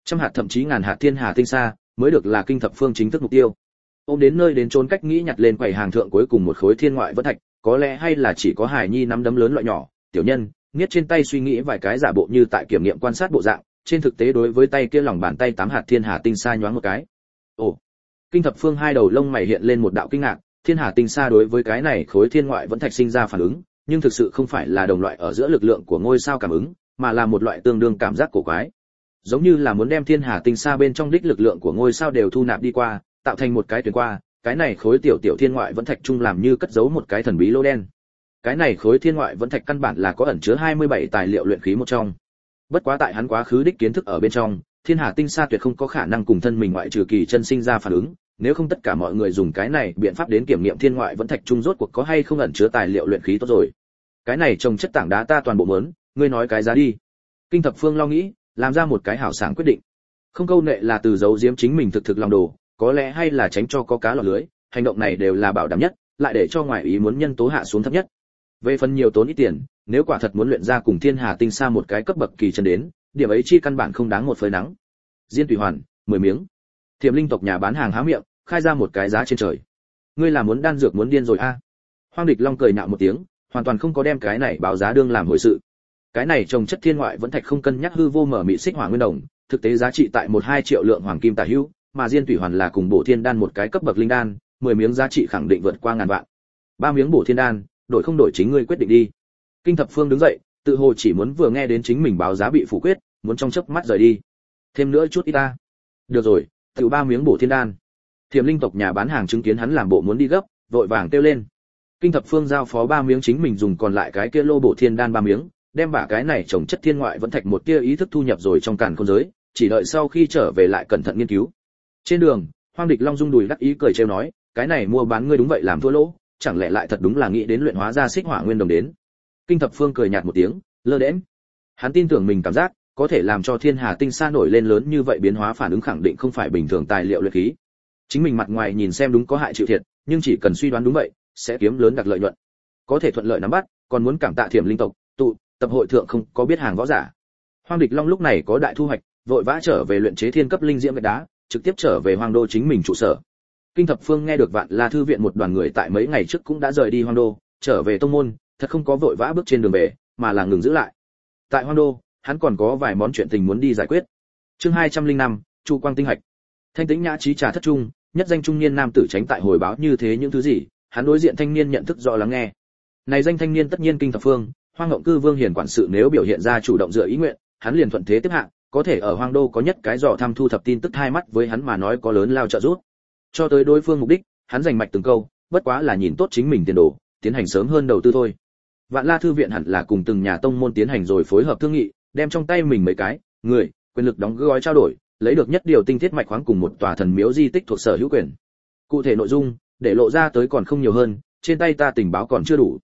Trăm hạt thậm chí ngàn hạt thiên hà tinh sa mới được là kinh thập phương chính thức mục tiêu. Ôm đến nơi đến trốn cách nghĩ nhặt lên quầy hàng thượng cuối cùng một khối thiên ngoại vẫn thạch, có lẽ hay là chỉ có Hải Nhi nắm đấm lớn loại nhỏ, tiểu nhân, niết trên tay suy nghĩ vài cái giả bộ như tại kiểm nghiệm quan sát bộ dạng, trên thực tế đối với tay kia lòng bàn tay 8 hạt thiên hà tinh sa nhoáng một cái. Ồ. Kinh thập phương hai đầu lông mày hiện lên một đạo kinh ngạc, thiên hà tinh sa đối với cái này khối thiên ngoại vẫn thạch sinh ra phản ứng, nhưng thực sự không phải là đồng loại ở giữa lực lượng của ngôi sao cảm ứng, mà là một loại tương đương cảm giác cổ quái. Giống như là muốn đem thiên hà tinh sa bên trong đích lực lượng của ngôi sao đều thu nạp đi qua, tạo thành một cái tuyến qua, cái này khối tiểu tiểu thiên ngoại vẫn thạch chung làm như cất giấu một cái thần bí lỗ đen. Cái này khối thiên ngoại vẫn thạch căn bản là có ẩn chứa 27 tài liệu luyện khí một trong. Bất quá tại hắn quá khứ đích kiến thức ở bên trong, thiên hà tinh sa tuyệt không có khả năng cùng thân mình ngoại trừ kỳ chân sinh ra phản ứng, nếu không tất cả mọi người dùng cái này biện pháp đến kiểm nghiệm thiên ngoại vẫn thạch chung rốt cuộc có hay không ẩn chứa tài liệu luyện khí tốt rồi. Cái này trồng chất tảng đá ta toàn bộ mớn, ngươi nói cái giá đi. Kinh thập phương lo nghĩ, làm ra một cái hảo sảng quyết định. Không câu nệ là từ giấu giếm chính mình thực lòng đồ, có lẽ hay là tránh cho có cá lọt lưới, hành động này đều là bảo đảm nhất, lại để cho ngoài ý muốn nhân tố hạ xuống thấp nhất. Về phần nhiều tốn ít tiền, nếu quả thật muốn luyện ra cùng thiên hà tinh sa một cái cấp bậc kỳ chân đến, điểm ấy chi căn bản không đáng một phơi nắng. Diên Tùy Hoàn, 10 miếng. Thiểm Linh tộc nhà bán hàng há miệng, khai ra một cái giá trên trời. Ngươi là muốn đan dược muốn điên rồi a? Hoang Địch Long cười nhạo một tiếng, hoàn toàn không có đem cái này báo giá đương làm hồi sự. Cái này trồng chất thiên ngoại vẫn thạch không cân nhắc hư vô mở mị xích hỏa nguyên đồng, thực tế giá trị tại 1-2 triệu lượng hoàng kim tả hữu, mà Diên Tùy Hoàn là cùng bổ thiên đan một cái cấp bậc linh đan, 10 miếng giá trị khẳng định vượt qua ngàn vạn. 3 miếng bổ thiên đan, đổi không đổi chính ngươi quyết định đi. Kinh thập phương đứng dậy, tự hồ chỉ muốn vừa nghe đến chính mình báo giá bị phủ quyết, muốn trong chớp mắt rời đi. Thêm nữa chút ít ta. Được rồi, tự 3 miếng bổ thiên đan. Thiểm Linh tộc nhà bán hàng chứng kiến hắn làm bộ muốn đi gấp, vội vàng kêu lên. Kinh thập phương giao phó 3 miếng chính mình dùng còn lại cái kia lô bổ thiên đan 3 miếng, đem bả cái này trồng chất thiên ngoại vẫn thạch một tia ý thức thu nhập rồi trong càn khôn giới, chỉ đợi sau khi trở về lại cẩn thận nghiên cứu. Trên đường, Hoang Địch Long rung đùi đắc ý cười trêu nói, cái này mua bán ngươi đúng vậy làm thua lỗ, chẳng lẽ lại thật đúng là nghĩ đến luyện hóa ra xích hỏa nguyên đồng đến. Kinh thập phương cười nhạt một tiếng, lơ đễnh. Hắn tin tưởng mình cảm giác có thể làm cho thiên hà tinh sa nổi lên lớn như vậy biến hóa phản ứng khẳng định không phải bình thường tài liệu luyện khí. Chính mình mặt ngoài nhìn xem đúng có hại chịu thiệt, nhưng chỉ cần suy đoán đúng vậy, sẽ kiếm lớn đặc lợi nhuận. Có thể thuận lợi nắm bắt, còn muốn cảm tạ Thiểm Linh tộc, tập hội thượng không có biết hàng võ giả. Hoang Địch Long lúc này có đại thu hoạch, vội vã trở về luyện chế thiên cấp linh diễm gạch đá, trực tiếp trở về Hoang Đô chính mình trụ sở. Kinh thập phương nghe được Vạn La thư viện một đoàn người tại mấy ngày trước cũng đã rời đi Hoang Đô, trở về tông môn, thật không có vội vã bước trên đường về, mà là ngừng giữ lại. Tại Hoang Đô, hắn còn có vài món chuyện tình muốn đi giải quyết. Chương 205, Chu Quang tinh hạch. Thanh tĩnh nhã trí trà thất trung, nhất danh trung niên nam tử tránh tại hồi báo như thế những thứ gì, hắn đối diện thanh niên nhận thức rõ lắng nghe. Này danh thanh niên tất nhiên kinh thập phương, Hoang Ngộng Cư Vương Hiền quản sự nếu biểu hiện ra chủ động dựa ý nguyện, hắn liền thuận thế tiếp hạ, có thể ở Hoang Đô có nhất cái dò thăm thu thập tin tức hai mắt với hắn mà nói có lớn lao trợ giúp. Cho tới đối phương mục đích, hắn dành mạch từng câu, bất quá là nhìn tốt chính mình tiền đồ, tiến hành sớm hơn đầu tư thôi. Vạn La thư viện hẳn là cùng từng nhà tông môn tiến hành rồi phối hợp thương nghị, đem trong tay mình mấy cái người, quyền lực đóng gói trao đổi, lấy được nhất điều tinh thiết mạch khoáng cùng một tòa thần miếu di tích thuộc sở hữu quyền. Cụ thể nội dung, để lộ ra tới còn không nhiều hơn, trên tay ta tình báo còn chưa đủ.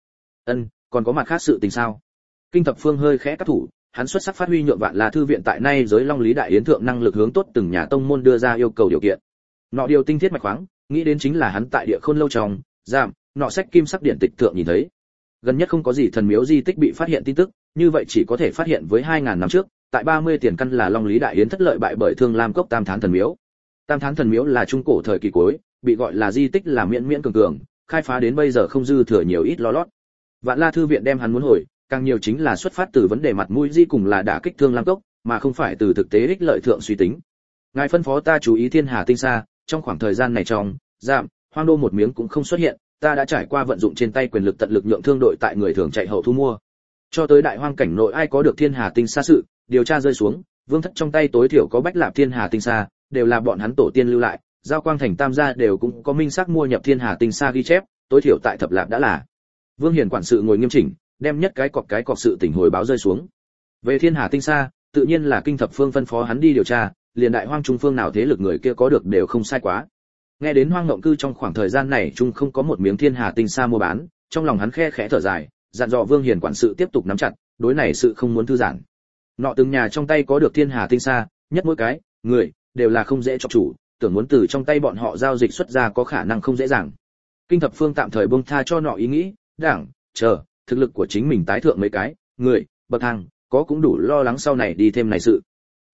Còn có mặt khác sự tình sao? Kinh thập phương hơi khẽ cắt thủ, hắn xuất sắc phát huy nhượng Vạn La thư viện tại nay giới Long Lý đại yến thượng năng lực hướng tốt từng nhà tông môn đưa ra yêu cầu điều kiện. Nọ điều tinh thiết mạch khoáng, nghĩ đến chính là hắn tại Địa Khôn lâu trong, giảm, nọ sách kim sắc điện tịch thượng nhìn thấy. Gần nhất không có gì thần miếu di tích bị phát hiện tin tức, như vậy chỉ có thể phát hiện với 2000 năm trước, tại 30 tiền căn là Long Lý đại yến thất lợi bại bởi Thương Lam cốc Tam Thán thần miếu. Tam Thán thần miếu là trung cổ thời kỳ cuối, bị gọi là di tích là miễn miễn cường cường, khai phá đến bây giờ không dư thừa nhiều ít lo lót. Vạn La thư viện đem hắn muốn hồi, càng nhiều chính là xuất phát từ vấn đề mặt mũi di cùng là đả kích Thương Lam cốc, mà không phải từ thực tế ích lợi thượng suy tính. Ngài phân phó ta chú ý thiên hà tinh sa, trong khoảng thời gian này trong, giảm, Hoang Đô một miếng cũng không xuất hiện, ta đã trải qua vận dụng trên tay quyền lực tận lực nhượng thương đội tại người thường chạy hậu thu mua. Cho tới đại hoang cảnh nội ai có được thiên hà tinh sa sự, điều tra rơi xuống, vương thất trong tay tối thiểu có bách lạp thiên hà tinh sa, đều là bọn hắn tổ tiên lưu lại, giao quang thành tam gia đều cũng có minh xác mua nhập thiên hà tinh sa ghi chép, tối thiểu tại thập lạp đã là. Vương Hiền quản sự ngồi nghiêm chỉnh, đem nhất cái cọc sự tình hồi báo rơi xuống. Về thiên hà tinh sa, tự nhiên là kinh thập phương phân phó hắn đi điều tra, liền đại hoang trung phương nào thế lực người kia có được đều không sai quá. Nghe đến Hoang Ngộng Cư trong khoảng thời gian này trung không có một miếng thiên hà tinh sa mua bán, trong lòng hắn khe khẽ thở dài, dặn dò Vương Hiền quản sự tiếp tục nắm chặt, đối này sự không muốn thư giãn. Nọ từng nhà trong tay có được thiên hà tinh sa, nhất mỗi cái người đều là không dễ cho chủ, tưởng muốn từ trong tay bọn họ giao dịch xuất ra có khả năng không dễ dàng. Kinh thập phương tạm thời buông tha cho nọ ý nghĩ, đảng, chờ, thực lực của chính mình tái thượng mấy cái người bậc thang, có cũng đủ lo lắng sau này đi thêm này sự. Được,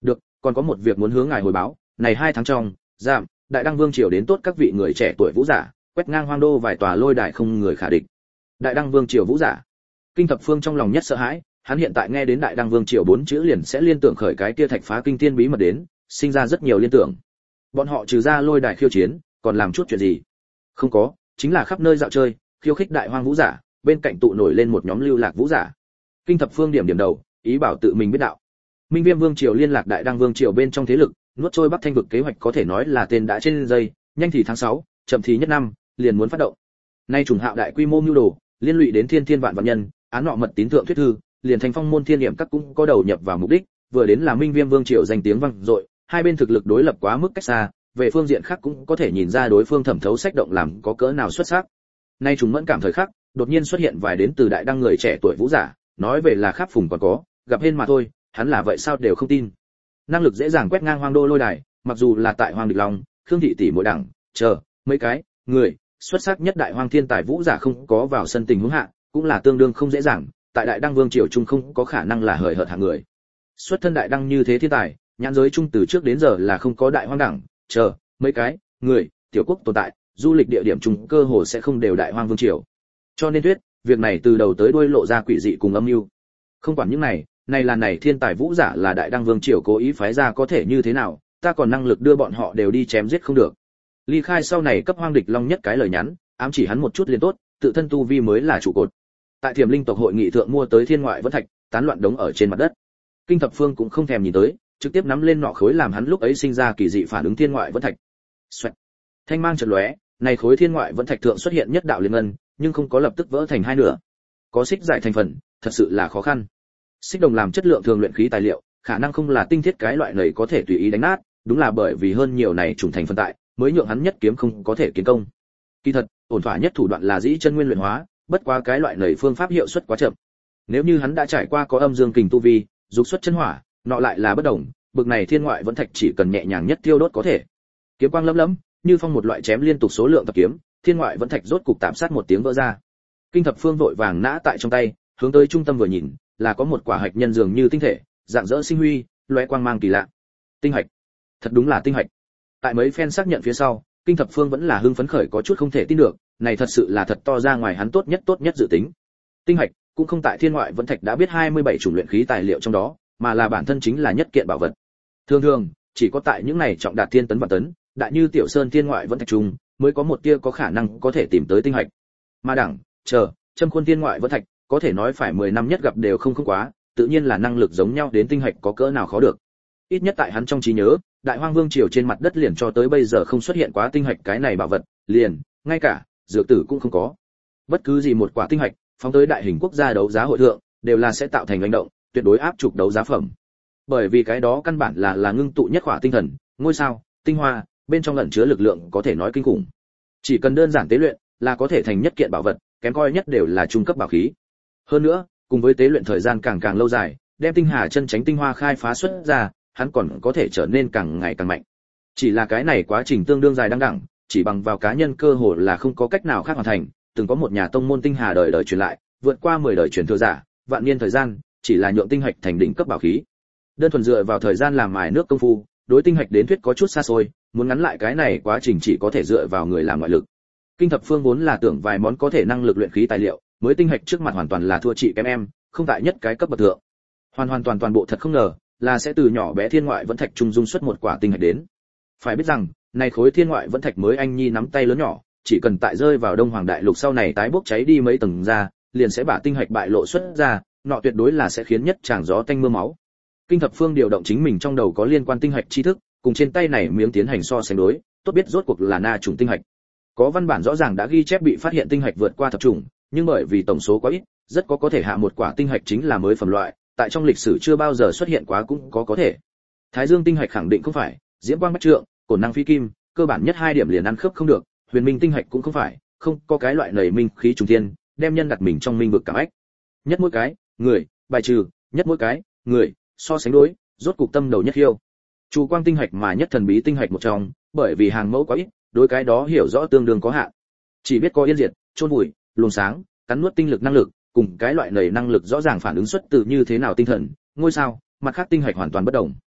còn có một việc muốn hướng ngài hồi báo, này 2 tháng trong, giảm, Đại Đăng Vương triều đến tốt các vị người trẻ tuổi vũ giả, quét ngang hoang đô vài tòa lôi đài không người khả địch. Đại Đăng Vương triều vũ giả. Kinh Thập Phương trong lòng nhất sợ hãi, hắn hiện tại nghe đến Đại Đăng Vương triều 4 chữ liền sẽ liên tưởng khởi cái kia thạch phá kinh tiên bí mật đến, sinh ra rất nhiều liên tưởng. Bọn họ trừ ra lôi đài khiêu chiến, còn làm chút chuyện gì? Không có, chính là khắp nơi dạo chơi, khiêu khích đại hoang vũ giả, bên cạnh tụ nổi lên một nhóm lưu lạc vũ giả. Kinh Thập Phương điểm đầu, ý bảo tự mình biết đạo. Minh Viêm Vương triều liên lạc Đại Đăng Vương triều bên trong thế lực, nuốt trôi Bắc Thanh vực kế hoạch có thể nói là tên đã trên dây, nhanh thì tháng 6, chậm thì nhất năm, liền muốn phát động. Nay trùng hạo đại quy mô mưu đồ, liên lụy đến thiên thiên vạn vạn nhân, án nọ mật tín thượng thuyết thư, liền thành phong môn thiên niệm các cũng có đầu nhập vào mục đích, vừa đến là Minh Viêm Vương triều danh tiếng vang dội, hai bên thực lực đối lập quá mức cách xa, về phương diện khác cũng có thể nhìn ra đối phương thẩm thấu sách động làm có cỡ nào xuất sắc. Nay trùng mẫn cảm thời khắc, đột nhiên xuất hiện vài đến từ Đại Đăng người trẻ tuổi vũ giả, nói về là khắp phùng còn có, gặp hên mà thôi, hắn là vậy sao đều không tin. Năng lực dễ dàng quét ngang hoang đô lôi đài, mặc dù là tại Hoàng Địch Long, Khương thị tỷ mỗi đẳng, chờ mấy cái người xuất sắc nhất đại hoang thiên tài vũ giả không có vào sân tình huống hạ, cũng là tương đương không dễ dàng, tại Đại Đăng Vương triều trung không có khả năng là hời hợt hạng người. Xuất thân Đại Đăng như thế thiên tài, nhãn giới trung từ trước đến giờ là không có đại hoang đẳng, chờ mấy cái người tiểu quốc tồn tại, du lịch địa điểm trung cơ hồ sẽ không đều Đại Hoang Vương triều. Cho nên thuyết, việc này từ đầu tới đuôi lộ ra quỷ dị cùng âm mưu. Không quản những này, này là này thiên tài vũ giả là Đại Đăng Vương triều cố ý phái ra có thể như thế nào, ta còn năng lực đưa bọn họ đều đi chém giết không được. Ly Khai sau này cấp Hoang Địch Long nhất cái lời nhắn, ám chỉ hắn một chút liền tốt, tự thân tu vi mới là trụ cột. Tại Thiểm Linh tộc hội nghị thượng mua tới thiên ngoại vẫn thạch, tán loạn đống ở trên mặt đất. Kinh Thập Phương cũng không thèm nhìn tới, trực tiếp nắm lên nọ khối làm hắn lúc ấy sinh ra kỳ dị phản ứng thiên ngoại vẫn thạch. Xoẹt. Thanh mang chợt lóe, này khối thiên ngoại vẫn thạch thượng xuất hiện nhất đạo liên ngân, nhưng không có lập tức vỡ thành hai nửa. Có xích giải thành phần, thật sự là khó khăn. Xích đồng làm chất lượng thường luyện khí tài liệu, khả năng không là tinh thiết cái loại này có thể tùy ý đánh nát, đúng là bởi vì hơn nhiều này trùng thành phân tại, mới nhượng hắn nhất kiếm không có thể kiến công. Kỳ thật, ổn thỏa nhất thủ đoạn là dĩ chân nguyên luyện hóa, bất quá cái loại này phương pháp hiệu suất quá chậm. Nếu như hắn đã trải qua có âm dương kình tu vi, dục xuất chân hỏa, nọ lại là bất đồng, bực này thiên ngoại vẫn thạch chỉ cần nhẹ nhàng nhất tiêu đốt có thể. Kiếm quang lấm lấm, như phong một loại chém liên tục số lượng tập kiếm, thiên ngoại vẫn thạch rốt cục tạm sát một tiếng vỡ ra. Kinh Thập Phương vội vàng nã tại trong tay, hướng tới trung tâm vừa nhìn, là có một quả hạch nhân dường như tinh thể, dạng dỡ sinh huy, lóe quang mang kỳ lạ. Tinh hạch, thật đúng là tinh hạch. Tại mấy phen xác nhận phía sau, Kinh Thập Phương vẫn là hưng phấn khởi có chút không thể tin được, này thật sự là thật to ra ngoài hắn tốt nhất dự tính. Tinh hạch cũng không tại thiên ngoại vẫn thạch đã biết 27 chủng luyện khí tài liệu trong đó, mà là bản thân chính là nhất kiện bảo vật. Thường thường, chỉ có tại những này trọng đạt thiên tấn và tấn, đại như tiểu sơn thiên ngoại vẫn thạch trùng, mới có một tia có khả năng có thể tìm tới tinh hạch. Mà đẳng, chờ, châm khuôn thiên ngoại vẫn thạch, có thể nói phải 10 năm nhất gặp đều không quá, tự nhiên là năng lực giống nhau đến tinh hạch có cỡ nào khó được. Ít nhất tại hắn trong trí nhớ, Đại Hoang Vương triều trên mặt đất liền cho tới bây giờ không xuất hiện quá tinh hạch cái này bảo vật, liền, ngay cả dược tử cũng không có. Bất cứ gì một quả tinh hạch, phóng tới đại hình quốc gia đấu giá hội thượng, đều là sẽ tạo thành hành động, tuyệt đối áp trục đấu giá phẩm. Bởi vì cái đó căn bản là ngưng tụ nhất quả tinh thần, ngôi sao, tinh hoa, bên trong ẩn chứa lực lượng có thể nói kinh khủng. Chỉ cần đơn giản tế luyện, là có thể thành nhất kiện bảo vật, kém coi nhất đều là trung cấp bảo khí. Hơn nữa, cùng với tế luyện thời gian càng lâu dài, đem tinh hà chân tránh tinh hoa khai phá xuất ra, hắn còn có thể trở nên càng ngày càng mạnh. Chỉ là cái này quá trình tương đương dài đăng đẳng, chỉ bằng vào cá nhân cơ hội là không có cách nào khác hoàn thành. Từng có một nhà tông môn tinh hà đời đời truyền lại, vượt qua 10 đời truyền thừa giả, vạn niên thời gian, chỉ là nhượng tinh hạch thành đỉnh cấp bảo khí. Đơn thuần dựa vào thời gian làm mài nước công phu, đối tinh hạch đến thuyết có chút xa xôi, muốn ngắn lại cái này quá trình chỉ có thể dựa vào người làm ngoại lực. Kinh Thập Phương vốn là tưởng vài món có thể năng lực luyện khí tài liệu, mới tinh hạch trước mặt hoàn toàn là thua chị kém em, không tại nhất cái cấp bậc thượng. Hoàn toàn bộ thật không ngờ, là sẽ từ nhỏ bé thiên ngoại vẫn thạch trung dung xuất một quả tinh hạch đến. Phải biết rằng, này khối thiên ngoại vẫn thạch mới anh nhi nắm tay lớn nhỏ, chỉ cần tại rơi vào Đông Hoàng Đại Lục sau này tái bốc cháy đi mấy tầng ra, liền sẽ把tinh hạch bại lộ xuất ra, nọ tuyệt đối là sẽ khiến nhất tràng gió tanh mưa máu. Kinh Thập Phương điều động chính mình trong đầu có liên quan tinh hạch tri thức, cùng trên tay này miếng tiến hành so sánh đối, tốt biết rốt cuộc là na chủng tinh hạch. Có văn bản rõ ràng đã ghi chép bị phát hiện tinh hạch vượt qua thập chủng, nhưng bởi vì tổng số quá ít, rất có thể hạ một quả tinh hạch chính là mới phẩm loại, tại trong lịch sử chưa bao giờ xuất hiện quá cũng có thể. Thái Dương tinh hạch khẳng định không phải, Diễm Quang Bách Trượng, Cổn Năng Phi Kim, cơ bản nhất hai điểm liền ăn khớp không được, Huyền Minh tinh hạch cũng không phải, không có cái loại nảy minh khí trùng thiên, đem nhân đặt mình trong minh vực cảm ách. Nhất mỗi cái, người, bài trừ, nhất mỗi cái, người, so sánh đối, rốt cục tâm đầu nhất hiêu. Chu Quang tinh hạch mà nhất thần bí tinh hạch một trong, bởi vì hàng mẫu quá ít, đối cái đó hiểu rõ tương đương có hạn. Chỉ biết có yên diệt, chôn vùi, luồng sáng, cắn nuốt tinh lực năng lực, cùng cái loại nảy năng lực rõ ràng phản ứng xuất từ như thế nào tinh thần, ngôi sao, mặt khác tinh hạch hoàn toàn bất đồng.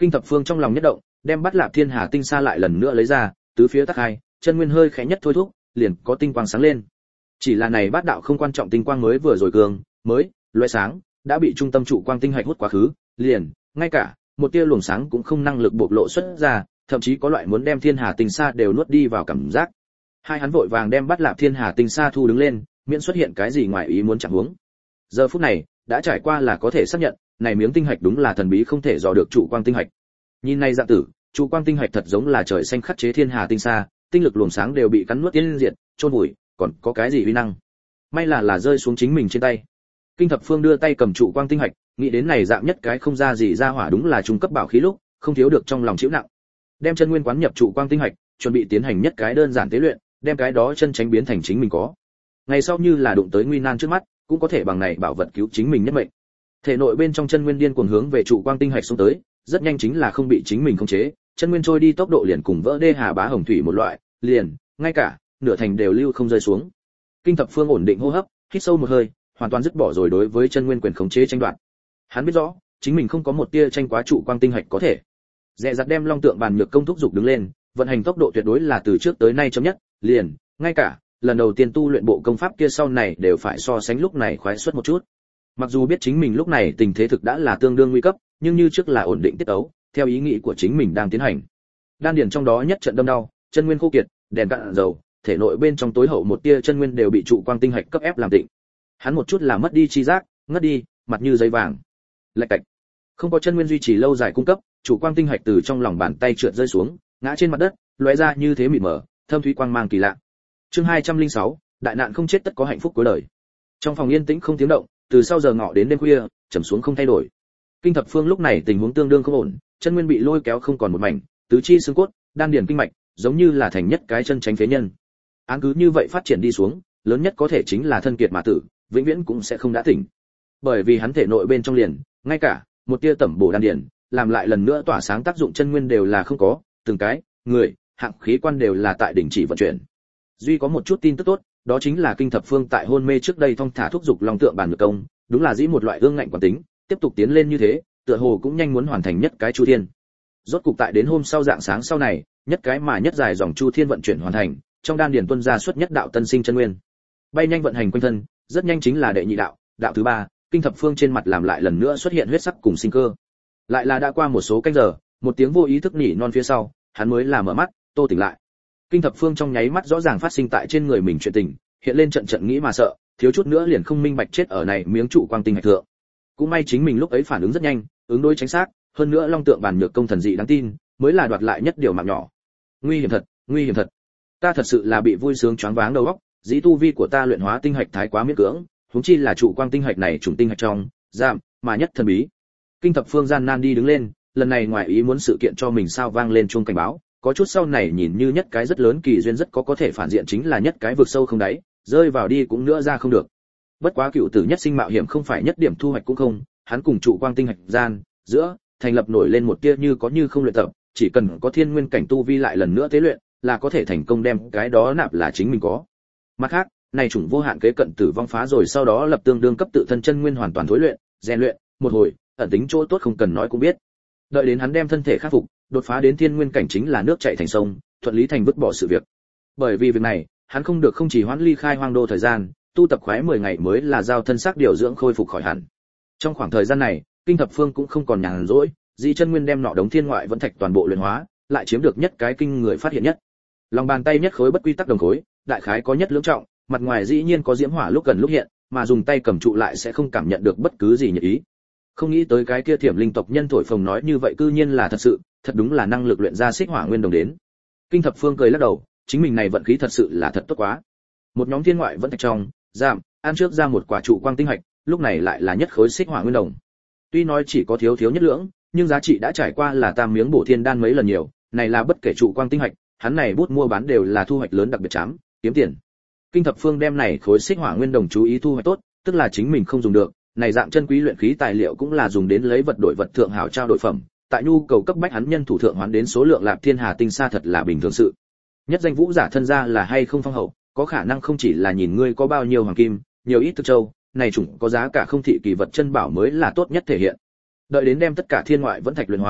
Kinh Thập Phương trong lòng nhất động, đem Bát Lạp Thiên Hà tinh sa lại lần nữa lấy ra, tứ phía tắc hai, chân nguyên hơi khẽ nhất thôi thúc, liền có tinh quang sáng lên. Chỉ là này bát đạo không quan trọng tinh quang mới vừa rồi cường, mới lóe sáng, đã bị trung tâm trụ quang tinh hạch hút quá khứ, liền ngay cả một tia luồng sáng cũng không năng lực bộc lộ xuất ra, thậm chí có loại muốn đem Thiên Hà tinh sa đều nuốt đi vào cảm giác. Hai hắn vội vàng đem Bát Lạp Thiên Hà tinh sa thu đứng lên, miễn xuất hiện cái gì ngoài ý muốn chẳng huống. Giờ phút này, đã trải qua là có thể xác nhận, này miếng tinh hạch đúng là thần bí không thể dò được trụ quang tinh hạch. Nhìn này dạng tử, trụ quang tinh hạch thật giống là trời xanh khắc chế Thiên Hà tinh sa, tinh lực luồng sáng đều bị cắn nuốt tiến diệt, chôn vùi, còn có cái gì uy năng? May là rơi xuống chính mình trên tay. Kinh Thập Phương đưa tay cầm trụ quang tinh hạch, nghĩ đến này dạng nhất cái không ra gì ra hỏa đúng là trung cấp bảo khí lúc, không thiếu được trong lòng chịu nặng. Đem chân nguyên quán nhập trụ quang tinh hạch, chuẩn bị tiến hành nhất cái đơn giản tế luyện, đem cái đó chân tránh biến thành chính mình có. Ngày sau như là đụng tới nguy nan trước mắt, cũng có thể bằng này bảo vật cứu chính mình nhất mệnh. Thể nội bên trong chân nguyên điên cuồng hướng về trụ quang tinh hạch xông tới, rất nhanh chính là không bị chính mình khống chế, chân nguyên trôi đi tốc độ liền cùng vỡ đê hà bá hồng thủy một loại, liền ngay cả nửa thành đều lưu không rơi xuống. Kinh Thập Phương ổn định hô hấp, hít sâu một hơi, hoàn toàn dứt bỏ rồi đối với chân nguyên quyền khống chế tranh đoạt. Hắn biết rõ, chính mình không có một tia tranh quá trụ quang tinh hạch có thể. Dè dặt đem long tượng bàn nhược công thúc dục đứng lên, vận hành tốc độ tuyệt đối là từ trước tới nay chậm nhất, liền ngay cả lần đầu tiên tu luyện bộ công pháp kia sau này đều phải so sánh lúc này khoái suất một chút. Mặc dù biết chính mình lúc này tình thế thực đã là tương đương nguy cấp, nhưng như trước là ổn định tiết tấu, theo ý nghĩ của chính mình đang tiến hành. Đan điền trong đó nhất trận đâm đau, chân nguyên khô kiệt, đèn cạn dầu, thể nội bên trong tối hậu một tia chân nguyên đều bị trụ quang tinh hạch cấp ép làm tịnh. Hắn một chút là mất đi chi giác, ngất đi, mặt như giấy vàng. Lạch cạch. Không có chân nguyên duy trì lâu dài cung cấp, trụ quang tinh hạch từ trong lòng bàn tay trượt rơi xuống, ngã trên mặt đất, lóe ra như thế mịt mờ, thâm thúy quang mang kỳ lạ. Chương 206, đại nạn không chết tất có hạnh phúc cuối đời. Trong phòng yên tĩnh không tiếng động, từ sau giờ ngọ đến đêm khuya, trầm xuống không thay đổi. Kinh Thập Phương lúc này tình huống tương đương không ổn, chân nguyên bị lôi kéo không còn một mảnh, tứ chi xương cốt, đan điền kinh mạch, giống như là thành nhất cái chân tránh phế nhân. Án cứ như vậy phát triển đi xuống, lớn nhất có thể chính là thân kiệt mà tử, vĩnh viễn cũng sẽ không đã tỉnh. Bởi vì hắn thể nội bên trong liền, ngay cả một tia tẩm bổ đan điền, làm lại lần nữa tỏa sáng tác dụng chân nguyên đều là không có, từng cái người, hạng khí quan đều là tại đỉnh chỉ vận chuyển. Duy có một chút tin tức tốt, đó chính là Kinh Thập Phương tại hôn mê trước đây thong thả thúc dục long tượng bàn nhược công, đúng là dĩ một loại ương ngạnh quán tính, tiếp tục tiến lên như thế, tựa hồ cũng nhanh muốn hoàn thành nhất cái chu thiên. Rốt cục tại đến hôm sau dạng sáng sau này, nhất cái mà nhất dài dòng chu thiên vận chuyển hoàn thành, trong đan điền tuôn ra xuất nhất đạo tân sinh chân nguyên. Bay nhanh vận hành quanh thân, rất nhanh chính là đệ nhị đạo, đạo thứ ba, Kinh Thập Phương trên mặt làm lại lần nữa xuất hiện huyết sắc cùng sinh cơ. Lại là đã qua một số canh giờ, một tiếng vô ý thức nỉ non phía sau, hắn mới là mở mắt, tô tỉnh lại. Kinh Thập Phương trong nháy mắt rõ ràng phát sinh tại trên người mình chuyện tình, hiện lên trận trận nghĩ mà sợ, thiếu chút nữa liền không minh bạch chết ở này miếng trụ quang tinh hạch thượng. Cũng may chính mình lúc ấy phản ứng rất nhanh, ứng đối chính xác, hơn nữa long tượng bàn nhược công thần dị đáng tin, mới là đoạt lại nhất điều mạng nhỏ. Nguy hiểm thật, nguy hiểm thật. Ta thật sự là bị vui sướng choáng váng đầu óc, dĩ tu vi của ta luyện hóa tinh hạch thái quá miễn cưỡng, huống chi là trụ quang tinh hạch này trùng tinh hạch trong, giảm, mà nhất thần bí. Kinh Thập Phương gian nan đi đứng lên, lần này ngoài ý muốn sự kiện cho mình sao vang lên chuông cảnh báo, có chút sau này nhìn như nhất cái rất lớn kỳ duyên rất có thể phản diện chính là nhất cái vực sâu không đáy, rơi vào đi cũng nữa ra không được. Bất quá cựu tử nhất sinh mạo hiểm không phải nhất điểm thu hoạch cũng không, hắn cùng trụ quang tinh hạch gian, giữa thành lập nổi lên một tia như có như không luyện tập, chỉ cần có thiên nguyên cảnh tu vi lại lần nữa tế luyện, là có thể thành công đem cái đó nạp là chính mình có. Mặt khác, này chủng vô hạn kế cận tử vong phá rồi sau đó lập tương đương cấp tự thân chân nguyên hoàn toàn thối luyện, rèn luyện, một hồi, ẩn tính chỗ tốt không cần nói cũng biết. Đợi đến hắn đem thân thể khắc phục, đột phá đến thiên nguyên cảnh chính là nước chảy thành sông, thuận lý thành vứt bỏ sự việc. Bởi vì việc này, hắn không được không chỉ hoãn ly khai hoang đô thời gian, tu tập khoái 10 ngày mới là giao thân xác điều dưỡng khôi phục khỏi hẳn. Trong khoảng thời gian này, Kinh Thập Phương cũng không còn nhàn rỗi, Di chân nguyên đem nọ đống thiên ngoại vẫn thạch toàn bộ luyện hóa, lại chiếm được nhất cái kinh người phát hiện nhất. Lòng bàn tay nhất khối bất quy tắc đồng khối, đại khái có nhất lưỡng trọng, mặt ngoài dĩ nhiên có diễm hỏa lúc gần lúc hiện, mà dùng tay cầm trụ lại sẽ không cảm nhận được bất cứ gì nhiệt ý. Không nghĩ tới cái kia Thiểm Linh tộc nhân thổi phồng nói như vậy cư nhiên là thật sự, thật đúng là năng lực luyện ra xích hỏa nguyên đồng đến. Kinh Thập Phương cười lắc đầu, chính mình này vận khí thật sự là thật tốt quá. Một nhóm thiên ngoại vẫn thạch trong, giảm, ăn trước ra một quả trụ quang tinh hạch, lúc này lại là nhất khối xích hỏa nguyên đồng. Tuy nói chỉ có thiếu nhất lưỡng, nhưng giá trị đã trải qua là tam miếng bổ thiên đan mấy lần nhiều, này là bất kể trụ quang tinh hạch, hắn này bút mua bán đều là thu hoạch lớn đặc biệt chám, kiếm tiền. Kinh Thập Phương đem này khối xích hỏa nguyên đồng chú ý thu hoạch tốt, tức là chính mình không dùng được, này dạng chân quý luyện khí tài liệu cũng là dùng đến lấy vật đổi vật thượng hảo trao đổi phẩm, tại nhu cầu cấp bách hắn nhân thủ thượng hoán đến số lượng lạp thiên hà tinh xa thật là bình thường sự. Nhất danh vũ giả thân gia là hay không phong hậu, có khả năng không chỉ là nhìn ngươi có bao nhiêu hoàng kim, nhiều ít thực châu, này chủng có giá cả không thị kỳ vật chân bảo mới là tốt nhất thể hiện. Đợi đến đem tất cả thiên ngoại vẫn thạch luyện hóa,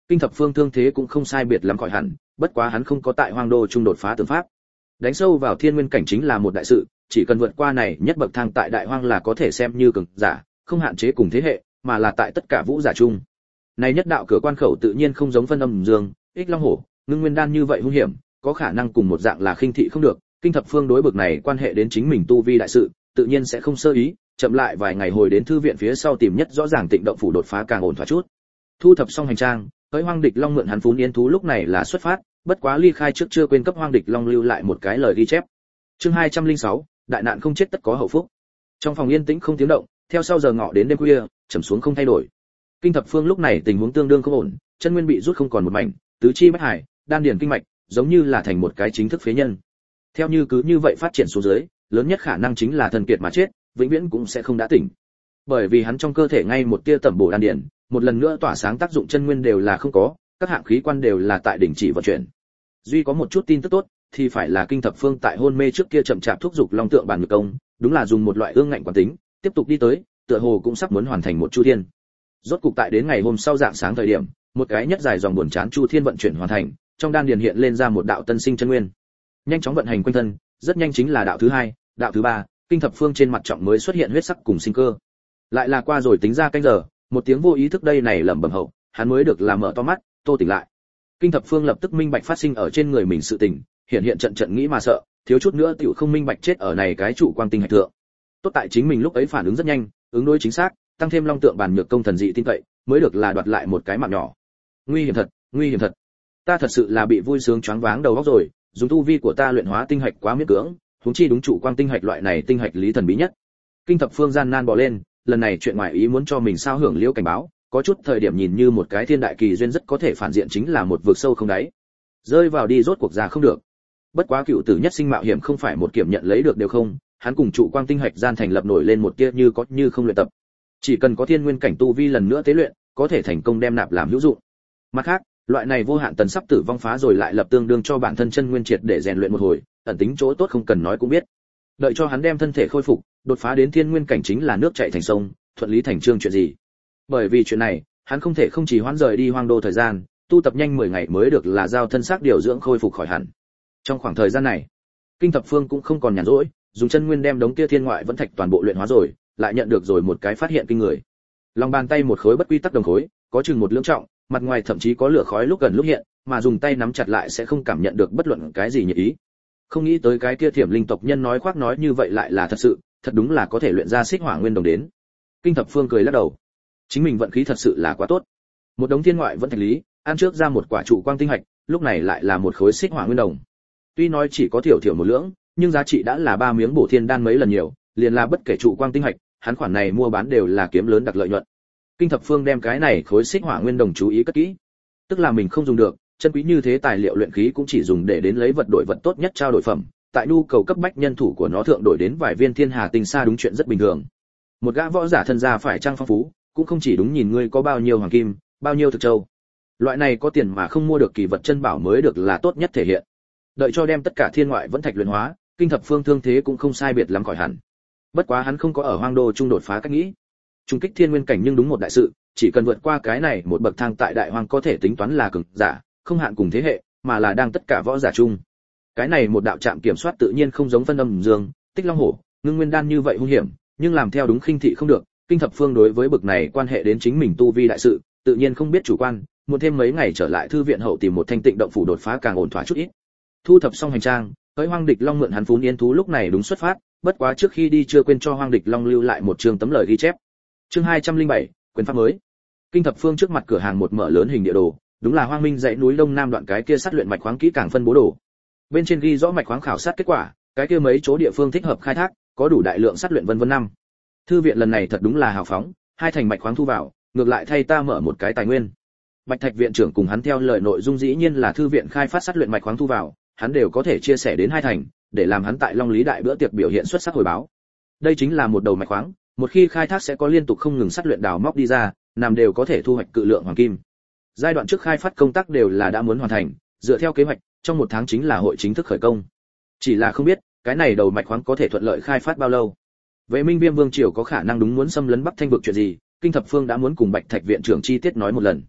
Kinh Thập Phương thương thế cũng không sai biệt lắm khỏi hẳn, bất quá hắn không có tại Hoang Đô trung đột phá tường pháp. Đánh sâu vào thiên nguyên cảnh chính là một đại sự, chỉ cần vượt qua này nhất bậc thang tại đại hoang là có thể xem như cường giả, không hạn chế cùng thế hệ, mà là tại tất cả vũ giả chung. Này nhất đạo cửa quan khẩu tự nhiên không giống phân âm dương, ích long hổ, ngưng nguyên đan như vậy hung hiểm, có khả năng cùng một dạng là khinh thị không được. Kinh Thập Phương đối bực này quan hệ đến chính mình tu vi đại sự, tự nhiên sẽ không sơ ý, chậm lại vài ngày hồi đến thư viện phía sau tìm nhất rõ ràng Tịnh động phủ đột phá càng ổn thỏa chút. Thu thập xong hành trang, tới Hoang Địch Long mượn hắn phún yến thú lúc này là xuất phát, bất quá ly khai trước chưa quên cấp Hoang Địch Long lưu lại một cái lời ghi chép. Chương 206, đại nạn không chết tất có hậu phúc. Trong phòng yên tĩnh không tiếng động, theo sau giờ ngọ đến đêm khuya, trầm xuống không thay đổi. Kinh Thập Phương lúc này tình huống tương đương không ổn, chân nguyên bị rút không còn một mảnh, tứ chi bách hải, đan điền kinh mạch, giống như là thành một cái chính thức phế nhân. Theo như cứ như vậy phát triển xuống dưới, lớn nhất khả năng chính là thần kiệt mà chết, vĩnh viễn cũng sẽ không đã tỉnh. Bởi vì hắn trong cơ thể ngay một tia tẩm bổ đan điền, một lần nữa tỏa sáng tác dụng chân nguyên đều là không có, các hạng khí quan đều là tại đỉnh chỉ vận chuyển. Duy có một chút tin tức tốt, thì phải là Kinh Thập Phương tại hôn mê trước kia chậm chạp thúc dục long tượng bản nhược công, đúng là dùng một loại ương ngạnh quán tính, tiếp tục đi tới, tựa hồ cũng sắp muốn hoàn thành một chu thiên. Rốt cục tại đến ngày hôm sau dạng sáng thời điểm, một cái nhất dài dòng buồn chán chu thiên vận chuyển hoàn thành, trong đan điền hiện lên ra một đạo tân sinh chân nguyên. Nhanh chóng vận hành quanh thân, rất nhanh chính là đạo thứ hai, đạo thứ ba, Kinh Thập Phương trên mặt trọng mới xuất hiện huyết sắc cùng sinh cơ. Lại là qua rồi tính ra canh giờ, một tiếng vô ý thức đây này lẩm bẩm hậu, hắn mới được làm mở to mắt, tô tỉnh lại. Kinh Thập Phương lập tức minh bạch phát sinh ở trên người mình sự tình, hiện trận trận nghĩ mà sợ, thiếu chút nữa tiểu không minh bạch chết ở này cái trụ quang tinh hạch thượng. Tốt tại chính mình lúc ấy phản ứng rất nhanh, ứng đối chính xác, tăng thêm long tượng bản nhược công thần dị tin cậy, mới được là đoạt lại một cái mạng nhỏ. Nguy hiểm thật, nguy hiểm thật. Ta thật sự là bị vui sướng choáng váng đầu óc rồi, dùng tu vi của ta luyện hóa tinh hạch quá miễn cưỡng, huống chi đúng trụ quang tinh hạch loại này tinh hạch lý thần bí nhất. Kinh Thập Phương gian nan bò lên, lần này chuyện ngoài ý muốn cho mình sao hưởng liễu cảnh báo, có chút thời điểm nhìn như một cái thiên đại kỳ duyên rất có thể phản diện chính là một vực sâu không đáy. Rơi vào đi rốt cuộc ra không được. Bất quá cựu tử nhất sinh mạo hiểm không phải một kiểm nhận lấy được đều không, hắn cùng trụ quang tinh hạch gian thành lập nổi lên một tia như có như không luyện tập. Chỉ cần có thiên nguyên cảnh tu vi lần nữa tế luyện, có thể thành công đem nạp làm hữu dụng. Mặt khác, loại này vô hạn tần sắp tử vong phá rồi lại lập tương đương cho bản thân chân nguyên triệt để rèn luyện một hồi, ẩn tính chỗ tốt không cần nói cũng biết. Đợi cho hắn đem thân thể khôi phục, đột phá đến thiên nguyên cảnh chính là nước chảy thành sông, thuận lý thành chương chuyện gì. Bởi vì chuyện này, hắn không thể không chỉ hoãn rời đi Hoang Đô thời gian, tu tập nhanh 10 ngày mới được là giao thân xác điều dưỡng khôi phục khỏi hẳn. Trong khoảng thời gian này, Kinh Thập Phương cũng không còn nhàn rỗi, dùng chân nguyên đem đống kia thiên ngoại vẫn thạch toàn bộ luyện hóa rồi, lại nhận được rồi một cái phát hiện kinh người. Lòng bàn tay một khối bất quy tắc đồng khối, có chừng một lưỡng trọng, mặt ngoài thậm chí có lửa khói lúc gần lúc hiện, mà dùng tay nắm chặt lại sẽ không cảm nhận được bất luận cái gì nhiệt ý. Không nghĩ tới cái kia Thiểm Linh tộc nhân nói khoác nói như vậy lại là thật sự, thật đúng là có thể luyện ra xích hỏa nguyên đồng đến. Kinh Thập Phương cười lắc đầu. Chính mình vận khí thật sự là quá tốt. Một đống thiên ngoại vẫn thành lý, ăn trước ra một quả trụ quang tinh hạch, lúc này lại là một khối xích hỏa nguyên đồng. Tuy nói chỉ có thiểu một lưỡng, nhưng giá trị đã là 3 miếng bổ thiên đan mấy lần nhiều, liền là bất kể trụ quang tinh hạch, hắn khoản này mua bán đều là kiếm lớn đặc lợi nhuận. Kinh Thập Phương đem cái này khối xích hỏa nguyên đồng chú ý cất kỹ. Tức là mình không dùng được, chân quý như thế tài liệu luyện khí cũng chỉ dùng để đến lấy vật đổi vật tốt nhất trao đổi phẩm, tại nhu cầu cấp bách nhân thủ của nó thượng đổi đến vài viên thiên hà tinh sa đúng chuyện rất bình thường. Một gã võ giả thân gia phải trang phong phú, cũng không chỉ đúng nhìn ngươi có bao nhiêu hoàng kim, bao nhiêu thực châu. Loại này có tiền mà không mua được kỳ vật chân bảo mới được là tốt nhất thể hiện. Đợi cho đem tất cả thiên ngoại vẫn thạch luyện hóa, Kinh Thập Phương thương thế cũng không sai biệt lắm khỏi hẳn. Bất quá hắn không có ở Hoang Đô trung đột phá cách nghĩ. Trung kích thiên nguyên cảnh nhưng đúng một đại sự, chỉ cần vượt qua cái này một bậc thang tại đại hoang có thể tính toán là cường giả, không hạn cùng thế hệ, mà là đang tất cả võ giả chung. Cái này một đạo trạm kiểm soát tự nhiên không giống phân âm dương, tích long hổ, ngưng nguyên đan như vậy hung hiểm, nhưng làm theo đúng khinh thị không được. Kinh Thập Phương đối với bậc này quan hệ đến chính mình tu vi đại sự, tự nhiên không biết chủ quan, muốn thêm mấy ngày trở lại thư viện hậu tìm một thanh tịnh động phủ đột phá càng ổn thỏa chút ít. Thu thập xong hành trang, tới Hoang Địch Long mượn hắn phún yến thú lúc này đúng xuất phát, bất quá trước khi đi chưa quên cho Hoang Địch Long lưu lại một chương tấm lời ghi chép. Chương 207, quyền pháp mới. Kinh Thập Phương trước mặt cửa hàng một mở lớn hình địa đồ, đúng là Hoang Minh dãy núi Đông Nam đoạn cái kia sát luyện mạch khoáng kỹ càng phân bố đồ. Bên trên ghi rõ mạch khoáng khảo sát kết quả, cái kia mấy chỗ địa phương thích hợp khai thác, có đủ đại lượng sát luyện vân vân năm. Thư viện lần này thật đúng là hào phóng, 2 thành mạch khoáng thu vào, ngược lại thay ta mở một cái tài nguyên. Bạch Thạch viện trưởng cùng hắn theo lời nội dung dĩ nhiên là thư viện khai phát sát luyện mạch khoáng thu vào, hắn đều có thể chia sẻ đến 2 thành, để làm hắn tại Long Lý đại bữa tiệc biểu hiện xuất sắc hồi báo. Đây chính là một đầu mạch khoáng, một khi khai thác sẽ có liên tục không ngừng sát luyện đào móc đi ra, nằm đều có thể thu hoạch cự lượng hoàng kim. Giai đoạn trước khai phát công tác đều là đã muốn hoàn thành, dựa theo kế hoạch, trong 1 tháng chính là hội chính thức khởi công. Chỉ là không biết, cái này đầu mạch khoáng có thể thuận lợi khai phát bao lâu. Về Minh Viêm Vương triều có khả năng đúng muốn xâm lấn Bắc Thanh vực chuyện gì, Kinh Thập Phương đã muốn cùng Bạch Thạch viện trưởng chi tiết nói một lần.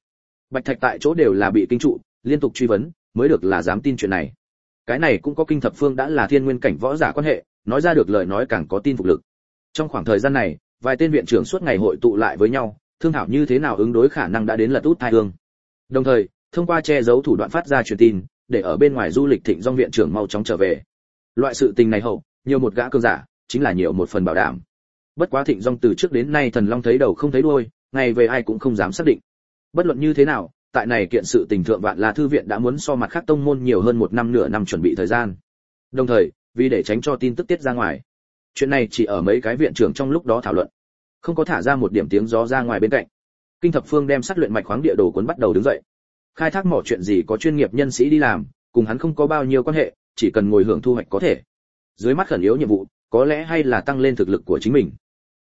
Bạch Thạch tại chỗ đều là bị kinh trụ, liên tục truy vấn, mới được là dám tin chuyện này. Cái này cũng có Kinh Thập Phương đã là thiên nguyên cảnh võ giả quan hệ, nói ra được lời nói càng có tin phục lực. Trong khoảng thời gian này, vài tên viện trưởng suốt ngày hội tụ lại với nhau, thương thảo như thế nào ứng đối khả năng đã đến lật út tai ương. Đồng thời, thông qua che giấu thủ đoạn phát ra truyền tin, để ở bên ngoài du lịch Thịnh Dung viện trưởng mau chóng trở về. Loại sự tình này hậu, nhiều một gã cường giả, chính là nhiều một phần bảo đảm. Bất quá Thịnh Dung từ trước đến nay thần long thấy đầu không thấy đuôi, ngày về ai cũng không dám xác định. Bất luận như thế nào, tại này kiện sự tình thượng Vạn La thư viện đã muốn so mặt khác tông môn nhiều hơn một năm nửa năm chuẩn bị thời gian. Đồng thời, vì để tránh cho tin tức tiết ra ngoài, chuyện này chỉ ở mấy cái viện trưởng trong lúc đó thảo luận, không có thả ra một điểm tiếng gió ra ngoài bên cạnh. Kinh Thập Phương đem sát luyện mạch khoáng địa đồ cuốn bắt đầu đứng dậy. Khai thác mỏ chuyện gì có chuyên nghiệp nhân sĩ đi làm, cùng hắn không có bao nhiêu quan hệ, chỉ cần ngồi hưởng thu hoạch có thể. Dưới mắt khẩn yếu nhiệm vụ, có lẽ hay là tăng lên thực lực của chính mình.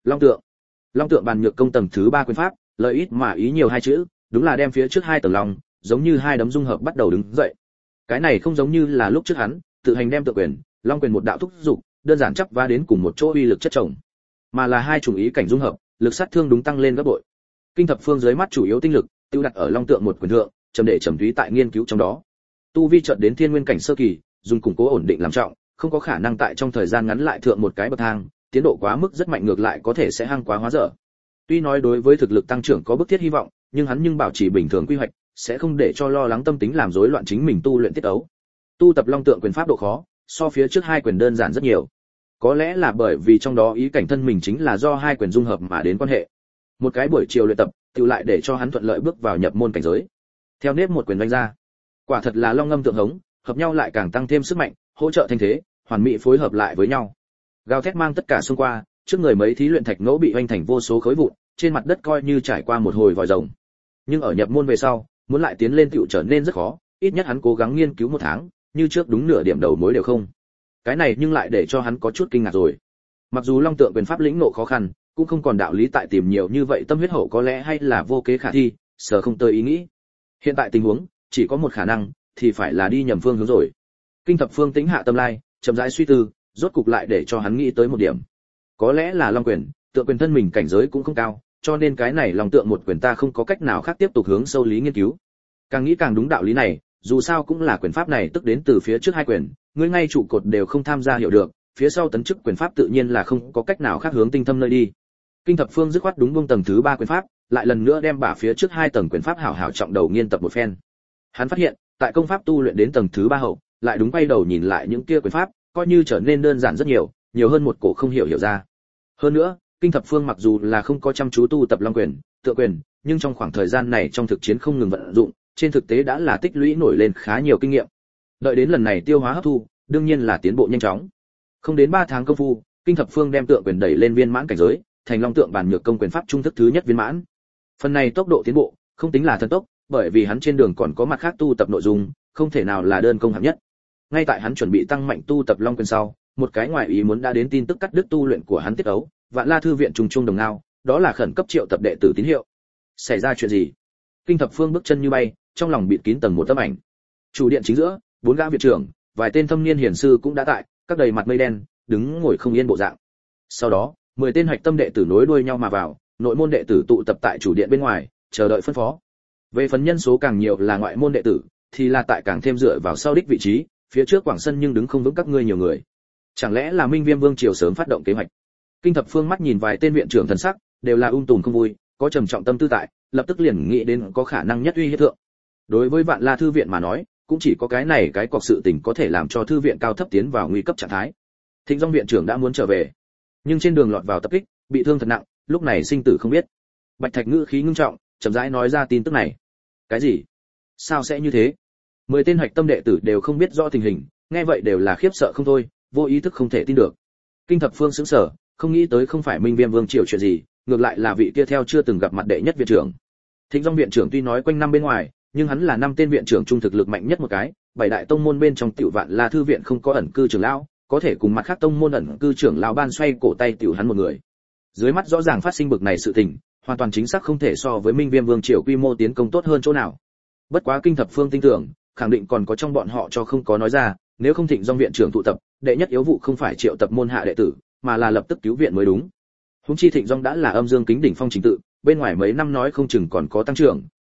Long tượng bàn nhược công tầng thứ 3 quyền pháp, lợi ít mà ý nhiều hai chữ, đúng là đem phía trước hai tầng long, giống như hai đấm dung hợp bắt đầu đứng dậy. Cái này không giống như là lúc trước hắn, tự hành đem tượng quyền, long quyền một đạo thúc dục, đơn giản chấp va đến cùng một chỗ uy lực chất chồng, mà là hai chủng ý cảnh dung hợp, lực sát thương đúng tăng lên gấp bội. Kinh Thập Phương dưới mắt chủ yếu tinh lực tiêu đặt ở long tượng một quyền thượng, trầm để trầm thúy tại nghiên cứu trong đó. Tu vi chợt đến thiên nguyên cảnh sơ kỳ, dùng củng cố ổn định làm trọng, không có khả năng tại trong thời gian ngắn lại thượng một cái bậc thang, tiến độ quá mức rất mạnh ngược lại có thể sẽ hăng quá hóa dở. Tuy nói đối với thực lực tăng trưởng có bức thiết hy vọng, nhưng bảo trì bình thường quy hoạch, sẽ không để cho lo lắng tâm tính làm rối loạn chính mình tu luyện tiết ấu. Tu tập long tượng quyền pháp độ khó, so phía trước hai quyền đơn giản rất nhiều. Có lẽ là bởi vì trong đó ý cảnh thân mình chính là do hai quyền dung hợp mà đến quan hệ. Một cái buổi chiều luyện tập, tự lại để cho hắn thuận lợi bước vào nhập môn cảnh giới. Theo nếp một quyền đánh ra, quả thật là long ngâm tượng hống, hợp nhau lại càng tăng thêm sức mạnh, hỗ trợ thanh thế, hoàn mỹ phối hợp lại với nhau. Gào thét mang tất cả xung qua, trước người mấy thí luyện thạch ngẫu bị hoành thành vô số khối vụn, trên mặt đất coi như trải qua một hồi vòi rồng. Nhưng ở nhập môn về sau, muốn lại tiến lên tựu trở nên rất khó, ít nhất hắn cố gắng nghiên cứu một tháng, như trước đúng nửa điểm đầu mối đều không. Cái này nhưng lại để cho hắn có chút kinh ngạc rồi. Mặc dù long tượng quyền pháp lĩnh ngộ khó khăn, cũng không còn đạo lý tại tìm nhiều như vậy tâm huyết hậu có lẽ hay là vô kế khả thi, sở không tới ý nghĩ. Hiện tại tình huống, chỉ có một khả năng, thì phải là đi nhầm phương hướng rồi. Kinh Thập Phương tĩnh hạ tâm lai, chậm rãi suy tư, rốt cục lại để cho hắn nghĩ tới một điểm. Có lẽ là long quyền, tượng quyền thân mình cảnh giới cũng không cao, cho nên cái này long tượng một quyền ta không có cách nào khác tiếp tục hướng sâu lý nghiên cứu. Càng nghĩ càng đúng đạo lý này, dù sao cũng là quyền pháp này tức đến từ phía trước hai quyền, ngươi ngay trụ cột đều không tham gia hiểu được, phía sau tấn chức quyền pháp tự nhiên là không có cách nào khác hướng tinh thâm nơi đi. Kinh Thập Phương dứt khoát đúng buông tầng thứ 3 quyền pháp, lại lần nữa đem bả phía trước hai tầng quyền pháp hảo hảo trọng đầu nghiên tập một phen. Hắn phát hiện, tại công pháp tu luyện đến tầng thứ 3 hậu, lại đúng quay đầu nhìn lại những kia quyền pháp, coi như trở nên đơn giản rất nhiều, nhiều hơn một cổ không hiểu ra. Hơn nữa, Kinh Thập Phương mặc dù là không có chăm chú tu tập long quyền, tượng quyền, nhưng trong khoảng thời gian này trong thực chiến không ngừng vận dụng, trên thực tế đã là tích lũy nổi lên khá nhiều kinh nghiệm. Đợi đến lần này tiêu hóa hấp thu, đương nhiên là tiến bộ nhanh chóng. Không đến 3 tháng công phu, Kinh Thập Phương đem tượng quyền đẩy lên viên mãn cảnh giới, thành long tượng bàn nhược công quyền pháp trung thức thứ nhất viên mãn. Phần này tốc độ tiến bộ không tính là thần tốc, bởi vì hắn trên đường còn có mặt khác tu tập nội dung, không thể nào là đơn công hạng nhất. Ngay tại hắn chuẩn bị tăng mạnh tu tập long quyền sau, một cái ngoài ý muốn đã đến tin tức cắt đứt tu luyện của hắn tiết ấu, Vạn La thư viện trùng trung đồng ngao, đó là khẩn cấp triệu tập đệ tử tín hiệu. Xảy ra chuyện gì? Kinh Thập Phương bước chân như bay, trong lòng bịt kín tầng một tấm ảnh. Chủ điện chính giữa, 4 gã viện trưởng, vài tên thâm niên hiển sư cũng đã tại, các đầy mặt mây đen, đứng ngồi không yên bộ dạng. Sau đó, 10 tên hạch tâm đệ tử nối đuôi nhau mà vào, nội môn đệ tử tụ tập tại chủ điện bên ngoài, chờ đợi phân phó. Về phần nhân số càng nhiều là ngoại môn đệ tử, thì là tại càng thêm dựa vào sau đích vị trí, phía trước quảng sân nhưng đứng không vững các ngươi nhiều người. Chẳng lẽ là Minh Viêm Vương triều sớm phát động kế hoạch? Kinh Thập Phương mắt nhìn vài tên viện trưởng thần sắc, đều là tùm không vui, có trầm trọng tâm tư tại, lập tức liền nghĩ đến có khả năng nhất uy hiếp thượng. Đối với Vạn La thư viện mà nói, cũng chỉ có cái này cái cọc sự tình có thể làm cho thư viện cao thấp tiến vào nguy cấp trạng thái. Thịnh Dung viện trưởng đã muốn trở về, nhưng trên đường lọt vào tập kích, bị thương thật nặng, lúc này sinh tử không biết. Bạch Thạch ngữ khí ngưng trọng, chậm rãi nói ra tin tức này. Cái gì? Sao sẽ như thế? 10 tên hạch tâm đệ tử đều không biết rõ tình hình, nghe vậy đều là khiếp sợ không thôi, vô ý thức không thể tin được. Kinh Thập Phương sững sờ, không nghĩ tới không phải Minh Viêm Vương triều chuyện gì, ngược lại là vị kia theo chưa từng gặp mặt đệ nhất viện trưởng. Thịnh Dung viện trưởng tuy nói quanh năm bên ngoài, nhưng hắn là 5 tên viện trưởng trung thực lực mạnh nhất một cái, 7 đại tông môn bên trong tiểu Vạn La thư viện không có ẩn cư trưởng lão, có thể cùng mặt khác tông môn ẩn cư trưởng lão ban xoay cổ tay tiểu hắn một người. Dưới mắt rõ ràng phát sinh bực này sự tình, hoàn toàn chính xác không thể so với Minh Viêm Vương triều quy mô tiến công tốt hơn chỗ nào. Bất quá Kinh Thập Phương tin tưởng, khẳng định còn có trong bọn họ cho không có nói ra, nếu không Thịnh Dung viện trưởng tụ tập, đệ nhất yếu vụ không phải triệu tập môn hạ đệ tử, mà là lập tức cứu viện mới đúng. Huống chi Thịnh Dung đã là âm dương kính đỉnh phong trình tự, bên ngoài mấy năm nói không chừng còn có tăng trưởng,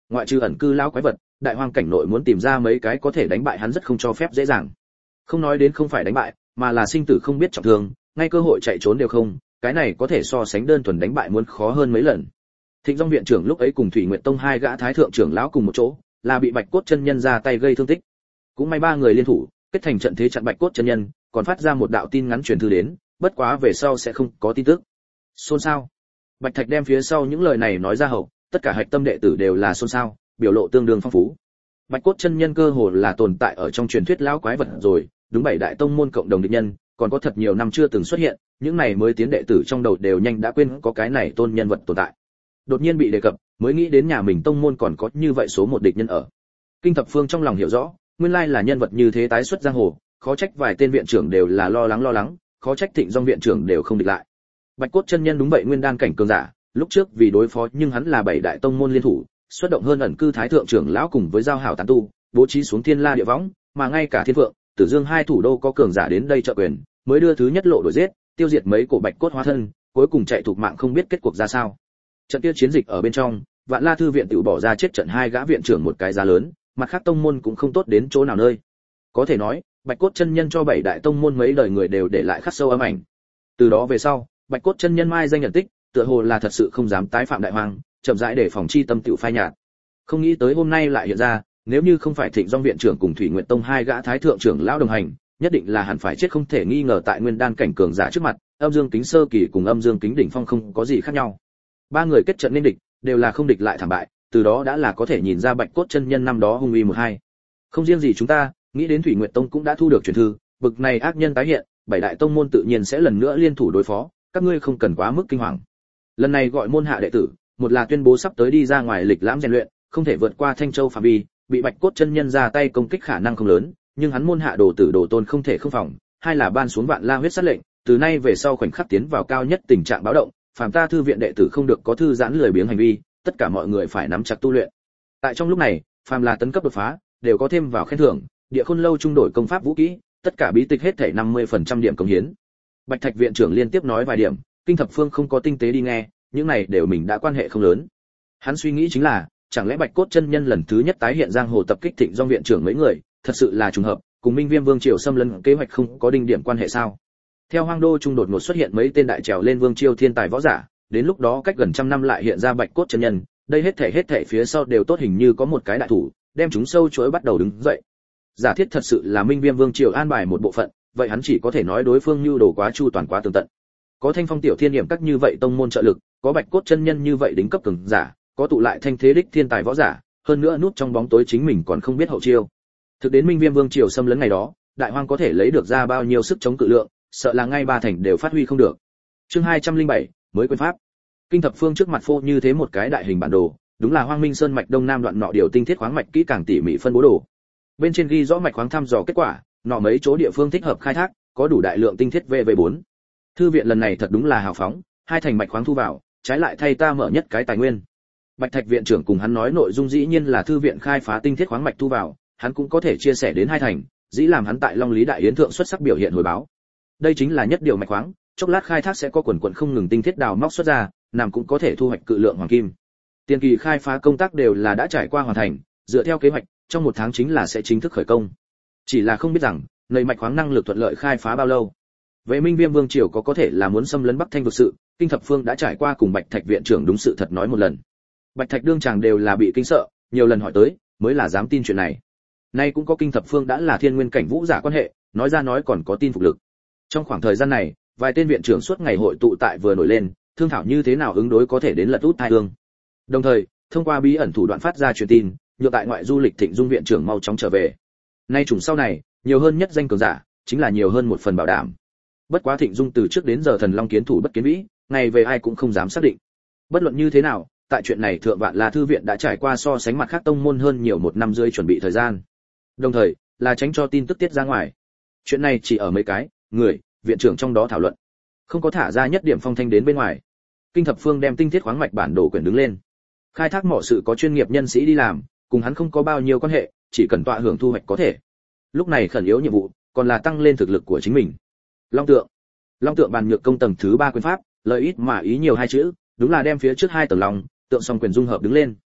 ngoại trừ ẩn cư lão quái vật, đại hoang cảnh nội muốn tìm ra mấy cái có thể đánh bại hắn rất không cho phép dễ dàng. Không nói đến không phải đánh bại, mà là sinh tử không biết trọng thương, ngay cơ hội chạy trốn đều không, cái này có thể so sánh đơn thuần đánh bại muốn khó hơn mấy lần. Thịnh Dung viện trưởng lúc ấy cùng Thủy Nguyệt Tông hai gã thái thượng trưởng lão cùng một chỗ, là bị Bạch Cốt chân nhân ra tay gây thương tích. Cũng may ba người liên thủ, kết thành trận thế chặn Bạch Cốt chân nhân, còn phát ra một đạo tin ngắn truyền thư đến, bất quá về sau sẽ không có tin tức. Xôn xao. Bạch Thạch đem phía sau những lời này nói ra hậu, tất cả hạch tâm đệ tử đều là xôn xao, biểu lộ tương đương phong phú. Bạch Cốt chân nhân cơ hồ là tồn tại ở trong truyền thuyết lão quái vật rồi, đúng bảy đại tông môn cộng đồng địch nhân, còn có thật nhiều năm chưa từng xuất hiện, những này mới tiến đệ tử trong đầu đều nhanh đã quên có cái này tôn nhân vật tồn tại. Đột nhiên bị đề cập, mới nghĩ đến nhà mình tông môn còn có như vậy số một địch nhân ở. Kinh Thập Phương trong lòng hiểu rõ, nguyên lai là nhân vật như thế tái xuất giang hồ, khó trách vài tên viện trưởng đều là lo lắng, khó trách Thịnh Dung viện trưởng đều không địch lại. Bạch Cốt chân nhân đúng vậy nguyên đan cảnh cường giả, lúc trước vì đối phó nhưng hắn là bảy đại tông môn liên thủ, xuất động hơn ẩn cư thái thượng trưởng lão cùng với giao hảo tán tu, bố trí xuống thiên la địa võng, mà ngay cả Thiên Vượng, Tử Dương hai thủ đô có cường giả đến đây trợ quyền, mới đưa thứ nhất lộ đuổi giết, tiêu diệt mấy cổ Bạch Cốt hóa thân, cuối cùng chạy thục mạng không biết kết cuộc ra sao. Trận kia chiến dịch ở bên trong, Vạn La thư viện tự bỏ ra chết trận hai gã viện trưởng một cái giá lớn, mặt khác tông môn cũng không tốt đến chỗ nào nơi. Có thể nói, Bạch Cốt chân nhân cho bảy đại tông môn mấy đời người đều để lại khắc sâu ám ảnh. Từ đó về sau, Bạch Cốt chân nhân mai danh nhận tích, tựa hồ là thật sự không dám tái phạm đại hoang, chậm rãi để phòng chi tâm tiểu phai nhạt. Không nghĩ tới hôm nay lại hiện ra, nếu như không phải Thịnh Dung viện trưởng cùng Thủy Nguyệt Tông hai gã thái thượng trưởng lão đồng hành, nhất định là hẳn phải chết không thể nghi ngờ tại nguyên đan cảnh cường giả trước mặt, Âm Dương Kính sơ kỳ cùng Âm Dương Kính đỉnh phong không có gì khác nhau. Ba người kết trận nên địch, đều là không địch lại thảm bại, từ đó đã là có thể nhìn ra Bạch Cốt chân nhân năm đó hung uy một hai. Không riêng gì chúng ta, nghĩ đến Thủy Nguyệt Tông cũng đã thu được truyền thư, bực này ác nhân tái hiện, bảy đại tông môn tự nhiên sẽ lần nữa liên thủ đối phó, các ngươi không cần quá mức kinh hoàng. Lần này gọi môn hạ đệ tử, một là tuyên bố sắp tới đi ra ngoài lịch lãm rèn luyện, không thể vượt qua Thanh Châu phạm vi, bị Bạch Cốt chân nhân ra tay công kích khả năng không lớn, nhưng hắn môn hạ đồ tử đồ tôn không thể không phòng, hai là ban xuống Vạn La huyết sát lệnh, từ nay về sau khoảnh khắc tiến vào cao nhất tình trạng báo động, phàm ta thư viện đệ tử không được có thư giãn lười biếng hành vi, tất cả mọi người phải nắm chặt tu luyện. Tại trong lúc này, phàm là tấn cấp đột phá, đều có thêm vào khen thưởng, Địa Khôn lâu trung đổi công pháp vũ kỹ, tất cả bí tịch hết thảy 50% điểm cống hiến. Bạch Thạch viện trưởng liên tiếp nói vài điểm, Kinh Thập Phương không có tinh tế đi nghe, những này đều mình đã quan hệ không lớn. Hắn suy nghĩ chính là, chẳng lẽ Bạch Cốt chân nhân lần thứ nhất tái hiện giang hồ tập kích Thịnh Dung viện trưởng mấy người, thật sự là trùng hợp, cùng Minh Viêm Vương triều xâm lấn kế hoạch không có đinh điểm quan hệ sao? Theo Hoang Đô trung đột ngột xuất hiện mấy tên đại trèo lên Vương triều thiên tài võ giả, đến lúc đó cách gần trăm năm lại hiện ra Bạch Cốt chân nhân, đây hết thảy phía sau đều tốt hình như có một cái đại thủ, đem chúng sâu chuỗi bắt đầu đứng dậy. Giả thiết thật sự là Minh Viêm Vương triều an bài một bộ phận, vậy hắn chỉ có thể nói đối phương nhu đồ quá chu toàn quá tường tận. Có Thanh Phong tiểu thiên niệm các như vậy tông môn trợ lực, có Bạch Cốt chân nhân như vậy đỉnh cấp cường giả, có tụ lại thanh thế đích thiên tài võ giả, hơn nữa núp trong bóng tối chính mình còn không biết hậu chiêu. Thực đến Minh Viêm Vương triều xâm lấn ngày đó, đại hoang có thể lấy được ra bao nhiêu sức chống cự lượng, sợ là ngay ba thành đều phát huy không được. Chương 207, mới quyền pháp. Kinh Thập Phương trước mặt phô như thế một cái đại hình bản đồ, đúng là Hoang Minh Sơn mạch đông nam đoạn nọ điều tinh thiết khoáng mạch kỹ càng tỉ mỉ phân bố đồ. Bên trên ghi rõ mạch khoáng thăm dò kết quả, nọ mấy chỗ địa phương thích hợp khai thác, có đủ đại lượng tinh thiết VV4. Thư viện lần này thật đúng là hào phóng, hai thành mạch khoáng thu vào, trái lại thay ta mở nhất cái tài nguyên. Bạch Thạch viện trưởng cùng hắn nói nội dung dĩ nhiên là thư viện khai phá tinh thiết khoáng mạch thu vào, hắn cũng có thể chia sẻ đến hai thành, dĩ làm hắn tại Long Lý đại yến thượng xuất sắc biểu hiện hồi báo. Đây chính là nhất điều mạch khoáng, chốc lát khai thác sẽ có quần quần không ngừng tinh thiết đào móc xuất ra, nằm cũng có thể thu hoạch cự lượng hoàng kim. Tiền kỳ khai phá công tác đều là đã trải qua hoàn thành, dựa theo kế hoạch, trong một tháng chính là sẽ chính thức khởi công. Chỉ là không biết rằng, nơi mạch khoáng năng lực thuận lợi khai phá bao lâu. Về Minh Viêm Vương triều có thể là muốn xâm lấn Bắc Thanh vực sự, Kinh Thập Phương đã trải qua cùng Bạch Thạch viện trưởng đúng sự thật nói một lần. Bạch Thạch đương chàng đều là bị kinh sợ, nhiều lần hỏi tới, mới là dám tin chuyện này. Nay cũng có Kinh Thập Phương đã là thiên nguyên cảnh vũ giả quan hệ, nói ra nói còn có tin phục lực. Trong khoảng thời gian này, vài tên viện trưởng suốt ngày hội tụ tại vừa nổi lên, thương thảo như thế nào ứng đối có thể đến lật út tai hương. Đồng thời, thông qua bí ẩn thủ đoạn phát ra truyền tin, nhượng tại ngoại du lịch Thịnh Dung viện trưởng mau chóng trở về. Nay trùng sau này, nhiều hơn nhất danh cường giả, chính là nhiều hơn một phần bảo đảm. Bất quá Thịnh Dung từ trước đến giờ thần long kiến thủ bất kiến vĩ, ngày về ai cũng không dám xác định. Bất luận như thế nào, tại chuyện này Thượng Vạn La thư viện đã trải qua so sánh mặt khác tông môn hơn nhiều một năm rưỡi chuẩn bị thời gian. Đồng thời, là tránh cho tin tức tiết ra ngoài. Chuyện này chỉ ở mấy cái người viện trưởng trong đó thảo luận, không có thả ra nhất điểm phong thanh đến bên ngoài. Kinh Thập Phương đem tinh thiết khoáng mạch bản đồ quyển đứng lên. Khai thác mỏ sự có chuyên nghiệp nhân sĩ đi làm, cùng hắn không có bao nhiêu quan hệ, chỉ cần tọa hưởng thu hoạch có thể. Lúc này khẩn yếu nhiệm vụ, còn là tăng lên thực lực của chính mình. Long tượng bàn nhược công tầng thứ 3 quyền pháp, lợi ít mà ý nhiều hai chữ, đúng là đem phía trước hai tầng long tượng song quyền dung hợp đứng lên.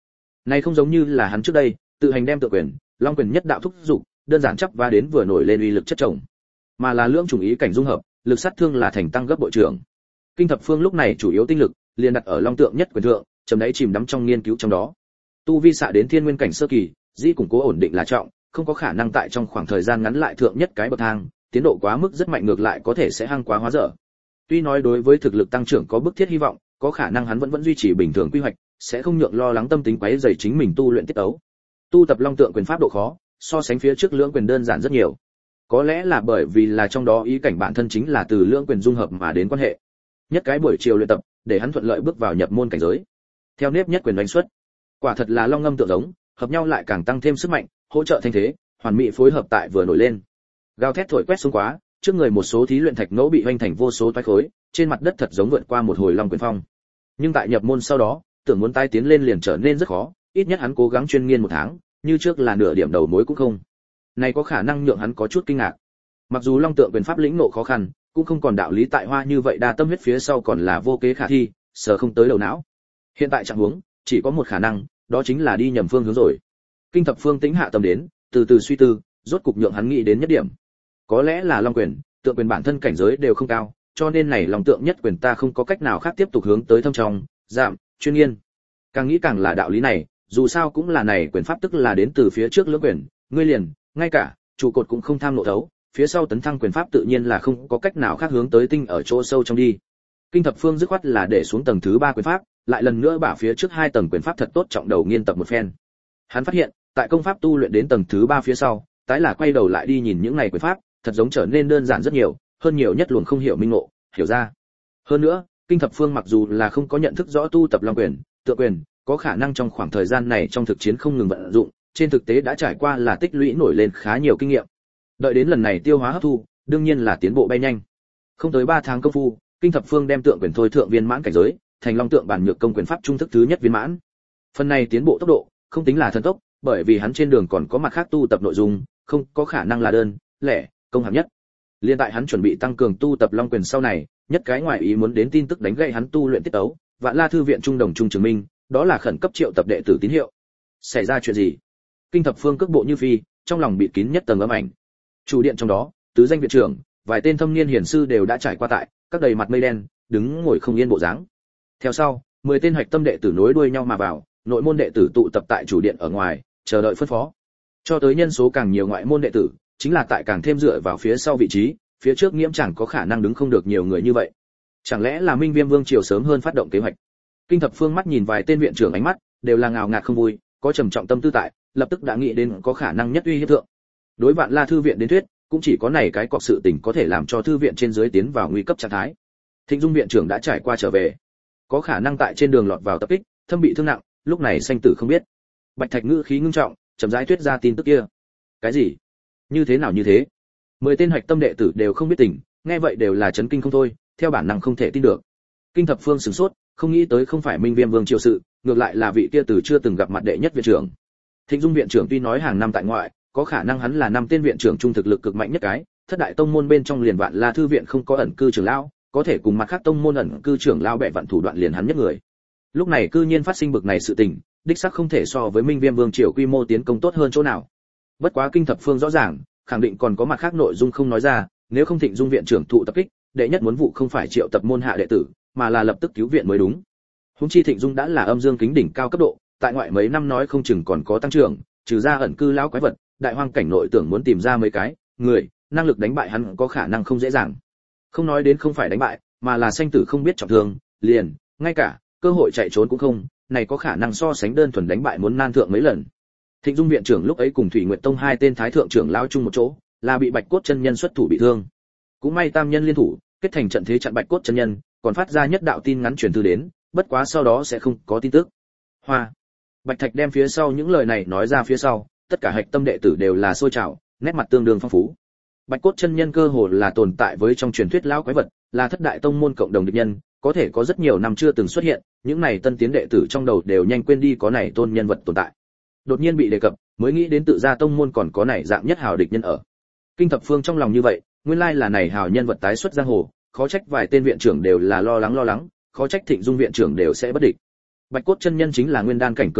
Này không giống như là hắn trước đây, tự hành đem tự quyền, long quyền nhất đạo thúc dục, đơn giản chấp và đến vừa nổi lên uy lực chất chồng, mà là lưỡng chủng ý cảnh dung hợp, lực sát thương là thành tăng gấp bội trưởng. Kinh thập phương lúc này chủ yếu tinh lực liền đặt ở long tượng nhất quyền thượng, chấm đáy chìm đắm trong nghiên cứu trong đó. Tu vi xạ đến thiên nguyên cảnh sơ kỳ, dĩ củng cố ổn định là trọng, không có khả năng tại trong khoảng thời gian ngắn lại thượng nhất cái bậc thang, tiến độ quá mức rất mạnh ngược lại có thể sẽ hăng quá hóa dở. Tuy nói đối với thực lực tăng trưởng có bức thiết hy vọng, có khả năng hắn vẫn duy trì bình thường quy hoạch, sẽ không nhượng lo lắng tâm tính quấy rầy chính mình tu luyện tiết tấu. Tu tập long tượng quyền pháp độ khó, so sánh phía trước lưỡng quyền đơn giản rất nhiều. Có lẽ là bởi vì là trong đó ý cảnh bản thân chính là từ lưỡng quyền dung hợp mà đến quan hệ. Nhất cái buổi chiều luyện tập, để hắn thuận lợi bước vào nhập môn cảnh giới. Theo nếp nhất quyền đánh xuất, quả thật là long ngâm tượng giống, hợp nhau lại càng tăng thêm sức mạnh, hỗ trợ thanh thế, hoàn mỹ phối hợp tại vừa nổi lên. Gào thét thổi quét xuống quá, trước người một số thí luyện thạch ngẫu bị hoành thành vô số toái khối, trên mặt đất thật giống vượt qua một hồi long quyền phong. Nhưng tại nhập môn sau đó, tưởng muốn tai tiến lên liền trở nên rất khó, ít nhất hắn cố gắng chuyên nghiên một tháng, như trước là nửa điểm đầu mối cũng không. Này có khả năng nhượng hắn có chút kinh ngạc. Mặc dù long tượng quyền pháp lĩnh ngộ khó khăn, cũng không còn đạo lý tại hoa như vậy đa tâm huyết phía sau còn là vô kế khả thi, sờ không tới đầu não. Hiện tại trạng huống, chỉ có một khả năng, đó chính là đi nhầm phương hướng rồi. Kinh thập phương tĩnh hạ tâm đến, từ từ suy tư, rốt cục nhượng hắn nghĩ đến nhất điểm. Có lẽ là long quyền, tượng quyền bản thân cảnh giới đều không cao, cho nên này long tượng nhất quyền ta không có cách nào khác tiếp tục hướng tới thâm trong, giảm, chuyên nghiên. Càng nghĩ càng là đạo lý này, dù sao cũng là này quyền pháp tức là đến từ phía trước lưỡng quyền, ngươi liền, ngay cả trụ cột cũng không tham nộ thấu, phía sau tấn thăng quyền pháp tự nhiên là không có cách nào khác hướng tới tinh ở chỗ sâu trong đi. Kinh thập phương dứt khoát là để xuống tầng thứ 3 quyền pháp, lại lần nữa bả phía trước 2 tầng quyền pháp thật tốt trọng đầu nghiên tập một phen. Hắn phát hiện, tại công pháp tu luyện đến tầng thứ 3 phía sau, tái là quay đầu lại đi nhìn những này quyền pháp, thật giống trở nên đơn giản rất nhiều, hơn nhiều nhất luồng không hiểu minh ngộ, hiểu ra. Hơn nữa, kinh thập phương mặc dù là không có nhận thức rõ tu tập long quyền, tượng quyền, có khả năng trong khoảng thời gian này trong thực chiến không ngừng vận dụng, trên thực tế đã trải qua là tích lũy nổi lên khá nhiều kinh nghiệm. Đợi đến lần này tiêu hóa hấp thu, đương nhiên là tiến bộ bay nhanh. Không tới 3 tháng công phu, kinh thập phương đem tượng quyền thôi thượng viên mãn cảnh giới, thành long tượng bản nhược công quyền pháp trung thức thứ nhất viên mãn. Phần này tiến bộ tốc độ không tính là thần tốc, bởi vì hắn trên đường còn có mặt khác tu tập nội dung, không có khả năng là đơn lẻ công hạng nhất. Liên tại hắn chuẩn bị tăng cường tu tập long quyền sau này, nhất cái ngoài ý muốn đến tin tức đánh gậy hắn tu luyện tiết tấu, Vạn La thư viện trung đồng trung chứng minh, đó là khẩn cấp triệu tập đệ tử tín hiệu. Xảy ra chuyện gì? Kinh thập phương cước bộ như phi, trong lòng bị kín nhất tầng ấm ảnh. Chủ điện trong đó, tứ danh viện trưởng, vài tên thâm niên hiển sư đều đã trải qua tại, các đầy mặt mây đen, đứng ngồi không yên bộ dáng. Theo sau, 10 tên hạch tâm đệ tử nối đuôi nhau mà vào, nội môn đệ tử tụ tập tại chủ điện ở ngoài, chờ đợi phân phó. Cho tới nhân số càng nhiều ngoại môn đệ tử, chính là tại càng thêm dựa vào phía sau vị trí, phía trước nghiễm chẳng có khả năng đứng không được nhiều người như vậy. Chẳng lẽ là Minh Viêm Vương triều sớm hơn phát động kế hoạch? Kinh thập phương mắt nhìn vài tên viện trưởng ánh mắt, đều là ngào ngạt không vui, có trầm trọng tâm tư tại, lập tức đã nghĩ đến có khả năng nhất uy hiếp thượng. Đối Vạn La thư viện đến thuyết, cũng chỉ có này cái cọc sự tình có thể làm cho thư viện trên dưới tiến vào nguy cấp trạng thái. Thịnh Dung viện trưởng đã trải qua trở về, có khả năng tại trên đường lọt vào tập kích, thâm bị thương nặng, lúc này sanh tử không biết. Bạch Thạch ngữ khí ngưng trọng, chậm rãi thuyết ra tin tức kia. Cái gì? Như thế nào như thế? 10 tên hạch tâm đệ tử đều không biết tình, nghe vậy đều là chấn kinh không thôi, theo bản năng không thể tin được. Kinh thập phương sửng sốt, không nghĩ tới không phải Minh Viêm Vương triều sự, ngược lại là vị kia từ chưa từng gặp mặt đệ nhất viện trưởng. Thịnh Dung viện trưởng tuy nói hàng năm tại ngoại, có khả năng hắn là năm tên viện trưởng trung thực lực cực mạnh nhất cái, thất đại tông môn bên trong liền Vạn La thư viện không có ẩn cư trưởng lão, có thể cùng mặt khác tông môn ẩn cư trưởng lão bẻ vạn thủ đoạn liền hắn nhất người. Lúc này cư nhiên phát sinh bực này sự tình, đích xác không thể so với Minh Viêm Vương triều quy mô tiến công tốt hơn chỗ nào. Bất quá kinh thập phương rõ ràng, khẳng định còn có mặt khác nội dung không nói ra, nếu không Thịnh Dung viện trưởng thụ tập kích, đệ nhất muốn vụ không phải triệu tập môn hạ đệ tử, mà là lập tức cứu viện mới đúng. Huống chi Thịnh Dung đã là âm dương kính đỉnh cao cấp độ, tại ngoại mấy năm nói không chừng còn có tăng trưởng, trừ ra ẩn cư lão quái vật, đại hoang cảnh nội tưởng muốn tìm ra mấy cái người, năng lực đánh bại hắn có khả năng không dễ dàng. Không nói đến không phải đánh bại, mà là sanh tử không biết trọng thương, liền, ngay cả cơ hội chạy trốn cũng không, này có khả năng so sánh đơn thuần đánh bại muốn nan thượng mấy lần. Thịnh Dung viện trưởng lúc ấy cùng Thủy Nguyệt Tông 2 tên thái thượng trưởng lão chung một chỗ, là bị Bạch Cốt chân nhân xuất thủ bị thương. Cũng may tam nhân liên thủ, kết thành trận thế chặn Bạch Cốt chân nhân, còn phát ra nhất đạo tin ngắn truyền thư đến, bất quá sau đó sẽ không có tin tức. Hoa. Bạch Thạch đem phía sau những lời này nói ra phía sau, tất cả hạch tâm đệ tử đều là sôi trào, nét mặt tương đương phong phú. Bạch Cốt chân nhân cơ hồ là tồn tại với trong truyền thuyết lão quái vật, là thất đại tông môn cộng đồng địch nhân, có thể có rất nhiều năm chưa từng xuất hiện, những này tân tiến đệ tử trong đầu đều nhanh quên đi có này tôn nhân vật tồn tại. Đột nhiên bị đề cập, mới nghĩ đến tự ra tông môn còn có này dạng nhất hào địch nhân ở. Kinh thập phương trong lòng như vậy, nguyên lai là này hào nhân vật tái xuất giang hồ, khó trách vài tên viện trưởng đều là lo lắng, khó trách Thịnh Dung viện trưởng đều sẽ bất địch. Bạch Cốt chân nhân chính là nguyên đan cảnh cường giả,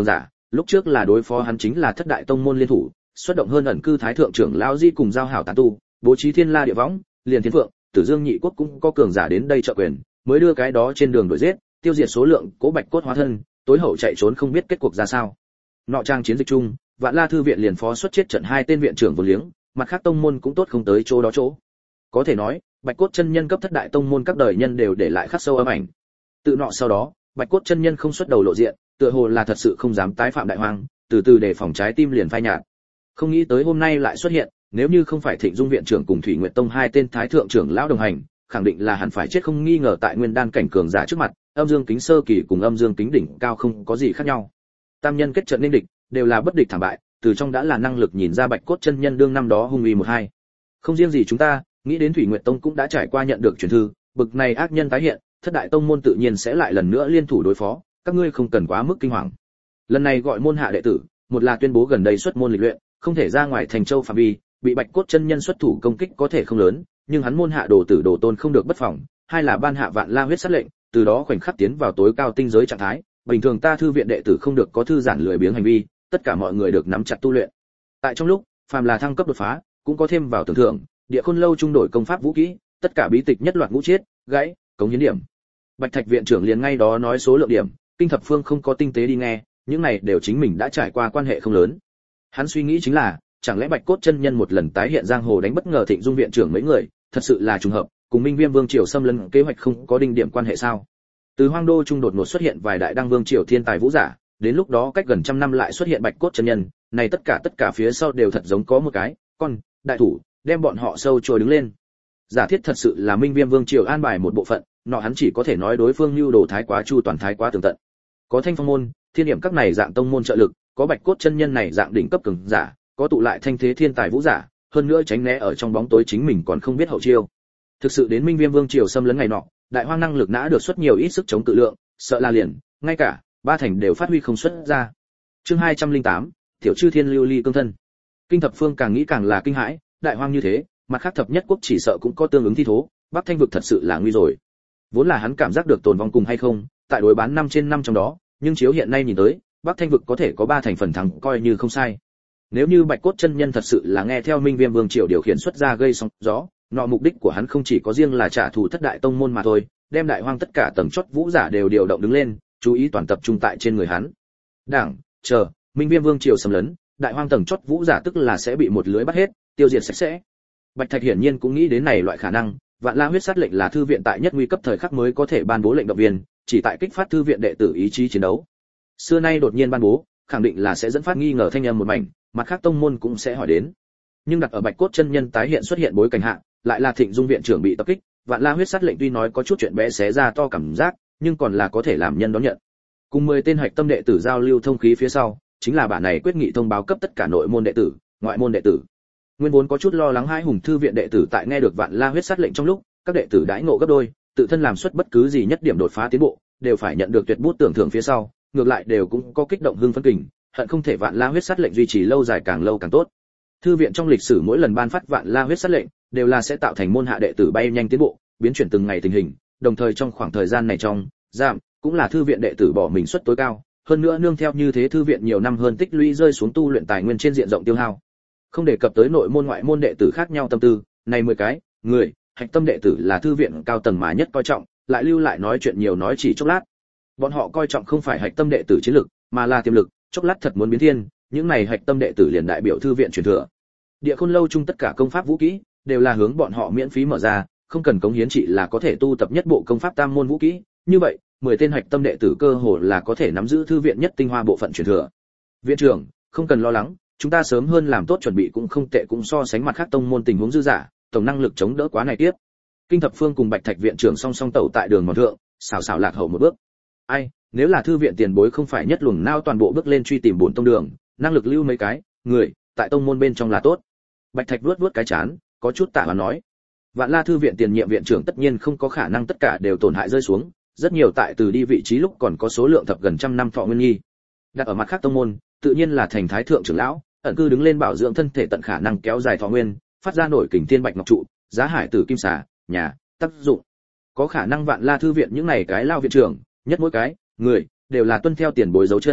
lúc trước là đối phó hắn chính là thất đại tông môn liên thủ, xuất động hơn ẩn cư thái thượng trưởng lão di cùng giao hảo tán tu, bố trí thiên la địa võng, liền thiên phượng, tử dương nhị quốc cũng có cường giả đến đây trợ quyền, mới đưa cái đó trên đường đuổi giết, tiêu diệt số lượng cố bạch cốt hóa thân, tối hậu chạy trốn không biết kết cuộc ra sao. Nọ trang chiến dịch chung, Vạn La thư viện liền phó xuất chết trận 2 tên viện trưởng vô liếng, mặt khác tông môn cũng tốt không tới chỗ đó chỗ. Có thể nói, Bạch Cốt chân nhân cấp thất đại tông môn các đời nhân đều để lại khắc sâu ám ảnh. Tự nọ sau đó, Bạch Cốt chân nhân không xuất đầu lộ diện, tựa hồ là thật sự không dám tái phạm đại hoang, từ từ để phòng trái tim liền phai nhạt. Không nghĩ tới hôm nay lại xuất hiện, nếu như không phải Thịnh Dung viện trưởng cùng Thủy Nguyệt tông 2 tên thái thượng trưởng lão đồng hành, khẳng định là hẳn phải chết không nghi ngờ tại nguyên đan cảnh cường giả trước mặt, âm dương kính sơ kỳ cùng âm dương kính đỉnh cao không có gì khác nhau. Tam nhân kết trận nên địch, đều là bất địch thảm bại, từ trong đã là năng lực nhìn ra Bạch Cốt chân nhân đương năm đó hung uy một hai. Không riêng gì chúng ta, nghĩ đến Thủy Nguyệt tông cũng đã trải qua nhận được truyền thư, bực này ác nhân tái hiện, thất đại tông môn tự nhiên sẽ lại lần nữa liên thủ đối phó, các ngươi không cần quá mức kinh hoàng. Lần này gọi môn hạ đệ tử, một là tuyên bố gần đây xuất môn lịch luyện, không thể ra ngoài thành châu phạm vi, bị Bạch Cốt chân nhân xuất thủ công kích có thể không lớn, nhưng hắn môn hạ đồ tử đồ tôn không được bất phòng, hai là ban hạ Vạn La huyết sát lệnh, từ đó khoảnh khắc tiến vào tối cao tinh giới trạng thái, bình thường ta thư viện đệ tử không được có thư giãn lười biếng hành vi, tất cả mọi người được nắm chặt tu luyện. Tại trong lúc, phàm là thăng cấp đột phá, cũng có thêm vào tưởng thưởng, Địa Khôn lâu trung đổi công pháp vũ kỹ, tất cả bí tịch nhất loạt ngũ chiết, gãy, cống hiến điểm. Bạch Thạch viện trưởng liền ngay đó nói số lượng điểm, Kinh Thập Phương không có tinh tế đi nghe, những này đều chính mình đã trải qua quan hệ không lớn. Hắn suy nghĩ chính là, chẳng lẽ Bạch Cốt chân nhân một lần tái hiện giang hồ đánh bất ngờ Thịnh Dung viện trưởng mấy người, thật sự là trùng hợp, cùng Minh Viêm Vương triều xâm lấn kế hoạch không có đinh điểm quan hệ sao? Từ hoang đô trung đột ngột xuất hiện vài đại đăng vương triều thiên tài vũ giả, đến lúc đó cách gần trăm năm lại xuất hiện Bạch Cốt chân nhân, này tất cả phía sau đều thật giống có một cái con đại thủ đem bọn họ sâu trôi đứng lên. Giả thiết thật sự là Minh Viêm Vương triều an bài một bộ phận, nọ hắn chỉ có thể nói đối phương lưu đồ thái quá chu toàn thái quá tường tận. Có Thanh Phong môn, Thiên Điểm các này dạng tông môn trợ lực, có Bạch Cốt chân nhân này dạng đỉnh cấp cường giả, có tụ lại thanh thế thiên tài vũ giả, hơn nữa tránh né ở trong bóng tối chính mình còn không biết hậu chiêu. Thực sự đến Minh Viêm Vương triều xâm lấn ngày nọ, đại hoang năng lực nã được xuất nhiều ít sức chống cự lượng, sợ là liền, ngay cả ba thành đều phát huy không xuất ra. Chương 208, Tiểu Chư Thiên lưu ly cương thân. Kinh Thập Phương càng nghĩ càng là kinh hãi, đại hoang như thế, mặt khác thập nhất quốc chỉ sợ cũng có tương ứng thi thố, Bắc Thanh vực thật sự là nguy rồi. Vốn là hắn cảm giác được tồn vong cùng hay không, tại đối bán 5 trên 5 trong đó, nhưng chiếu hiện nay nhìn tới, Bắc Thanh vực có thể có 3 thành phần thắng coi như không sai. Nếu như Bạch Cốt chân nhân thật sự là nghe theo Minh Viêm Vương triều điều khiển xuất ra gây sóng gió, nọ mục đích của hắn không chỉ có riêng là trả thù thất đại tông môn mà thôi, đem đại hoang tất cả tầng chót vũ giả đều điều động đứng lên, chú ý toàn tập trung tại trên người hắn. Đảng, chờ, Minh Viêm Vương triều xâm lấn, đại hoang tầng chót vũ giả tức là sẽ bị một lưới bắt hết, tiêu diệt sạch sẽ. Bạch Thạch hiển nhiên cũng nghĩ đến này loại khả năng, Vạn La huyết sát lệnh là thư viện tại nhất nguy cấp thời khắc mới có thể ban bố lệnh động viên, chỉ tại kích phát thư viện đệ tử ý chí chiến đấu. Xưa nay đột nhiên ban bố, khẳng định là sẽ dẫn phát nghi ngờ thanh âm một mảnh, mặt khác tông môn cũng sẽ hỏi đến. Nhưng đặt ở Bạch Cốt chân nhân tái hiện xuất hiện bối cảnh hạ, lại là Thịnh Dung viện trưởng bị tập kích, Vạn La huyết sát lệnh tuy nói có chút chuyện bé xé ra to cảm giác, nhưng còn là có thể làm nhân đón nhận. Cùng 10 tên hạch tâm đệ tử giao lưu thông khí phía sau, chính là bản này quyết nghị thông báo cấp tất cả nội môn đệ tử, ngoại môn đệ tử. Nguyên vốn có chút lo lắng hai hùng thư viện đệ tử tại nghe được Vạn La huyết sát lệnh trong lúc, các đệ tử đãi ngộ gấp đôi, tự thân làm xuất bất cứ gì nhất điểm đột phá tiến bộ, đều phải nhận được tuyệt bút tưởng thưởng phía sau, ngược lại đều cũng có kích động hưng phấn kình, hận không thể Vạn La huyết sát lệnh duy trì lâu dài càng lâu càng tốt. Thư viện trong lịch sử mỗi lần ban phát Vạn La huyết sát lệnh, đều là sẽ tạo thành môn hạ đệ tử bay nhanh tiến bộ, biến chuyển từng ngày tình hình, đồng thời trong khoảng thời gian này trong, giảm, cũng là thư viện đệ tử bỏ mình suất tối cao, hơn nữa nương theo như thế thư viện nhiều năm hơn tích lũy rơi xuống tu luyện tài nguyên trên diện rộng tiêu hao. Không đề cập tới nội môn ngoại môn đệ tử khác nhau tâm tư, này 10 cái người, hạch tâm đệ tử là thư viện cao tầng mà nhất coi trọng, lại lưu lại nói chuyện nhiều nói chỉ chốc lát. Bọn họ coi trọng không phải hạch tâm đệ tử chiến lực, mà là tiềm lực, chốc lát thật muốn biến thiên, những này hạch tâm đệ tử liền đại biểu thư viện truyền thừa. Địa Khôn lâu chung tất cả công pháp vũ kỹ đều là hướng bọn họ miễn phí mở ra, không cần cống hiến chỉ là có thể tu tập nhất bộ công pháp tam môn vũ kỹ, như vậy, 10 tên hạch tâm đệ tử cơ hồ là có thể nắm giữ thư viện nhất tinh hoa bộ phận truyền thừa. Viện trưởng, không cần lo lắng, chúng ta sớm hơn làm tốt chuẩn bị cũng không tệ, cũng so sánh mặt khác tông môn tình huống dư giả, tổng năng lực chống đỡ quá này tiếp. Kinh Thập Phương cùng Bạch Thạch viện trưởng song song tẩu tại đường mòn thượng, xào xào lạc hậu một bước. Ai, nếu là thư viện tiền bối không phải nhất luồng nao toàn bộ bước lên truy tìm bổn tông đường, năng lực lưu mấy cái người tại tông môn bên trong là tốt. Bạch Thạch vuốt cái chán, có chút tạ mà nói. Vạn La thư viện tiền nhiệm viện trưởng tất nhiên không có khả năng tất cả đều tổn hại rơi xuống, rất nhiều tại từ đi vị trí lúc còn có số lượng thập gần trăm năm thọ nguyên nghi. Đặt ở mặt khác tông môn, tự nhiên là thành thái thượng trưởng lão, ẩn cư đứng lên bảo dưỡng thân thể tận khả năng kéo dài thọ nguyên, phát ra nổi kình thiên bạch ngọc trụ, giá hải tử kim xà, nhà, tác dụng. Có khả năng Vạn La thư viện những này cái lao viện trưởng, nhất mỗi cái người đều là tuân theo tiền bối dấu chân,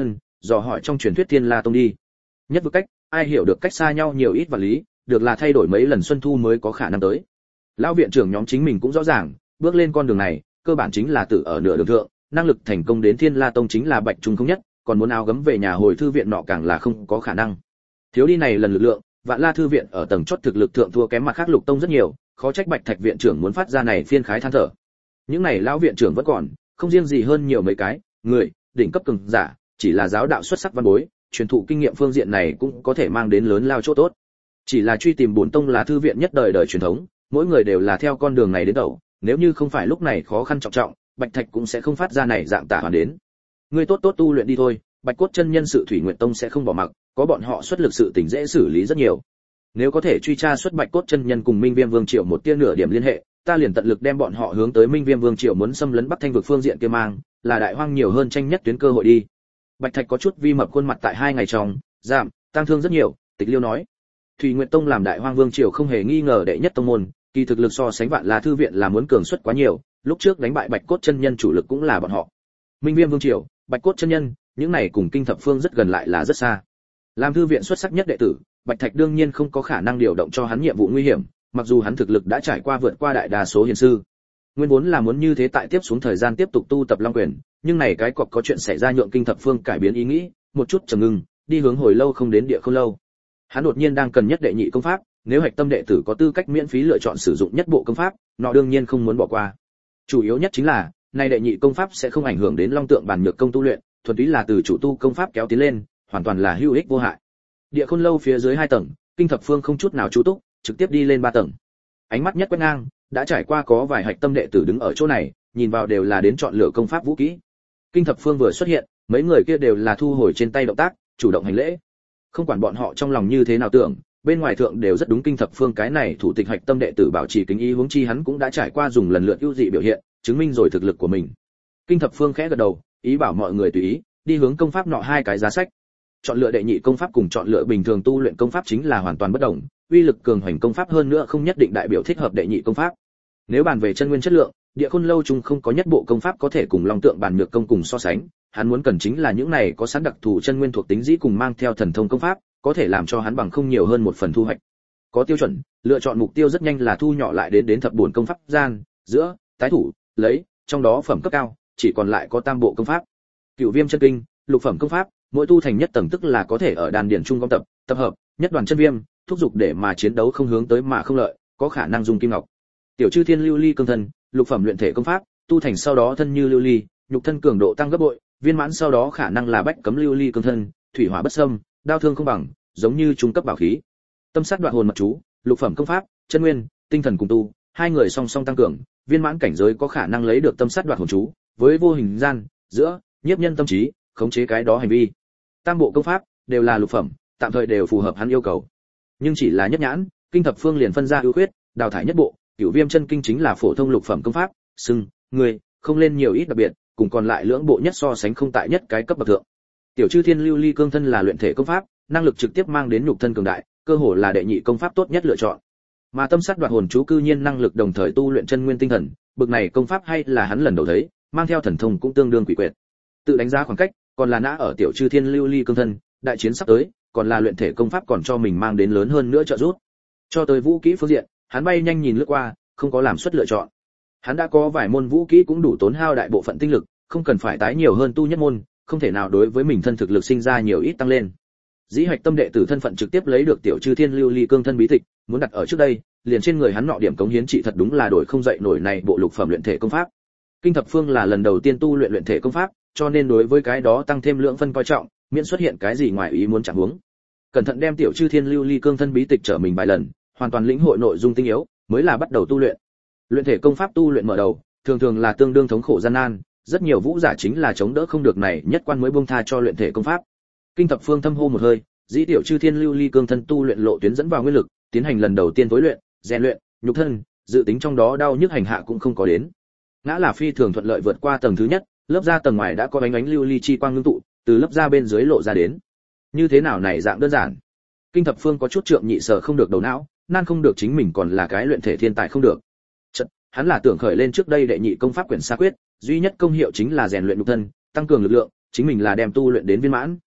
dò hỏi trong truyền thuyết Thiên La Tông đi. Nhất vực cách, ai hiểu được cách xa nhau nhiều ít và lý, được là thay đổi mấy lần xuân thu mới có khả năng tới. Lão viện trưởng nhóm chính mình cũng rõ ràng, bước lên con đường này, cơ bản chính là tự ở nửa đường thượng, năng lực thành công đến Thiên La Tông chính là bạch trung không nhất, còn muốn áo gấm về nhà hồi thư viện nọ càng là không có khả năng. Thiếu đi này lần lực lượng, Vạn La thư viện ở tầng chót thực lực thượng thua kém mặt khác Lục Tông rất nhiều, khó trách Bạch Thạch viện trưởng muốn phát ra này phiên khái than thở. Những này lão viện trưởng vẫn còn, không riêng gì hơn nhiều mấy cái người đỉnh cấp cường giả, chỉ là giáo đạo xuất sắc văn bối, truyền thụ kinh nghiệm phương diện này cũng có thể mang đến lớn lao chỗ tốt. Chỉ là truy tìm bổn tông là thư viện nhất đời đời truyền thống, mỗi người đều là theo con đường này đến đầu, nếu như không phải lúc này khó khăn trọng trọng, Bạch Thạch cũng sẽ không phát ra này dạng tả hoàn đến. Ngươi tốt tốt tu luyện đi thôi, Bạch Cốt chân nhân sự Thủy Nguyện Tông sẽ không bỏ mặc, có bọn họ xuất lực sự tình dễ xử lý rất nhiều. Nếu có thể truy tra xuất Bạch Cốt chân nhân cùng Minh Viêm Vương Triều một tia nửa điểm liên hệ, ta liền tận lực đem bọn họ hướng tới Minh Viêm Vương Triều muốn xâm lấn Bắc Thanh vực phương diện kia mang, là đại hoang nhiều hơn tranh nhất tuyến cơ hội đi. Bạch Thạch có chút vi mập khuôn mặt tại 2 ngày trong, giảm, tăng thương rất nhiều, Tịch Liêu nói. Thủy Nguyệt Tông làm đại hoang vương triều không hề nghi ngờ đệ nhất tông môn, kỳ thực lực so sánh Vạn La thư viện là muốn cường suất quá nhiều, lúc trước đánh bại Bạch Cốt chân nhân chủ lực cũng là bọn họ. Minh Viêm vương triều, Bạch Cốt chân nhân, những này cùng Kinh Thập Phương rất gần lại là rất xa. Làm thư viện xuất sắc nhất đệ tử, Bạch Thạch đương nhiên không có khả năng điều động cho hắn nhiệm vụ nguy hiểm, mặc dù hắn thực lực đã trải qua vượt qua đại đa số hiền sư. Nguyên vốn là muốn như thế tại tiếp xuống thời gian tiếp tục tu tập Long Quyền, nhưng này cái cọc có chuyện xảy ra nhượng Kinh Thập Phương cải biến ý nghĩ, một chút trầm ngưng, đi hướng hồi lâu không đến địa không lâu. Hắn đột nhiên đang cần nhất đệ nhị công pháp, nếu hạch tâm đệ tử có tư cách miễn phí lựa chọn sử dụng nhất bộ công pháp, nó đương nhiên không muốn bỏ qua. Chủ yếu nhất chính là, này đệ nhị công pháp sẽ không ảnh hưởng đến Long Tượng Bản Nhược công tu luyện, thuần túy là từ chủ tu công pháp kéo tiến lên, hoàn toàn là hữu ích vô hại. Địa Khôn lâu phía dưới 2 tầng, Kinh Thập Phương không chút nào chú túc, trực tiếp đi lên 3 tầng. Ánh mắt nhất quét ngang, đã trải qua có vài hạch tâm đệ tử đứng ở chỗ này, nhìn vào đều là đến chọn lựa công pháp vũ kỹ. Kinh Thập Phương vừa xuất hiện, mấy người kia đều là thu hồi trên tay động tác, chủ động hành lễ. Không quản bọn họ trong lòng như thế nào tưởng, bên ngoài thượng đều rất đúng Kinh Thập Phương cái này thủ tịch hạch tâm đệ tử bảo trì kính ý, huống chi hắn cũng đã trải qua dùng lần lượt ưu dị biểu hiện, chứng minh rồi thực lực của mình. Kinh Thập Phương khẽ gật đầu, ý bảo mọi người tùy ý, đi hướng công pháp nọ 2 cái giá sách. Chọn lựa đệ nhị công pháp cùng chọn lựa bình thường tu luyện công pháp chính là hoàn toàn bất đồng, uy lực cường hoành công pháp hơn nữa không nhất định đại biểu thích hợp đệ nhị công pháp. Nếu bàn về chân nguyên chất lượng, Địa Khôn lâu chung không có nhất bộ công pháp có thể cùng Long Tượng Bản Nhược công cùng so sánh, hắn muốn cần chính là những này có sẵn đặc thù chân nguyên thuộc tính dĩ cùng mang theo thần thông công pháp, có thể làm cho hắn bằng không nhiều hơn một phần thu hoạch. Có tiêu chuẩn, lựa chọn mục tiêu rất nhanh là thu nhỏ lại đến thập bổn công pháp gian, giữa, tái thủ, lấy, trong đó phẩm cấp cao, chỉ còn lại có tam bộ công pháp. Cửu Viêm chân kinh, lục phẩm công pháp, mỗi tu thành nhất tầng tức là có thể ở đan điển trung công tập hợp, nhất đoàn chân viêm, thúc dục để mà chiến đấu không hướng tới mà không lợi, có khả năng dùng kim ngọc. Tiểu Chư Thiên lưu ly cương thân, lục phẩm luyện thể công pháp, tu thành sau đó thân như lưu ly, nhục thân cường độ tăng gấp bội, viên mãn sau đó khả năng là bách cấm lưu ly cương thân, thủy hỏa bất xâm, đao thương không bằng, giống như trung cấp bảo khí. Tâm sát đoạn hồn mật chú, lục phẩm công pháp, chân nguyên, tinh thần cùng tu, 2 người song song tăng cường, viên mãn cảnh giới có khả năng lấy được tâm sát đoạn hồn chú, với vô hình gian, giữa, nhiếp nhân tâm trí, khống chế cái đó hành vi. Tam bộ công pháp đều là lục phẩm, tạm thời đều phù hợp hắn yêu cầu. Nhưng chỉ là nhất nhãn, Kinh Thập Phương liền phân ra ưu khuyết, đào thải nhất bộ, Cửu Viêm chân kinh chính là phổ thông lục phẩm công pháp, xưng, người, không lên nhiều ít đặc biệt, cùng còn lại lưỡng bộ nhất so sánh không tại nhất cái cấp bậc thượng. Tiểu Chư Thiên lưu ly cương thân là luyện thể công pháp, năng lực trực tiếp mang đến nhục thân cường đại, cơ hồ là đệ nhị công pháp tốt nhất lựa chọn. Mà tâm sát đoạt hồn chú cư nhiên năng lực đồng thời tu luyện chân nguyên tinh thần, bậc này công pháp hay là hắn lần đầu thấy, mang theo thần thông cũng tương đương quỷ quyệt. Tự đánh giá khoảng cách, còn là nã ở Tiểu Chư Thiên lưu ly cương thân, đại chiến sắp tới, còn là luyện thể công pháp còn cho mình mang đến lớn hơn nữa trợ giúp. Cho tới vũ kỹ phương diện, hắn bay nhanh nhìn lướt qua, không có làm suất lựa chọn. Hắn đã có vài môn vũ kỹ cũng đủ tốn hao đại bộ phận tinh lực, không cần phải tái nhiều hơn tu nhất môn, không thể nào đối với mình thân thực lực sinh ra nhiều ít tăng lên. Dĩ Hạch tâm đệ tử thân phận trực tiếp lấy được Tiểu Chư Thiên lưu ly cương thân bí tịch, muốn đặt ở trước đây, liền trên người hắn nọ điểm cống hiến trị thật đúng là đổi không dậy nổi này bộ lục phẩm luyện thể công pháp. Kinh Thập Phương là lần đầu tiên tu luyện thể công pháp, cho nên đối với cái đó tăng thêm lượng phân coi trọng, miễn xuất hiện cái gì ngoài ý muốn chẳng huống. Cẩn thận đem Tiểu Chư Thiên lưu ly cương thân bí tịch trở mình vài lần, hoàn toàn lĩnh hội nội dung tinh yếu, mới là bắt đầu tu luyện. Luyện thể công pháp tu luyện mở đầu, thường thường là tương đương thống khổ gian nan, rất nhiều vũ giả chính là chống đỡ không được này, nhất quan mới buông tha cho luyện thể công pháp. Kinh Thập Phương thâm hô một hơi, dĩ Tiểu Chư Thiên lưu ly cương thân tu luyện lộ tuyến dẫn vào nguyên lực, tiến hành lần đầu tiên tối luyện, rèn luyện, nhục thân, dự tính trong đó đau nhức hành hạ cũng không có đến. Ngã là phi thường thuận lợi vượt qua tầng thứ nhất, lớp da tầng ngoài đã có ánh ánh lưu ly chi quang ngưng tụ, từ lớp da bên dưới lộ ra đến. Như thế nào này dạng đơn giản. Kinh Thập Phương có chút trượng nhị sở không được đầu não, nan không được chính mình còn là cái luyện thể thiên tài không được. Chật, hắn là tưởng khởi lên trước đây đệ nhị công pháp quyển sa quyết, duy nhất công hiệu chính là rèn luyện nhục thân, tăng cường lực lượng, chính mình là đem tu luyện đến viên mãn.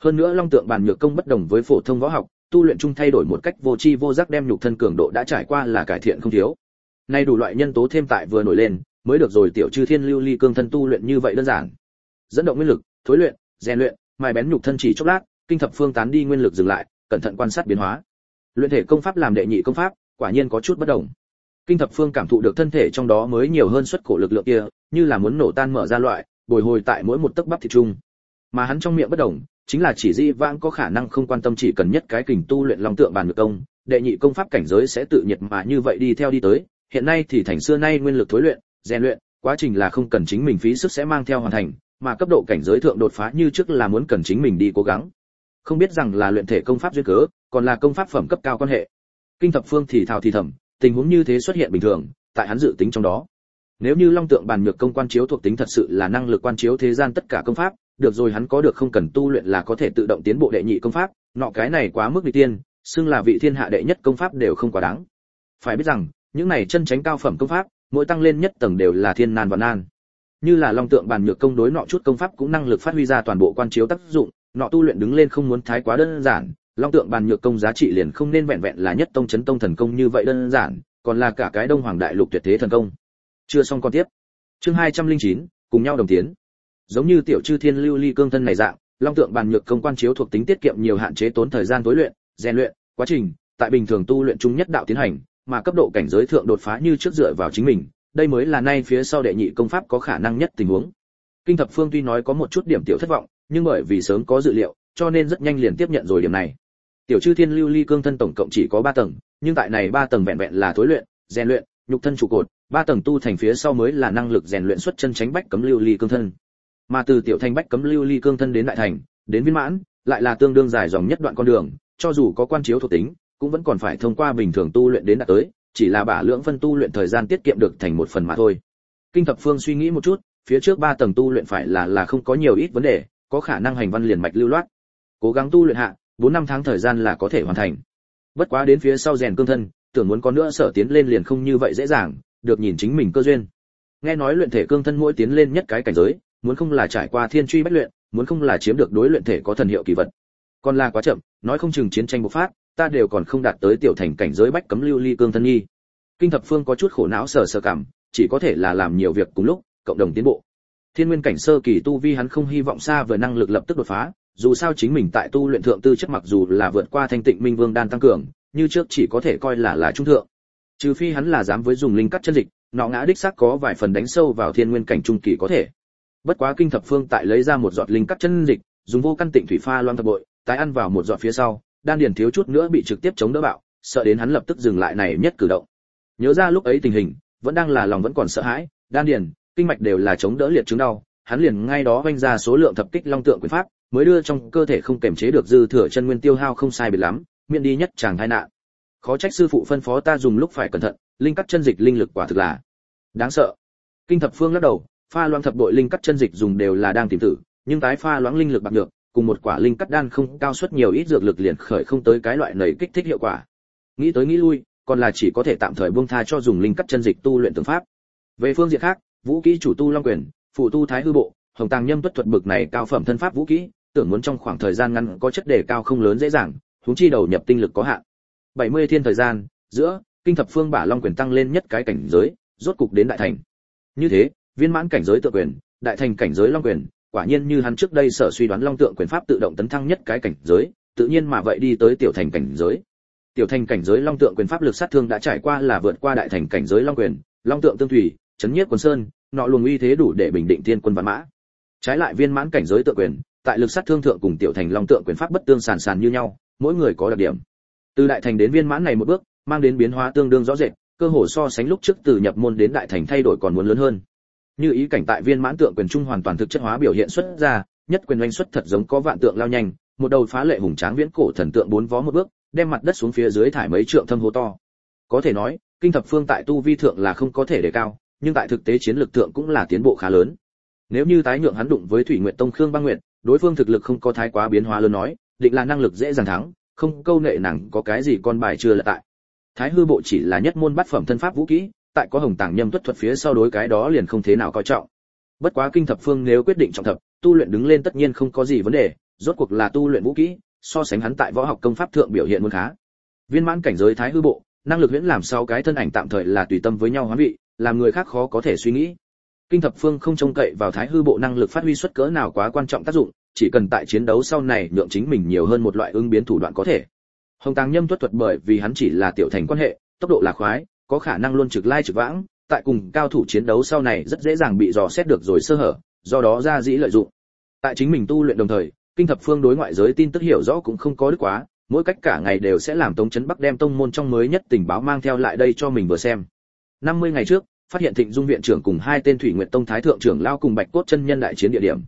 Hơn nữa long tượng bàn nhược công bất đồng với phổ thông võ học, tu luyện chung thay đổi một cách vô tri vô giác đem nhục thân cường độ đã trải qua là cải thiện không thiếu. Nay đủ loại nhân tố thêm tại vừa nổi lên, mới được rồi tiểu chư thiên lưu ly cương thân tu luyện như vậy đơn giản. Dẫn động nguyên lực, thối luyện, rèn luyện, mài bén nhục thân chỉ chốc lát, kinh thập phương tán đi nguyên lực dừng lại, cẩn thận quan sát biến hóa. Luyện thể công pháp làm đệ nhị công pháp, quả nhiên có chút bất đồng. Kinh thập phương cảm thụ được thân thể trong đó mới nhiều hơn xuất cổ lực lượng kia, như là muốn nổ tan mở ra loại, bồi hồi tại mỗi một tấc bắp thịt trung. Mà hắn trong miệng bất đồng, chính là chỉ di vãng có khả năng không quan tâm chỉ cần nhất cái kình tu luyện long tượng bàn ngược công, đệ nhị công pháp cảnh giới sẽ tự nhiệt mà như vậy đi theo đi tới, hiện nay thì thành xưa nay nguyên lực thối luyện, rèn luyện, quá trình là không cần chính mình phí sức sẽ mang theo hoàn thành, mà cấp độ cảnh giới thượng đột phá như trước là muốn cần chính mình đi cố gắng. Không biết rằng là luyện thể công pháp duyên cớ, còn là công pháp phẩm cấp cao quan hệ. Kinh thập phương thì thào thì thầm, tình huống như thế xuất hiện bình thường, tại hắn dự tính trong đó. Nếu như long tượng bàn nhược công quan chiếu thuộc tính thật sự là năng lực quan chiếu thế gian tất cả công pháp, được rồi hắn có được không cần tu luyện là có thể tự động tiến bộ đệ nhị công pháp, nọ cái này quá mức vị tiên, xưng là vị thiên hạ đệ nhất công pháp đều không quá đáng. Phải biết rằng, những này chân chánh cao phẩm công pháp, mỗi tăng lên nhất tầng đều là thiên nan và nan. Như là long tượng bàn nhược công đối nọ chút công pháp cũng năng lực phát huy ra toàn bộ quan chiếu tác dụng, nọ tu luyện đứng lên không muốn thái quá đơn giản, long tượng bàn nhược công giá trị liền không nên vẹn vẹn là nhất tông chấn tông thần công như vậy đơn giản, còn là cả cái đông hoàng đại lục tuyệt thế thần công. Chưa xong con tiếp. Chương 209, cùng nhau đồng tiến. Giống như tiểu chư thiên lưu ly cương thân này dạng, long tượng bàn nhược công quan chiếu thuộc tính tiết kiệm nhiều hạn chế tốn thời gian tối luyện, rèn luyện, quá trình tại bình thường tu luyện chung nhất đạo tiến hành, mà cấp độ cảnh giới thượng đột phá như trước dựa vào chính mình, đây mới là nay phía sau đệ nhị công pháp có khả năng nhất tình huống. Kinh thập phương tuy nói có một chút điểm tiểu thất vọng, nhưng bởi vì sớm có dự liệu, cho nên rất nhanh liền tiếp nhận rồi điểm này. Tiểu chư thiên lưu ly cương thân tổng cộng chỉ có 3 tầng, nhưng tại này 3 tầng vẹn vẹn là thối luyện, rèn luyện, nhục thân trụ cột, 3 tầng tu thành phía sau mới là năng lực rèn luyện xuất chân tránh bách cấm lưu ly cương thân. Mà từ tiểu thành bách cấm lưu ly cương thân đến đại thành, đến viên mãn, lại là tương đương dài dòng nhất đoạn con đường, cho dù có quan chiếu thuộc tính, cũng vẫn còn phải thông qua bình thường tu luyện đến đạt tới, chỉ là bả lượng phân tu luyện thời gian tiết kiệm được thành một phần mà thôi. Kinh thập phương suy nghĩ một chút, phía trước 3 tầng tu luyện phải là không có nhiều ít vấn đề, có khả năng hành văn liền mạch lưu loát. Cố gắng tu luyện hạ, 4-5 tháng thời gian là có thể hoàn thành. Bất quá đến phía sau rèn cương thân, tưởng muốn có nữa sở tiến lên liền không như vậy dễ dàng, được nhìn chính mình cơ duyên. Nghe nói luyện thể cương thân mỗi tiến lên nhất cái cảnh giới, muốn không là trải qua thiên truy bách luyện, muốn không là chiếm được đối luyện thể có thần hiệu kỳ vật. Còn là quá chậm, nói không chừng chiến tranh bộc phát, ta đều còn không đạt tới tiểu thành cảnh giới bách cấm lưu ly cương thân nghi. Kinh thập phương có chút khổ não sờ cảm, chỉ có thể là làm nhiều việc cùng lúc, cộng đồng tiến bộ. Thiên nguyên cảnh sơ kỳ tu vi hắn không hy vọng xa vời năng lực lập tức đột phá, dù sao chính mình tại tu luyện thượng tư chất mặc dù là vượt qua thanh tịnh minh vương đan tăng cường, như trước chỉ có thể coi là trung thượng. Trừ phi hắn là dám với dùng linh cắt chân dịch, nọ ngã đích xác có vài phần đánh sâu vào thiên nguyên cảnh trung kỳ có thể. Bất quá kinh thập phương tại lấy ra một giọt linh cắt chân dịch, dùng vô căn tịnh thủy pha loang thập bội, tái ăn vào một giọt phía sau, đan điền thiếu chút nữa bị trực tiếp chống đỡ bạo, sợ đến hắn lập tức dừng lại này nhất cử động. Nhớ ra lúc ấy tình hình, vẫn đang là lòng vẫn còn sợ hãi, đan điền, kinh mạch đều là chống đỡ liệt chứng đau, hắn liền ngay đó vung ra số lượng thập kích long tượng quyền pháp, mới đưa trong cơ thể không kềm chế được dư thừa chân nguyên tiêu hao không sai biệt lắm, miễn đi nhất chàng tai nạn. Khó trách sư phụ phân phó ta dùng lúc phải cẩn thận, linh cắt chân dịch linh lực quả thực là đáng sợ. Kinh thập phương lắc đầu, pha loãng thập bội linh cắt chân dịch dùng đều là đang tìm tử, nhưng tái pha loãng linh lực bạc được, cùng một quả linh cắt đan không cao suất nhiều ít dược lực liền khởi không tới cái loại nảy kích thích hiệu quả. Nghĩ tới nghĩ lui, còn là chỉ có thể tạm thời buông tha cho dùng linh cắt chân dịch tu luyện tượng pháp. Về phương diện khác, vũ kỹ chủ tu long quyền, phụ tu thái hư bộ, hồng tàng nhâm tuất thuật bực này cao phẩm thân pháp vũ kỹ, tưởng muốn trong khoảng thời gian ngắn có chất đề cao không lớn dễ dàng, huống chi đầu nhập tinh lực có hạn. 70 thiên thời gian, giữa kinh thập phương bả long quyền tăng lên nhất cái cảnh giới, rốt cục đến đại thành. Như thế, viên mãn cảnh giới tự quyền, đại thành cảnh giới long quyền, quả nhiên như hắn trước đây sở suy đoán long tượng quyền pháp tự động tấn thăng nhất cái cảnh giới, tự nhiên mà vậy đi tới tiểu thành cảnh giới. Tiểu thành cảnh giới long tượng quyền pháp lực sát thương đã trải qua là vượt qua đại thành cảnh giới long quyền, long tượng tương thủy, chấn nhiếp quần sơn, nọ luồng uy thế đủ để bình định thiên quân vạn mã. Trái lại viên mãn cảnh giới tự quyền, tại lực sát thương thượng cùng tiểu thành long tượng quyền pháp bất tương sàn như nhau, mỗi người có đặc điểm. Từ đại thành đến viên mãn này một bước, mang đến biến hóa tương đương rõ rệt, cơ hồ so sánh lúc trước từ nhập môn đến đại thành thay đổi còn muốn lớn hơn. Như ý cảnh tại viên mãn tượng quyền trung hoàn toàn thực chất hóa biểu hiện xuất ra, nhất quyền oanh xuất thật giống có vạn tượng lao nhanh, một đầu phá lệ hùng tráng viễn cổ thần tượng bốn vó một bước, đem mặt đất xuống phía dưới thải mấy trượng thâm hố to. Có thể nói, kinh thập phương tại tu vi thượng là không có thể đề cao, nhưng tại thực tế chiến lược thượng cũng là tiến bộ khá lớn. Nếu như tái nhượng hắn đụng với Thủy Nguyệt Tông Khương Băng Nguyệt, đối phương thực lực không có thái quá biến hóa lớn nói, định là năng lực dễ dàng thắng, không câu nệ nàng có cái gì con bài chưa lật tại. Thái hư bộ chỉ là nhất môn bát phẩm thân pháp vũ kỹ, tại có hồng tàng nhâm tuất thuật phía sau đối cái đó liền không thế nào coi trọng. Bất quá kinh thập phương nếu quyết định trọng thập, tu luyện đứng lên tất nhiên không có gì vấn đề, rốt cuộc là tu luyện vũ kỹ, so sánh hắn tại võ học công pháp thượng biểu hiện muốn khá. Viên mãn cảnh giới thái hư bộ, năng lực huyễn làm sau cái thân ảnh tạm thời là tùy tâm với nhau hóa vị, làm người khác khó có thể suy nghĩ. Kinh thập phương không trông cậy vào thái hư bộ năng lực phát huy xuất cỡ nào quá quan trọng tác dụng, chỉ cần tại chiến đấu sau này nhượng chính mình nhiều hơn một loại ứng biến thủ đoạn có thể. Hồng Tàng Nhâm thuật bởi vì hắn chỉ là tiểu thành quan hệ, tốc độ là khoái, có khả năng luôn trực lai trực vãng, tại cùng cao thủ chiến đấu sau này rất dễ dàng bị dò xét được rồi sơ hở, do đó ra dĩ lợi dụng. Tại chính mình tu luyện đồng thời, Kinh thập phương đối ngoại giới tin tức hiểu rõ cũng không có đức quá, mỗi cách cả ngày đều sẽ làm Tống Chấn Bắc đem tông môn trong mới nhất tình báo mang theo lại đây cho mình vừa xem. 50 ngày trước, phát hiện Thịnh Dung viện trưởng cùng hai tên Thủy Nguyệt Tông thái thượng trưởng lao cùng Bạch Cốt chân nhân đại chiến địa điểm.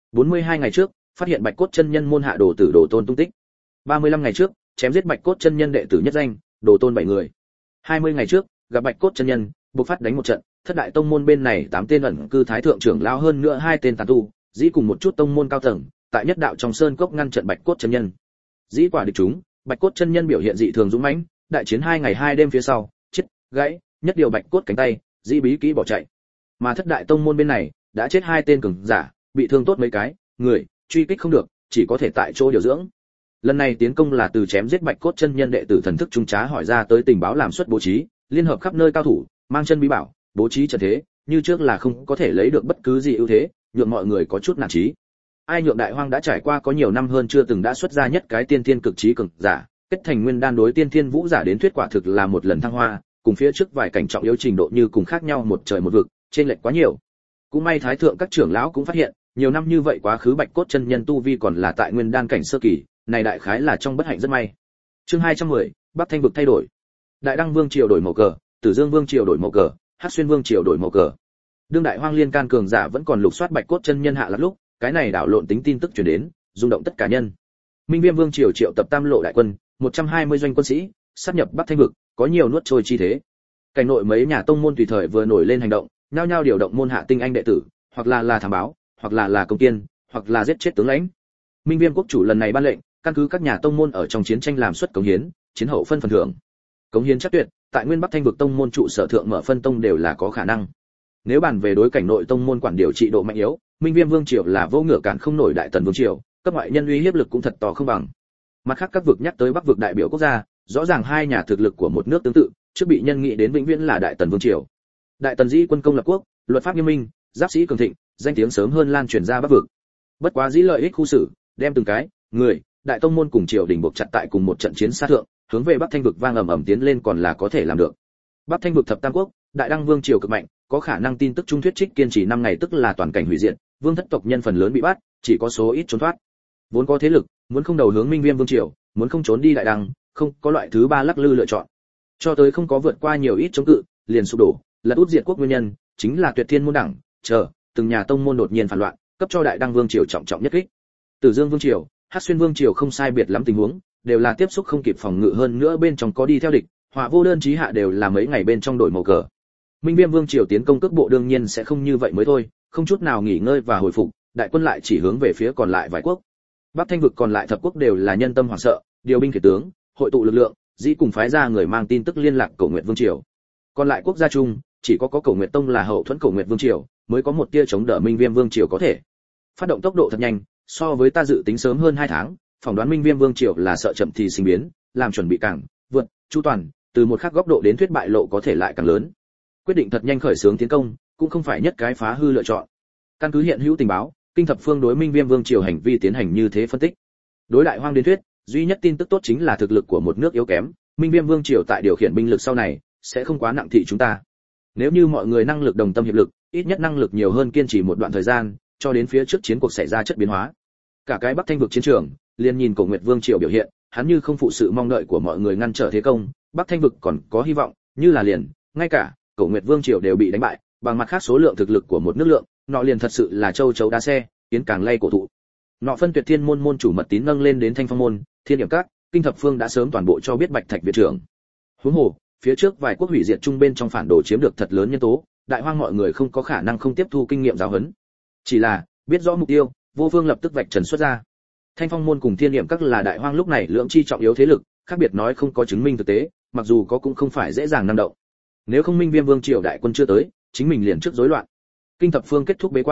42 ngày trước, phát hiện Bạch Cốt chân nhân môn hạ đồ tử Đồ Tôn tung tích. 35 ngày trước, chém giết Bạch Cốt chân nhân đệ tử nhất danh, Đồ Tôn 7 người. 20 ngày trước, gặp Bạch Cốt chân nhân, bộc phát đánh một trận, thất đại tông môn bên này 8 tên ẩn cư thái thượng trưởng lao hơn nữa hai tên tán tu, dĩ cùng một chút tông môn cao tầng, tại nhất đạo trong sơn cốc ngăn trận Bạch Cốt chân nhân. Dĩ quả địch chúng, Bạch Cốt chân nhân biểu hiện dị thường dũng mãnh, đại chiến 2 ngày 2 đêm phía sau, chết, gãy, nhất điều Bạch Cốt cánh tay, dĩ bí kỹ bỏ chạy. Mà thất đại tông môn bên này, đã chết hai tên cường giả, bị thương tốt mấy cái, người truy kích không được, chỉ có thể tại chỗ điều dưỡng. Lần này tiến công là từ chém giết Bạch Cốt chân nhân đệ tử thần thức trung trá hỏi ra tới tình báo làm xuất bố trí, liên hợp khắp nơi cao thủ, mang chân bí bảo, bố trí trận thế, như trước là không có thể lấy được bất cứ gì ưu thế, nhượng mọi người có chút nản chí. Ai nhượng đại hoang đã trải qua có nhiều năm hơn chưa từng đã xuất ra nhất cái tiên thiên cực trí cường giả, kết thành nguyên đan đối tiên thiên vũ giả đến thuyết quả thực là một lần thăng hoa, cùng phía trước vài cảnh trọng yếu trình độ như cùng khác nhau một trời một vực, trên lệch quá nhiều. Cũng may thái thượng các trưởng lão cũng phát hiện, nhiều năm như vậy quá khứ Bạch Cốt chân nhân tu vi còn là tại nguyên đan cảnh sơ kỳ, này đại khái là trong bất hạnh rất may. Chương 210, Bắc Thanh vực thay đổi. Đại Đăng Vương triều đổi màu cờ, Tử Dương Vương triều đổi màu cờ, Hắc Xuyên Vương triều đổi màu cờ. Đương đại hoang liên can cường giả vẫn còn lục soát Bạch Cốt chân nhân hạ lạc lúc, cái này đảo lộn tính tin tức truyền đến, rung động tất cả nhân. Minh Viêm Vương triều triệu tập tam lộ đại quân, 120 doanh quân sĩ, sát nhập Bắc Thanh vực, có nhiều nuốt trôi chi thế. Cảnh nội mấy nhà tông môn tùy thời vừa nổi lên hành động, nhao nhao điều động môn hạ tinh anh đệ tử, hoặc là thám báo, hoặc là công tiên, hoặc là giết chết tướng lãnh. Minh Viêm quốc chủ lần này ban lệnh, căn cứ các nhà tông môn ở trong chiến tranh làm xuất cống hiến, chiến hậu phân phần thưởng. Cống hiến chắc tuyệt, tại nguyên Bắc Thanh vực tông môn trụ sở thượng mở phân tông đều là có khả năng. Nếu bàn về đối cảnh nội tông môn quản điều trị độ mạnh yếu, Minh Viêm Vương triều là vô ngựa cản không nổi Đại Tần Vương triều, các ngoại nhân uy hiếp lực cũng thật to không bằng. Mặt khác các vực nhắc tới Bắc vực đại biểu quốc gia, rõ ràng hai nhà thực lực của một nước tương tự, trước bị nhân nghị đến vĩnh viễn là Đại Tần Vương triều. Đại Tần dĩ quân công lập quốc, luật pháp nghiêm minh, giáp sĩ cường thịnh, danh tiếng sớm hơn lan truyền ra Bắc vực. Bất quá dĩ lợi ích khu xử, đem từng cái người, đại tông môn cùng triều đình buộc chặt tại cùng một trận chiến sát thượng, hướng về Bắc Thanh vực vang ầm ầm tiến lên còn là có thể làm được. Bắc Thanh vực thập tam quốc, Đại Đăng Vương triều cực mạnh, có khả năng tin tức trung thuyết trích kiên trì 5 ngày tức là toàn cảnh hủy diệt, vương thất tộc nhân phần lớn bị bắt, chỉ có số ít trốn thoát. Vốn có thế lực, muốn không đầu hướng Minh Viêm Vương triều, muốn không trốn đi Đại Đăng, không có loại thứ ba lắc lư lựa chọn. Cho tới không có vượt qua nhiều ít chống cự, liền sụp đổ, lật út diệt quốc nguyên nhân, chính là Tuyệt Thiên môn đẳng, từng nhà tông môn đột nhiên phản loạn, cấp cho Đại Đăng Vương triều trọng trọng nhất kích. Tử Dương Vương triều, Hắc Xuyên Vương triều không sai biệt lắm tình huống, đều là tiếp xúc không kịp phòng ngự hơn nữa bên trong có đi theo địch, họa vô đơn chí hạ đều là mấy ngày bên trong đổi màu cờ. Minh Viêm Vương triều tiến công cước bộ đương nhiên sẽ không như vậy mới thôi, không chút nào nghỉ ngơi và hồi phục, đại quân lại chỉ hướng về phía còn lại vài quốc. Bắc Thanh vực còn lại thập quốc đều là nhân tâm hoảng sợ, điều binh khiển tướng, hội tụ lực lượng, dĩ cùng phái ra người mang tin tức liên lạc Cổ Nguyệt Vương triều. Còn lại quốc gia chung, chỉ có Cổ Nguyệt Tông là hậu thuẫn Cổ Nguyệt Vương triều, mới có một tia chống đỡ Minh Viêm Vương triều có thể. Phát động tốc độ thật nhanh, so với ta dự tính sớm hơn 2 tháng, phỏng đoán Minh Viêm Vương triều là sợ chậm thì sinh biến, làm chuẩn bị càng vượt chu toàn, từ một khác góc độ đến thuyết bại lộ có thể lại càng lớn. Quyết định thật nhanh khởi xướng tiến công, cũng không phải nhất cái phá hư lựa chọn. Căn cứ hiện hữu tình báo, Kinh thập phương đối Minh Viêm Vương triều hành vi tiến hành như thế phân tích. Đối đại hoang đến thuyết, duy nhất tin tức tốt chính là thực lực của một nước yếu kém, Minh Viêm Vương triều tại điều khiển binh lực sau này sẽ không quá nặng thị chúng ta. Nếu như mọi người năng lực đồng tâm hiệp lực, ít nhất năng lực nhiều hơn kiên trì một đoạn thời gian, cho đến phía trước chiến cuộc xảy ra chất biến hóa. Cả cái Bắc Thanh vực chiến trường, liền nhìn Cổ Nguyệt Vương triều biểu hiện, hắn như không phụ sự mong đợi của mọi người ngăn trở thế công, Bắc Thanh vực còn có hy vọng, như là liền, ngay cả Cổ Nguyệt Vương triều đều bị đánh bại, bằng mặt khác số lượng thực lực của một nước lượng, nọ liền thật sự là châu chấu đá xe, tiến càng lay cổ thụ. Nọ phân Tuyệt Thiên môn môn chủ mật tín nâng lên đến Thanh Phong môn, Thiên Điểm các, Kinh thập phương đã sớm toàn bộ cho biết Bạch Thạch viện trưởng. Huống hồ, phía trước vài quốc hủy diệt trung bên trong phản đồ chiếm được thật lớn nhân tố, đại hoang mọi người không có khả năng không tiếp thu kinh nghiệm giáo huấn. Chỉ là biết rõ mục tiêu, vô phương lập tức vạch trần xuất ra. Thanh Phong môn cùng Thiên Điểm các là đại hoang lúc này lượng chi trọng yếu thế lực, khác biệt nói không có chứng minh thực tế, mặc dù có cũng không phải dễ dàng năng động. Nếu không Minh Viêm Vương triều đại quân chưa tới, chính mình liền trước rối loạn. Kinh thập phương kết thúc bế quan,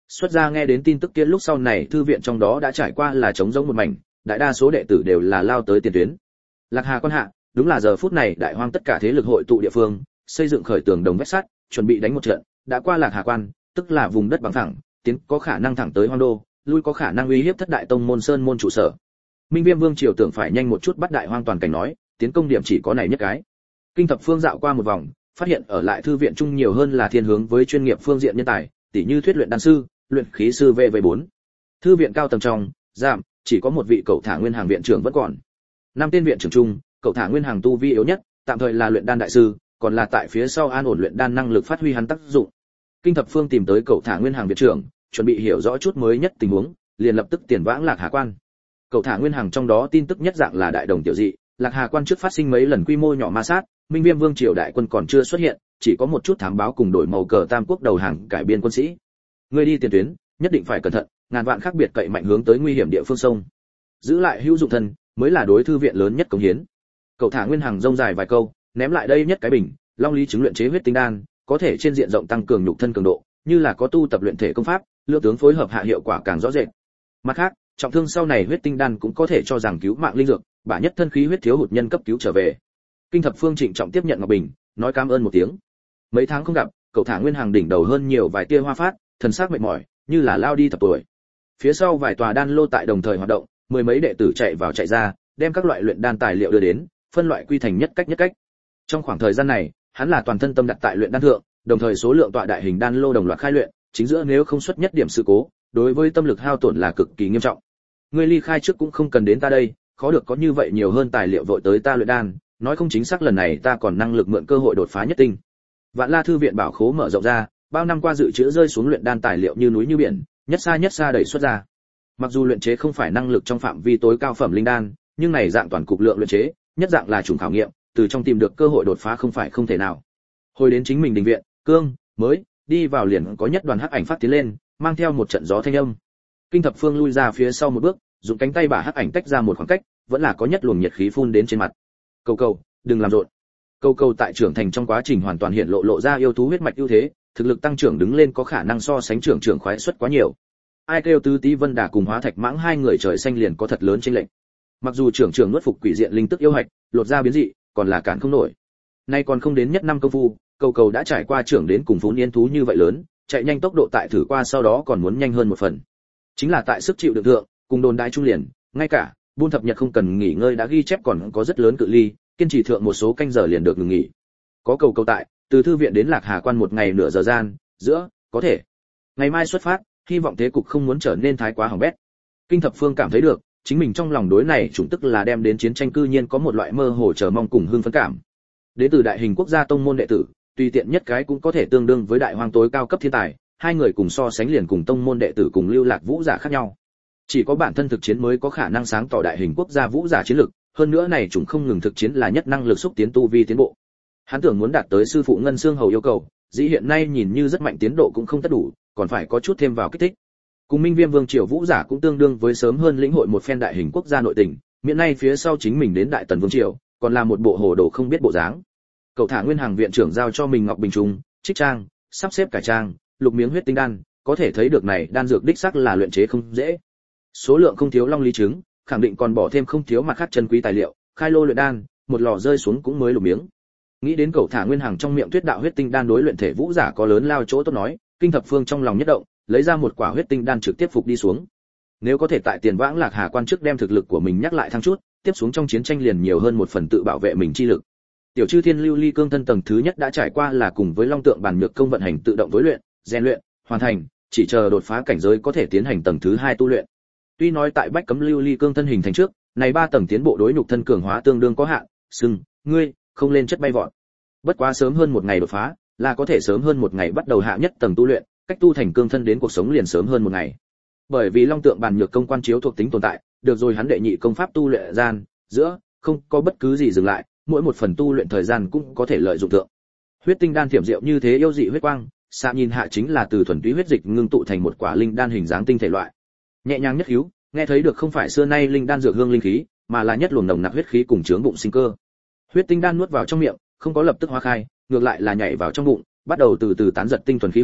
Xuất ra nghe đến tin tức kia lúc sau này thư viện trong đó đã trải qua là trống rỗng một mảnh, đại đa số đệ tử đều là lao tới tiền tuyến. Lạc Hà quan hạ, đúng là giờ phút này đại hoang tất cả thế lực hội tụ địa phương, xây dựng khởi tường đồng vách sắt, chuẩn bị đánh một trận, đã qua Lạc Hà quan, tức là vùng đất bằng phẳng, tiến có khả năng thẳng tới Hoang Đô, lui có khả năng uy hiếp thất đại tông môn sơn môn trụ sở. Minh Viêm Vương triều tưởng phải nhanh một chút bắt đại hoang toàn cảnh nói, tiến công điểm chỉ có này nhất cái. Kinh thập phương dạo qua một vòng, phát hiện ở lại thư viện chung nhiều hơn là thiên hướng với chuyên nghiệp phương diện nhân tài, tỉ như thuyết luyện đan sư, luyện khí sư VV4. Thư viện cao tầng trong, giảm, chỉ có một vị cậu Thả Nguyên Hàng viện trưởng vẫn còn. Năm tên viện trưởng chung, cậu Thả Nguyên Hàng tu vi yếu nhất, tạm thời là luyện đan đại sư, còn là tại phía sau an ổn luyện đan năng lực phát huy hắn tác dụng. Kinh thập phương tìm tới cậu Thả Nguyên Hàng viện trưởng, chuẩn bị hiểu rõ chút mới nhất tình huống, liền lập tức tiền vãng Lạc Hà quan. Cậu Thả Nguyên Hàng trong đó tin tức nhất dạng là đại đồng tiểu dị, Lạc Hà quan trước phát sinh mấy lần quy mô nhỏ ma sát, Minh Viêm Vương triều đại quân còn chưa xuất hiện, chỉ có một chút thám báo cùng đổi màu cờ Tam quốc đầu hàng cải biên quân sĩ. Người đi tiền tuyến, nhất định phải cẩn thận, ngàn vạn khác biệt cậy mạnh hướng tới nguy hiểm địa phương sông. Giữ lại hữu dụng thân, mới là đối thư viện lớn nhất cống hiến. Cậu Thả Nguyên Hàng rông dài vài câu, ném lại đây nhất cái bình, Long Lý chứng luyện chế huyết tinh đan, có thể trên diện rộng tăng cường nhục thân cường độ, như là có tu tập luyện thể công pháp, lựa tướng phối hợp hạ hiệu quả càng rõ rệt. Mặt khác, trọng thương sau này huyết tinh đan cũng có thể cho rằng cứu mạng linh dược, bả nhất thân khí huyết thiếu hụt nhân cấp cứu trở về. Kinh thập phương trịnh trọng tiếp nhận ngọc bình, nói cảm ơn một tiếng. Mấy tháng không gặp, cậu Thả Nguyên Hàng đỉnh đầu hơn nhiều vài tia hoa phát, thần sắc mệt mỏi, như là lao đi thập tuổi. Phía sau vài tòa đan lô tại đồng thời hoạt động, mười mấy đệ tử chạy vào chạy ra, đem các loại luyện đan tài liệu đưa đến, phân loại quy thành nhất cách. Trong khoảng thời gian này, hắn là toàn thân tâm đặt tại luyện đan thượng, đồng thời số lượng tọa đại hình đan lô đồng loạt khai luyện, chính giữa nếu không xuất nhất điểm sự cố, đối với tâm lực hao tổn là cực kỳ nghiêm trọng. Ngươi ly khai trước cũng không cần đến ta đây, khó được có như vậy nhiều hơn tài liệu vội tới ta luyện đan, nói không chính xác lần này ta còn năng lực mượn cơ hội đột phá nhất tinh. Vạn La thư viện bảo khố mở rộng ra, bao năm qua dự trữ rơi xuống luyện đan tài liệu như núi như biển, nhất xa đẩy xuất ra. Mặc dù luyện chế không phải năng lực trong phạm vi tối cao phẩm linh đan, nhưng này dạng toàn cục lượng luyện chế, nhất dạng là trùng khảo nghiệm, từ trong tìm được cơ hội đột phá không phải không thể nào. Hồi đến chính mình đình viện, cương mới đi vào liền có nhất đoàn hắc ảnh phát tiến lên, mang theo một trận gió thanh âm. Kinh thập phương lui ra phía sau một bước, dùng cánh tay bả hắc ảnh tách ra một khoảng cách, vẫn là có nhất luồng nhiệt khí phun đến trên mặt. Cầu, đừng làm rộn. Cầu tại trưởng thành trong quá trình hoàn toàn hiện lộ ra yêu thú huyết mạch ưu thế, thực lực tăng trưởng đứng lên có khả năng so sánh trưởng khoái suất quá nhiều. Ai kêu Tứ Tí Vân Đà cùng Hóa Thạch Mãng hai người trời xanh liền có thật lớn chênh lệch. Mặc dù trưởng nuốt phục quỷ diện linh tức yêu hạch, lột ra biến dị, còn là cản không nổi. Nay còn không đến nhất năm công phu, cầu đã trải qua trưởng đến cùng phún yên thú như vậy lớn, chạy nhanh tốc độ tại thử qua sau đó còn muốn nhanh hơn một phần. Chính là tại sức chịu đựng thượng, cùng đồn đại trung liền, ngay cả buôn thập nhật không cần nghỉ ngơi đã ghi chép còn có rất lớn cự ly, kiên trì thượng một số canh giờ liền được ngừng nghỉ. Có cầu tại, từ thư viện đến Lạc Hà quan một ngày nửa giờ gian, giữa có thể ngày mai xuất phát, hy vọng thế cục không muốn trở nên thái quá hỏng bét. Kinh thập phương cảm thấy được, chính mình trong lòng đối này chủng tức là đem đến chiến tranh cư nhiên có một loại mơ hồ chờ mong cùng hưng phấn cảm. Đến từ đại hình quốc gia tông môn đệ tử, tùy tiện nhất cái cũng có thể tương đương với đại hoang tối cao cấp thiên tài, hai người cùng so sánh liền cùng tông môn đệ tử cùng lưu lạc vũ giả khác nhau. Chỉ có bản thân thực chiến mới có khả năng sáng tỏ đại hình quốc gia vũ giả chiến lực, hơn nữa này chúng không ngừng thực chiến là nhất năng lực xúc tiến tu vi tiến bộ. Hắn tưởng muốn đạt tới sư phụ Ngân Xương Hầu yêu cầu, dĩ hiện nay nhìn như rất mạnh tiến độ cũng không tất đủ, còn phải có chút thêm vào kích thích. Cùng Minh Viêm Vương triều vũ giả cũng tương đương với sớm hơn lĩnh hội một phen đại hình quốc gia nội tình, miễn nay phía sau chính mình đến Đại Tần Vương triều, còn là một bộ hồ đồ không biết bộ dáng. Cậu Thả Nguyên Hàng viện trưởng giao cho mình ngọc bình trùng, trích trang, sắp xếp cải trang, lục miếng huyết tinh đan, có thể thấy được này đan dược đích xác là luyện chế không dễ. Số lượng không thiếu long lý trứng, khẳng định còn bỏ thêm không thiếu mặt khác chân quý tài liệu, khai lô luyện đan, một lò rơi xuống cũng mới lục miếng. Nghĩ đến Cậu Thả Nguyên Hàng trong miệng tuyết đạo huyết tinh đan đối luyện thể vũ giả có lớn lao chỗ tốt nói, Kinh thập phương trong lòng nhất động, lấy ra một quả huyết tinh đan trực tiếp phục đi xuống. Nếu có thể tại tiền vãng Lạc Hà quan trước đem thực lực của mình nhắc lại thăng chút, tiếp xuống trong chiến tranh liền nhiều hơn một phần tự bảo vệ mình chi lực. Tiểu Chư Thiên Lưu Ly Cương thân tầng thứ nhất đã trải qua là cùng với Long Tượng Bản Nhược công vận hành tự động với luyện, rèn luyện, hoàn thành, chỉ chờ đột phá cảnh giới có thể tiến hành tầng thứ 2 tu luyện. Tuy nói tại Bách Cấm Lưu Ly Cương thân hình thành trước, này 3 tầng tiến bộ đối nhục thân cường hóa tương đương có hạn, ngươi không lên chất bay vọt. Bất quá sớm hơn một ngày đột phá, là có thể sớm hơn một ngày bắt đầu hạ nhất tầng tu luyện, cách tu thành cương thân đến cuộc sống liền sớm hơn một ngày. Bởi vì Long Tượng Bản Nhược công quan chiếu thuộc tính tồn tại, được rồi hắn đệ nhị công pháp tu luyện gian, giữa không có bất cứ gì dừng lại, mỗi một phần tu luyện thời gian cũng có thể lợi dụng thượng. Huyết tinh đan thiểm diệu như thế yêu dị huyết quang, xa nhìn hạ chính là từ thuần túy huyết dịch ngưng tụ thành một quả linh đan hình dáng tinh thể loại. Nhẹ nhàng nhất hữu, nghe thấy được không phải xưa nay linh đan dược hương linh khí, mà là nhất luồng nồng nặc huyết khí cùng chướng bụng sinh cơ. Huyết tinh đan nuốt vào trong miệng, không có lập tức hóa khai, ngược lại là nhảy vào trong bụng, bắt đầu từ từ tán giật tinh thuần khí huyết,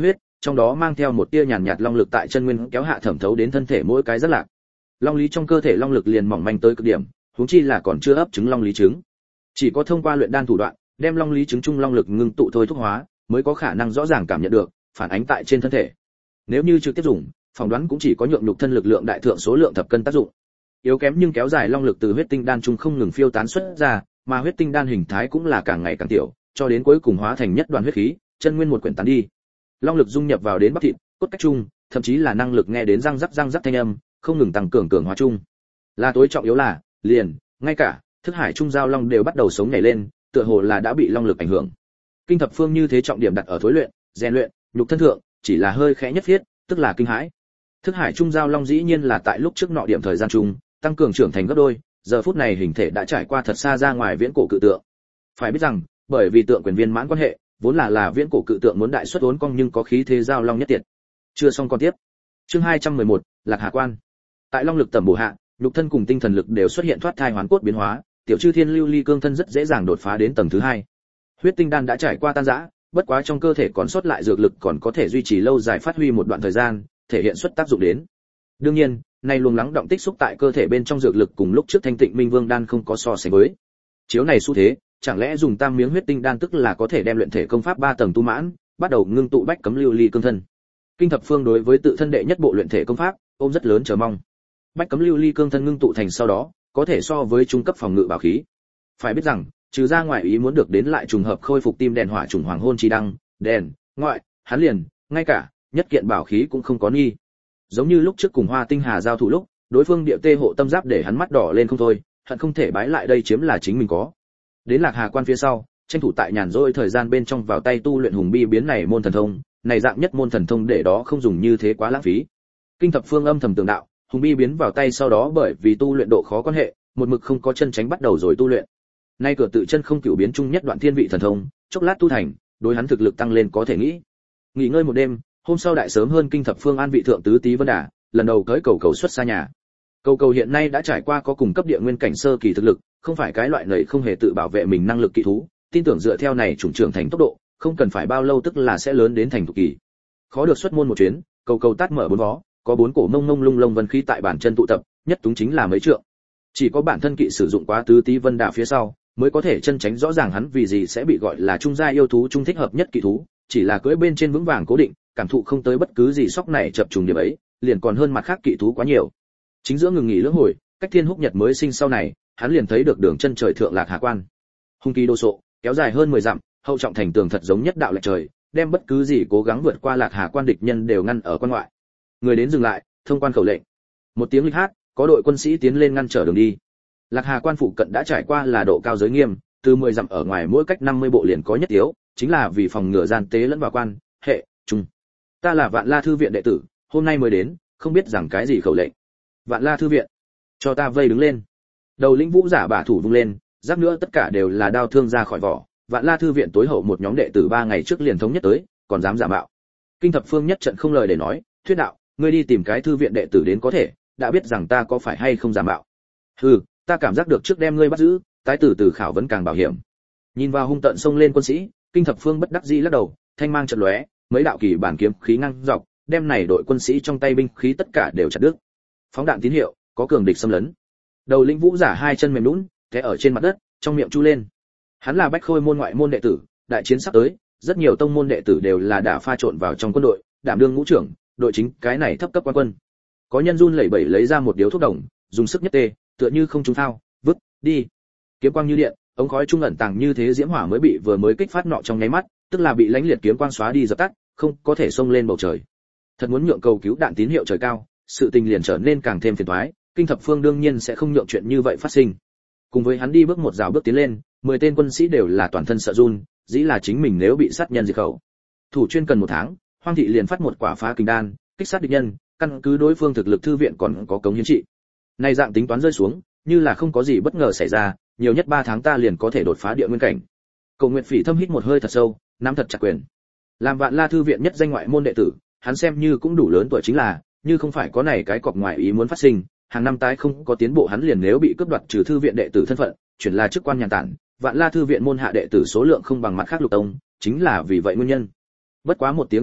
trong đó mang theo một tia nhàn nhạt long lực tại chân nguyên kéo hạ thẩm thấu đến thân thể mỗi cái rất lạc. Long lý trong cơ thể long lực liền mỏng manh tới cực điểm, huống chi là còn chưa ấp trứng long lý trứng. Chỉ có thông qua luyện đan thủ đoạn, đem long lý trứng trung long lực ngưng tụ thôi thúc hóa, mới có khả năng rõ ràng cảm nhận được, phản ánh tại trên thân thể. Nếu như trực tiếp dùng, phỏng đoán cũng chỉ có nhượng nhục thân lực lượng đại thượng số lượng thập cân tác dụng. Yếu kém nhưng kéo dài long lực từ huyết tinh đan trung không ngừng phiêu tán xuất ra, mà huyết tinh đan hình thái cũng là càng ngày càng tiểu, cho đến cuối cùng hóa thành nhất đoàn huyết khí, chân nguyên một quyển tán đi. Long lực dung nhập vào đến bắp thịt, cốt cách trung, thậm chí là năng lực nghe đến răng rắc thanh âm, không ngừng tăng cường hóa chung. Là tối trọng yếu là, liền, ngay cả thức hải trung giao long đều bắt đầu sống nhảy lên, tựa hồ là đã bị long lực ảnh hưởng. Kinh thập phương như thế trọng điểm đặt ở thối luyện, rèn luyện, nhục thân thượng, chỉ là hơi khẽ nhất thiết, tức là kinh hãi. Thức hải trung giao long dĩ nhiên là tại lúc trước nọ điểm thời gian trung, tăng cường trưởng thành gấp đôi, giờ phút này hình thể đã trải qua thật xa ra ngoài viễn cổ cự tượng. Phải biết rằng, bởi vì tượng quyền viên mãn quan hệ, vốn là viễn cổ cự tượng muốn đại xuất vốn cong nhưng có khí thế giao long nhất tiệt. Chưa xong con tiếp. Chương 211, Lạc Hà Quan. Tại long lực tầm bổ hạ, nhục thân cùng tinh thần lực đều xuất hiện thoát thai hoán cốt biến hóa, tiểu chư thiên lưu ly cương thân rất dễ dàng đột phá đến tầng thứ 2. Huyết tinh đan đã trải qua tan rã, bất quá trong cơ thể còn sót lại dược lực còn có thể duy trì lâu dài phát huy một đoạn thời gian, thể hiện xuất tác dụng đến. Đương nhiên, nay luồng lắng động tích xúc tại cơ thể bên trong dược lực cùng lúc trước thanh tịnh minh vương đan không có so sánh với. Chiếu này xu thế, chẳng lẽ dùng tam miếng huyết tinh đan tức là có thể đem luyện thể công pháp 3 tầng tu mãn, bắt đầu ngưng tụ bách cấm lưu ly cương thân. Kinh thập phương đối với tự thân đệ nhất bộ luyện thể công pháp, ôm rất lớn chờ mong. Bách cấm lưu ly cương thân ngưng tụ thành sau đó, có thể so với trung cấp phòng ngự bảo khí. Phải biết rằng, trừ ra ngoài ý muốn được đến lại trùng hợp khôi phục tim đèn hỏa trùng hoàng hôn chi đăng, đèn, ngoại, hắn liền, ngay cả nhất kiện bảo khí cũng không có nghi. Giống như lúc trước cùng Hoa Tinh Hà giao thủ lúc, đối phương địa tê hộ tâm giáp để hắn mắt đỏ lên không thôi, hận không thể bái lại đây chiếm là chính mình có. Đến Lạc Hà Quan phía sau, tranh thủ tại nhàn rỗi thời gian bên trong vào tay tu luyện hùng bi biến này môn thần thông, này dạng nhất môn thần thông để đó không dùng như thế quá lãng phí. Kinh thập phương âm thầm tường đạo, hùng bi biến vào tay sau đó bởi vì tu luyện độ khó quan hệ, một mực không có chân tránh bắt đầu rồi tu luyện. Nay cửa tự chân không cửu biến chung nhất đoạn thiên vị thần thông, chốc lát tu thành, đối hắn thực lực tăng lên có thể nghĩ. Nghỉ ngơi một đêm, hôm sau đại sớm hơn Kinh thập phương an vị thượng tứ tý vân đà, lần đầu cưỡi cầu xuất xa nhà. Cầu hiện nay đã trải qua có cùng cấp địa nguyên cảnh sơ kỳ thực lực, không phải cái loại nảy không hề tự bảo vệ mình năng lực kỳ thú, tin tưởng dựa theo này chủng trưởng thành tốc độ, không cần phải bao lâu tức là sẽ lớn đến thành thục kỳ. Khó được xuất môn một chuyến, cầu tát mở bốn vó, có 4 cổ mông lung lông vân khí tại bản chân tụ tập, nhất túng chính là mấy trượng. Chỉ có bản thân kỵ sử dụng quá tứ tý vân đà phía sau, mới có thể chân tránh rõ ràng hắn vì gì sẽ bị gọi là trung gia yêu thú trung thích hợp nhất kỵ thú, chỉ là cưỡi bên trên vững vàng cố định, cảm thụ không tới bất cứ gì sóc này chập trùng điểm ấy, liền còn hơn mặt khác kỵ thú quá nhiều. Chính giữa ngừng nghỉ lưỡng hồi, cách Thiên Húc Nhật mới sinh sau này, hắn liền thấy được đường chân trời thượng Lạc Hà Quan. Hung kỳ đô sộ, kéo dài hơn 10 dặm, hậu trọng thành tường thật giống nhất đạo lệch trời, đem bất cứ gì cố gắng vượt qua Lạc Hà Quan địch nhân đều ngăn ở quan ngoại. Người đến dừng lại, thông quan khẩu lệnh. Một tiếng lịch hát, có đội quân sĩ tiến lên ngăn trở đường đi. Lạc Hà Quan phụ cận đã trải qua là độ cao giới nghiêm, từ 10 dặm ở ngoài mỗi cách 50 bộ liền có nhất yếu, chính là vì phòng ngừa gian tế lẫn vào quan, hệ, trung. Ta là Vạn La thư viện đệ tử, hôm nay mới đến, không biết rằng cái gì khẩu lệnh. Vạn La thư viện, cho ta vây đứng lên. Đầu lĩnh vũ giả bả thủ vung lên, giáp nữa tất cả đều là đao thương ra khỏi vỏ. Vạn La thư viện tối hậu một nhóm đệ tử 3 ngày trước liền thống nhất tới, còn dám giả mạo. Kinh thập phương nhất trận không lời để nói, thuyết đạo, ngươi đi tìm cái thư viện đệ tử đến có thể, đã biết rằng ta có phải hay không giả mạo. Hừ, ta cảm giác được trước đem ngươi bắt giữ, tái từ khảo vấn càng bảo hiểm. Nhìn vào hung tận xông lên quân sĩ, Kinh thập phương bất đắc dĩ lắc đầu, thanh mang chợt lóe, mấy đạo kỳ bản kiếm khí ngang dọc, đem này đội quân sĩ trong tay binh khí tất cả đều chặt đứt. Phóng đạn tín hiệu, có cường địch xâm lấn. Đầu lĩnh vũ giả hai chân mềm nhũn, té ở trên mặt đất, trong miệng chu lên. Hắn là Bách Khôi môn ngoại môn đệ tử, đại chiến sắp tới, rất nhiều tông môn đệ tử đều là đã pha trộn vào trong quân đội, đảm đương ngũ trưởng, đội chính, cái này thấp cấp quan quân. Có nhân run lẩy bẩy lấy ra một điếu thuốc đồng, dùng sức nhất tê, tựa như không trúng thao, vứt đi. Kiếm quang như điện, ống khói trung ẩn tàng như thế diễm hỏa mới bị vừa mới kích phát nọ trong nháy mắt, tức là bị lãnh liệt kiếm quang xóa đi dập tắt, không có thể xông lên bầu trời. Thật muốn nhượng cầu cứu đạn tín hiệu trời cao, sự tình liền trở nên càng thêm phiền toái, Kinh thập phương đương nhiên sẽ không nhượng chuyện như vậy phát sinh. Cùng với hắn đi bước một rào bước tiến lên, 10 tên quân sĩ đều là toàn thân sợ run, dĩ là chính mình nếu bị sát nhân diệt khẩu. Thủ chuyên cần 1 tháng, Hoang thị liền phát một quả phá kình đan, kích sát địch nhân, căn cứ đối phương thực lực thư viện còn có cống hiến trị. Này dạng tính toán rơi xuống, như là không có gì bất ngờ xảy ra, nhiều nhất 3 tháng ta liền có thể đột phá địa nguyên cảnh. Cổ Nguyệt Phỉ thâm hít một hơi thật sâu, nắm thật chặt quyền. Làm Vạn La thư viện nhất danh ngoại môn đệ tử, hắn xem như cũng đủ lớn tuổi chính là, như không phải có này cái cọc ngoại ý muốn phát sinh, hàng năm tái không có tiến bộ hắn liền nếu bị cướp đoạt trừ thư viện đệ tử thân phận, chuyển là chức quan nhàn tản, Vạn La thư viện môn hạ đệ tử số lượng không bằng mặt khác lục tông, chính là vì vậy nguyên nhân. Bất quá một tiếng triệu tập,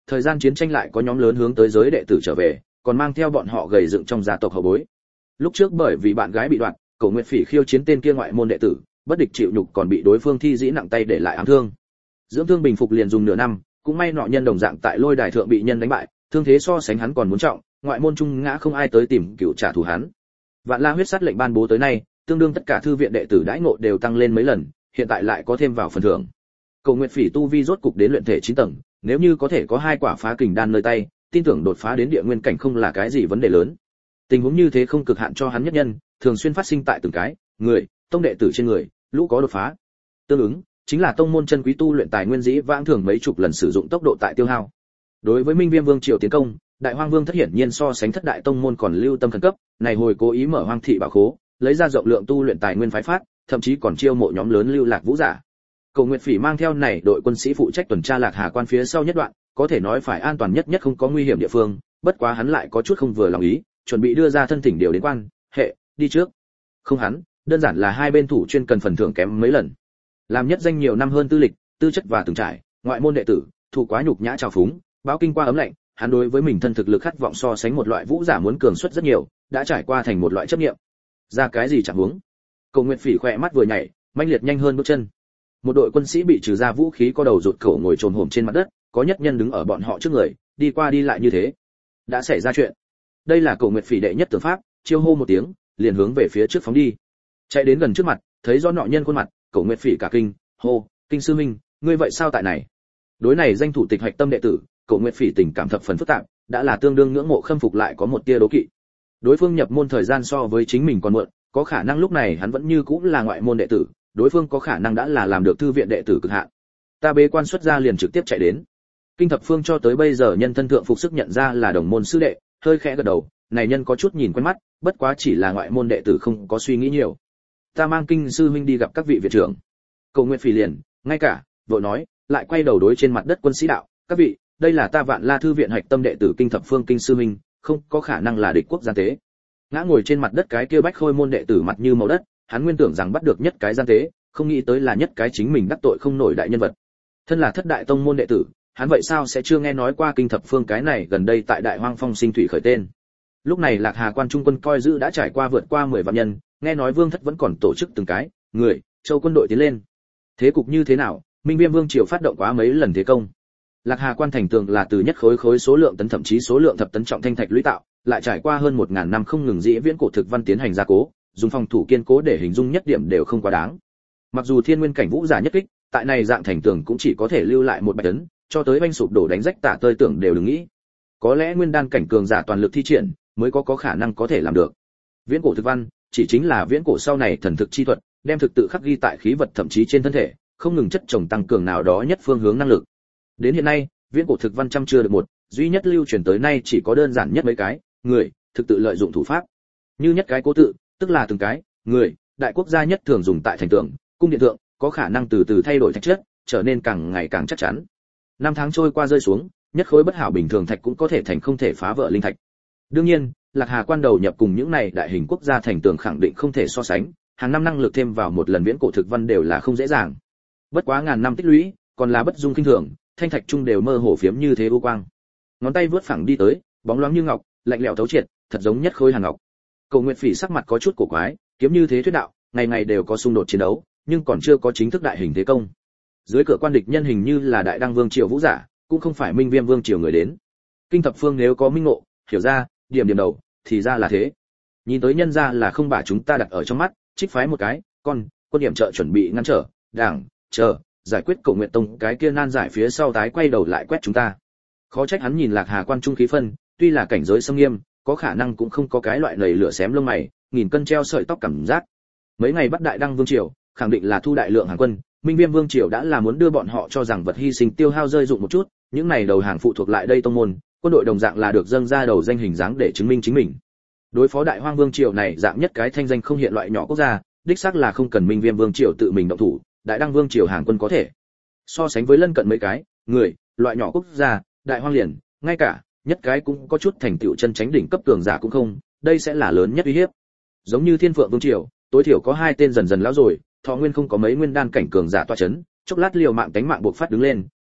thời gian chiến tranh lại có nhóm lớn hướng tới giới đệ tử trở về, còn mang theo bọn họ gầy dựng trong gia tộc hậu bối. Lúc trước bởi vì bạn gái bị đoạt, Cổ Nguyệt Phỉ khiêu chiến tên kia ngoại môn đệ tử, bất địch chịu nhục còn bị đối phương thi dĩ nặng tay để lại ám thương. Dưỡng thương bình phục liền dùng nửa năm, cũng may nọ nhân đồng dạng tại Lôi Đài thượng bị nhân đánh bại, thương thế so sánh hắn còn muốn trọng, ngoại môn trung ngã không ai tới tìm cựu trả thù hắn. Vạn La huyết sát lệnh ban bố tới nay, tương đương tất cả thư viện đệ tử đãi ngộ đều tăng lên mấy lần, hiện tại lại có thêm vào phần thưởng. Cổ Nguyệt Phỉ tu vi rốt cục đến luyện thể 9 tầng, nếu như có thể có 2 quả phá kình đan nơi tay, tin tưởng đột phá đến địa nguyên cảnh không là cái gì vấn đề lớn. Tình huống như thế không cực hạn cho hắn nhất nhân, thường xuyên phát sinh tại từng cái người, tông đệ tử trên người, lũ có đột phá. Tương ứng, chính là tông môn chân quý tu luyện tài nguyên dĩ vãng thường mấy chục lần sử dụng tốc độ tại tiêu hao. Đối với Minh Viêm Vương triều tiến công, Đại Hoang Vương thất hiển nhiên so sánh thất đại tông môn còn lưu tâm khẩn cấp, này hồi cố ý mở hoang thị bảo khố, lấy ra rộng lượng tu luyện tài nguyên phái phát, thậm chí còn chiêu mộ nhóm lớn lưu lạc vũ giả. Cổ Nguyệt Phỉ mang theo này đội quân sĩ phụ trách tuần tra Lạc Hà quan phía sau nhất đoạn, có thể nói phải an toàn nhất không có nguy hiểm địa phương, bất quá hắn lại có chút không vừa lòng ý, chuẩn bị đưa ra thân thỉnh điều đến quan hệ đi trước. Không hắn, đơn giản là hai bên thủ chuyên cần phần thưởng kém mấy lần. Làm nhất danh nhiều năm hơn tư lịch, tư chất và từng trải, ngoại môn đệ tử, thủ quá nhục nhã trào phúng, báo kinh qua ấm lạnh, hắn đối với mình thân thực lực khát vọng so sánh một loại vũ giả muốn cường suất rất nhiều, đã trải qua thành một loại chấp niệm. Ra cái gì chẳng huống. Cổ Nguyệt Phỉ khỏe mắt vừa nhảy, manh liệt nhanh hơn bước chân. Một đội quân sĩ bị trừ ra vũ khí có đầu rụt cổ ngồi chồm hổm trên mặt đất, có nhất nhân đứng ở bọn họ trước người, đi qua đi lại như thế. Đã xảy ra chuyện. Đây là Cổ Nguyệt Phỉ đệ nhất tưởng pháp, chiêu hô một tiếng, liền hướng về phía trước phóng đi. Chạy đến gần trước mặt, thấy rõ nọ nhân khuôn mặt, Cổ Nguyệt Phỉ cả kinh, hô, kinh sư minh, ngươi vậy sao tại này? Đối này danh thủ tịch hạch tâm đệ tử, Cổ Nguyệt Phỉ tình cảm thập phần phức tạp, đã là tương đương ngưỡng mộ khâm phục lại có một tia đố kỵ. Đối phương nhập môn thời gian so với chính mình còn muộn, có khả năng lúc này hắn vẫn như cũng là ngoại môn đệ tử, đối phương có khả năng đã là làm được thư viện đệ tử cực hạn. Ta bế quan xuất ra liền trực tiếp chạy đến. Kinh Thập Phương cho tới bây giờ nhân thân thượng phục sức nhận ra là đồng môn sư đệ, hơi khẽ gật đầu, này nhân có chút nhìn quen mắt, bất quá chỉ là ngoại môn đệ tử không có suy nghĩ nhiều. Ta mang kinh sư huynh đi gặp các vị viện trưởng. Cổ Nguyệt Phỉ liền, ngay cả, vội nói, lại quay đầu đối trên mặt đất quân sĩ đạo, các vị, đây là ta Vạn La thư viện hạch tâm đệ tử Kinh Thập Phương kinh sư huynh, không có khả năng là địch quốc gian tế. Ngã ngồi trên mặt đất cái kia bách khôi môn đệ tử mặt như màu đất, hắn nguyên tưởng rằng bắt được nhất cái gian tế, không nghĩ tới là nhất cái chính mình đắc tội không nổi đại nhân vật. Thân là thất đại tông môn đệ tử, hắn vậy sao sẽ chưa nghe nói qua Kinh Thập Phương cái này gần đây tại Đại Hoang Phong sinh thủy khởi tên. Lúc này Lạc Hà quan trung quân coi giữ đã trải qua vượt qua 10 vạn nhân, nghe nói Vương thất vẫn còn tổ chức từng cái người châu quân đội tiến lên. Thế cục như thế nào? Minh Viêm Vương triều phát động quá mấy lần thế công. Lạc Hà quan thành tường là từ nhất khối số lượng tấn thậm chí số lượng thập tấn trọng thanh thạch lũy tạo, lại trải qua hơn 1000 năm không ngừng dĩ viễn cổ thực văn tiến hành gia cố, dùng phòng thủ kiên cố để hình dung nhất điểm đều không quá đáng. Mặc dù thiên nguyên cảnh vũ giả nhất kích, tại này dạng thành tường cũng chỉ có thể lưu lại một bạch tấn, cho tới vanh sụp đổ đánh rách tả tơi tưởng đều đừng nghĩ. Có lẽ nguyên đan cảnh cường giả toàn lực thi triển, mới có khả năng có thể làm được. Viễn cổ thực văn, chỉ chính là viễn cổ sau này thần thực chi thuật, đem thực tự khắc ghi tại khí vật thậm chí trên thân thể, không ngừng chất chồng tăng cường nào đó nhất phương hướng năng lực. Đến hiện nay, viễn cổ thực văn trăm chưa được một, duy nhất lưu truyền tới nay chỉ có đơn giản nhất mấy cái người thực tự lợi dụng thủ pháp. Như nhất cái cố tự, tức là từng cái người đại quốc gia nhất thường dùng tại thành tường, cung điện thượng, có khả năng từ từ thay đổi thạch chất, trở nên càng ngày càng chắc chắn. Năm tháng trôi qua rơi xuống, nhất khối bất hảo bình thường thạch cũng có thể thành không thể phá vỡ linh thạch. Đương nhiên, Lạc Hà quan đầu nhập cùng những này đại hình quốc gia thành tường khẳng định không thể so sánh, hàng năm năng lực thêm vào một lần viễn cổ thực văn đều là không dễ dàng. Bất quá ngàn năm tích lũy, còn là bất dung kinh thường, thanh thạch trung đều mơ hồ phiếm như thế u quang. Ngón tay vướt phẳng đi tới, bóng loáng như ngọc, lạnh lẽo thấu triệt, thật giống nhất khối hàn ngọc. Cổ Nguyệt Phỉ sắc mặt có chút cổ quái, kiếm như thế thuyết đạo, ngày ngày đều có xung đột chiến đấu, nhưng còn chưa có chính thức đại hình thế công. Dưới cửa quan địch nhân hình như là Đại Đăng Vương triều vũ giả, cũng không phải Minh Viêm Vương triều người đến. Kinh Thập Phương nếu có minh ngộ, hiểu ra, điểm đầu, thì ra là thế. Nhìn tới nhân ra là không把chúng ta đặt ở trong mắt, trích phái một cái, quân điểm trợ chuẩn bị ngăn trở, đảng, chờ, giải quyết Cổ Nguyệt Tông cái kia nan giải phía sau tái quay đầu lại quét chúng ta. Khó trách hắn nhìn Lạc Hà quan trung khí phân, tuy là cảnh giới xâm nghiêm, có khả năng cũng không có cái loại nảy lửa xém lông mày, nghìn cân treo sợi tóc cảm giác. Mấy ngày bắt Đại Đăng Vương triều, khẳng định là thu đại lượng hàng quân, Minh Viêm Vương triều đã là muốn đưa bọn họ cho rằng vật hy sinh tiêu hao rơi dụng một chút, những này đầu hàng phụ thuộc lại đây tông môn, quân đội đồng dạng là được dâng ra đầu danh hình dáng để chứng minh chính mình. Đối phó Đại Hoang Vương triều này dạng nhất cái thanh danh không hiện loại nhỏ quốc gia, đích xác là không cần Minh Viêm Vương triều tự mình động thủ, Đại Đăng Vương triều hàng quân có thể. So sánh với lân cận mấy cái người loại nhỏ quốc gia, Đại Hoang liền, ngay cả nhất cái cũng có chút thành tựu chân tránh đỉnh cấp cường giả cũng không, đây sẽ là lớn nhất uy hiếp. Giống như Thiên Phượng Vương triều, tối thiểu có 2 tên dần dần lão rồi, thọ nguyên không có mấy nguyên đan cảnh cường giả toa chấn, chốc lát liều mạng đánh mạng buộc phát đứng lên,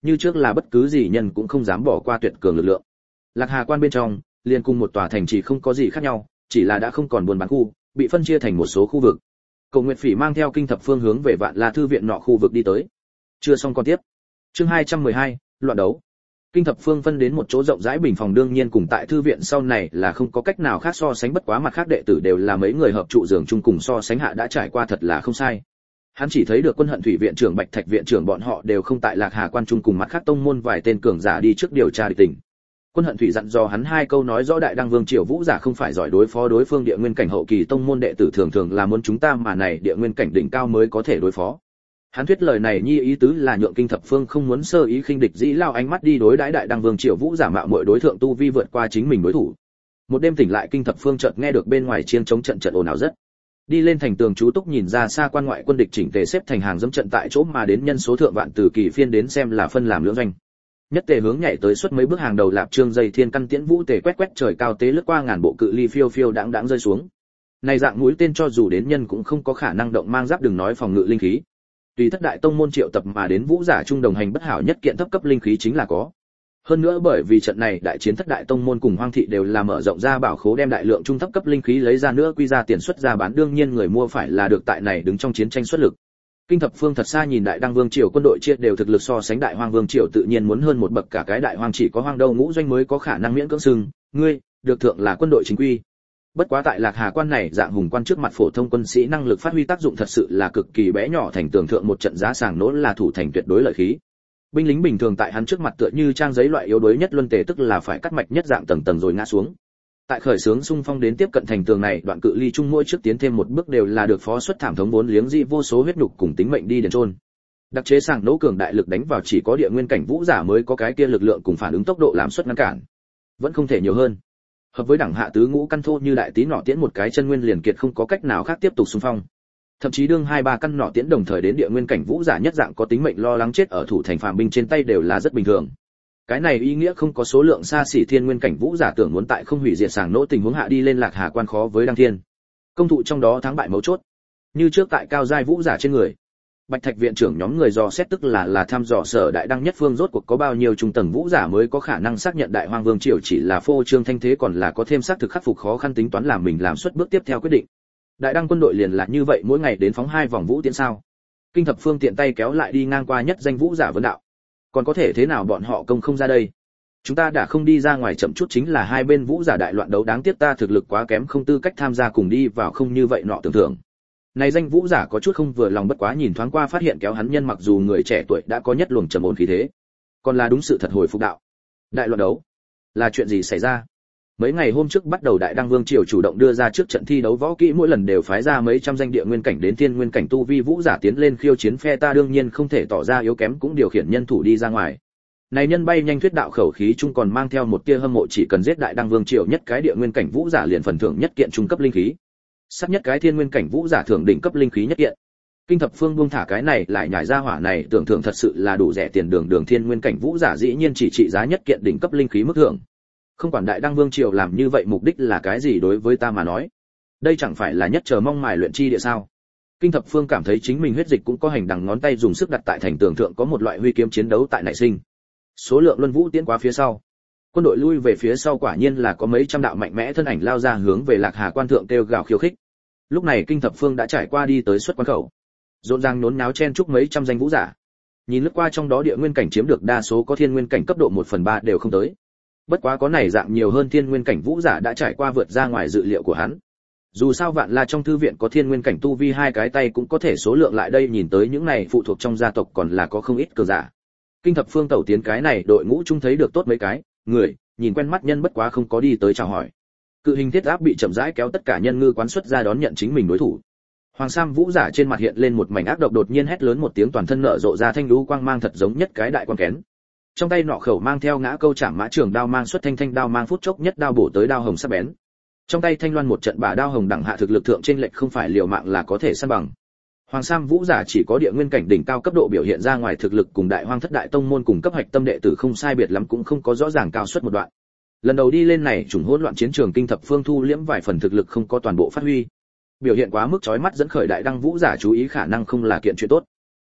như trước là bất cứ gì nhân cũng không dám bỏ qua tuyệt cường lực lượng. Lạc Hà quan bên trong, liền cùng một tòa thành trì không có gì khác nhau, chỉ là đã không còn buôn bán khu, bị phân chia thành một số khu vực. Cổ Nguyệt Phỉ mang theo Kinh Thập Phương hướng về Vạn La thư viện nọ khu vực đi tới. Chưa xong con tiếp. Chương 212, loạn đấu. Kinh Thập Phương phân đến một chỗ rộng rãi bình phòng, đương nhiên cùng tại thư viện sau này là không có cách nào khác so sánh, bất quá mặt khác đệ tử đều là mấy người hợp trụ giường chung cùng so sánh hạ đã trải qua thật là không sai. Hắn chỉ thấy được Quân Hận Thủy viện trưởng, Bạch Thạch viện trưởng bọn họ đều không tại Lạc Hà quan chung, cùng mặt khác tông môn vài tên cường giả đi trước điều tra địch tình. Quân Hận Thủy dặn dò hắn hai câu, nói rõ Đại Đăng Vương Triều Vũ giả không phải giỏi đối phó đối phương địa nguyên cảnh hậu kỳ tông môn đệ tử, thường thường là muốn chúng ta mà này địa nguyên cảnh đỉnh cao mới có thể đối phó. Hắn thuyết lời này nhi ý tứ là nhượng Kinh Thập Phương không muốn sơ ý khinh địch, dĩ lao ánh mắt đi đối đãi Đại Đăng Vương Triều Vũ giả mạo muội đối thượng tu vi vượt qua chính mình đối thủ. Một đêm tỉnh lại, Kinh Thập Phương chợt nghe được bên ngoài chiêng trống trận trận ồn ào rất. Đi lên thành tường chú túc nhìn ra xa quan ngoại quân địch chỉnh tề xếp thành hàng dẫm trận tại chỗ, mà đến nhân số thượng vạn, từ kỳ phiên đến xem là phân làm lưỡng doanh. Nhất tề hướng nhảy tới suốt mấy bước hàng đầu lạp trương dây thiên căn tiễn vũ tề quét quét trời cao tế lướt qua ngàn bộ cự ly phiêu phiêu đãng đãng rơi xuống. Này dạng mũi tên cho dù đến nhân cũng không có khả năng động mang giáp, đừng nói phòng ngự linh khí. Tùy thất đại tông môn triệu tập mà đến vũ giả trung đồng hành bất hảo nhất kiện thấp cấp linh khí chính là có. Hơn nữa bởi vì trận này đại chiến thất đại tông môn cùng hoang thị đều là mở rộng ra bảo khố, đem đại lượng trung thấp cấp linh khí lấy ra nữa quy ra tiền xuất ra bán, đương nhiên người mua phải là được tại này đứng trong chiến tranh xuất lực. Kinh Thập Phương thật xa nhìn Đại Đăng Vương Triều quân đội chia đều thực lực so sánh Đại Hoang Vương Triều tự nhiên muốn hơn một bậc, cả cái Đại Hoang chỉ có Hoang Đâu ngũ doanh mới có khả năng miễn cưỡng xưng ngươi được thượng là quân đội chính quy. Bất quá tại Lạc Hà quan này dạng hùng quan trước mặt phổ thông quân sĩ năng lực phát huy tác dụng thật sự là cực kỳ bé nhỏ, thành tưởng thượng một trận giá sàng nỗ là thủ thành tuyệt đối lợi khí. Binh lính bình thường tại hắn trước mặt tựa như trang giấy loại yếu đuối nhất luân tề, tức là phải cắt mạch nhất dạng tầng tầng rồi ngã xuống. Tại khởi sướng xung phong đến tiếp cận thành tường này đoạn cự ly chung mỗi trước tiến thêm một bước đều là được phó xuất thảm thống vốn liếng dị vô số huyết nhục cùng tính mệnh đi đền trôn. Đặc chế sàng nỗ cường đại lực đánh vào chỉ có địa nguyên cảnh vũ giả mới có cái kia lực lượng cùng phản ứng tốc độ làm suất ngăn cản. Vẫn không thể nhiều hơn. Hợp với đẳng hạ tứ ngũ căn thô như đại tí nọ tiễn một cái chân nguyên liền kiệt, không có cách nào khác tiếp tục xung phong. Thậm chí đương hai ba căn nọ tiễn đồng thời đến địa nguyên cảnh vũ giả nhất dạng có tính mệnh lo lắng chết ở thủ thành phàm binh trên tay đều là rất bình thường. Cái này ý nghĩa không có số lượng xa xỉ thiên nguyên cảnh vũ giả tưởng muốn tại không hủy diệt sàng nỗ tình huống hạ đi lên Lạc Hà quan khó với đăng thiên. Công thụ trong đó thắng bại mấu chốt. Như trước tại cao giai vũ giả trên người. Bạch Thạch viện trưởng nhóm người dò xét tức là thăm dò sở Đại Đăng nhất phương rốt cuộc có bao nhiêu trung tầng vũ giả mới có khả năng xác nhận Đại Hoang Vương Triều chỉ là phô trương thanh thế, còn là có thêm xác thực khắc phục khó khăn tính toán làm mình làm suất bước tiếp theo quyết định. Đại Đăng quân đội liền là như vậy mỗi ngày đến phóng 2 vòng vũ tiễn sao? Kinh Thập Phương tiện tay kéo lại đi ngang qua nhất danh vũ giả vấn đạo. Còn có thể thế nào bọn họ công không ra đây? Chúng ta đã không đi ra ngoài chậm chút chính là hai bên vũ giả đại loạn đấu, đáng tiếc ta thực lực quá kém không tư cách tham gia cùng đi vào, không như vậy nọ tưởng tượng. Này danh vũ giả có chút không vừa lòng, bất quá nhìn thoáng qua phát hiện kéo hắn nhân mặc dù người trẻ tuổi đã có nhất luồng trầm ổn khí thế, còn là đúng sự thật hồi phục đạo. Đại loạn đấu là chuyện gì xảy ra? Mấy ngày hôm trước bắt đầu Đại Đăng Vương Triều chủ động đưa ra trước trận thi đấu võ kỹ, mỗi lần đều phái ra mấy trăm danh địa nguyên cảnh đến thiên nguyên cảnh tu vi vũ giả tiến lên khiêu chiến phe ta, đương nhiên không thể tỏ ra yếu kém, cũng điều khiển nhân thủ đi ra ngoài. Này nhân bay nhanh thuyết đạo khẩu khí chung còn mang theo một tia hâm mộ, chỉ cần giết Đại Đăng Vương Triều nhất cái địa nguyên cảnh vũ giả liền phần thưởng nhất kiện trung cấp linh khí. Sát nhất cái thiên nguyên cảnh vũ giả thưởng đỉnh cấp linh khí nhất kiện. Kinh Thập Phương buông thả cái này lại nhảy ra hỏa này, tưởng thưởng thật sự là đủ rẻ tiền, đường thiên nguyên cảnh vũ giả dĩ nhiên chỉ trị giá nhất kiện đỉnh cấp linh khí mức thưởng. Không quản Đại Đăng Vương Triều làm như vậy mục đích là cái gì, đối với ta mà nói, đây chẳng phải là nhất chờ mong mài luyện chi địa sao? Kinh Thập Phương cảm thấy chính mình huyết dịch cũng có hành đằng ngón tay dùng sức đặt tại thành tường thượng, có một loại huy kiếm chiến đấu tại nảy sinh. Số lượng luân vũ tiến quá phía sau, quân đội lui về phía sau, quả nhiên là có mấy trăm đạo mạnh mẽ thân ảnh lao ra hướng về Lạc Hà quan thượng kêu gào khiêu khích. Lúc này Kinh Thập Phương đã trải qua đi tới xuất quan khẩu, rộn ràng nhốn nháo chen chúc mấy trăm danh vũ giả. Nhìn lướt qua trong đó địa nguyên cảnh chiếm được đa số, có thiên nguyên cảnh cấp độ 1/3 đều không tới. Bất quá có này dạng nhiều hơn thiên nguyên cảnh vũ giả đã trải qua vượt ra ngoài dự liệu của hắn. Dù sao Vạn La trong thư viện có thiên nguyên cảnh tu vi hai cái tay cũng có thể số lượng lại đây, nhìn tới những này phụ thuộc trong gia tộc còn là có không ít cường giả. Kinh Thập Phương tẩu tiến cái này đội ngũ chung thấy được tốt mấy cái người, nhìn quen mắt nhân, bất quá không có đi tới chào hỏi. Cự hình thiết áp bị chậm rãi kéo, tất cả nhân ngư quán xuất ra đón nhận chính mình đối thủ. Hoàng Sam vũ giả trên mặt hiện lên một mảnh ác độc, đột nhiên hét lớn một tiếng, toàn thân nở rộ ra thanh lũ quang mang thật giống nhất cái đại quan kén. Trong tay nọ khẩu mang theo ngã câu chạm mã trường đao mang xuất thanh đao mang phút chốc nhất đao bổ tới đao hồng sắc bén. Trong tay thanh loan một trận bả đao hồng đẳng hạ thực lực thượng trên lệch không phải liều mạng là có thể săn bằng. Hoàng Sam vũ giả chỉ có địa nguyên cảnh đỉnh cao cấp độ biểu hiện ra ngoài thực lực cùng Đại Hoang thất đại tông môn cùng cấp hạch tâm đệ tử không sai biệt lắm, cũng không có rõ ràng cao suất một đoạn. Lần đầu đi lên này chủng hỗn loạn chiến trường, Kinh Thập Phương thu liễm vài phần thực lực không có toàn bộ phát huy. Biểu hiện quá mức chói mắt dẫn khởi Đại Đăng vũ giả chú ý, khả năng không là kiện chuyện tốt.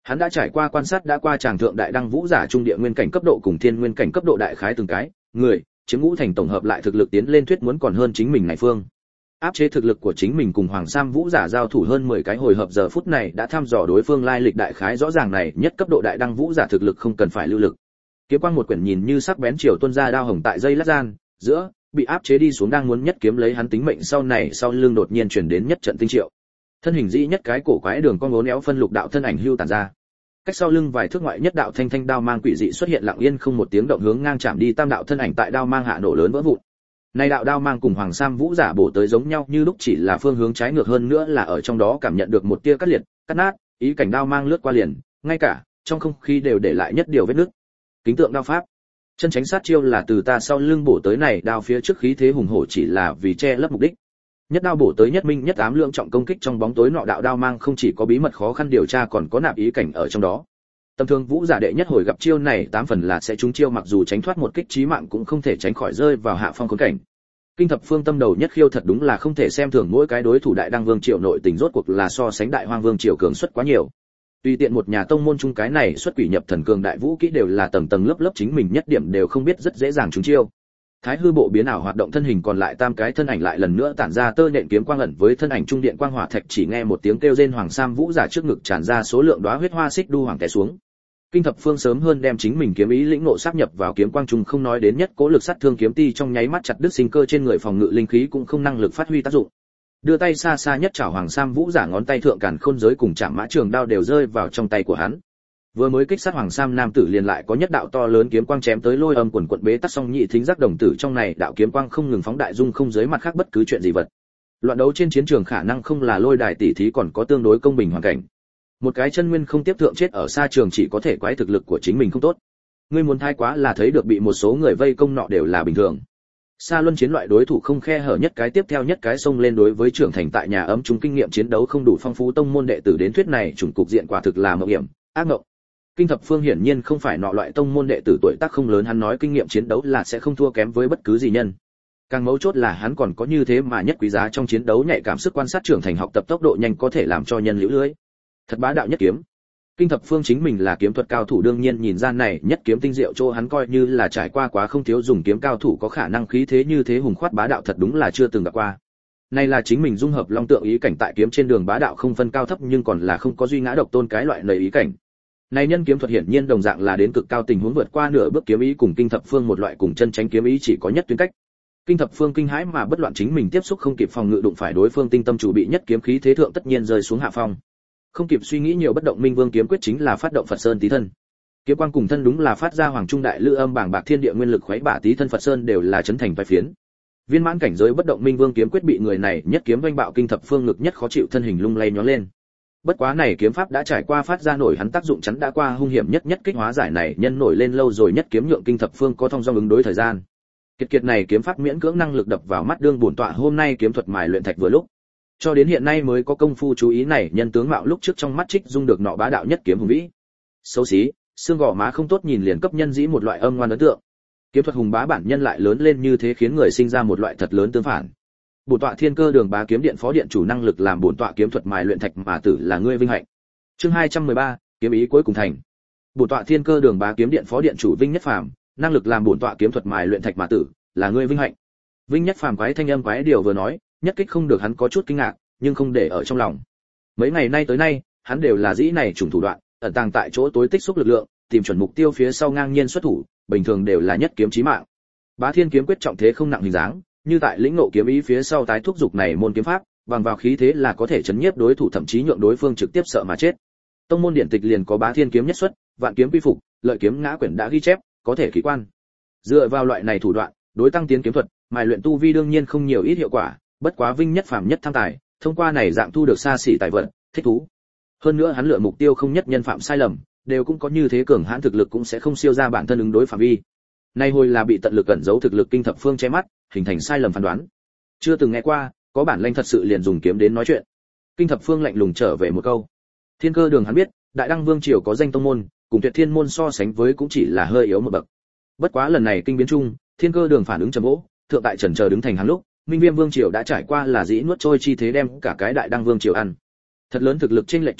Hắn đã trải qua quan sát đã qua tràng thượng đại đăng vũ giả trung địa nguyên cảnh cấp độ cùng thiên nguyên cảnh cấp độ đại khái từng cái, người, chiếm ngũ thành tổng hợp lại thực lực tiến lên thuyết muốn còn hơn chính mình này phương. Áp chế thực lực của chính mình cùng Hoàng Sam Vũ giả giao thủ hơn 10 cái hồi hợp giờ phút này đã thăm dò đối phương lai lịch đại khái rõ ràng này, nhất cấp độ đại đăng vũ giả thực lực không cần phải lưu lực. Kiếm quang một quyển nhìn như sắc bén chiều tuôn ra đao hồng tại dây lát gian, giữa bị áp chế đi xuống đang muốn nhất kiếm lấy hắn tính mệnh sau này sau lưng đột nhiên chuyển đến nhất trận tinh triệu. Thân hình dĩ nhất cái cổ quái đường cong uốn éo phân lục đạo thân ảnh hưu tản ra. Cách sau lưng vài thước ngoại nhất đạo thanh thanh đao mang quỷ dị xuất hiện lặng yên không một tiếng động hướng ngang chạm đi tam đạo thân ảnh tại đao mang hạ nổ lớn vỡ vụn. Này đạo đao mang cùng Hoàng Sam Vũ giả bổ tới giống nhau như lúc chỉ là phương hướng trái ngược hơn nữa là ở trong đó cảm nhận được một tia cắt liệt, cắt nát, ý cảnh đao mang lướt qua liền, ngay cả trong không khí đều để lại nhất điều vết nứt. Kính tượng đao pháp, chân tránh sát chiêu là từ ta sau lưng bổ tới này đao phía trước khí thế hùng hổ chỉ là vì che lấp mục đích. Nhất đao bổ tới nhất minh nhất ám lượng trọng công kích trong bóng tối nọ đạo đao mang không chỉ có bí mật khó khăn điều tra còn có nạp ý cảnh ở trong đó. Tầm thường vũ giả đệ nhất hồi gặp chiêu này 8 phần là sẽ trúng chiêu, mặc dù tránh thoát một kích chí mạng cũng không thể tránh khỏi rơi vào hạ phong khốn cảnh. Kinh thập phương tâm đầu nhất khiêu thật đúng là không thể xem thường mỗi cái đối thủ đại đăng vương triều nội tình rốt cuộc là so sánh đại hoang vương triều cường suất quá nhiều. Tùy tiện một nhà tông môn chung cái này xuất quỷ nhập thần cường đại vũ kỹ đều là tầng tầng lớp lớp chính mình nhất điểm đều không biết rất dễ dàng trúng chiêu. Thái hư bộ biến ảo hoạt động thân hình còn lại tam cái thân ảnh lại lần nữa tản ra tơ nện kiếm quang ẩn với thân ảnh trung điện quang hỏa thạch chỉ nghe một tiếng kêu rên Hoàng Sam Vũ giả trước ngực tràn ra số lượng đóa huyết hoa xích đu hoàng té xuống. Kinh thập phương sớm hơn đem chính mình kiếm ý lĩnh ngộ sáp nhập vào kiếm quang trung không nói đến nhất cố lực sát thương kiếm ti trong nháy mắt chặt đứt sinh cơ trên người phòng ngự linh khí cũng không năng lực phát huy tác dụng. Đưa tay xa xa nhất chảo Hoàng Sam Vũ giả ngón tay thượng càn khôn giới cùng chạm mã trường đao đều rơi vào trong tay của hắn. Vừa mới kích sát Hoàng Sam nam tử liền lại có nhất đạo to lớn kiếm quang chém tới lôi âm quần quận bế tắc song nhị thính giác đồng tử trong này đạo kiếm quang không ngừng phóng đại dung không giới mặt khác bất cứ chuyện gì vật. Loạn đấu trên chiến trường khả năng không là lôi đài tỷ thí còn có tương đối công bình hoàn cảnh. Một cái chân nguyên không tiếp thượng chết ở xa trường chỉ có thể quái thực lực của chính mình không tốt. Ngươi muốn thái quá là thấy được bị một số người vây công nọ đều là bình thường. Sa luân chiến loại đối thủ không khe hở nhất cái tiếp theo nhất cái xông lên đối với trưởng thành tại nhà ấm chúng kinh nghiệm chiến đấu không đủ phong phú tông môn đệ tử đến thuyết này chủng cục diện quả thực là mộng hiểm, ác mộng. Kinh thập phương hiển nhiên không phải nọ loại tông môn đệ tử tuổi tác không lớn, hắn nói kinh nghiệm chiến đấu là sẽ không thua kém với bất cứ gì nhân. Càng mấu chốt là hắn còn có như thế mà nhất quý giá trong chiến đấu nhạy cảm sức quan sát trưởng thành học tập tốc độ nhanh có thể làm cho nhân liễu lưới. Thật bá đạo nhất kiếm. Kinh thập phương chính mình là kiếm thuật cao thủ đương nhiên nhìn ra này nhất kiếm tinh diệu chỗ hắn coi như là trải qua quá không thiếu dùng kiếm cao thủ có khả năng khí thế như thế hùng khoát bá đạo thật đúng là chưa từng gặp qua. Này là chính mình dung hợp long tượng ý cảnh tại kiếm trên đường bá đạo không phân cao thấp nhưng còn là không có duy ngã độc tôn cái loại nầy ý cảnh. Này nhân kiếm thuật hiển nhiên đồng dạng là đến cực cao tình huống vượt qua nửa bước kiếm ý cùng kinh thập phương một loại cùng chân tránh kiếm ý chỉ có nhất tuyến cách. Kinh thập phương kinh hãi mà bất loạn chính mình tiếp xúc không kịp phòng ngự đụng phải đối phương tinh tâm chủ bị nhất kiếm khí thế thượng tất nhiên rơi xuống hạ phong. Không kịp suy nghĩ nhiều bất động minh vương kiếm quyết chính là phát động Phật Sơn tí thân. Kiếm quang cùng thân đúng là phát ra hoàng trung đại lư âm bảng bạc thiên địa nguyên lực khuấy bả tí thân Phật Sơn đều là chấn thành vài phiến. Viên mãn cảnh giới bất động minh vương kiếm quyết bị người này nhất kiếm vênh bạo kinh thập phương ngực nhất khó chịu thân hình lung lay nhón lên. Bất quá này kiếm pháp đã trải qua phát ra nổi hắn tác dụng chắn đã qua hung hiểm nhất kích hóa giải này nhân nổi lên lâu rồi nhất kiếm nhượng kinh thập phương có thông dong ứng đối thời gian. Kiệt này kiếm pháp miễn cưỡng năng lực đập vào mắt đương bổn tọa hôm nay kiếm thuật mài luyện thạch vừa lúc. Cho đến hiện nay mới có công phu chú ý này nhân tướng mạo lúc trước trong mắt trích dung được nọ bá đạo nhất kiếm hùng vĩ. Xấu xí, xương gò má không tốt nhìn liền cấp nhân dĩ một loại âm ngoan ấn tượng. Kiếm thuật hùng bá bản nhân lại lớn lên như thế khiến người sinh ra một loại thật lớn tương phản. Bổn tọa Thiên Cơ Đường Bá kiếm điện phó điện chủ năng lực làm bổn tọa kiếm thuật mài luyện thạch mà tử là ngươi vinh hạnh. Chương 213, kiếm ý cuối cùng thành. Bổn tọa Thiên Cơ Đường Bá kiếm điện phó điện chủ Vinh Nhất Phàm, năng lực làm bổn tọa kiếm thuật mài luyện thạch mà tử, là ngươi vinh hạnh. Vinh Nhất Phàm quái thanh âm quái điều vừa nói, nhất kích không được hắn có chút kinh ngạc, nhưng không để ở trong lòng. Mấy ngày nay tới nay, hắn đều là dĩ này trùng thủ đoạn, ẩn tàng tại chỗ tối tích xúc lực lượng, tìm chuẩn mục tiêu phía sau ngang nhiên xuất thủ, bình thường đều là nhất kiếm chí mạng. Bá Thiên kiếm quyết trọng thế không nặng hình dáng, như tại lĩnh ngộ kiếm ý phía sau tái thúc dục này môn kiếm pháp, bằng vào khí thế là có thể chấn nhiếp đối thủ thậm chí nhượng đối phương trực tiếp sợ mà chết. Tông môn điển tịch liền có Bá Thiên kiếm nhất xuất, vạn kiếm quy phục, lợi kiếm ngã quyển đã ghi chép, có thể kỳ quan. Dựa vào loại này thủ đoạn, đối tăng tiến kiếm thuật, mài luyện tu vi đương nhiên không nhiều ít hiệu quả, bất quá Vinh Nhất Phàm nhất tham tài, thông qua này dạng thu được xa xỉ tài vật, thích thú. Hơn nữa hắn lựa mục tiêu không nhất nhân phạm sai lầm, đều cũng có như thế cường hãn thực lực cũng sẽ không siêu ra bản thân ứng đối phạm vi. Nay hồi là bị tận lực cẩn giấu thực lực kinh thập phương che mắt, hình thành sai lầm phán đoán. Chưa từng nghe qua, có bản lĩnh thật sự liền dùng kiếm đến nói chuyện. Kinh thập phương lạnh lùng trở về một câu. Thiên Cơ Đường hắn biết, Đại Đăng Vương triều có danh tông môn, cùng Tuyệt Thiên môn so sánh với cũng chỉ là hơi yếu một bậc. Bất quá lần này kinh biến chung, Thiên Cơ Đường phản ứng trầm ố, thượng tại trần chờ đứng thành hắn lúc, Minh Viêm Vương triều đã trải qua là dĩ nuốt trôi chi thế đem cả cái Đại Đăng Vương triều ăn. Thật lớn thực lực chênh lệch trước mặt,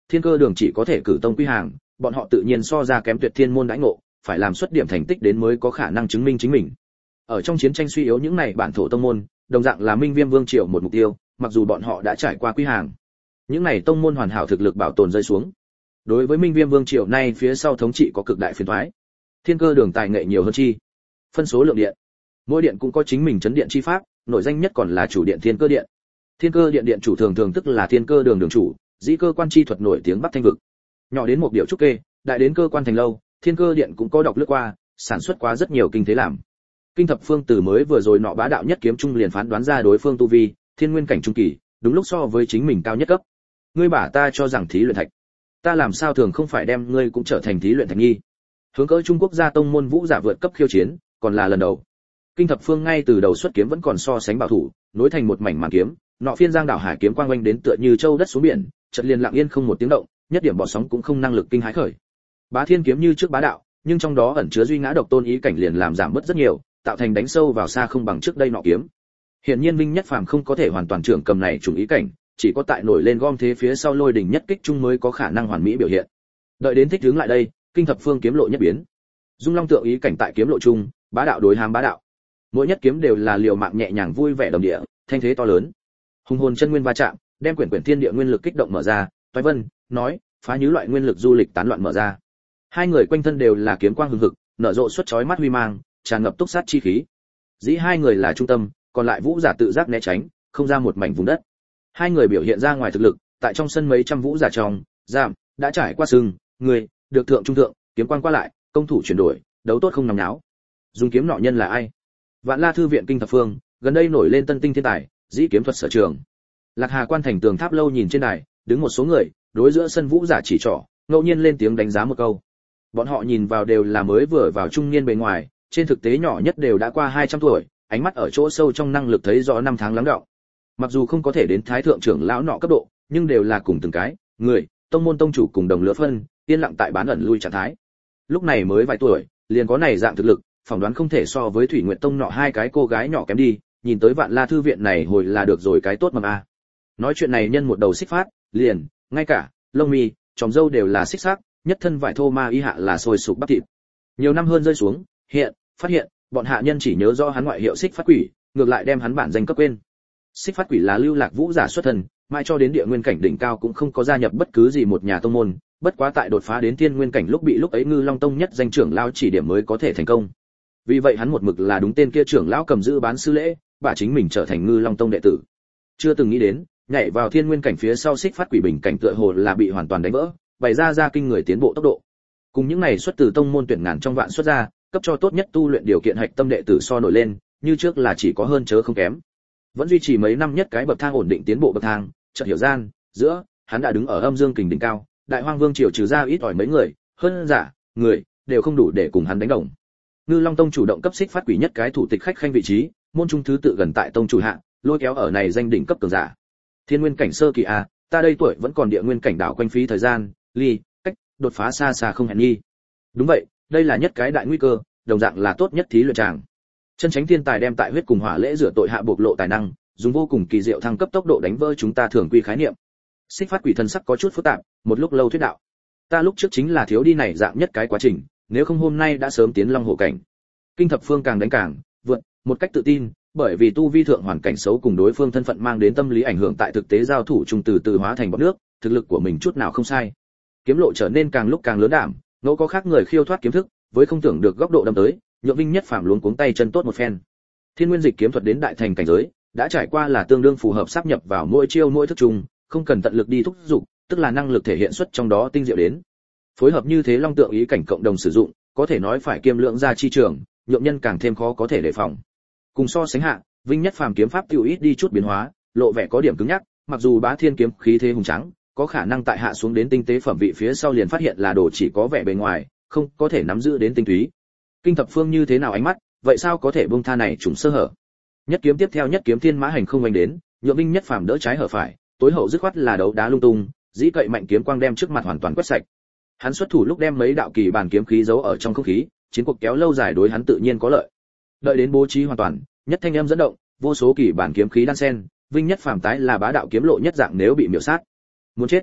Thiên Cơ Đường chỉ có thể cử tông quy hàng, bọn họ tự nhiên so ra kém Tuyệt Thiên môn đãi ngộ, phải làm xuất điểm thành tích đến mới có khả năng chứng minh chính mình. Ở trong chiến tranh suy yếu những này bản thổ tông môn, đồng dạng là Minh Viêm Vương triều một mục tiêu, mặc dù bọn họ đã trải qua quy hàng. Những này tông môn hoàn hảo thực lực bảo tồn rơi xuống. Đối với Minh Viêm Vương triều nay phía sau thống trị có cực đại phiền toái. Thiên Cơ Đường tài nghệ nhiều hơn chi. Phân số lượng điện. Mỗi điện cũng có chính mình chấn điện chi pháp, nổi danh nhất còn là chủ điện Thiên Cơ Điện. Thiên Cơ Điện điện chủ thường thường tức là Thiên Cơ Đường đường chủ, dĩ cơ quan chi thuật nổi tiếng Bắc Thanh vực. Nhỏ đến một điệu trúc kê, đại đến cơ quan thành lâu, Thiên Cơ Điện cũng có đọc lướt qua, sản xuất quá rất nhiều kinh thế làm. Kinh thập phương từ mới vừa rồi nọ bá đạo nhất kiếm trung liền phán đoán ra đối phương tu vi, thiên nguyên cảnh trung kỳ, đúng lúc so với chính mình cao nhất cấp. Ngươi bảo ta cho rằng thí luyện thạch, ta làm sao thường không phải đem ngươi cũng trở thành thí luyện thạch nghi. Hướng cỡ Trung Quốc gia tông môn vũ giả vượt cấp khiêu chiến, còn là lần đầu. Kinh thập phương ngay từ đầu xuất kiếm vẫn còn so sánh bảo thủ, nối thành một mảnh màn kiếm, nọ phiên giang đảo hải kiếm quang quanh đến tựa như châu đất xuống biển, chợt liền lặng yên không một tiếng động, nhất điểm bọt sóng cũng không năng lực kinh hãi khởi. Bá Thiên kiếm như trước bá đạo, nhưng trong đó ẩn chứa duy ngã độc tôn ý cảnh liền làm giảm bớt rất nhiều, tạo thành đánh sâu vào xa không bằng trước đây nọ kiếm. Hiển nhiên Vinh Nhất Phàm không có thể hoàn toàn trưởng cầm này trùng ý cảnh, chỉ có tại nổi lên gom thế phía sau lôi đỉnh nhất kích trung mới có khả năng hoàn mỹ biểu hiện. Đợi đến thích ứng lại đây, kinh thập phương kiếm lộ nhất biến. Dung Long tượng ý cảnh tại kiếm lộ trung, bá đạo đối hàm bá đạo. Mỗi nhất kiếm đều là liều mạng nhẹ nhàng vui vẻ đồng địa, thanh thế to lớn. Hùng hồn chân nguyên va chạm, đem quyển thiên địa nguyên lực kích động mở ra, toái vân, nói, phá nhứ loại nguyên lực du lịch tán loạn mở ra. Hai người quanh thân đều là kiếm quang hừng hực, nở rộ xuất chói mắt huy mang, tràn ngập túc sát chi khí. Dĩ hai người là trung tâm, còn lại vũ giả tự giác né tránh, không ra một mảnh vùng đất. Hai người biểu hiện ra ngoài thực lực, tại trong sân mấy trăm vũ giả trong, giảm, đã trải qua sừng, người, được thượng trung thượng, kiếm quang qua lại, công thủ chuyển đổi, đấu tốt không nằm náo. Dùng kiếm nọ nhân là ai? Vạn La thư viện kinh thập phương, gần đây nổi lên tân tinh thiên tài, dĩ kiếm thuật sở trường. Lạc Hà quan thành tường tháp lâu nhìn trên đài, đứng một số người, đối giữa sân vũ giả chỉ trỏ, ngẫu nhiên lên tiếng đánh giá một câu. Bọn họ nhìn vào đều là mới vừa vào trung niên bề ngoài, trên thực tế nhỏ nhất đều đã qua 200 tuổi, ánh mắt ở chỗ sâu trong năng lực thấy rõ năm tháng lắng đọng. Mặc dù không có thể đến thái thượng trưởng lão nọ cấp độ, nhưng đều là cùng từng cái người, tông môn tông chủ cùng đồng lứa phân, yên lặng tại bán ẩn lui trạng thái. Lúc này mới vài tuổi, liền có này dạng thực lực, phỏng đoán không thể so với Thủy Nguyệt tông nọ hai cái cô gái nhỏ kém đi, nhìn tới Vạn La thư viện này hồi là được rồi cái tốt mà a. Nói chuyện này nhân một đầu xích phát, liền, ngay cả lông mi, tròm râu đều là xích sắc, nhất thân vải thô ma y hạ là sôi sục bắp thịt. Nhiều năm hơn rơi xuống, phát hiện, bọn hạ nhân chỉ nhớ rõ hắn ngoại hiệu xích phát quỷ, ngược lại đem hắn bản danh cấp quên. Xích phát quỷ là lưu lạc vũ giả xuất thân, mai cho đến địa nguyên cảnh đỉnh cao cũng không có gia nhập bất cứ gì một nhà tông môn, bất quá tại đột phá đến tiên nguyên cảnh lúc bị lúc ấy Ngư Long tông nhất danh trưởng lão chỉ điểm mới có thể thành công. Vì vậy hắn một mực là đúng tên kia trưởng lão cầm giữ bán sư lễ, bà chính mình trở thành Ngư Long tông đệ tử. Chưa từng nghĩ đến, nhảy vào thiên nguyên cảnh phía sau xích phát quỷ bình cảnh tựa hồ là bị hoàn toàn đánh vỡ, bày ra kinh người tiến bộ tốc độ. Cùng những này xuất từ tông môn tuyển ngàn trong vạn xuất ra, cấp cho tốt nhất tu luyện điều kiện hạch tâm đệ tử so nổi lên, như trước là chỉ có hơn chớ không kém. Vẫn duy trì mấy năm nhất cái bậc thang ổn định tiến bộ bậc thang, chợt hiểu gian, giữa, hắn đã đứng ở âm dương kình đỉnh cao, đại hoang vương triều trừ ra ít ỏi mấy người, hơn giả, người đều không đủ để cùng hắn đánh đồng. Ngư Long tông chủ động cấp xích phát quỷ nhất cái thủ tịch khách khanh vị trí, môn trung thứ tự gần tại tông chủ hạ, lôi kéo ở này danh đỉnh cấp cường giả. Thiên nguyên cảnh sơ kỳ a, ta đây tuổi vẫn còn địa nguyên cảnh đảo quanh phí thời gian, ly, cách, đột phá xa xa không hẹn nghi. Đúng vậy, đây là nhất cái đại nguy cơ, đồng dạng là tốt nhất thí luyện tràng. Chân Chánh thiên tài đem tại huyết cùng hỏa lễ rửa tội hạ bộc lộ tài năng, dùng vô cùng kỳ diệu thăng cấp tốc độ đánh vỡ chúng ta thường quy khái niệm. Xích phát quỷ thân sắc có chút phức tạp, một lúc lâu thuyết đạo. Ta lúc trước chính là thiếu đi này dạng nhất cái quá trình, nếu không hôm nay đã sớm tiến long hổ cảnh. Kinh thập phương càng đánh càng vượt, một cách tự tin, bởi vì tu vi thượng hoàn cảnh xấu cùng đối phương thân phận mang đến tâm lý ảnh hưởng tại thực tế giao thủ trung từ từ hóa thành bọt nước, thực lực của mình chút nào không sai. Kiếm lộ trở nên càng lúc càng lớn đảm, ngẫu có khác người khiêu thoát kiếm thức, với không tưởng được góc độ đâm tới, nhượng Vinh Nhất Phàm luống cuống tay chân tốt một phen. Thiên Nguyên dịch kiếm thuật đến đại thành cảnh giới, đã trải qua là tương đương phù hợp sáp nhập vào mỗi chiêu mỗi thức chung, không cần tận lực đi thúc dục, tức là năng lực thể hiện xuất trong đó tinh diệu đến. Phối hợp như thế long tượng ý cảnh cộng đồng sử dụng, có thể nói phải kiêm lượng ra chi trường, nhượng nhân càng thêm khó có thể đề phòng. Cùng so sánh hạ, Vinh Nhất Phàm kiếm pháp tiêu ít đi chút biến hóa, lộ vẻ có điểm cứng nhắc, mặc dù Bá Thiên kiếm khí thế hùng trắng, có khả năng tại hạ xuống đến tinh tế phẩm vị phía sau liền phát hiện là đồ chỉ có vẻ bề ngoài, không có thể nắm giữ đến tinh túy. Kinh thập phương như thế nào ánh mắt, vậy sao có thể buông tha này trùng sơ hở. Nhất kiếm tiếp theo nhất kiếm thiên mã hành không vành đến, nhượng Vinh Nhất Phàm đỡ trái hở phải, tối hậu dứt khoát là đấu đá lung tung, dĩ cậy mạnh kiếm quang đem trước mặt hoàn toàn quét sạch. Hắn xuất thủ lúc đem mấy đạo kỳ bản kiếm khí giấu ở trong không khí, chiến cuộc kéo lâu dài đối hắn tự nhiên có lợi. Đợi đến bố trí hoàn toàn, nhất thanh âm dẫn động, vô số kỳ bản kiếm khí đan xen, Vinh Nhất Phàm tái là bá đạo kiếm lộ nhất dạng nếu bị miểu sát. Muốn chết.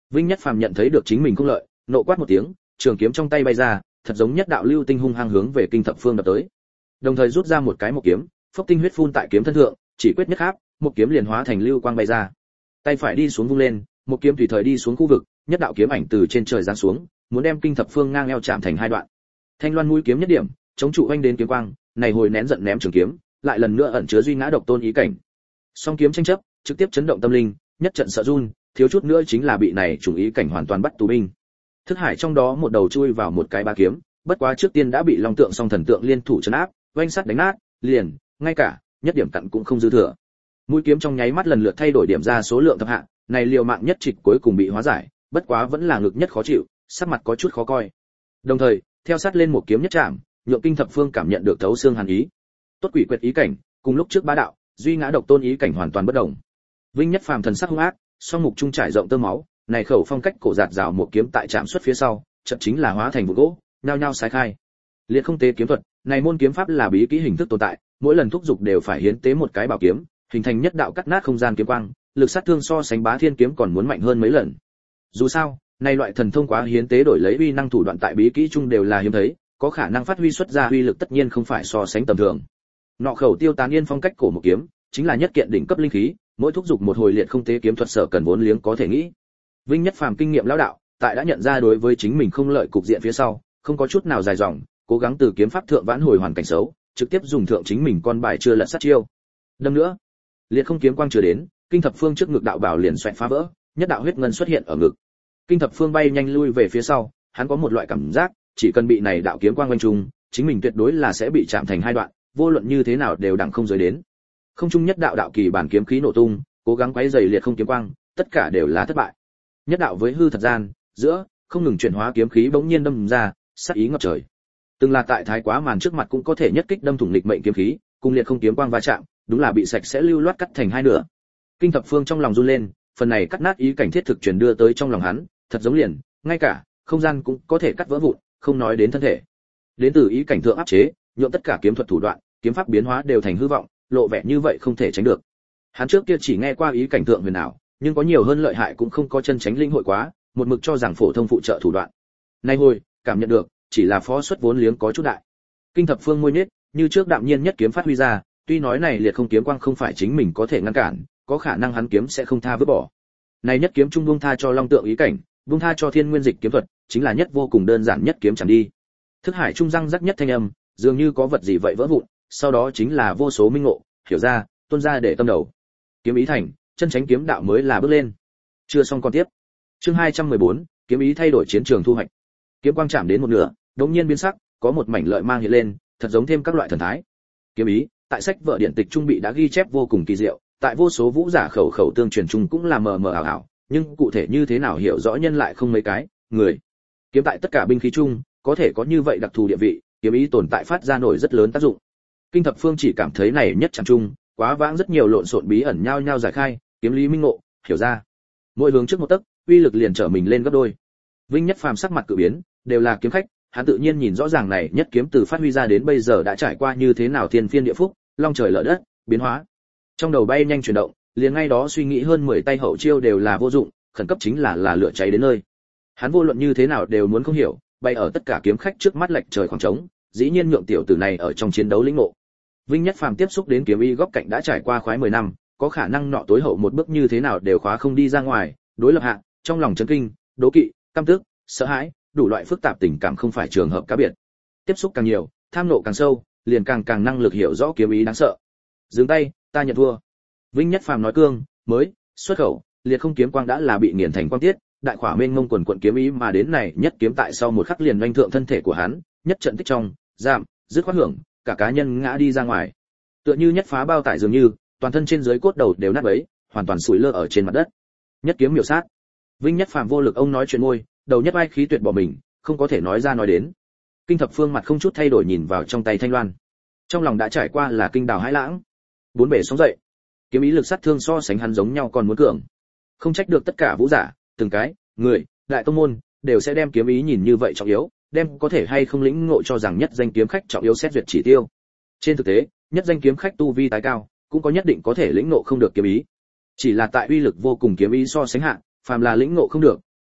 Vinh Nhất Phàm nhận thấy được chính mình không lợi, nộ quát một tiếng, trường kiếm trong tay bay ra, thật giống nhất đạo lưu tinh hung hăng hướng về Kinh Thập Phương đập tới. Đồng thời rút ra một cái một kiếm, phốc tinh huyết phun tại kiếm thân thượng, chỉ quyết nhất áp, một kiếm liền hóa thành lưu quang bay ra. Tay phải đi xuống vung lên, một kiếm tùy thời đi xuống khu vực, nhất đạo kiếm ảnh từ trên trời giáng xuống, muốn đem Kinh Thập Phương ngang eo chạm thành hai đoạn. Thanh loan mũi kiếm nhất điểm, chống trụ oanh đến kiếm quang, này hồi nén giận ném trường kiếm, lại lần nữa ẩn chứa duy ngã độc tôn ý cảnh. Song kiếm tranh chấp, trực tiếp chấn động tâm linh, nhất trận sợ run, thiếu chút nữa chính là bị này trùng ý cảnh hoàn toàn bắt tù binh. Thức hải trong đó một đầu chui vào một cái ba kiếm, bất quá trước tiên đã bị long tượng song thần tượng liên thủ trấn áp, oanh sắt đánh nát, liền, ngay cả nhất điểm cặn cũng không dư thừa. Mũi kiếm trong nháy mắt lần lượt thay đổi điểm ra số lượng thập hạ, này liều mạng nhất trịch cuối cùng bị hóa giải, bất quá vẫn là ngực nhất khó chịu, sắc mặt có chút khó coi. Đồng thời, theo sát lên một kiếm nhất chạm, nhượng Kinh Thập Phương cảm nhận được thấu xương hàn ý. Tốt quỷ quyệt ý cảnh, cùng lúc trước bá đạo, duy ngã độc tôn ý cảnh hoàn toàn bất động. Vinh Nhất Phàm thần sắc hung ác, song mục trung trải rộng tơ máu, này khẩu phong cách cổ giạt rào một kiếm tại chạm xuất phía sau, chợt chính là hóa thành vụ gỗ, nhao nhao sái khai. Liệt không tế kiếm thuật, này môn kiếm pháp là bí kỹ hình thức tồn tại, mỗi lần thúc dục đều phải hiến tế một cái bảo kiếm, hình thành nhất đạo cắt nát không gian kiếm quang, lực sát thương so sánh Bá Thiên kiếm còn muốn mạnh hơn mấy lần. Dù sao, này loại thần thông quá hiến tế đổi lấy uy năng thủ đoạn tại bí kỹ chung đều là hiếm thấy, có khả năng phát huy xuất ra uy lực tất nhiên không phải so sánh tầm thường. Nọ khẩu tiêu tán yên phong cách cổ một kiếm, chính là nhất kiện đỉnh cấp linh khí, mỗi thúc dục một hồi liệt không tế kiếm thuật sở cần vốn liếng có thể nghĩ. Vinh Nhất Phàm kinh nghiệm lão đạo, tại đã nhận ra đối với chính mình không lợi cục diện phía sau, không có chút nào dài dòng, cố gắng từ kiếm pháp thượng vãn hồi hoàn cảnh xấu, trực tiếp dùng thượng chính mình con bài chưa lật sát chiêu. Đâm nữa, liệt không kiếm quang chưa đến, Kinh Thập Phương trước ngực đạo bảo liền xoẹt phá vỡ, nhất đạo huyết ngân xuất hiện ở ngực. Kinh Thập Phương bay nhanh lui về phía sau, hắn có một loại cảm giác, chỉ cần bị này đạo kiếm quang quanh trùng, chính mình tuyệt đối là sẽ bị chạm thành hai đoạn, vô luận như thế nào đều đặng không giới đến. Không trung nhất đạo đạo kỳ bản kiếm khí nổ tung, cố gắng quấy rầy liệt không kiếm quang, tất cả đều là thất bại. Nhất đạo với hư thật gian, giữa không ngừng chuyển hóa kiếm khí bỗng nhiên đâm ra, sát ý ngập trời. Từng là tại thái quá màn trước mặt cũng có thể nhất kích đâm thủng lịch mệnh kiếm khí, cùng liệt không kiếm quang va chạm, đúng là bị sạch sẽ lưu loát cắt thành hai nửa. Kinh Thập Phương trong lòng run lên, phần này cắt nát ý cảnh thiết thực truyền đưa tới trong lòng hắn, thật giống liền, ngay cả không gian cũng có thể cắt vỡ vụn, không nói đến thân thể. Đến từ ý cảnh thượng áp chế, nhượng tất cả kiếm thuật thủ đoạn, kiếm pháp biến hóa đều thành hư vọng, lộ vẻ như vậy không thể tránh được. Hắn trước kia chỉ nghe qua ý cảnh thượng huyền ảo, nhưng có nhiều hơn lợi hại cũng không có chân tránh linh hội quá, một mực cho rằng phổ thông phụ trợ thủ đoạn. Nay hồi, cảm nhận được, chỉ là phó xuất vốn liếng có chút đại. Kinh Thập Phương môi nhếch, như trước đạm nhiên nhất kiếm phát huy ra, tuy nói này liệt không kiếm quang không phải chính mình có thể ngăn cản, có khả năng hắn kiếm sẽ không tha vứt bỏ. Này nhất kiếm trung buông tha cho long tượng ý cảnh, buông tha cho thiên nguyên dịch kiếm thuật, chính là nhất vô cùng đơn giản nhất kiếm chẳng đi. Thức hải trung răng rắc nhất thanh âm, dường như có vật gì vậy vỡ vụn, sau đó chính là vô số minh ngộ, hiểu ra, tuôn ra để tâm đầu. Kiếm ý thành, chân chánh kiếm đạo mới là bước lên. Chưa xong còn tiếp. Chương 214, kiếm ý thay đổi chiến trường thu hoạch. Kiếm quang chạm đến một nửa, đột nhiên biến sắc, có một mảnh lợi mang hiện lên, thật giống thêm các loại thần thái. Kiếm ý, tại sách vở điển tịch trung bị đã ghi chép vô cùng kỳ diệu, tại vô số vũ giả khẩu khẩu tương truyền chung cũng là mờ mờ ảo ảo, nhưng cụ thể như thế nào hiểu rõ nhân lại không mấy cái người. Kiếm tại tất cả binh khí chung, có thể có như vậy đặc thù địa vị, kiếm ý tồn tại phát ra nổi rất lớn tác dụng. Kinh Thập Phương chỉ cảm thấy này nhất chẳng chung, quá vãng rất nhiều lộn xộn bí ẩn nhau nhau giải khai, kiếm lý minh ngộ, hiểu ra. Mỗi hướng trước một tấc, uy lực liền trở mình lên gấp đôi. Vinh Nhất Phàm sắc mặt cự biến, đều là kiếm khách, hắn tự nhiên nhìn rõ ràng này nhất kiếm từ phát huy ra đến bây giờ đã trải qua như thế nào thiên phiên địa phúc, long trời lở đất, biến hóa. Trong đầu bay nhanh chuyển động, liền ngay đó suy nghĩ hơn 10 tay hậu chiêu đều là vô dụng, khẩn cấp chính là lửa cháy đến nơi. Hắn vô luận như thế nào đều muốn không hiểu, bay ở tất cả kiếm khách trước mắt lệch trời khoảng trống, dĩ nhiên nhượng tiểu tử này ở trong chiến đấu lĩnh ngộ. Vinh Nhất Phàm tiếp xúc đến kiếm ý góc cạnh đã trải qua khoái 10 năm, có khả năng nọ tối hậu một bước như thế nào đều khóa không đi ra ngoài, đối lập hạ, trong lòng chấn kinh, đố kỵ, căm tức, sợ hãi, đủ loại phức tạp tình cảm không phải trường hợp cá biệt. Tiếp xúc càng nhiều, tham nộ càng sâu, liền càng năng lực hiểu rõ kiếm ý đáng sợ. Dừng tay, ta nhận thua. Vinh Nhất Phàm nói cương, mới xuất khẩu, liệt không kiếm quang đã là bị nghiền thành quang tiết, đại khỏa mênh mông quần quần kiếm ý mà đến này nhất kiếm tại sau một khắc liền doanh thượng thân thể của hắn, nhất trận tích trong, giảm, dứt khoát hưởng, cả cá nhân ngã đi ra ngoài. Tựa như nhất phá bao tải dường như, toàn thân trên dưới cốt đầu đều nát bấy, hoàn toàn sủi lơ ở trên mặt đất. Nhất kiếm miểu sát. Vinh Nhất Phàm vô lực ông nói chuyện môi, đầu nhất ai khí tuyệt bỏ mình, không có thể nói ra nói đến. Kinh Thập Phương mặt không chút thay đổi nhìn vào trong tay thanh loan. Trong lòng đã trải qua là kinh đào hãi lãng. Bốn bể sống dậy. Kiếm ý lực sát thương so sánh hắn giống nhau còn muốn cường. Không trách được tất cả vũ giả, từng cái người, đại tông môn đều sẽ đem kiếm ý nhìn như vậy trọng yếu, đem có thể hay không lĩnh ngộ cho rằng nhất danh kiếm khách trọng yếu xét duyệt chỉ tiêu. Trên thực tế, nhất danh kiếm khách tu vi tái cao, cũng có nhất định có thể lĩnh ngộ không được kiếm ý. Chỉ là tại uy lực vô cùng kiếm ý so sánh hạ, phàm là lĩnh ngộ không được,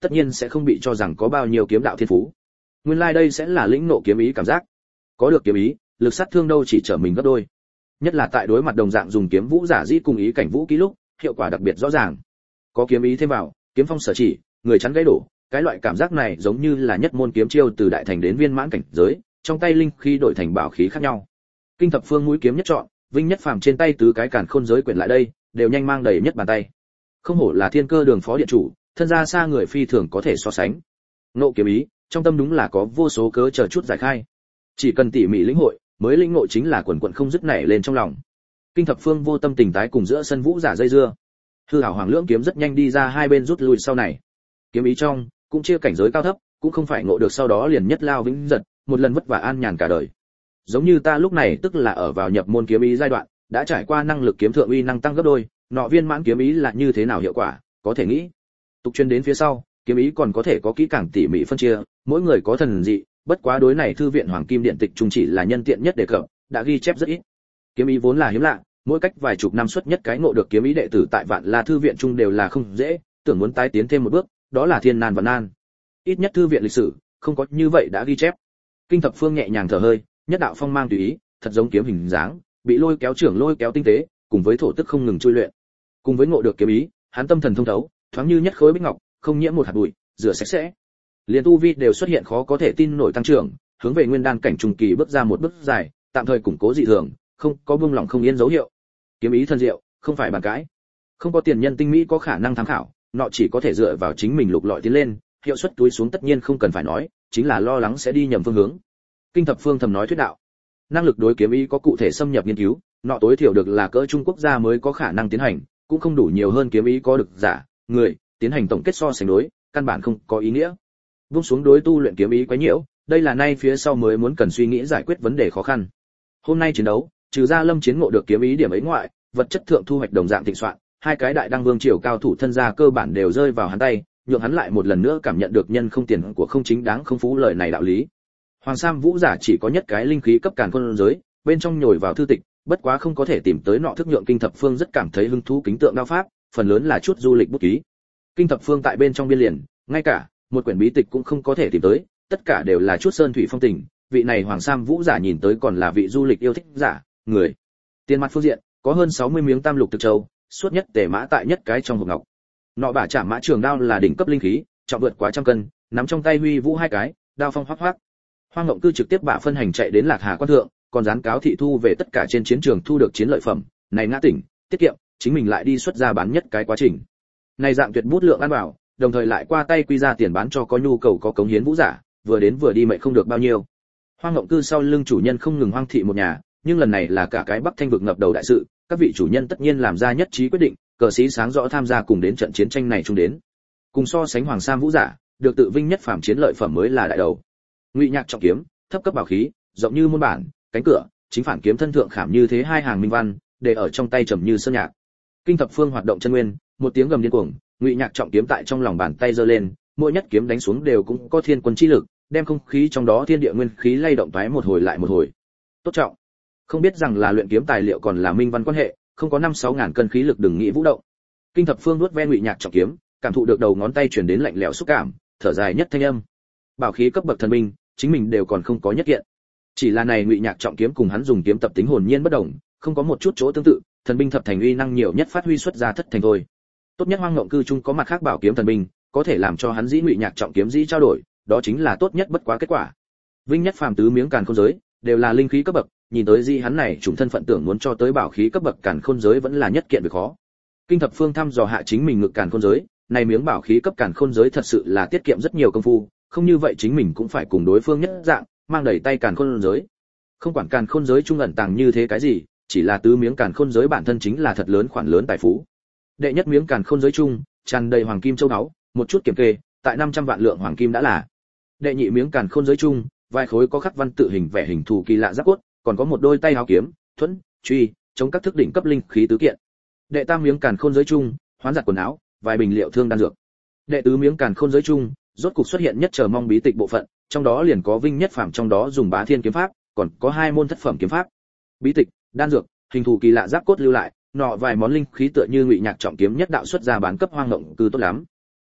tất nhiên sẽ không bị cho rằng có bao nhiêu kiếm đạo thiên phú. Nguyên lai đây sẽ là lĩnh ngộ kiếm ý cảm giác. Có được kiếm ý, lực sát thương đâu chỉ trở mình gấp đôi. Nhất là tại đối mặt đồng dạng dùng kiếm vũ giả dĩ cùng ý cảnh vũ kỹ lúc, hiệu quả đặc biệt rõ ràng. Có kiếm ý thêm vào, kiếm phong sở chỉ, người chắn gãy đổ, cái loại cảm giác này giống như là nhất môn kiếm chiêu từ đại thành đến viên mãn cảnh giới, trong tay linh khí đổi thành bảo khí khác nhau. Kinh thập phương mũi kiếm nhất chọn, Vinh Nhất Phàm trên tay tứ cái càn khôn giới quyển lại đây, đều nhanh mang đầy nhất bàn tay. Không hổ là Thiên Cơ Đường phó điện chủ, thân gia xa người phi thường có thể so sánh. Ngộ kiếm ý, trong tâm đúng là có vô số cớ chờ chút giải khai. Chỉ cần tỉ mỉ lĩnh hội, mới lĩnh ngộ chính là quần quần không dứt nảy lên trong lòng. Kinh thập phương vô tâm tình tái cùng giữa sân vũ giả dây dưa. Hư hảo hoàng lưỡng kiếm rất nhanh đi ra hai bên rút lui sau này. Kiếm ý trong cũng chia cảnh giới cao thấp, cũng không phải ngộ được sau đó liền nhất lao vĩnh giật, một lần vất vả an nhàn cả đời. Giống như ta lúc này tức là ở vào nhập môn kiếm ý giai đoạn, đã trải qua năng lực kiếm thượng uy năng tăng gấp đôi, nọ viên mãn kiếm ý là như thế nào hiệu quả, có thể nghĩ. Tục truyền đến phía sau, kiếm ý còn có thể có kỹ càng tỉ mỉ phân chia, mỗi người có thần dị, bất quá đối này thư viện hoàng kim điện tịch trung chỉ là nhân tiện nhất đề cập, đã ghi chép rất ít. Kiếm ý vốn là hiếm lạ, mỗi cách vài chục năm xuất nhất cái ngộ được kiếm ý đệ tử tại Vạn La thư viện trung đều là không dễ, tưởng muốn tái tiến thêm một bước, đó là thiên nan và nan. Ít nhất thư viện lịch sử không có như vậy đã ghi chép. Kinh thập phương nhẹ nhàng thở hơi, nhất đạo phong mang tùy ý, thật giống kiếm hình dáng, bị lôi kéo trưởng lôi kéo tinh tế, cùng với thổ tức không ngừng chui luyện. Cùng với ngộ được kiếm ý, hắn tâm thần thông thấu, thoáng như nhất khối bích ngọc, không nhiễm một hạt bụi, rửa sạch sẽ. Liên tu vi đều xuất hiện khó có thể tin nổi tăng trưởng, hướng về nguyên đan cảnh trung kỳ bước ra một bước dài, tạm thời củng cố dị thường, không có buông lỏng không yên dấu hiệu. Kiếm ý thân diệu, không phải bàn cãi. Không có tiền nhân tinh mỹ có khả năng tham khảo, nọ chỉ có thể dựa vào chính mình lục lọi tiến lên, hiệu suất túi xuống tất nhiên không cần phải nói, chính là lo lắng sẽ đi nhầm phương hướng. Kinh thập phương thầm nói thuyết đạo, năng lực đối kiếm ý có cụ thể xâm nhập nghiên cứu, nọ tối thiểu được là cỡ Trung Quốc gia mới có khả năng tiến hành, cũng không đủ nhiều hơn kiếm ý có được giả, người tiến hành tổng kết so sánh đối, căn bản không có ý nghĩa. Buông xuống đối tu luyện kiếm ý quá nhiễu, đây là nay phía sau mới muốn cần suy nghĩ giải quyết vấn đề khó khăn. Hôm nay chiến đấu, trừ ra Lâm Chiến ngộ được kiếm ý điểm ấy ngoại, vật chất thượng thu hoạch đồng dạng thịnh soạn, hai cái đại đăng vương triều cao thủ thân gia cơ bản đều rơi vào hắn tay, nhượng hắn lại một lần nữa cảm nhận được nhân không tiền của không chính đáng không phú lời này đạo lý. Hoàng Sam Vũ giả chỉ có nhất cái linh khí cấp càn khôn giới, bên trong nhồi vào thư tịch, bất quá không có thể tìm tới nọ thức nhượng Kinh thập phương rất cảm thấy hứng thú kính tượng đao pháp, phần lớn là chút du lịch bút ký. Kinh thập phương tại bên trong biên liền, ngay cả một quyển bí tịch cũng không có thể tìm tới, tất cả đều là chút sơn thủy phong tình, vị này Hoàng Sam Vũ giả nhìn tới còn là vị du lịch yêu thích giả, người. Tiền mặt phương diện, có hơn 60 miếng tam lục thực châu, suốt nhất tể mã tại nhất cái trong hộp ngọc. Nọ bả chạm mã trường đao là đỉnh cấp linh khí, trọng vượt quá trăm cân, nắm trong tay huy vũ hai cái, đao phong hoắc hoắc. Hoang Ngộng Cư trực tiếp bả phân hành chạy đến Lạc Hà quan thượng, còn dán cáo thị thu về tất cả trên chiến trường thu được chiến lợi phẩm, này ngã tỉnh, tiết kiệm, chính mình lại đi xuất ra bán nhất cái quá trình. Này dạng tuyệt bút lượng ăn bảo, đồng thời lại qua tay quy ra tiền bán cho có nhu cầu có cống hiến vũ giả, vừa đến vừa đi mệnh không được bao nhiêu. Hoang Ngộng Cư sau lưng chủ nhân không ngừng hoang thị một nhà, nhưng lần này là cả cái Bắc Thanh vực ngập đầu đại sự, các vị chủ nhân tất nhiên làm ra nhất trí quyết định, cờ sĩ sáng rõ tham gia cùng đến trận chiến tranh này chung đến. Cùng so sánh Hoàng Sam Vũ giả, được tự vinh nhất phàm chiến lợi phẩm mới là đại đầu. Ngụy Nhạc trọng kiếm, thấp cấp bảo khí, rộng như môn bản, cánh cửa, chính phản kiếm thân thượng khảm như thế hai hàng minh văn, để ở trong tay trầm như sơn nhạc. Kinh thập phương hoạt động chân nguyên, một tiếng gầm điên cuồng, Ngụy Nhạc trọng kiếm tại trong lòng bàn tay giơ lên, mỗi nhất kiếm đánh xuống đều cũng có thiên quân chi lực, đem không khí trong đó thiên địa nguyên khí lay động toái một hồi lại một hồi. Tốt trọng. Không biết rằng là luyện kiếm tài liệu còn là minh văn quan hệ, không có 5-6 ngàn cân khí lực đừng nghĩ vũ động. Kinh thập phương nuốt ven Ngụy Nhạc trọng kiếm, cảm thụ được đầu ngón tay truyền đến lạnh lẽo xúc cảm, thở dài nhất thanh âm. Bảo khí cấp bậc thần binh, chính mình đều còn không có nhất kiện. Chỉ là này Ngụy Nhạc trọng kiếm cùng hắn dùng kiếm tập tính hồn nhiên bất đồng, không có một chút chỗ tương tự, thần binh thập thành uy năng nhiều nhất phát huy xuất ra thất thành thôi. Tốt nhất Hoang Ngộng Cư chung có mặt khác bảo kiếm thần binh, có thể làm cho hắn dĩ Ngụy Nhạc trọng kiếm dĩ trao đổi, đó chính là tốt nhất bất quá kết quả. Vinh nhất phàm tứ miếng càn khôn giới, đều là linh khí cấp bậc, nhìn tới dĩ hắn này trùng thân phận tưởng muốn cho tới bảo khí cấp bậc càn khôn giới vẫn là nhất kiện việc khó. Kinh thập phương thăm dò hạ chính mình ngực càn khôn giới, này miếng bảo khí cấp càn khôn giới thật sự là tiết kiệm rất nhiều công phu, không như vậy chính mình cũng phải cùng đối phương nhất dạng, mang đầy tay càn khôn giới. Không quản càn khôn giới trung ẩn tàng như thế cái gì, chỉ là tứ miếng càn khôn giới bản thân chính là thật lớn khoản lớn tài phú. Đệ nhất miếng càn khôn giới trung, tràn đầy hoàng kim châu báu, một chút kiểm kê, tại 500 vạn lượng hoàng kim đã là. Đệ nhị miếng càn khôn giới trung, vài khối có khắc văn tự hình vẽ hình thù kỳ lạ giáp cốt, còn có một đôi tay áo kiếm, thuẫn, truy, chống các thức đỉnh cấp linh khí tứ kiện. Đệ tam miếng càn khôn giới trung, hoán giặt quần áo, vài bình liệu thương đan dược. Đệ tứ miếng càn khôn giới trung, rốt cục xuất hiện nhất chờ mong bí tịch bộ phận, trong đó liền có Vinh nhất phàm trong đó dùng Bá Thiên kiếm pháp, còn có hai môn thất phẩm kiếm pháp. Bí tịch, đan dược, hình thù kỳ lạ giáp cốt lưu lại, nọ vài món linh khí tựa như Ngụy Nhạc trọng kiếm nhất đạo xuất ra bán cấp Hoang Ngộng Cư tốt lắm.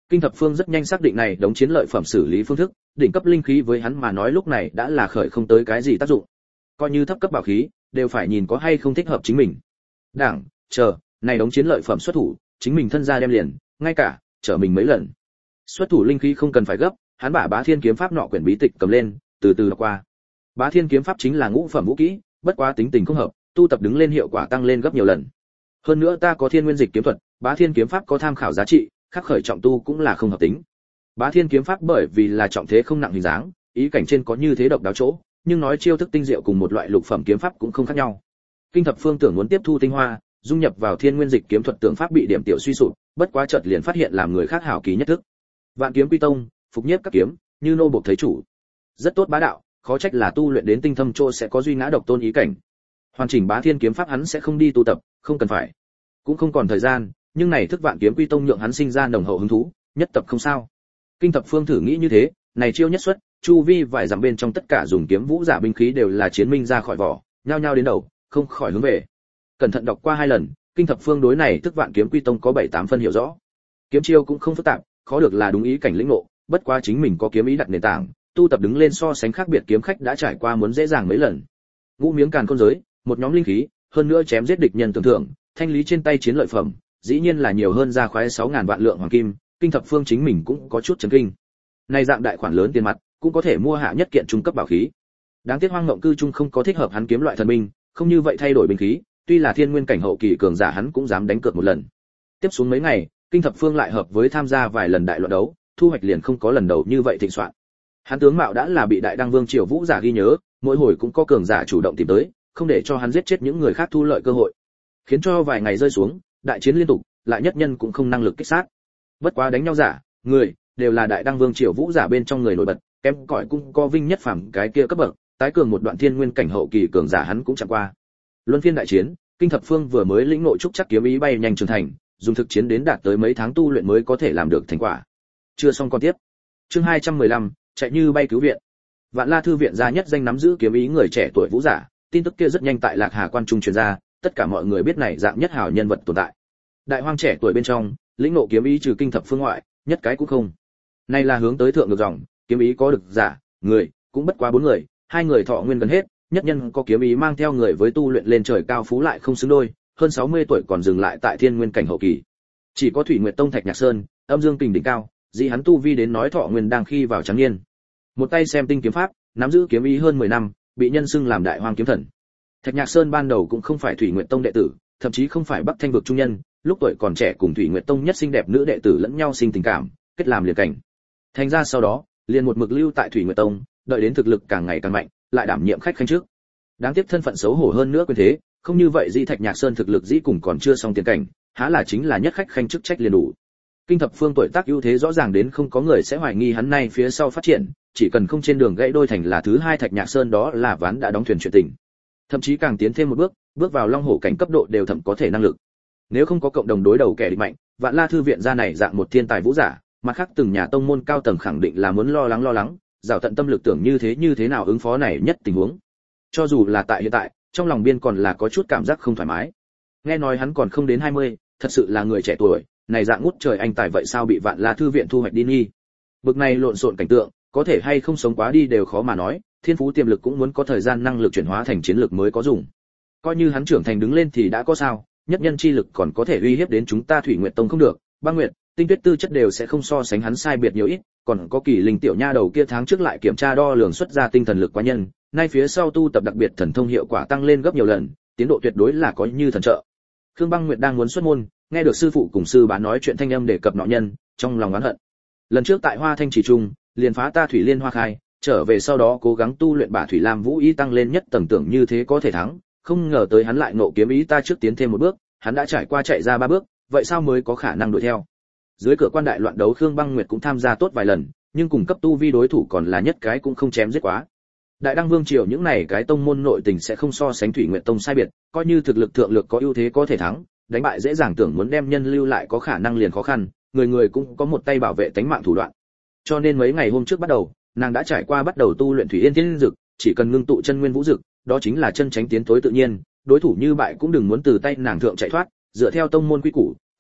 Kinh Thập Phương rất nhanh xác định này đống chiến lợi phẩm xử lý phương thức, đỉnh cấp linh khí với hắn mà nói lúc này đã là khởi không tới cái gì tác dụng. Coi như thấp cấp bảo khí, đều phải nhìn có hay không thích hợp chính mình. Đảng, chờ, này đống chiến lợi phẩm xuất thủ, chính mình thân ra đem liền, ngay cả chở mình mấy lần. Xuất thủ linh khí không cần phải gấp, hắn bả Bá Thiên kiếm pháp nọ quyển bí tịch cầm lên, từ từ đọc qua. Bá Thiên kiếm pháp chính là ngũ phẩm vũ kỹ, bất quá tính tình không hợp, tu tập đứng lên hiệu quả tăng lên gấp nhiều lần. Hơn nữa ta có Thiên Nguyên Dịch kiếm thuật, Bá Thiên kiếm pháp có tham khảo giá trị, khắc khởi trọng tu cũng là không hợp tính. Bá Thiên kiếm pháp bởi vì là trọng thế không nặng hình dáng, ý cảnh trên có như thế độc đáo chỗ, nhưng nói chiêu thức tinh diệu cùng một loại lục phẩm kiếm pháp cũng không khác nhau. Kinh Thập Phương tưởng muốn tiếp thu tinh hoa, dung nhập vào Thiên Nguyên Dịch kiếm thuật tượng pháp bị điểm tiểu suy sụp, bất quá chợt liền phát hiện làm người khác hảo kỳ nhất thức. Vạn kiếm quy tông, phục nhiếp các kiếm, như nô bộc thấy chủ. Rất tốt bá đạo, khó trách là tu luyện đến tinh thâm chỗ sẽ có duy ngã độc tôn ý cảnh. Hoàn chỉnh Bá Thiên kiếm pháp hắn sẽ không đi tu tập, không cần phải. Cũng không còn thời gian, nhưng này thức Vạn kiếm quy tông nhượng hắn sinh ra nồng hậu hứng thú, nhất tập không sao. Kinh Thập Phương thử nghĩ như thế, này chiêu nhất xuất, chu vi vài dặm bên trong tất cả dùng kiếm vũ giả binh khí đều là chiến minh ra khỏi vỏ, nhao nhao đến đầu, không khỏi hướng về. Cẩn thận đọc qua 2 lần, Kinh Thập Phương đối này thức Vạn kiếm quy tông có 7-8 phân hiểu rõ. Kiếm chiêu cũng không phức tạp, khó được là đúng ý cảnh lĩnh ngộ, bất quá chính mình có kiếm ý đặt nền tảng, tu tập đứng lên so sánh khác biệt kiếm khách đã trải qua muốn dễ dàng mấy lần. Ngũ miếng càn khôn giới, một nhóm linh khí, hơn nữa chém giết địch nhân tưởng thưởng, thanh lý trên tay chiến lợi phẩm, dĩ nhiên là nhiều hơn ra khoái 6000 vạn lượng hoàng kim, Kinh Thập Phương chính mình cũng có chút chấn kinh. Này dạng đại khoản lớn tiền mặt, cũng có thể mua hạ nhất kiện trung cấp bảo khí. Đáng tiếc Hoang Ngộng cư trung không có thích hợp hắn kiếm loại thần binh, không như vậy thay đổi binh khí, tuy là thiên nguyên cảnh hậu kỳ cường giả hắn cũng dám đánh cược một lần. Tiếp xuống mấy ngày, Kinh Thập Phương lại hợp với tham gia vài lần đại luận đấu, thu hoạch liền không có lần đầu như vậy thịnh soạn. Hắn tướng mạo đã là bị Đại Đăng Vương Triều Vũ giả ghi nhớ, mỗi hồi cũng có cường giả chủ động tìm tới, không để cho hắn giết chết những người khác thu lợi cơ hội. Khiến cho vài ngày rơi xuống, đại chiến liên tục, lại nhất nhân cũng không năng lực kích sát. Bất quá đánh nhau giả, người đều là Đại Đăng Vương Triều Vũ giả bên trong người nổi bật, kém cỏi cũng có vinh nhất phàm cái kia cấp bậc, tái cường một đoạn thiên nguyên cảnh hậu kỳ cường giả hắn cũng chẳng qua. Luân phiên đại chiến, Kinh Thập Phương vừa mới lĩnh ngộ trúc chắc kiếm ý bay nhanh trưởng thành, dùng thực chiến đến đạt tới mấy tháng tu luyện mới có thể làm được thành quả. Chưa xong con tiếp. Chương 215, chạy như bay cứu viện. Vạn La thư viện gia nhất danh nắm giữ kiếm ý người trẻ tuổi vũ giả, tin tức kia rất nhanh tại Lạc Hà quan trung truyền ra, tất cả mọi người biết này dạng nhất hảo nhân vật tồn tại. Đại hoang trẻ tuổi bên trong, lĩnh ngộ kiếm ý trừ Kinh Thập Phương ngoại, nhất cái cũng không. Này là hướng tới thượng ngược dòng, kiếm ý có được giả, người, cũng bất quá 4 người, 2 người thọ nguyên gần hết, nhất nhân có kiếm ý mang theo người với tu luyện lên trời cao phú lại không xứng đôi, hơn 60 tuổi còn dừng lại tại thiên nguyên cảnh hậu kỳ. Chỉ có Thủy Nguyệt Tông Thạch Nhạc Sơn, âm dương kình đỉnh cao, dĩ hắn tu vi đến nói thọ nguyên đang khi vào trắng niên. Một tay xem tinh kiếm pháp, nắm giữ kiếm ý hơn 10 năm, bị nhân xưng làm đại hoang kiếm thần. Thạch Nhạc Sơn ban đầu cũng không phải Thủy Nguyệt Tông đệ tử, thậm chí không phải Bắc Thanh vực trung nhân, lúc tuổi còn trẻ cùng Thủy Nguyệt Tông nhất xinh đẹp nữ đệ tử lẫn nhau sinh tình cảm, kết làm liền cảnh. Thành ra sau đó, liền một mực lưu tại Thủy Nguyệt Tông, đợi đến thực lực càng ngày càng mạnh, lại đảm nhiệm khách khanh trước. Đáng tiếc thân phận xấu hổ hơn nữa quyền thế, không như vậy dĩ Thạch Nhạc Sơn thực lực dĩ cùng còn chưa xong tiền cảnh, há là chính là nhất khách khanh chức trách liền đủ. Kinh Thập Phương tuổi tác ưu thế rõ ràng đến không có người sẽ hoài nghi hắn nay phía sau phát triển, chỉ cần không trên đường gãy đôi thành là thứ 2 Thạch Nhạc Sơn đó là ván đã đóng thuyền chuyện tình. Thậm chí càng tiến thêm một bước, bước vào long hổ cảnh cấp độ đều thậm có thể năng lực. Nếu không có cộng đồng đối đầu kẻ địch mạnh, Vạn La thư viện gia này dạng một thiên tài vũ giả, mà khác từng nhà tông môn cao tầng khẳng định là muốn lo lắng, rào tận tâm lực tưởng như thế nào ứng phó này nhất tình huống. Cho dù là tại hiện tại, trong lòng biên còn là có chút cảm giác không thoải mái. Nghe nói hắn còn không đến 20, thật sự là người trẻ tuổi, này dạng ngút trời anh tài vậy sao bị Vạn La thư viện thu hoạch đi nghi. Bực này lộn xộn cảnh tượng, có thể hay không sống quá đi đều khó mà nói, thiên phú tiềm lực cũng muốn có thời gian năng lực chuyển hóa thành chiến lược mới có dùng. Coi như hắn trưởng thành đứng lên thì đã có sao, nhất nhân chi lực còn có thể uy hiếp đến chúng ta Thủy Nguyệt Tông không được, Băng Nguyệt, Tinh Tuyết tư chất đều sẽ không so sánh hắn sai biệt nhiều ít, còn có Kỳ Linh tiểu nha đầu kia tháng trước lại kiểm tra đo lường xuất ra tinh thần lực quá nhân, nay phía sau tu tập đặc biệt thần thông hiệu quả tăng lên gấp nhiều lần, tiến độ tuyệt đối là có như thần trợ. Khương Băng Nguyệt đang muốn xuất môn, nghe được sư phụ cùng sư bá nói chuyện thanh âm để cập nọ nhân, trong lòng oán hận. Lần trước tại Hoa Thanh Chỉ Trung, liền phá ta Thủy Liên Hoa Khai, trở về sau đó cố gắng tu luyện bả Thủy Lam Vũ ý tăng lên nhất tầng tưởng như thế có thể thắng, không ngờ tới hắn lại ngộ kiếm ý ta trước tiến thêm một bước, hắn đã trải qua chạy ra 3 bước, vậy sao mới có khả năng đuổi theo. Dưới cửa quan đại loạn đấu Khương Băng Nguyệt cũng tham gia tốt vài lần, nhưng cùng cấp tu vi đối thủ còn là nhất cái cũng không chém giết quá. Đại Đăng Vương triều những này cái tông môn nội tình sẽ không so sánh Thủy Nguyệt Tông sai biệt, coi như thực lực thượng lực có ưu thế có thể thắng, đánh bại dễ dàng tưởng muốn đem nhân lưu lại có khả năng liền khó khăn, người người cũng có một tay bảo vệ tính mạng thủ đoạn. Cho nên mấy ngày hôm trước bắt đầu, nàng đã trải qua bắt đầu tu luyện Thủy Yên Thiên Dực, chỉ cần ngưng tụ chân nguyên vũ dực, đó chính là chân tránh tiến tối tự nhiên, đối thủ như bại cũng đừng muốn từ tay nàng thượng chạy thoát, dựa theo tông môn quy củ,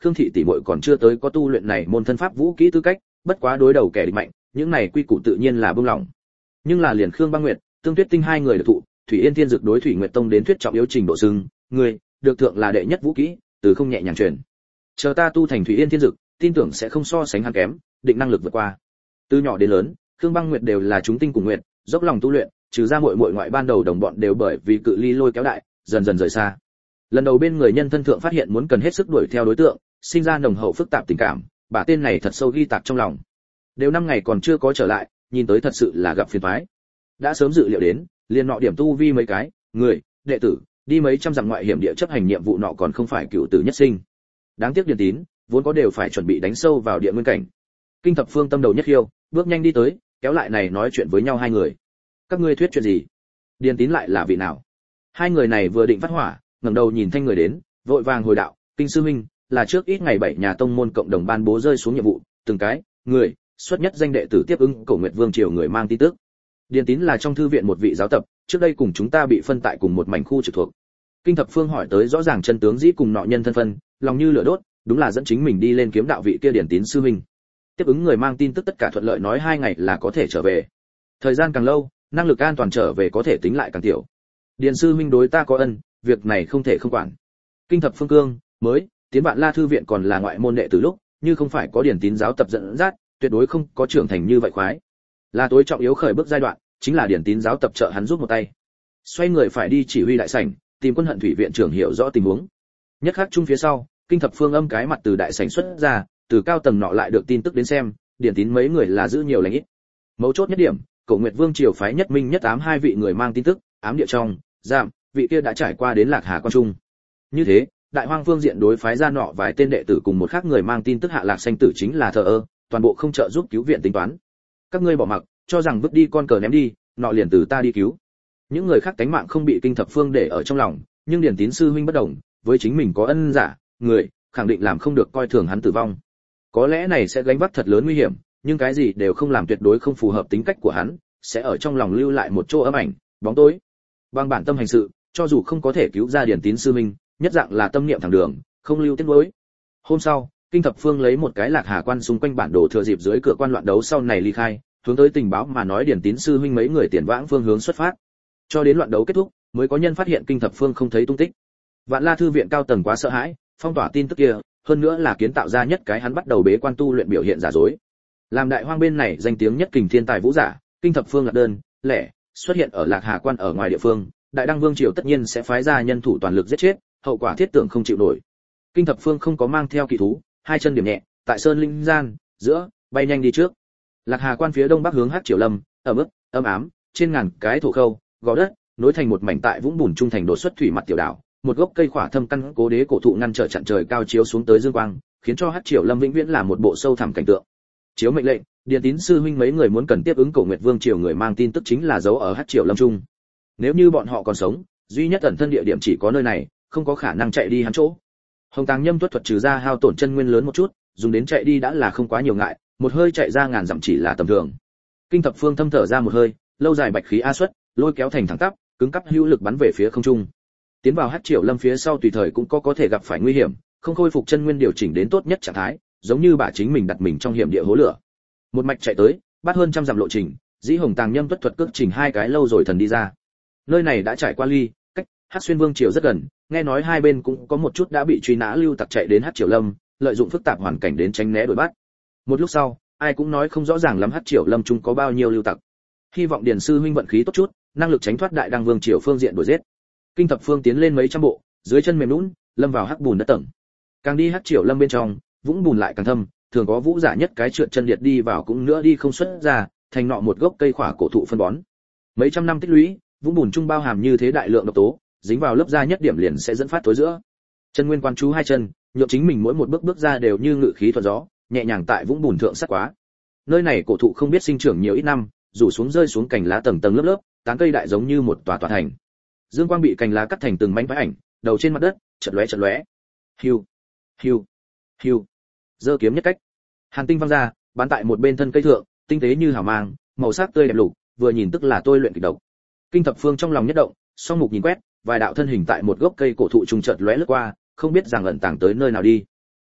Khương thị tỷ muội còn chưa tới có tu luyện này môn thân pháp vũ kỹ tư cách, bất quá đối đầu kẻ địch mạnh, những này quy củ tự nhiên là buông lỏng. Nhưng là liền Khương Băng Nguyệt, Tương Tuyết Tinh hai người được thụ, Thủy Yên Thiên Dực đối Thủy Nguyệt Tông đến thuyết trọng yếu trình độ xưng, người được thượng là đệ nhất vũ kỹ, từ không nhẹ nhàng truyền. Chờ ta tu thành Thủy Yên Thiên Dực, tin tưởng sẽ không so sánh hắn kém, định năng lực vượt qua. Từ nhỏ đến lớn, Khương Băng Nguyệt đều là chúng tinh cùng nguyệt, dốc lòng tu luyện, trừ ra muội muội ngoại ban đầu đồng bọn đều bởi vì cự ly lôi kéo đại, dần dần rời xa. Lần đầu bên người nhân thân thượng phát hiện muốn cần hết sức đuổi theo đối tượng, sinh ra nồng hậu phức tạp tình cảm, bà tên này thật sâu ghi tạc trong lòng. Đều 5 ngày còn chưa có trở lại, nhìn tới thật sự là gặp phiền toái. Đã sớm dự liệu đến, liền nọ điểm tu vi mấy cái, người, đệ tử, đi mấy trăm dặm ngoại hiểm địa chấp hành nhiệm vụ nọ còn không phải cựu tử nhất sinh. Đáng tiếc Điền Tín, vốn có đều phải chuẩn bị đánh sâu vào địa nguyên cảnh. Kinh Thập Phương tâm đầu nhất khiêu, bước nhanh đi tới, kéo lại này nói chuyện với nhau hai người. Các ngươi thuyết chuyện gì? Điền Tín lại là vị nào? Hai người này vừa định phát hỏa, ngẩng đầu nhìn thanh người đến, vội vàng hồi đạo, kinh sư huynh, là trước ít ngày 7 nhà tông môn cộng đồng ban bố rơi xuống nhiệm vụ, từng cái người xuất nhất danh đệ tử tiếp ứng Cổ Nguyệt Vương triều người mang tin tức. Điền Tín là trong thư viện một vị giáo tập, trước đây cùng chúng ta bị phân tại cùng một mảnh khu trực thuộc. Kinh Thập Phương hỏi tới rõ ràng chân tướng dĩ cùng nọ nhân thân phân, lòng như lửa đốt, đúng là dẫn chính mình đi lên kiếm đạo vị kia Điền Tín sư huynh. Tiếp ứng người mang tin tức tất cả thuận lợi nói 2 ngày là có thể trở về. Thời gian càng lâu, năng lực an toàn trở về có thể tính lại càng tiểu. Điền sư huynh đối ta có ân, việc này không thể không quản. Kinh Thập Phương cương mới tiến Vạn La thư viện còn là ngoại môn đệ từ lúc, như không phải có Điền Tín giáo tập dẫn dắt, tuyệt đối không có trưởng thành như vậy khoái. Là tối trọng yếu khởi bước giai đoạn, chính là Điền Tín giáo tập trợ hắn giúp một tay. Xoay người phải đi chỉ huy đại sảnh, tìm Quân Hận Thủy viện trưởng hiểu rõ tình huống. Nhất khắc chung phía sau, Kinh Thập Phương âm cái mặt từ đại sảnh xuất ra, từ cao tầng nọ lại được tin tức đến xem, Điền Tín mấy người là giữ nhiều lành ít. Mấu chốt nhất điểm, Cổ Nguyệt Vương triều phái Nhất Minh Nhất Ám hai vị người mang tin tức, ám địa trong, giảm, vị kia đã trải qua đến Lạc Hà quan trung. Như thế, Đại Hoang Vương diện đối phái ra nọ vài tên đệ tử cùng một khác người mang tin tức hạ lạc sanh tử chính là thờ ơ, toàn bộ không trợ giúp cứu viện tính toán. Các ngươi bỏ mặc, cho rằng vứt đi con cờ ném đi, nọ liền từ ta đi cứu. Những người khác cánh mạng không bị Kinh Thập Phương để ở trong lòng, nhưng Điền Tín sư huynh bất đồng, với chính mình có ân giả, người khẳng định làm không được coi thường hắn tử vong. Có lẽ này sẽ gánh vác thật lớn nguy hiểm, nhưng cái gì đều không làm tuyệt đối không phù hợp tính cách của hắn, sẽ ở trong lòng lưu lại một chỗ ám ảnh, bóng tối. Bằng bản tâm hành sự, cho dù không có thể cứu ra Điền Tín sư huynh, nhất dạng là tâm niệm thẳng đường, không lưu tiếc nuối. Hôm sau, Kinh Thập Phương lấy một cái Lạc Hà quan xung quanh bản đồ thừa dịp dưới cửa quan loạn đấu sau này ly khai, hướng tới tình báo mà nói Điền Tín sư huynh mấy người tiền vãng phương hướng xuất phát. Cho đến loạn đấu kết thúc, mới có nhân phát hiện Kinh Thập Phương không thấy tung tích. Vạn La thư viện cao tầng quá sợ hãi, phong tỏa tin tức kia, hơn nữa là kiến tạo ra nhất cái hắn bắt đầu bế quan tu luyện biểu hiện giả dối. Làm Đại Hoang bên này danh tiếng nhất kình thiên tài vũ giả, Kinh Thập Phương lạc đơn, lẻ, xuất hiện ở Lạc Hà quan ở ngoài địa phương, Đại Đăng Vương triều tất nhiên sẽ phái ra nhân thủ toàn lực giết chết, hậu quả thiết tưởng không chịu nổi. Kinh Thập Phương không có mang theo kỵ thú, hai chân điểm nhẹ, tại sơn linh gian, giữa, bay nhanh đi trước. Lạc Hà quan phía đông bắc hướng Hắc Triều Lâm, ở mức âm ám, trên ngàn cái thổ khâu, gò đất, nối thành một mảnh tại vũng bùn trung thành đột xuất thủy mặt tiểu đảo, một gốc cây khỏa thâm căn cố đế cổ thụ ngăn trở chặn trời cao chiếu xuống tới dương quang, khiến cho Hắc Triều Lâm vĩnh viễn là một bộ sâu thẳm cảnh tượng. Chiếu mệnh lệnh, Điền Tín sư huynh mấy người muốn cần tiếp ứng Cổ Nguyệt Vương triều người mang tin tức chính là giấu ở Hắc Triều Lâm trung. Nếu như bọn họ còn sống, duy nhất ẩn thân địa điểm chỉ có nơi này, không có khả năng chạy đi hắn chỗ. Hồng Tàng Nhâm thuật trừ ra hao tổn chân nguyên lớn một chút, dùng đến chạy đi đã là không quá nhiều ngại, một hơi chạy ra ngàn dặm chỉ là tầm thường. Kinh Thập Phương thâm thở ra một hơi, lâu dài bạch khí a xuất, lôi kéo thành thẳng tắp, cứng cắp hữu lực bắn về phía không trung. Tiến vào Hắc Triều Lâm phía sau tùy thời cũng có thể gặp phải nguy hiểm, không khôi phục chân nguyên điều chỉnh đến tốt nhất trạng thái, giống như bà chính mình đặt mình trong hiểm địa hố lửa. Một mạch chạy tới, bắt hơn trăm dặm lộ trình, dĩ Hồng Tàng Nhâm thuật cước trình hai cái lâu rồi thần đi ra. Nơi này đã trải qua ly, cách Hắc Xuyên Vương triều rất gần, nghe nói hai bên cũng có một chút đã bị truy nã lưu tặc chạy đến Hắc Triều Lâm, lợi dụng phức tạp hoàn cảnh đến tránh né đuổi bắt. Một lúc sau, ai cũng nói không rõ ràng lắm Hắc Triều Lâm chung có bao nhiêu lưu tặc. Hy vọng Điền sư huynh vận khí tốt chút, năng lực tránh thoát Đại Đăng Vương triều phương diện đuổi giết. Kinh Thập Phương tiến lên mấy trăm bộ, dưới chân mềm nhũn, lâm vào hắc bùn đất tầng. Càng đi Hắc Triều Lâm bên trong, vũng bùn lại càng thâm, thường có vũ giả nhất cái trượt chân liệt đi vào cũng nữa đi không xuất ra, thành nọ một gốc cây khỏa cổ thụ phân bón. Mấy trăm năm tích lũy, vũng bùn trung bao hàm như thế đại lượng độc tố, dính vào lớp da nhất điểm liền sẽ dẫn phát tối giữa. Chân nguyên quan chú hai chân, nhượng chính mình mỗi một bước bước ra đều như ngự khí thuận gió, nhẹ nhàng tại vũng bùn thượng sát quá. Nơi này cổ thụ không biết sinh trưởng nhiều ít năm, rủ xuống rơi xuống cành lá tầng tầng lớp lớp, tán cây đại giống như một tòa tòa thành. Dương quang bị cành lá cắt thành từng mảnh vẽ ảnh, đầu trên mặt đất, chợt lóe chợt lóe. Hiu, hiu, hiu. Giơ kiếm nhất cách. Hàn tinh văng ra, bắn tại một bên thân cây thượng, tinh tế như hào mang, màu sắc tươi đẹp lục, vừa nhìn tức là tôi luyện kịch độc. Kinh Thập Phương trong lòng nhất động, song mục nhìn quét, vài đạo thân hình tại một gốc cây cổ thụ trùng chợt lóe lướt qua, không biết rằng ẩn tàng tới nơi nào đi.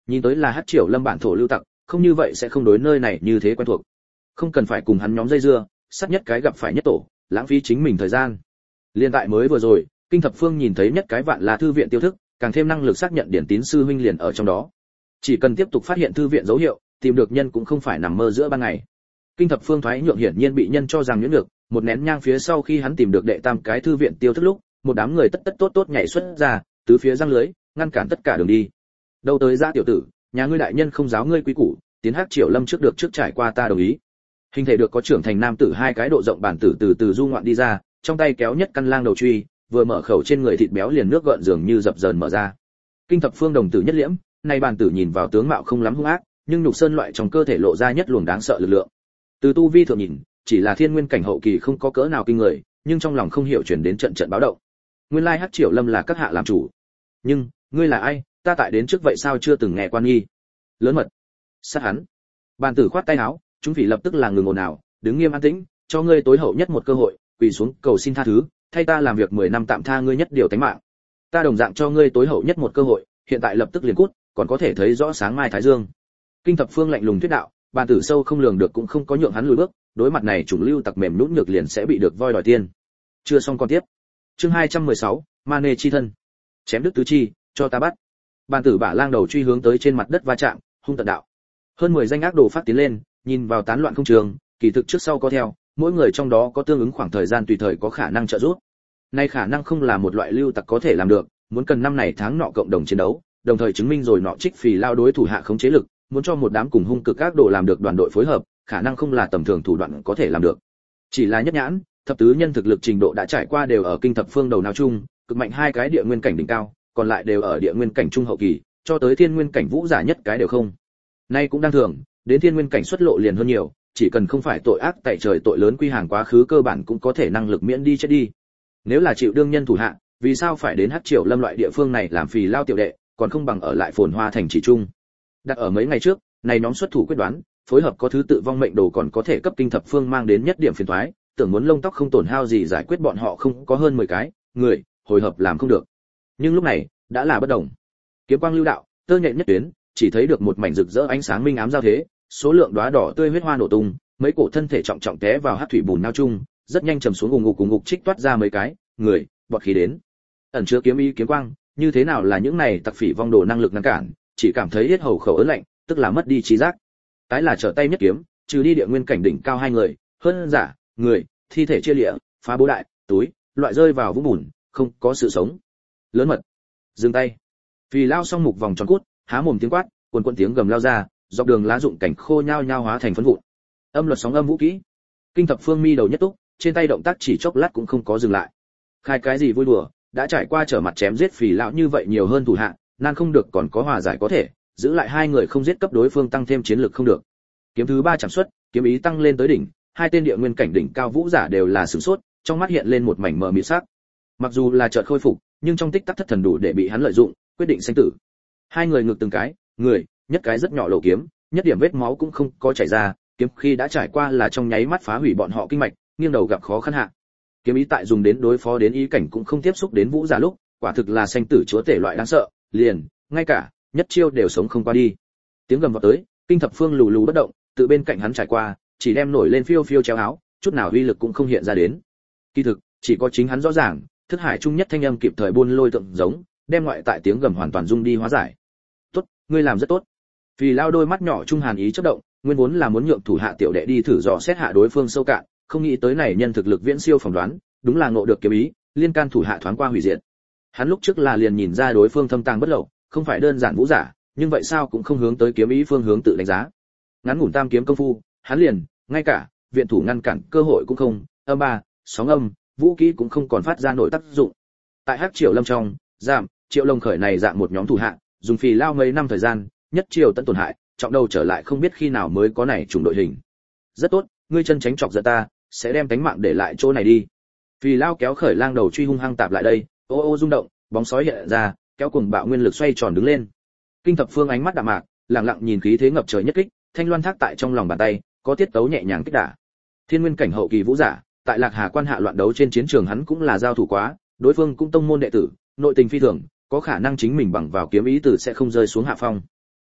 Nhìn tới là Hắc Triều Lâm bản thổ lưu tặc, không như vậy sẽ không đối nơi này như thế quen thuộc. Không cần phải cùng hắn nhóm dây dưa, sát nhất cái gặp phải nhất tổ, lãng phí chính mình thời gian. Liên tại mới vừa rồi, Kinh Thập Phương nhìn thấy nhất cái Vạn La thư viện tiêu thức, càng thêm năng lực xác nhận điển tín sư huynh liền ở trong đó. Chỉ cần tiếp tục phát hiện thư viện dấu hiệu, tìm được nhân cũng không phải nằm mơ giữa ban ngày. Kinh Thập Phương thoái nhượng hiển nhiên bị nhân cho rằng nhuyễn được, một nén nhang phía sau khi hắn tìm được đệ tam cái thư viện tiêu thức lúc, một đám người tất tốt nhảy xuất ra, tứ phía răng lưới, ngăn cản tất cả đường đi. Đâu tới ra tiểu tử, nhà ngươi đại nhân không giáo ngươi quý củ, tiến Hắc Triều Lâm trước được trước trải qua ta đồng ý. Hình thể được có trưởng thành nam tử hai cái độ rộng bản tử từ du ngoạn đi ra, trong tay kéo nhất căn lang đầu truy, vừa mở khẩu trên người thịt béo liền nước gợn dường như dập dờn mở ra. Kinh Thập Phương đồng tử nhất liễm, nay bản tử nhìn vào tướng mạo không lắm hung ác, nhưng nhục sơn loại trong cơ thể lộ ra nhất luồng đáng sợ lực lượng. Từ tu vi thượng nhìn, chỉ là thiên nguyên cảnh hậu kỳ không có cỡ nào kinh người, nhưng trong lòng không hiểu chuyển đến trận trận báo động. Nguyên lai Hắc Triều Lâm là các hạ làm chủ. Nhưng, ngươi là ai, ta tại đến trước vậy sao chưa từng nghe quan nghi. Lớn mật. Sát hắn. Bàn tử khoát tay áo, chúng phỉ lập tức là ngừng ồn ào, đứng nghiêm an tĩnh, cho ngươi tối hậu nhất một cơ hội, quỳ xuống cầu xin tha thứ, thay ta làm việc 10 năm tạm tha ngươi nhất điều tánh mạng. Ta đồng dạng cho ngươi tối hậu nhất một cơ hội, hiện tại lập tức liền cút, còn có thể thấy rõ sáng mai thái dương. Kinh Thập Phương lạnh lùng thuyết đạo, bàn tử sâu không lường được cũng không có nhượng hắn lùi bước, đối mặt này chủng lưu tặc mềm nhũn nhược liền sẽ bị được voi đòi tiền. Chưa xong con tiếp. Chương 216, Mane chi thân. Chém đứt tứ chi, cho ta bắt. Bàn tử bả lang đầu truy hướng tới trên mặt đất va chạm, hung tận đạo. Hơn 10 danh ác đồ phát tiến lên, nhìn vào tán loạn không trường, kỳ thực trước sau có theo, mỗi người trong đó có tương ứng khoảng thời gian tùy thời có khả năng trợ giúp. Nay khả năng không là một loại lưu tặc có thể làm được, muốn cần năm này tháng nọ cộng đồng chiến đấu, đồng thời chứng minh rồi nọ trích phì lao đối thủ hạ khống chế lực, muốn cho một đám cùng hung cực ác đồ làm được đoàn đội phối hợp, khả năng không là tầm thường thủ đoạn có thể làm được. Chỉ là nhất nhãn, thập tứ nhân thực lực trình độ đã trải qua đều ở Kinh Thập Phương đầu não chung, cực mạnh hai cái địa nguyên cảnh đỉnh cao, còn lại đều ở địa nguyên cảnh trung hậu kỳ, cho tới thiên nguyên cảnh vũ giả nhất cái đều không. Nay cũng đang thường, đến thiên nguyên cảnh xuất lộ liền hơn nhiều, chỉ cần không phải tội ác tại trời tội lớn quy hàng quá khứ cơ bản cũng có thể năng lực miễn đi chết đi. Nếu là chịu đương nhân thủ hạ, vì sao phải đến Hắc Triều Lâm loại địa phương này làm phì lao tiểu đệ, còn không bằng ở lại phồn hoa thành trì trung. Đặt ở mấy ngày trước, này nhóm xuất thủ quyết đoán, phối hợp có thứ tự vong mệnh đồ còn có thể cấp Kinh Thập Phương mang đến nhất điểm phiền toái, tưởng muốn lông tóc không tổn hao gì giải quyết bọn họ không có hơn 10 cái người, hồi hợp làm không được. Nhưng lúc này, đã là bất đồng. Kiếm quang lưu đạo, tơ nhện nhất tuyến, chỉ thấy được một mảnh rực rỡ ánh sáng minh ám giao thế, số lượng đóa đỏ tươi huyết hoa nổ tung, mấy cổ thân thể trọng trọng té vào hắc thủy bùn nao chung, rất nhanh trầm xuống cùng ngục trích toát ra mấy cái người, bọt khí đến. Ẩn chứa kiếm ý kiếm quang, như thế nào là những này tặc phỉ vong đồ năng lực ngăn cản, chỉ cảm thấy yết hầu khẩu ớn lạnh, tức là mất đi trí giác. Tái là trở tay nhất kiếm, trừ đi địa nguyên cảnh đỉnh cao hai người, hơn giả, người, thi thể chia lìa, phá bố đại, túi, loại rơi vào vũng bùn, không có sự sống. Lớn mật. Dừng tay. Vì lao xong mục vòng tròn cút, há mồm tiếng quát, quần quần tiếng gầm lao ra, dọc đường lá rụng cảnh khô nhao nhao hóa thành phấn vụn. Âm luật sóng âm vũ kỹ. Kinh Thập Phương mi đầu nhất túc, trên tay động tác chỉ chốc lát cũng không có dừng lại. Khai cái gì vui đùa, đã trải qua trở mặt chém giết phì lão như vậy nhiều hơn thủ hạ, nan không được còn có hòa giải có thể, giữ lại hai người không giết cấp đối phương tăng thêm chiến lực không được. Kiếm thứ 3 chạm xuất, kiếm ý tăng lên tới đỉnh, hai tên địa nguyên cảnh đỉnh cao vũ giả đều là sửng sốt, trong mắt hiện lên một mảnh mờ mịt sắc. Mặc dù là chợt khôi phục, nhưng trong tích tắc thất thần đủ để bị hắn lợi dụng, quyết định sinh tử. Hai người ngược từng cái, người, nhất cái rất nhỏ lỗ kiếm, nhất điểm vết máu cũng không có chảy ra, kiếm khi đã trải qua là trong nháy mắt phá hủy bọn họ kinh mạch, nghiêng đầu gặp khó khăn hạ. Kiếm ý tại dùng đến đối phó đến ý cảnh cũng không tiếp xúc đến vũ giả lúc, quả thực là sinh tử chúa tể loại đáng sợ, liền, ngay cả nhất chiêu đều sống không qua đi. Tiếng gầm vọt tới, Kinh Thập Phương lù lù bất động, tự bên cạnh hắn trải qua, chỉ đem nổi lên phiêu phiêu chéo áo, chút nào uy lực cũng không hiện ra đến. Kỳ thực, chỉ có chính hắn rõ ràng, thức hải trung nhất thanh âm kịp thời buôn lôi tượng giống, đem ngoại tại tiếng gầm hoàn toàn dung đi hóa giải. Tốt, ngươi làm rất tốt. Vì lao đôi mắt nhỏ trung hàn ý chớp động, nguyên vốn là muốn nhượng thủ hạ tiểu đệ đi thử dò xét hạ đối phương sâu cạn, không nghĩ tới này nhân thực lực viễn siêu phỏng đoán, đúng là ngộ được kiếm ý, liên can thủ hạ thoáng qua hủy diệt. Hắn lúc trước là liền nhìn ra đối phương thâm tàng bất lậu, không phải đơn giản vũ giả, nhưng vậy sao cũng không hướng tới kiếm ý phương hướng tự đánh giá. Ngắn ngủn tam kiếm công phu, hắn liền, ngay cả viện thủ ngăn cản cơ hội cũng không, âm ba, sóng âm, vũ khí cũng không còn phát ra nổi tác dụng. Tại Hắc Triều Lâm trong, giảm, Triệu Long khởi này dạng một nhóm thủ hạ, dùng phì lao mấy năm thời gian, nhất triều tận tổn hại, trọng đầu trở lại không biết khi nào mới có này trùng đội hình. Rất tốt, ngươi chân tránh chọc giận ta, sẽ đem cánh mạng để lại chỗ này đi. Phì lao kéo khởi lang đầu truy hung hăng tạp lại đây, ô ô rung động, bóng sói hiện ra, kéo cùng bạo nguyên lực xoay tròn đứng lên. Kinh Thập Phương ánh mắt đạm mạc, lặng lặng nhìn khí thế ngập trời nhất kích, thanh loan thác tại trong lòng bàn tay, có tiết tấu nhẹ nhàng kích đả. Thiên nguyên cảnh hậu kỳ vũ giả, tại Lạc Hà quan hạ loạn đấu trên chiến trường hắn cũng là giao thủ quá, đối phương cũng tông môn đệ tử, nội tình phi thường, có khả năng chính mình bằng vào kiếm ý tử sẽ không rơi xuống hạ phong.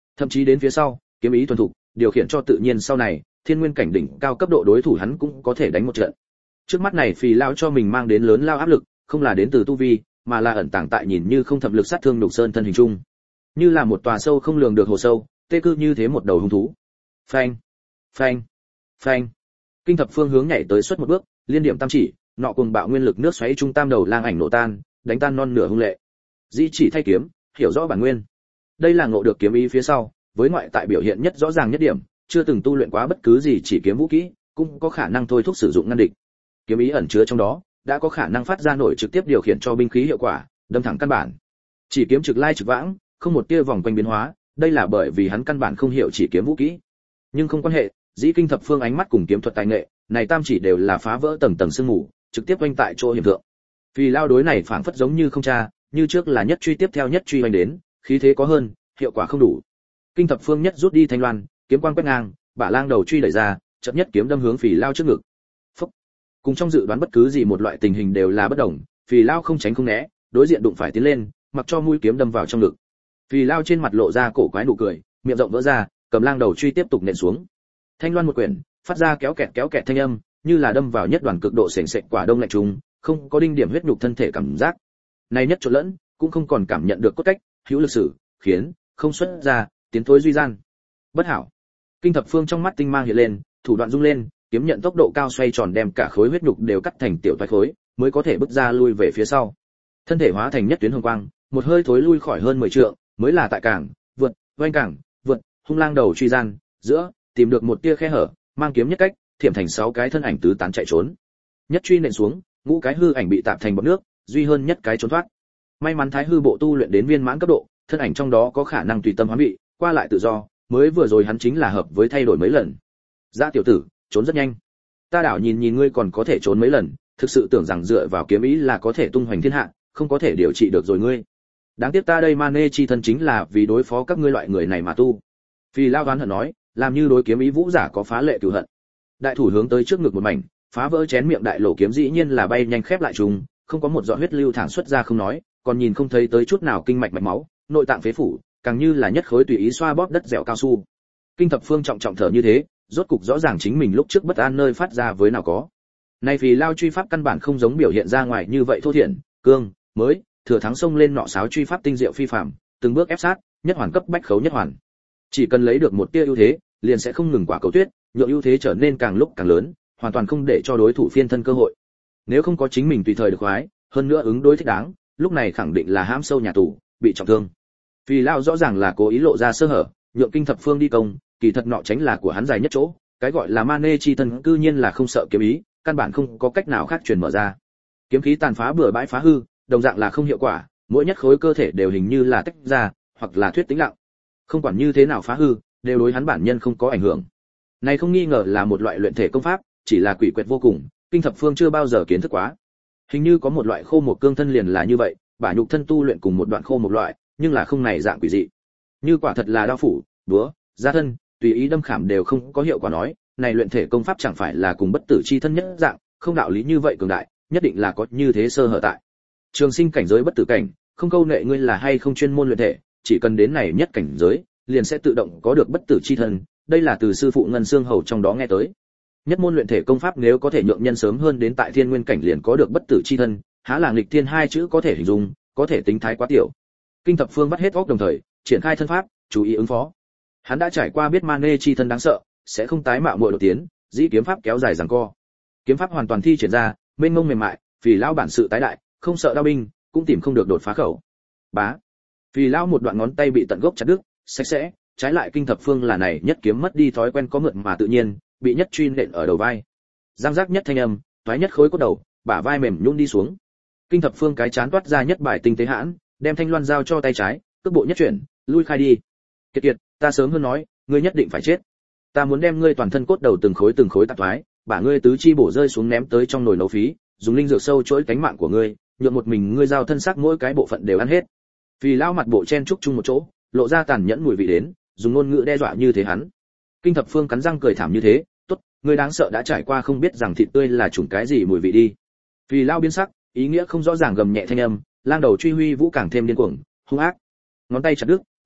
Thậm chí đến phía sau, kiếm ý thuần thục, điều khiển cho tự nhiên sau này, thiên nguyên cảnh đỉnh cao cấp độ đối thủ hắn cũng có thể đánh một trận. Trước mắt này Phì Lao cho mình mang đến lớn lao áp lực, không là đến từ tu vi, mà là ẩn tàng tại nhìn như không thẩm lực sát thương Lục Sơn thân hình trung. Như là một tòa sâu không lường được hồ sâu, tê cư như thế một đầu hung thú. Phanh, phanh, phanh. Kinh thập phương hướng nhảy tới suốt một bước, liên điểm tam chỉ, nọ cùng bạo nguyên lực nước xoáy trung tam đầu lang ảnh nổ tan, đánh tan non nửa hung lệ. Dĩ chỉ thay kiếm, hiểu rõ bản nguyên. Đây là ngộ được kiếm ý phía sau, với ngoại tại biểu hiện nhất rõ ràng nhất điểm, chưa từng tu luyện quá bất cứ gì chỉ kiếm vũ kỹ, cũng có khả năng thôi thúc sử dụng ngăn địch. Kiếm ý ẩn chứa trong đó, đã có khả năng phát ra nổi trực tiếp điều khiển cho binh khí hiệu quả, đâm thẳng căn bản. Chỉ kiếm trực lai trực vãng, không một tia vòng quanh biến hóa, đây là bởi vì hắn căn bản không hiểu chỉ kiếm vũ kỹ. Nhưng không quan hệ, dĩ kinh thập phương ánh mắt cùng kiếm thuật tài nghệ, này tam chỉ đều là phá vỡ tầng tầng sương mù, trực tiếp quanh tại chỗ hiểm thượng. Vì lao đối này phảng phất giống như không tra, như trước là nhất truy tiếp theo nhất truy hoành đến, khí thế có hơn, hiệu quả không đủ. Kinh thập phương nhất rút đi thanh loan, kiếm quang quét ngang, bả lang đầu truy đẩy ra, chợt nhất kiếm đâm hướng Phì Lao trước ngực. Phốc. Cùng trong dự đoán bất cứ gì một loại tình hình đều là bất đồng, Phì Lao không tránh không né, đối diện đụng phải tiến lên, mặc cho mũi kiếm đâm vào trong ngực. Phì Lao trên mặt lộ ra cổ quái nụ cười, miệng rộng vỡ ra, cầm lang đầu truy tiếp tục nện xuống. Thanh loan một quyển, phát ra kéo kẹt thanh âm, như là đâm vào nhất đoàn cực độ sền sệt quả đông lạnh trùng, không có đinh điểm huyết nhục thân thể cảm giác. Này nhất trộn lẫn, cũng không còn cảm nhận được cốt cách, hữu lực sử, khiến không xuất ra, tiến thối duy gian. Bất hảo. Kinh thập phương trong mắt tinh mang hiện lên, thủ đoạn rung lên, kiếm nhận tốc độ cao xoay tròn đem cả khối huyết nhục đều cắt thành tiểu toái khối, mới có thể bước ra lui về phía sau. Thân thể hóa thành nhất tuyến hồng quang, một hơi thối lui khỏi hơn 10 trượng, mới là tại cảng, vượt, oanh cảng, vượt, hung lang đầu truy gian, giữa, tìm được một tia khe hở, mang kiếm nhất cách, thiểm thành 6 cái thân ảnh tứ tán chạy trốn. Nhất truy nện xuống, ngũ cái hư ảnh bị tạp thành bọt nước, duy hơn nhất cái trốn thoát. May mắn Thái hư bộ tu luyện đến viên mãn cấp độ, thân ảnh trong đó có khả năng tùy tâm hóa vị, qua lại tự do, mới vừa rồi hắn chính là hợp với thay đổi mấy lần. Dạ tiểu tử, trốn rất nhanh. Ta đảo nhìn ngươi còn có thể trốn mấy lần, thực sự tưởng rằng dựa vào kiếm ý là có thể tung hoành thiên hạ, không có thể điều trị được rồi ngươi. Đáng tiếc ta đây Mane chi thân chính là vì đối phó các ngươi loại người này mà tu. Vì lao đoán hận nói, làm như đối kiếm ý vũ giả có phá lệ cửu hận. Đại thủ hướng tới trước ngực một mảnh, phá vỡ chén miệng đại lỗ kiếm dĩ nhiên là bay nhanh khép lại trùng, không có một giọt huyết lưu thẳng xuất ra không nói, còn nhìn không thấy tới chút nào kinh mạch mạch máu, nội tạng phế phủ, càng như là nhất khối tùy ý xoa bóp đất dẻo cao su. Kinh thập phương trọng trọng thở như thế, rốt cục rõ ràng chính mình lúc trước bất an nơi phát ra với nào có. Nay vì lao truy pháp căn bản không giống biểu hiện ra ngoài như vậy thô thiển, cương, mới, thừa thắng xông lên nọ sáo truy pháp tinh diệu phi phàm, từng bước ép sát, nhất hoàn cấp bách khấu nhất hoàn. Chỉ cần lấy được một tia ưu thế, liền sẽ không ngừng quả cầu tuyết, nhượng ưu thế trở nên càng lúc càng lớn, hoàn toàn không để cho đối thủ phiên thân cơ hội. Nếu không có chính mình tùy thời được khoái, hơn nữa ứng đối thích đáng, lúc này khẳng định là hãm sâu nhà tù, bị trọng thương. Vì lao rõ ràng là cố ý lộ ra sơ hở, nhượng kinh thập phương đi công, kỳ thật nọ tránh là của hắn dài nhất chỗ, cái gọi là Mane chi thân cư nhiên là không sợ kiếm ý, căn bản không có cách nào khác truyền mở ra. Kiếm khí tàn phá bừa bãi phá hư, đồng dạng là không hiệu quả, mỗi nhất khối cơ thể đều hình như là tách ra, hoặc là thuyết tĩnh lặng. Không quản như thế nào phá hư, đều đối hắn bản nhân không có ảnh hưởng. Này không nghi ngờ là một loại luyện thể công pháp, chỉ là quỷ quyệt vô cùng, kinh thập phương chưa bao giờ kiến thức quá. Hình như có một loại khô một cương thân liền là như vậy, bả nhục thân tu luyện cùng một đoạn khô một loại, nhưng là không này dạng quỷ dị. Như quả thật là đao phủ, búa, gia thân, tùy ý đâm khảm đều không có hiệu quả nói, này luyện thể công pháp chẳng phải là cùng bất tử chi thân nhất dạng, không đạo lý như vậy cường đại, nhất định là có như thế sơ hở tại. Trường sinh cảnh giới bất tử cảnh, không câu nệ ngươi là hay không chuyên môn luyện thể, chỉ cần đến này nhất cảnh giới, liền sẽ tự động có được bất tử chi thân, đây là từ sư phụ Ngân Xương Hầu trong đó nghe tới. Nhất môn luyện thể công pháp nếu có thể nhượng nhân sớm hơn đến tại thiên nguyên cảnh liền có được bất tử chi thân, há là nghịch thiên hai chữ có thể hình dung, có thể tính thái quá tiểu. Kinh thập phương bắt hết óc đồng thời, triển khai thân pháp, chú ý ứng phó. Hắn đã trải qua biết Mane chi thân đáng sợ, sẽ không tái mạo muội đột tiến, dĩ kiếm pháp kéo dài giằng co. Kiếm pháp hoàn toàn thi triển ra, mênh mông mềm mại, vì lão bản sự tái đại, không sợ đao binh, cũng tìm không được đột phá khẩu. Bá. Vì lão một đoạn ngón tay bị tận gốc chặt đứt, sạch sẽ, trái lại kinh thập phương là này nhất kiếm mất đi thói quen có mượn mà tự nhiên, bị nhất truy nện ở đầu vai. Giang giác nhất thanh âm, toái nhất khối cốt đầu, bả vai mềm nhũn đi xuống. Kinh thập phương cái chán toát ra nhất bài tinh tế hãn, đem thanh loan giao cho tay trái, cước bộ nhất chuyển, lui khai đi. Kiệt kiệt, ta sớm hơn nói, ngươi nhất định phải chết. Ta muốn đem ngươi toàn thân cốt đầu từng khối tạp thoái, bả ngươi tứ chi bổ rơi xuống ném tới trong nồi nấu phí, dùng linh dược sâu chối cánh mạng của ngươi, nhượng một mình ngươi giao thân xác mỗi cái bộ phận đều ăn hết. Vì lao mặt bộ chen trúc chung một chỗ, lộ ra tàn nhẫn mùi vị đến, dùng ngôn ngữ đe dọa như thế hắn. Kinh thập phương cắn răng cười thảm như thế, tốt, ngươi đáng sợ đã trải qua không biết rằng thịt tươi là chủng cái gì mùi vị đi. Vì lao biến sắc, ý nghĩa không rõ ràng gầm nhẹ thanh âm, lang đầu truy huy vũ càng thêm điên cuồng, hung ác. Ngón tay chặt đứt,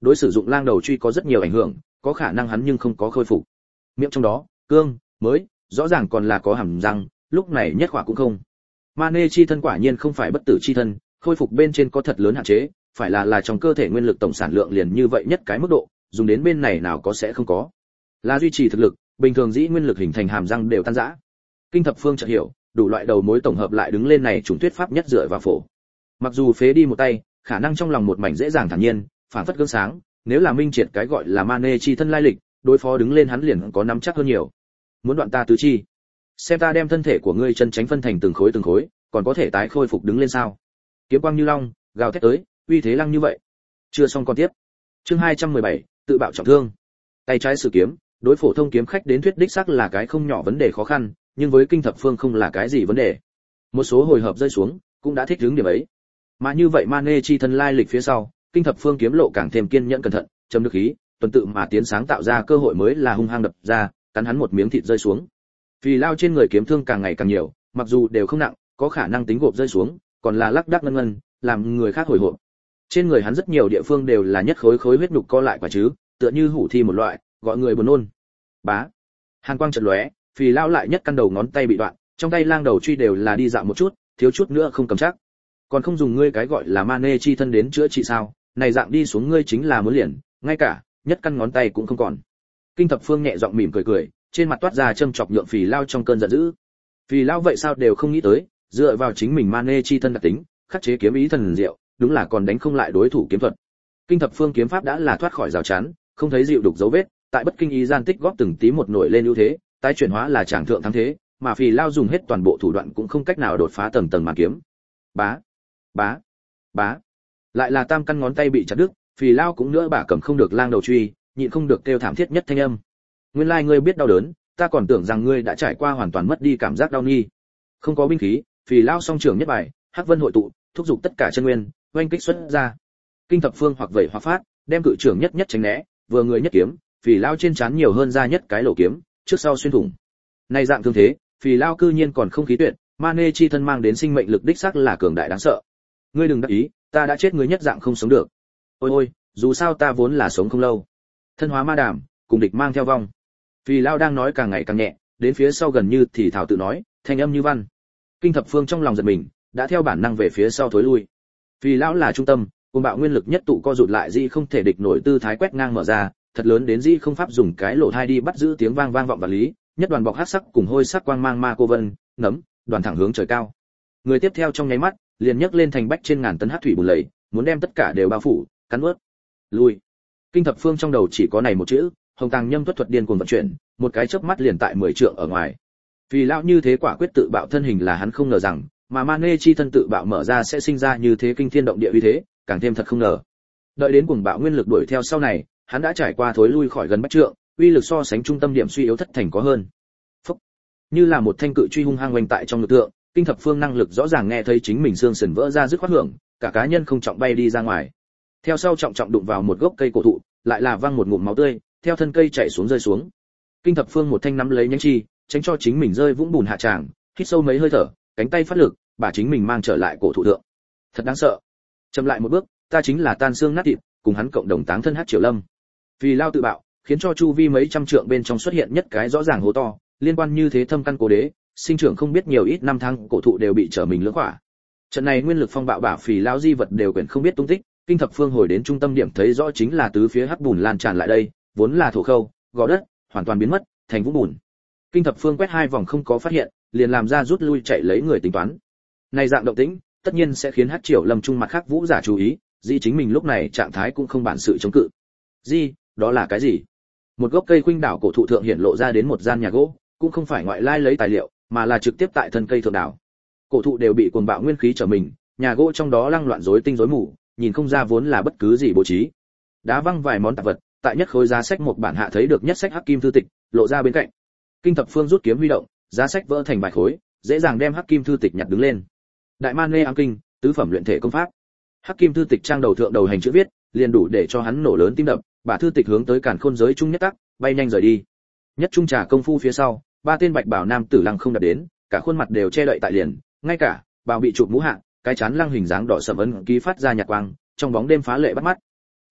đối sử dụng lang đầu truy có rất nhiều ảnh hưởng, có khả năng hắn nhưng không có khôi phục. Miệng trong đó, cương, mới, rõ ràng còn là có hàm răng, lúc này nhất khỏa cũng không. Mane chi thân quả nhiên không phải bất tử chi thân, khôi phục bên trên có thật lớn hạn chế, phải là trong cơ thể nguyên lực tổng sản lượng liền như vậy nhất cái mức độ, dùng đến bên này nào có sẽ không có. Là duy trì thực lực, bình thường dĩ nguyên lực hình thành hàm răng đều tan rã. Kinh thập phương chợt hiểu, đủ loại đầu mối tổng hợp lại đứng lên này trùng thuyết pháp nhất dựa vào phổ. Mặc dù phế đi một tay, khả năng trong lòng một mảnh dễ dàng thản nhiên, phản phất gương sáng, nếu là minh triệt cái gọi là Mane chi thân lai lịch, đối phó đứng lên hắn liền có nắm chắc hơn nhiều. Muốn đoạn ta tứ chi, xem ta đem thân thể của ngươi chân tránh phân thành từng khối, còn có thể tái khôi phục đứng lên sao? Kiếm quang như long, gào thét tới, uy thế lăng như vậy. Chưa xong con tiếp. Chương 217, tự bạo trọng thương. Tay trái sử kiếm, đối phổ thông kiếm khách đến thuyết đích xác là cái không nhỏ vấn đề khó khăn, nhưng với kinh thập phương không là cái gì vấn đề. Một số hồi hợp rơi xuống, cũng đã thích ứng điểm ấy. Mà như vậy Mane chi thân lai lịch phía sau, kinh thập phương kiếm lộ càng thêm kiên nhẫn cẩn thận, châm nước khí, tuần tự mà tiến sáng tạo ra cơ hội mới là hung hăng đập ra, cắn hắn một miếng thịt rơi xuống. Vì lao trên người kiếm thương càng ngày càng nhiều, mặc dù đều không nặng, có khả năng tính gộp rơi xuống, còn là lắc đắc ngân ngân, làm người khác hồi hộp. Trên người hắn rất nhiều địa phương đều là nhất khối huyết nhục co lại quả chứ, tựa như hủ thi một loại, gọi người buồn nôn. Bá. Hàn quang chợt lóe, Phì lao lại nhất căn đầu ngón tay bị đoạn, trong tay lang đầu truy đều là đi dạo một chút, thiếu chút nữa không cầm chắc. Còn không dùng ngươi cái gọi là Mane chi thân đến chữa trị sao? Này dạng đi xuống ngươi chính là muốn liền, ngay cả nhất căn ngón tay cũng không còn. Kinh thập phương nhẹ giọng mỉm cười, trên mặt toát ra châm chọc nhượng Phì lao trong cơn giận dữ. Phì lao vậy sao đều không nghĩ tới, dựa vào chính mình Mane chi thân đặc tính, khắc chế kiếm ý thần diệu, đúng là còn đánh không lại đối thủ kiếm thuật. Kinh thập phương kiếm pháp đã là thoát khỏi rào chắn, không thấy dịu đục dấu vết, tại bất kinh ý gian tích góp từng tí một nổi lên ưu thế, tái chuyển hóa là tràng thượng thắng thế, mà Phì lao dùng hết toàn bộ thủ đoạn cũng không cách nào đột phá tầng tầng màn kiếm. Bá, bá, bá. Lại là tam căn ngón tay bị chặt đứt, Phì lao cũng nữa bả cầm không được lang đầu truy, nhịn không được kêu thảm thiết nhất thanh âm. Nguyên lai ngươi biết đau đớn, ta còn tưởng rằng ngươi đã trải qua hoàn toàn mất đi cảm giác đau nghi. Không có binh khí, Phì lao song trưởng nhất bài, Hắc Vân hội tụ, thúc giục tất cả chân nguyên, oanh kích xuất ra. Kinh thập phương hoặc vẩy hoặc phát, đem cự trưởng nhất nhất tránh né, vừa người nhất kiếm, Phì lao trên trán nhiều hơn ra nhất cái lỗ kiếm, trước sau xuyên thủng. Này dạng thương thế, Phì lao cư nhiên còn không khí tuyệt, Mane chi thân mang đến sinh mệnh lực đích xác là cường đại đáng sợ. Ngươi đừng đắc ý, ta đã chết ngươi nhất dạng không sống được. Ôi, dù sao ta vốn là sống không lâu. Thân hóa ma đàm, cùng địch mang theo vong. Phì lao đang nói càng ngày càng nhẹ, đến phía sau gần như thì thảo tự nói, thanh âm như văn. Kinh thập phương trong lòng giật mình, đã theo bản năng về phía sau thối lui. Phì lão là trung tâm, cuồng bạo nguyên lực nhất tụ co rụt lại di không thể địch nổi tư thái quét ngang mở ra, thật lớn đến di không pháp dùng cái lỗ thai đi bắt giữ tiếng vang vang vọng vật lý, nhất đoàn bọc hắc sắc cùng hôi sắc quang mang ma cô vân, nấm, đoàn thẳng hướng trời cao. Người tiếp theo trong nháy mắt, liền nhấc lên thành bách trên ngàn tấn hắc thủy bùn lầy, muốn đem tất cả đều bao phủ, cắn nuốt. Lui. Kinh thập phương trong đầu chỉ có này một chữ, hồng tàng nhâm tuất thuật điên cuồng vận chuyển, một cái chớp mắt liền tại 10 trượng ở ngoài. Vì lão như thế quả quyết tự bạo thân hình là hắn không ngờ rằng, mà Mane chi thân tự bạo mở ra sẽ sinh ra như thế kinh thiên động địa uy thế, càng thêm thật không ngờ. Đợi đến cuồng bạo nguyên lực đuổi theo sau này, hắn đã trải qua thối lui khỏi gần bách trượng, uy lực so sánh trung tâm điểm suy yếu thất thành có hơn. Phốc. Như là một thanh cự truy hung hăng oanh tại trong lực tượng, kinh thập phương năng lực rõ ràng nghe thấy chính mình xương sườn vỡ ra dứt khoát hưởng, cả cá nhân không trọng bay đi ra ngoài. Theo sau trọng trọng đụng vào một gốc cây cổ thụ, lại là văng một ngụm máu tươi, theo thân cây chảy xuống rơi xuống. Kinh thập phương một thanh nắm lấy nhánh chi, tránh cho chính mình rơi vũng bùn hạ tràng, hít sâu mấy hơi thở, cánh tay phát lực, bà chính mình mang trở lại cổ thụ thượng. Thật đáng sợ. Chậm lại một bước, ta chính là tan xương nát thịt, cùng hắn cộng đồng táng thân Hắc Triều Lâm. Vì lao tự bạo, khiến cho chu vi mấy trăm trượng bên trong xuất hiện nhất cái rõ ràng hố to, liên quan như thế thâm căn cố đế, sinh trưởng không biết nhiều ít năm tháng, cổ thụ đều bị trở mình lưỡng quả. Trận này nguyên lực phong bạo bả Phì lao di vật đều quyển không biết tung tích, kinh thập phương hồi đến trung tâm điểm thấy rõ chính là tứ phía hắc bùn lan tràn lại đây, vốn là thổ khâu, gò đất, hoàn toàn biến mất, thành vũng bùn. Kinh thập phương quét hai vòng không có phát hiện, liền làm ra rút lui chạy lấy người tính toán. Này dạng động tĩnh, tất nhiên sẽ khiến Hắc Triều Lâm trung mặt khác vũ giả chú ý, dĩ chính mình lúc này trạng thái cũng không bản sự chống cự. Đó là cái gì? Một gốc cây khuynh đảo cổ thụ thượng hiện lộ ra đến một gian nhà gỗ, cũng không phải ngoại lai lấy tài liệu, mà là trực tiếp tại thân cây thượng đảo. Cổ thụ đều bị cuồng bạo nguyên khí trở mình, nhà gỗ trong đó lăng loạn rối tinh rối mù, nhìn không ra vốn là bất cứ gì bố trí. Đá văng vài món tạp vật, tại nhất khối giá sách một bản hạ thấy được nhất sách hắc kim thư tịch, lộ ra bên cạnh. Kinh thập phương rút kiếm huy động, giá sách vỡ thành vài khối, dễ dàng đem hắc kim thư tịch nhặt đứng lên. Đại Mane ám kinh, tứ phẩm luyện thể công pháp. Hắc kim thư tịch trang đầu thượng đầu hành chữ viết, liền đủ để cho hắn nổ lớn tim đập, bả thư tịch hướng tới càn khôn giới trung nhất tắc, bay nhanh rời đi. Nhất trung trà công phu phía sau, ba tên bạch bảo nam tử lăng không đập đến, cả khuôn mặt đều che đậy tại liền, ngay cả bào bị chụp mũ hạ, cái chán lăng hình dáng đỏ sẫm ấn ký phát ra nhạt quang, trong bóng đêm phá lệ bắt mắt.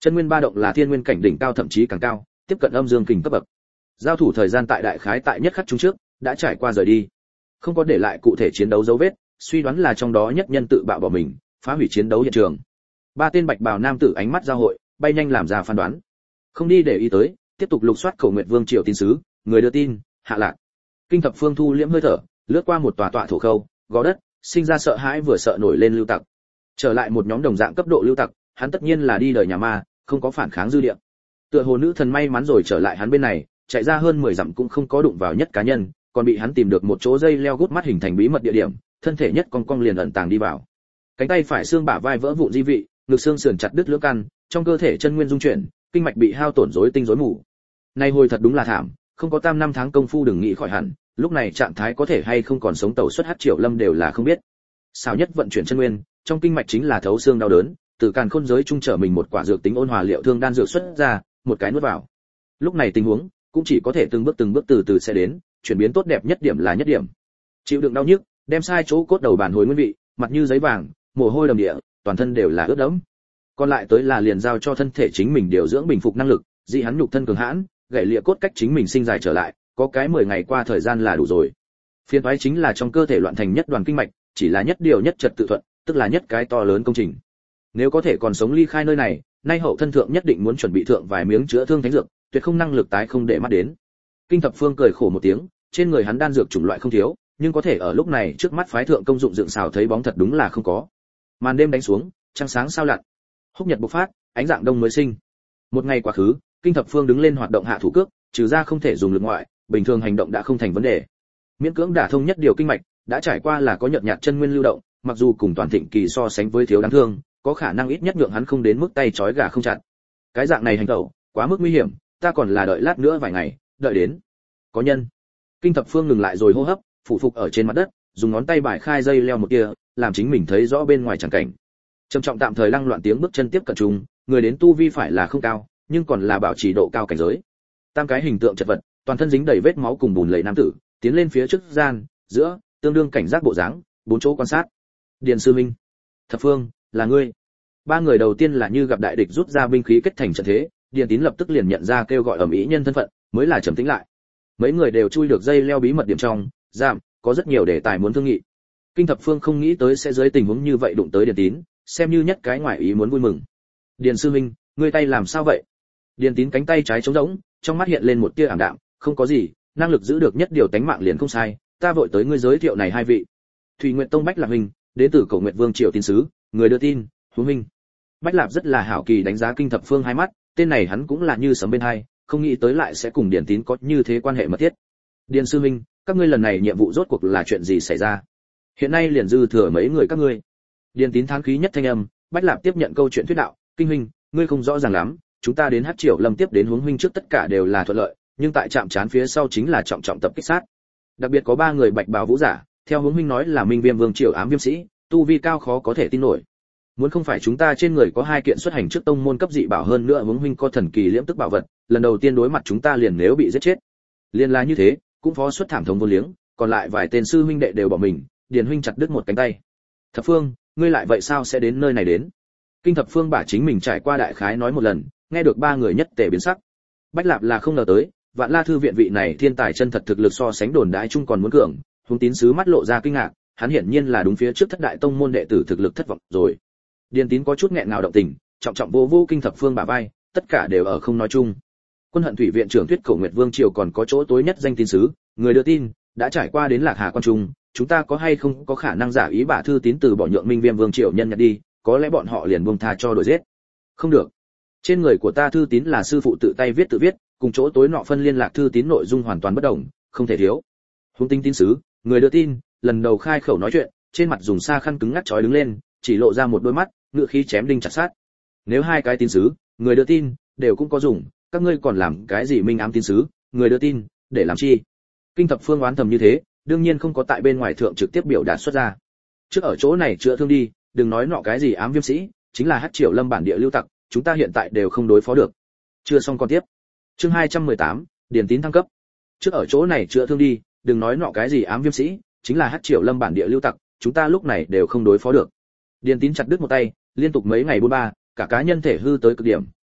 Chân nguyên ba động là thiên nguyên cảnh đỉnh cao thậm chí càng cao, tiếp cận âm dương kình cấp bậc. Giao thủ thời gian tại đại khái tại nhất khắc chung trước, đã trải qua rời đi. Không có để lại cụ thể chiến đấu dấu vết, suy đoán là trong đó nhất nhân tự bạo bỏ mình, phá hủy chiến đấu hiện trường. Ba tên bạch bào nam tử ánh mắt giao hội, bay nhanh làm ra phán đoán. Không đi để ý tới, tiếp tục lục soát Cổ Nguyệt Vương triều tín sứ, người đưa tin, hạ lạc. Kinh Thập Phương thu liễm hơi thở, lướt qua một tòa tọa thổ khâu, gò đất, sinh ra sợ hãi vừa sợ nổi lên lưu tặc. Trở lại một nhóm đồng dạng cấp độ lưu tặc, hắn tất nhiên là đi đời nhà ma, không có phản kháng dư địa. Tựa hồ nữ thần may mắn rồi trở lại hắn bên này, chạy ra hơn 10 dặm cũng không có đụng vào nhất cá nhân, còn bị hắn tìm được một chỗ dây leo gút mắt hình thành bí mật địa điểm, thân thể nhất cong cong liền ẩn tàng đi vào. Cánh tay phải xương bả vai vỡ vụn di vị, ngực xương sườn chặt đứt lưỡng căn, trong cơ thể chân nguyên dung chuyển, kinh mạch bị hao tổn rối tinh rối mù. Nay hồi thật đúng là thảm, không có tam năm tháng công phu đừng nghĩ khỏi hẳn, lúc này trạng thái có thể hay không còn sống tẩu xuất Hắc Triều Lâm đều là không biết. Xảo nhất vận chuyển chân nguyên, trong kinh mạch chính là thấu xương đau đớn, từ càn khôn giới trung trở mình một quả dược tính ôn hòa liệu thương đan dược xuất ra, một cái nuốt vào. Lúc này tình huống cũng chỉ có thể từng bước từ từ sẽ đến, chuyển biến tốt đẹp nhất điểm là nhất điểm. Chịu đựng đau nhức, đem sai chỗ cốt đầu bản hồi nguyên vị, mặt như giấy vàng, mồ hôi đầm địa, toàn thân đều là ướt đẫm. Còn lại tới là liền giao cho thân thể chính mình điều dưỡng bình phục năng lực, dị hắn nhục thân cường hãn, gãy lịa cốt cách chính mình sinh dài trở lại, có cái 10 ngày qua thời gian là đủ rồi. Phiền toái chính là trong cơ thể loạn thành nhất đoàn kinh mạch, chỉ là nhất điều nhất trật tự thuận, tức là nhất cái to lớn công trình. Nếu có thể còn sống ly khai nơi này, nay hậu thân thượng nhất định muốn chuẩn bị thượng vài miếng chữa thương thánh dược, tuyệt không năng lực tái không để mắt đến. Kinh Thập Phương cười khổ một tiếng, trên người hắn đan dược chủng loại không thiếu, nhưng có thể ở lúc này trước mắt phái thượng công dụng dựng xào thấy bóng thật đúng là không có. Màn đêm đánh xuống, trăng sáng sao lặn. Húc nhật bộc phát, ánh dạng đông mới sinh. Một ngày quá khứ, Kinh Thập Phương đứng lên hoạt động hạ thủ cước, trừ ra không thể dùng lực ngoại, bình thường hành động đã không thành vấn đề. Miễn cưỡng đả thông nhất điều kinh mạch, đã trải qua là có nhợt nhạt chân nguyên lưu động, mặc dù cùng toàn thịnh kỳ so sánh với thiếu đáng thương, có khả năng ít nhất nhượng hắn không đến mức tay trói gà không chặt. Cái dạng này hành động quá mức nguy hiểm, ta còn là đợi lát nữa vài ngày, đợi đến. Có nhân. Kinh Thập Phương ngừng lại rồi hô hấp, phủ phục ở trên mặt đất, dùng ngón tay bài khai dây leo một kia, làm chính mình thấy rõ bên ngoài chẳng cảnh. Trầm trọng tạm thời lăng loạn tiếng bước chân tiếp cận trùng, người đến tu vi phải là không cao, nhưng còn là bảo trì độ cao cảnh giới. Tam cái hình tượng chật vật, toàn thân dính đầy vết máu cùng bùn lầy nam tử, tiến lên phía trước gian, giữa, tương đương cảnh giác bộ dáng, bốn chỗ quan sát. Điền sư minh, Thập Phương, là ngươi. Ba người đầu tiên là như gặp đại địch rút ra binh khí kết thành trận thế, Điền Tín lập tức liền nhận ra kêu gọi ầm ĩ nhân thân phận, mới là trầm tĩnh lại. Mấy người đều chui được dây leo bí mật điểm trong, giảm, có rất nhiều đề tài muốn thương nghị. Kinh Thập Phương không nghĩ tới sẽ dưới tình huống như vậy đụng tới Điền Tín, xem như nhất cái ngoại ý muốn vui mừng. Điền sư minh, ngươi tay làm sao vậy? Điền Tín cánh tay trái trống rỗng, trong mắt hiện lên một tia ảm đạm, không có gì, năng lực giữ được nhất điều tánh mạng liền không sai, ta vội tới ngươi giới thiệu này hai vị. Thủy Nguyệt Tông Bách Lạp huynh, đến từ Cổ Nguyệt Vương triều tín sứ, người đưa tin, Huống huynh. Bách Lạp rất là hảo kỳ đánh giá Kinh Thập Phương hai mắt, tên này hắn cũng là như sấm bên hai, không nghĩ tới lại sẽ cùng Điền Tín có như thế quan hệ mật thiết. Điền sư huynh, các ngươi lần này nhiệm vụ rốt cuộc là chuyện gì xảy ra? Hiện nay liền dư thừa mấy người các ngươi. Điền Tín thán khí nhất thanh âm, Bách Lạp tiếp nhận câu chuyện thuyết đạo, kinh huynh, ngươi không rõ ràng lắm, chúng ta đến Hắc Triều Lâm tiếp đến Huống huynh trước tất cả đều là thuận lợi, nhưng tại trạm trán phía sau chính là trọng trọng tập kích sát. Đặc biệt có 3 người bạch bào vũ giả, theo Huống huynh nói là Minh Viêm Vương triều ám viêm sĩ, tu vi cao khó có thể tin nổi. Muốn không phải chúng ta trên người có 2 kiện xuất hành trước tông môn cấp dị bảo hơn nữa Huống huynh có thần kỳ liễm tức bảo vật, lần đầu tiên đối mặt chúng ta liền nếu bị giết chết. Liên là như thế, cũng phó xuất thảm thống vô liếng, còn lại vài tên sư huynh đệ đều bỏ mình, Điền huynh chặt đứt một cánh tay. Thập Phương, ngươi lại vậy sao sẽ đến nơi này đến? Kinh Thập Phương bả chính mình trải qua đại khái nói một lần, nghe được 3 người nhất tề biến sắc. Bách Lạp là không ngờ tới, Vạn La thư viện vị này thiên tài chân thật thực lực so sánh đồn đại chung còn muốn cường, Huống Tín sứ mắt lộ ra kinh ngạc, hắn hiển nhiên là đúng phía trước thất đại tông môn đệ tử thực lực thất vọng rồi. Điền Tín có chút nghẹn ngào động tình, trọng trọng vô Kinh Thập Phương bả vai, tất cả đều ở không nói chung. Quân Hận Thủy viện trưởng Tuyết Cổ Nguyệt Vương triều còn có chỗ tối nhất danh tín sứ, người đưa tin đã trải qua đến Lạc Hà quan trung, chúng ta có hay không có khả năng giả ý bả thư tín từ bỏ nhượng Minh Viêm Vương triều nhân nhặt đi, có lẽ bọn họ liền buông tha cho đổi giết. Không được. Trên người của ta thư tín là sư phụ tự tay viết tự viết, cùng chỗ tối nọ phân liên lạc thư tín nội dung hoàn toàn bất đồng, không thể thiếu. Huống Tín tín sứ, người đưa tin, lần đầu khai khẩu nói chuyện, trên mặt dùng sa khăn cứng ngắt chói đứng lên, chỉ lộ ra một đôi mắt, ngựa khí chém đinh chặt sát. Nếu 2 cái tín sứ, người đưa tin đều cũng có dùng, các ngươi còn làm cái gì minh ám tín sứ, người đưa tin, để làm chi? Kinh Thập Phương oán thầm như thế, đương nhiên không có tại bên ngoài thượng trực tiếp biểu đạt xuất ra. Trước ở chỗ này chữa thương đi, đừng nói nọ cái gì ám viêm sĩ, chính là Hắc Triều Lâm bản địa lưu tặc, chúng ta hiện tại đều không đối phó được. Chưa xong con tiếp. Chương 218, Điền Tín thăng cấp. Trước ở chỗ này chữa thương đi, đừng nói nọ cái gì ám viêm sĩ, chính là Hắc Triều Lâm bản địa lưu tặc, chúng ta lúc này đều không đối phó được. Điền Tín chặt đứt một tay, liên tục mấy ngày 43, cả cá nhân thể hư tới cực điểm,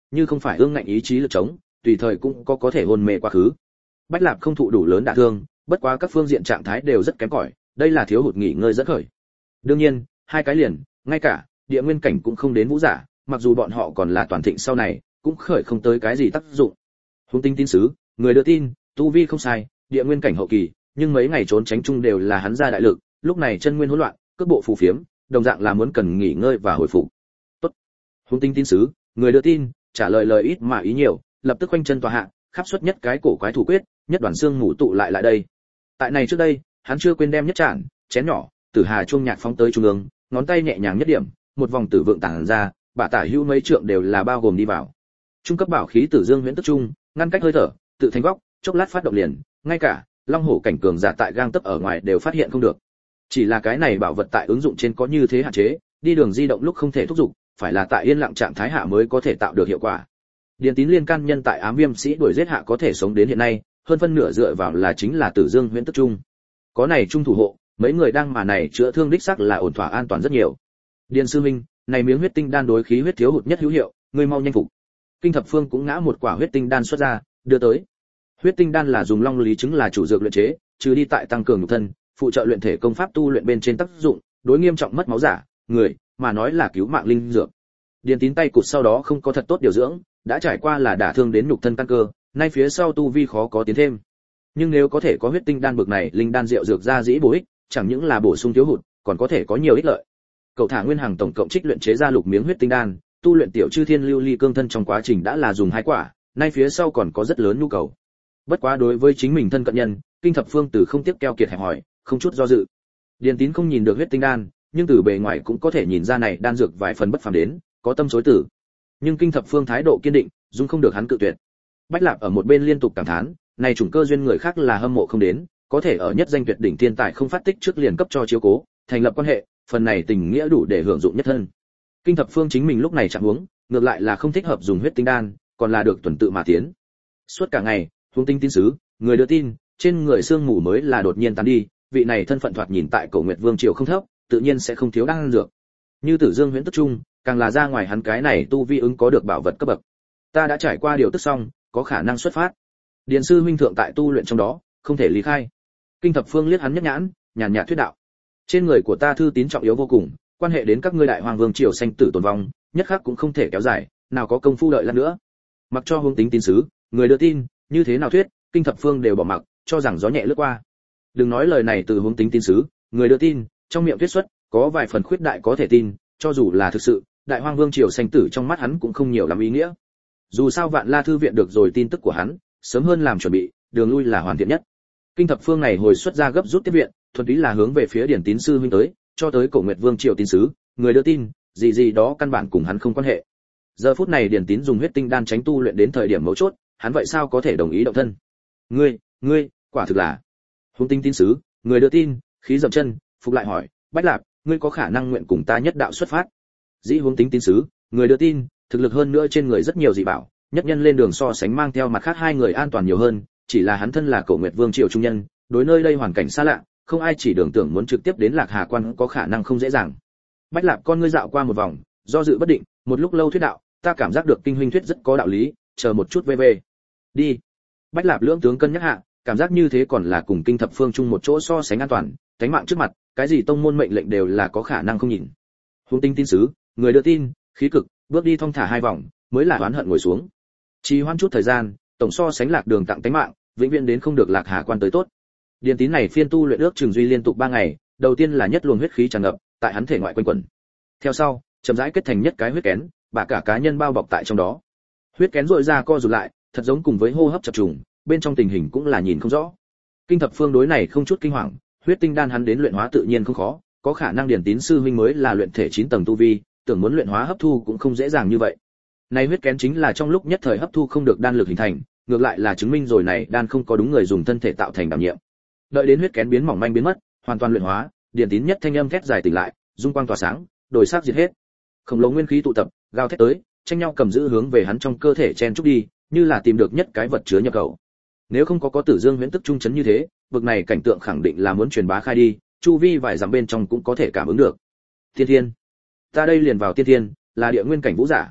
như không phải ương ngạnh ý chí lực chống, tùy thời cũng có thể hôn mê quá khứ. Bách Lạp không thụ đủ lớn đả thương, bất quá các phương diện trạng thái đều rất kém cỏi, đây là thiếu hụt nghỉ ngơi dẫn khởi. Đương nhiên, hai cái liền, ngay cả địa nguyên cảnh cũng không đến vũ giả, mặc dù bọn họ còn là toàn thịnh sau này, cũng khởi không tới cái gì tác dụng. Hung tinh tín sứ, người đưa tin, tu vi không sai, địa nguyên cảnh hậu kỳ, nhưng mấy ngày trốn tránh chung đều là hắn ra đại lực, lúc này chân nguyên hỗn loạn, cước bộ phù phiếm, đồng dạng là muốn cần nghỉ ngơi và hồi phục. Tốt. Hung tinh tín sứ, người đưa tin, trả lời ít mà ý nhiều, lập tức khoanh chân tòa hạ, khắp xuất nhất cái cổ quái thủ quyết, nhất đoàn xương ngủ tụ lại đây. Tại này trước đây, hắn chưa quên đem nhất trản, chén nhỏ, tử hà chuông nhạc phóng tới trung ương, ngón tay nhẹ nhàng nhất điểm, một vòng tử vượng tản ra, bả tả hữu mấy trượng đều là bao gồm đi vào. Trung cấp bảo khí tử dương huyễn tức trung, ngăn cách hơi thở, tự thành góc, chốc lát phát động liền, ngay cả long hổ cảnh cường giả tại gang tấc ở ngoài đều phát hiện không được. Chỉ là cái này bảo vật tại ứng dụng trên có như thế hạn chế, đi đường di động lúc không thể thúc giục, phải là tại yên lặng trạng thái hạ mới có thể tạo được hiệu quả. Điền Tín liên can nhân tại ám viêm sĩ đuổi giết hạ có thể sống đến hiện nay, hơn phân nửa dựa vào là chính là tử dương huyễn tức trung. Có này trung thủ hộ, mấy người đang mà này chữa thương đích xác là ổn thỏa an toàn rất nhiều. Điền sư huynh, này miếng huyết tinh đan đối khí huyết thiếu hụt nhất hữu hiệu, ngươi mau nhanh phục. Kinh thập phương cũng ngã một quả huyết tinh đan xuất ra, đưa tới. Huyết tinh đan là dùng long lý chứng là chủ dược luyện chế, trừ đi tại tăng cường nhục thân, phụ trợ luyện thể công pháp tu luyện bên trên tác dụng, đối nghiêm trọng mất máu giả, người, mà nói là cứu mạng linh dược. Điền Tín tay cụt sau đó không có thật tốt điều dưỡng, đã trải qua là đả thương đến nhục thân căn cơ, nay phía sau tu vi khó có tiến thêm. Nhưng nếu có thể có huyết tinh đan bực này, linh đan rượu dược ra dĩ bổ ích, chẳng những là bổ sung thiếu hụt, còn có thể có nhiều ích lợi. Cậu Thả Nguyên Hằng tổng cộng trích luyện chế ra lục miếng huyết tinh đan, tu luyện tiểu chư thiên lưu ly cương thân trong quá trình đã là dùng 2 quả, nay phía sau còn có rất lớn nhu cầu. Bất quá đối với chính mình thân cận nhân, Kinh thập phương từ không tiếc keo kiệt hẹp hỏi, không chút do dự. Điền Tín không nhìn được huyết tinh đan, nhưng từ bề ngoài cũng có thể nhìn ra này đan dược vài phần bất phàm đến, có tâm chối tử. Nhưng Kinh thập phương thái độ kiên định, dung không được hắn cự tuyệt. Bách Lạp ở một bên liên tục cảm thán, này chủng cơ duyên người khác là hâm mộ không đến, có thể ở nhất danh tuyệt đỉnh thiên tài không phát tích trước liền cấp cho chiếu cố, thành lập quan hệ, phần này tình nghĩa đủ để hưởng dụng nhất thân. Kinh thập phương chính mình lúc này chẳng uống, ngược lại là không thích hợp dùng huyết tinh đan, còn là được tuần tự mà tiến. Suốt cả ngày, Huống Tinh tín sứ, người đưa tin, trên người xương mù mới là đột nhiên tan đi, vị này thân phận thoạt nhìn tại Cổ Nguyệt Vương triều không thấp, tự nhiên sẽ không thiếu đan dược. Như Tử Dương Huyễn Tức Trung, càng là ra ngoài hắn cái này tu vi ứng có được bảo vật cấp bậc. Ta đã trải qua điều tức xong, có khả năng xuất phát. Điền sư huynh thượng tại tu luyện trong đó, không thể lý khai. Kinh thập phương liếc hắn nhất nhãn, nhàn nhạt thuyết đạo. Trên người của ta thư tín trọng yếu vô cùng, quan hệ đến các ngươi đại hoàng vương triều sanh tử tồn vong, nhất khắc cũng không thể kéo dài, nào có công phu đợi lát nữa. Mặc cho Huống Tính tín sứ, người đưa tin, như thế nào thuyết, Kinh thập phương đều bỏ mặc, cho rằng gió nhẹ lướt qua. Đừng nói lời này từ Huống Tính tín sứ, người đưa tin, trong miệng thuyết xuất, có vài phần khuyết đại có thể tin, cho dù là thực sự, đại hoang vương triều sanh tử trong mắt hắn cũng không nhiều lắm ý nghĩa. Dù sao Vạn La thư viện được rồi tin tức của hắn, sớm hơn làm chuẩn bị, đường lui là hoàn thiện nhất. Kinh thập phương này hồi xuất ra gấp rút tiếp viện, thuần túy là hướng về phía Điển Tín sư huynh tới, cho tới Cổ Nguyệt Vương triều tín sứ, người đưa tin, gì đó căn bản cùng hắn không quan hệ. Giờ phút này Điển Tín dùng huyết tinh đan tránh tu luyện đến thời điểm mấu chốt, hắn vậy sao có thể đồng ý động thân? Ngươi, quả thực là. Huống Tinh tín sứ, người đưa tin, khí dậm chân, phục lại hỏi, Bách Lạp, ngươi có khả năng nguyện cùng ta nhất đạo xuất phát? Dĩ Huống Tinh tín sứ, người đưa tin, thực lực hơn nữa trên người rất nhiều dị bảo, nhất nhân lên đường so sánh mang theo mặt khác 2 người an toàn nhiều hơn, chỉ là hắn thân là Cổ Nguyệt Vương triều trung nhân, đối nơi đây hoàn cảnh xa lạ, không ai chỉ tưởng tượng muốn trực tiếp đến Lạc Hà quan có khả năng không dễ dàng. Bách Lạp con ngươi dạo qua một vòng, do dự bất định, một lúc lâu thuyết đạo, ta cảm giác được Kinh huynh thuyết rất có đạo lý, chờ một chút về. Đi. Bách Lạp lưỡng tướng cân nhắc hạ, cảm giác như thế còn là cùng Kinh thập phương chung một chỗ so sánh an toàn, cánh mạng trước mặt, cái gì tông môn mệnh lệnh đều là có khả năng không nhìn. Huống Tinh tín sứ, người đưa tin, khí cực, bước đi thong thả 2 vòng, mới là oán hận ngồi xuống. Trì hoãn chút thời gian, tổng so sánh Lạc Đường tặng tánh mạng, vĩnh viễn đến không được Lạc Hà quan tới tốt. Điền Tín này phiên tu luyện ước chừng duy liên tục 3 ngày, đầu tiên là nhất luồng huyết khí tràn ngập, tại hắn thể ngoại quanh quẩn. Theo sau, chậm rãi kết thành nhất cái huyết kén, bà cả cá nhân bao bọc tại trong đó. Huyết kén rọi ra co rụt lại, thật giống cùng với hô hấp chập trùng, bên trong tình hình cũng là nhìn không rõ. Kinh thập phương đối này không chút kinh hoàng, huyết tinh đan hắn đến luyện hóa tự nhiên không khó, có khả năng Điền Tín sư huynh mới là luyện thể 9 tầng tu vi, tưởng muốn luyện hóa hấp thu cũng không dễ dàng như vậy. Này huyết kén chính là trong lúc nhất thời hấp thu không được đan lực hình thành, ngược lại là chứng minh rồi này đan không có đúng người dùng thân thể tạo thành đảm nhiệm. Đợi đến huyết kén biến mỏng manh biến mất, hoàn toàn luyện hóa, Điền Tín nhất thanh âm thét dài tỉnh lại, dung quang tỏa sáng, đổi sắc diệt hết. Khổng lồ nguyên khí tụ tập, gào thét tới, tranh nhau cầm giữ hướng về hắn trong cơ thể chen trúc đi, như là tìm được nhất cái vật chứa nhập khẩu. Nếu không có Tử Dương Huyễn Tức trung chấn như thế, vực này cảnh tượng khẳng định là muốn truyền bá khai đi, chu vi vài dặm bên trong cũng có thể cảm ứng được. Tiên Thiên, ta đây liền vào Tiên Thiên, là địa nguyên cảnh vũ giả.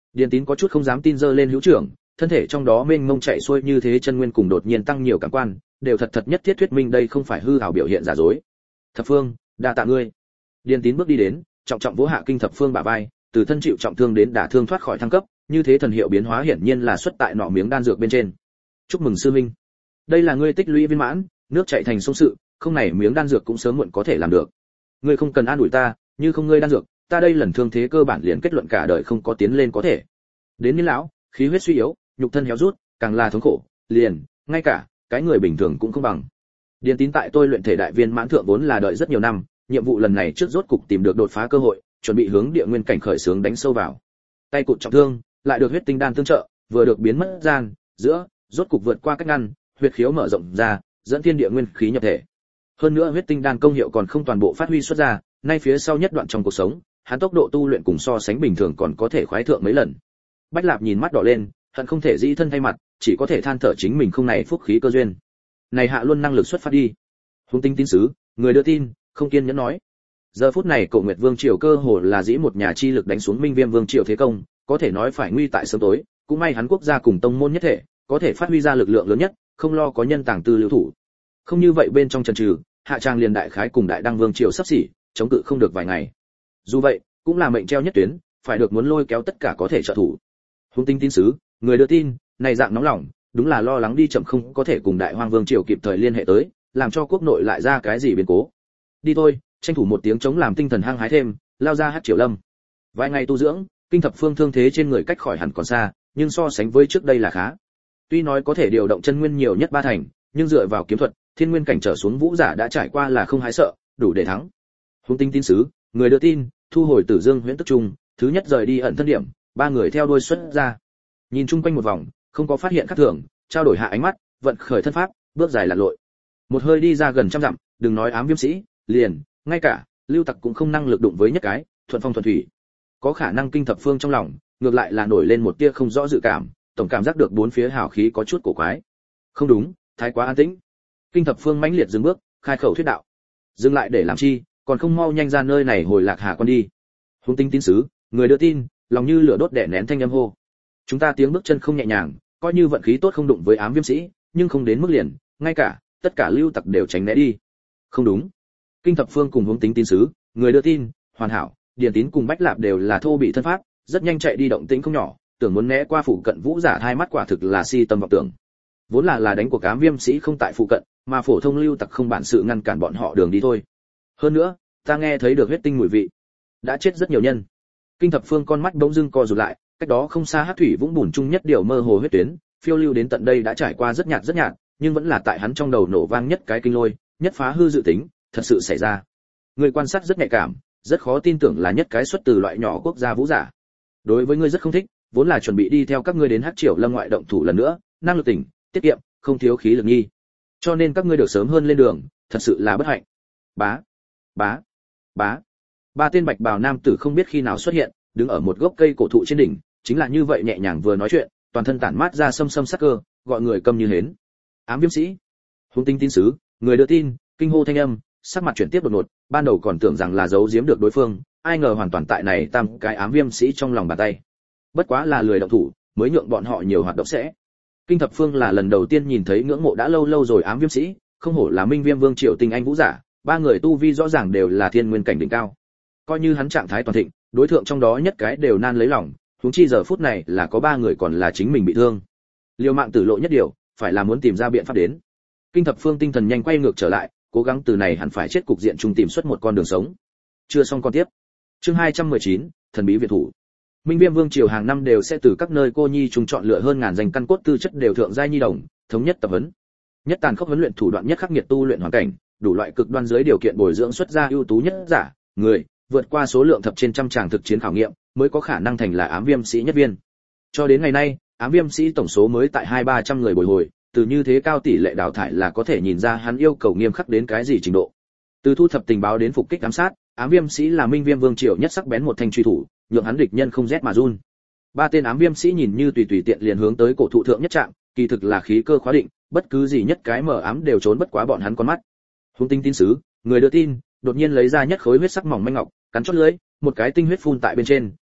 Điền Tín có chút không dám tin giơ lên hữu trưởng, thân thể trong đó mênh mông chạy xuôi như thế chân nguyên cùng đột nhiên tăng nhiều cảm quan, đều thật thật nhất thiết thuyết minh đây không phải hư ảo biểu hiện giả dối. Thập Phương, đa tạ ngươi. Điền Tín bước đi đến, trọng trọng vỗ hạ Kinh Thập Phương bả vai, từ thân chịu trọng thương đến đả thương thoát khỏi thăng cấp, như thế thần hiệu biến hóa hiển nhiên là xuất tại nọ miếng đan dược bên trên. Chúc mừng sư minh. Đây là ngươi tích lũy viên mãn, nước chảy thành sông sự, không này miếng đan dược cũng sớm muộn có thể làm được. Ngươi không cần an ủi ta, như không ngươi đan dược, ta đây lần thương thế cơ bản liền kết luận cả đời không có tiến lên có thể. Đến niên lão, khí huyết suy yếu, nhục thân héo rút, càng là thống khổ, liền ngay cả cái người bình thường cũng không bằng. Điền Tín tại tôi luyện thể đại viên mãn thượng vốn là đợi rất nhiều năm, nhiệm vụ lần này trước rốt cục tìm được đột phá cơ hội, chuẩn bị hướng địa nguyên cảnh khởi sướng đánh sâu vào. Tay cụt trọng thương, lại được huyết tinh đan tương trợ, vừa được biến mất gian, giữa, rốt cục vượt qua cách ngăn, huyết khiếu mở rộng ra, dẫn thiên địa nguyên khí nhập thể. Hơn nữa huyết tinh đan công hiệu còn không toàn bộ phát huy xuất ra, nay phía sau nhất đoạn trong cuộc sống, hắn tốc độ tu luyện cùng so sánh bình thường còn có thể khoái thượng mấy lần. Bách Lạp nhìn mắt đỏ lên, hận không thể dĩ thân thay mặt, chỉ có thể than thở chính mình không này phúc khí cơ duyên. Này hạ luôn năng lực xuất phát đi. Hung tinh tín sứ, người đưa tin, không kiên nhẫn nói. Giờ phút này Cổ Nguyệt Vương triều cơ hồ là dĩ một nhà chi lực đánh xuống Minh Viêm Vương triều thế công, có thể nói phải nguy tại sớm tối, cũng may hắn quốc gia cùng tông môn nhất thể, có thể phát huy ra lực lượng lớn nhất, không lo có nhân tàng tư lưu thủ. Không như vậy bên trong trần trừ, hạ trang liền đại khái cùng đại đăng vương triều sắp xỉ, chống cự không được vài ngày. Dù vậy, cũng là mệnh treo nhất tuyến, phải được muốn lôi kéo tất cả có thể trợ thủ. Hung tinh tín sứ, người đưa tin, này dạng nóng lòng, đúng là lo lắng đi chậm không có thể cùng đại hoang vương triều kịp thời liên hệ tới, làm cho quốc nội lại ra cái gì biến cố. Đi thôi, tranh thủ một tiếng chống làm tinh thần hăng hái thêm, lao ra hát triều lâm. Vài ngày tu dưỡng, Kinh Thập Phương thương thế trên người cách khỏi hẳn còn xa, nhưng so sánh với trước đây là khá. Tuy nói có thể điều động chân nguyên nhiều nhất ba thành, nhưng dựa vào kiếm thuật, thiên nguyên cảnh trở xuống vũ giả đã trải qua là không hái sợ, đủ để thắng. Hung tinh tín sứ, người đưa tin, thu hồi Tử Dương Huyễn Tức Trung, thứ nhất rời đi ẩn thân điểm, ba người theo đuôi xuất ra. Nhìn chung quanh một vòng, không có phát hiện khác thường, trao đổi hạ ánh mắt, vận khởi thân pháp, bước dài lặn lội. Một hơi đi ra gần trăm dặm, đừng nói ám viêm sĩ, liền ngay cả lưu tặc cũng không năng lực đụng với nhất cái, thuận phong thuận thủy. Có khả năng Kinh Thập Phương trong lòng, ngược lại là nổi lên một tia không rõ dự cảm, tổng cảm giác được bốn phía hào khí có chút cổ quái. Không đúng, thái quá an tĩnh. Kinh Thập Phương mãnh liệt dừng bước, khai khẩu thuyết đạo. Dừng lại để làm chi, còn không mau nhanh ra nơi này hồi Lạc Hà con đi. Hung tinh tín sứ, người đưa tin, lòng như lửa đốt đè nén thanh âm hô. Chúng ta tiếng bước chân không nhẹ nhàng, coi như vận khí tốt không đụng với ám viêm sĩ, nhưng không đến mức liền, ngay cả tất cả lưu tặc đều tránh né đi. Không đúng. Kinh Thập Phương cùng Hung tinh tín sứ, người đưa tin, hoàn hảo, Điền Tín cùng Bách Lạp đều là thô bị thân pháp, rất nhanh chạy đi động tĩnh không nhỏ, tưởng muốn né qua phụ cận vũ giả hai mắt quả thực là si tâm vọng tưởng. Vốn là đánh của ám viêm sĩ không tại phụ cận, mà phổ thông lưu tặc không bản sự ngăn cản bọn họ đường đi thôi. Hơn nữa, ta nghe thấy được huyết tinh mùi vị, đã chết rất nhiều nhân. Kinh Thập Phương con mắt bỗng dưng co rụt lại, cách đó không xa Hắc Thủy Vũng bùn chung nhất điều mơ hồ huyết tuyến, phiêu lưu đến tận đây đã trải qua rất nhạt, nhưng vẫn là tại hắn trong đầu nổ vang nhất cái kinh lôi, nhất phá hư dự tính, thật sự xảy ra. Người quan sát rất nhạy cảm, rất khó tin tưởng là nhất cái xuất từ loại nhỏ quốc gia vũ giả. Đối với ngươi rất không thích, vốn là chuẩn bị đi theo các ngươi đến Hắc Triều Lâm ngoại động thủ lần nữa, năng lực tỉnh, tiết kiệm, không thiếu khí lực nghi. Cho nên các ngươi được sớm hơn lên đường, thật sự là bất hạnh. Bá, bá, bá. Ba tên bạch bào nam tử không biết khi nào xuất hiện, đứng ở một gốc cây cổ thụ trên đỉnh, chính là như vậy nhẹ nhàng vừa nói chuyện, toàn thân tản mát ra xâm sắc cơ, gọi người câm như hến. Ám viêm sĩ, Hung tinh tín sứ, người đưa tin, kinh hô thanh âm, sắc mặt chuyển tiếp đột ngột, ban đầu còn tưởng rằng là giấu giếm được đối phương, ai ngờ hoàn toàn tại này tam cái ám viêm sĩ trong lòng bàn tay. Bất quá là lười động thủ, mới nhượng bọn họ nhiều hoạt động sẽ. Kinh Thập Phương là lần đầu tiên nhìn thấy ngưỡng mộ đã lâu rồi ám viêm sĩ, không hổ là Minh Viêm Vương triều tinh anh vũ giả, ba người tu vi rõ ràng đều là thiên nguyên cảnh đỉnh cao. Coi như hắn trạng thái toàn thịnh, đối tượng trong đó nhất cái đều nan lấy lòng, huống chi giờ phút này là có ba người còn là chính mình bị thương. Liều mạng tử lộ nhất điều, phải là muốn tìm ra biện pháp đến. Kinh Thập Phương tinh thần nhanh quay ngược trở lại, cố gắng từ này hẳn phải chết cục diện trung tìm xuất một con đường sống. Chưa xong con tiếp. Chương 219, thần bí việt thủ. Minh Viêm Vương triều hàng năm đều sẽ từ các nơi cô nhi trùng chọn lựa hơn ngàn danh căn cốt tư chất đều thượng giai nhi đồng, thống nhất tập huấn. Nhất tàn khốc huấn luyện thủ đoạn nhất khắc nghiệt tu luyện hoàn cảnh, đủ loại cực đoan dưới điều kiện bồi dưỡng xuất ra ưu tú nhất giả, người, vượt qua số lượng thập trên trăm tràng thực chiến khảo nghiệm, mới có khả năng thành là ám viêm sĩ nhất viên. Cho đến ngày nay, ám viêm sĩ tổng số mới tại 2-300 người bồi hồi, từ như thế cao tỷ lệ đào thải là có thể nhìn ra hắn yêu cầu nghiêm khắc đến cái gì trình độ. Từ thu thập tình báo đến phục kích ám sát, ám viêm sĩ là Minh Viêm Vương triều nhất sắc bén một thanh truy thủ, nhượng hắn địch nhân không rét mà run. Ba tên ám viêm sĩ nhìn như tùy tiện liền hướng tới cổ thụ thượng nhất trạng, kỳ thực là khí cơ khóa định, bất cứ gì nhất cái mở ám đều trốn bất quá bọn hắn con mắt. Hung tinh tín sứ, người đưa tin, đột nhiên lấy ra nhất khối huyết sắc mỏng manh ngọc, cắn chót lưỡi, một cái tinh huyết phun tại bên trên,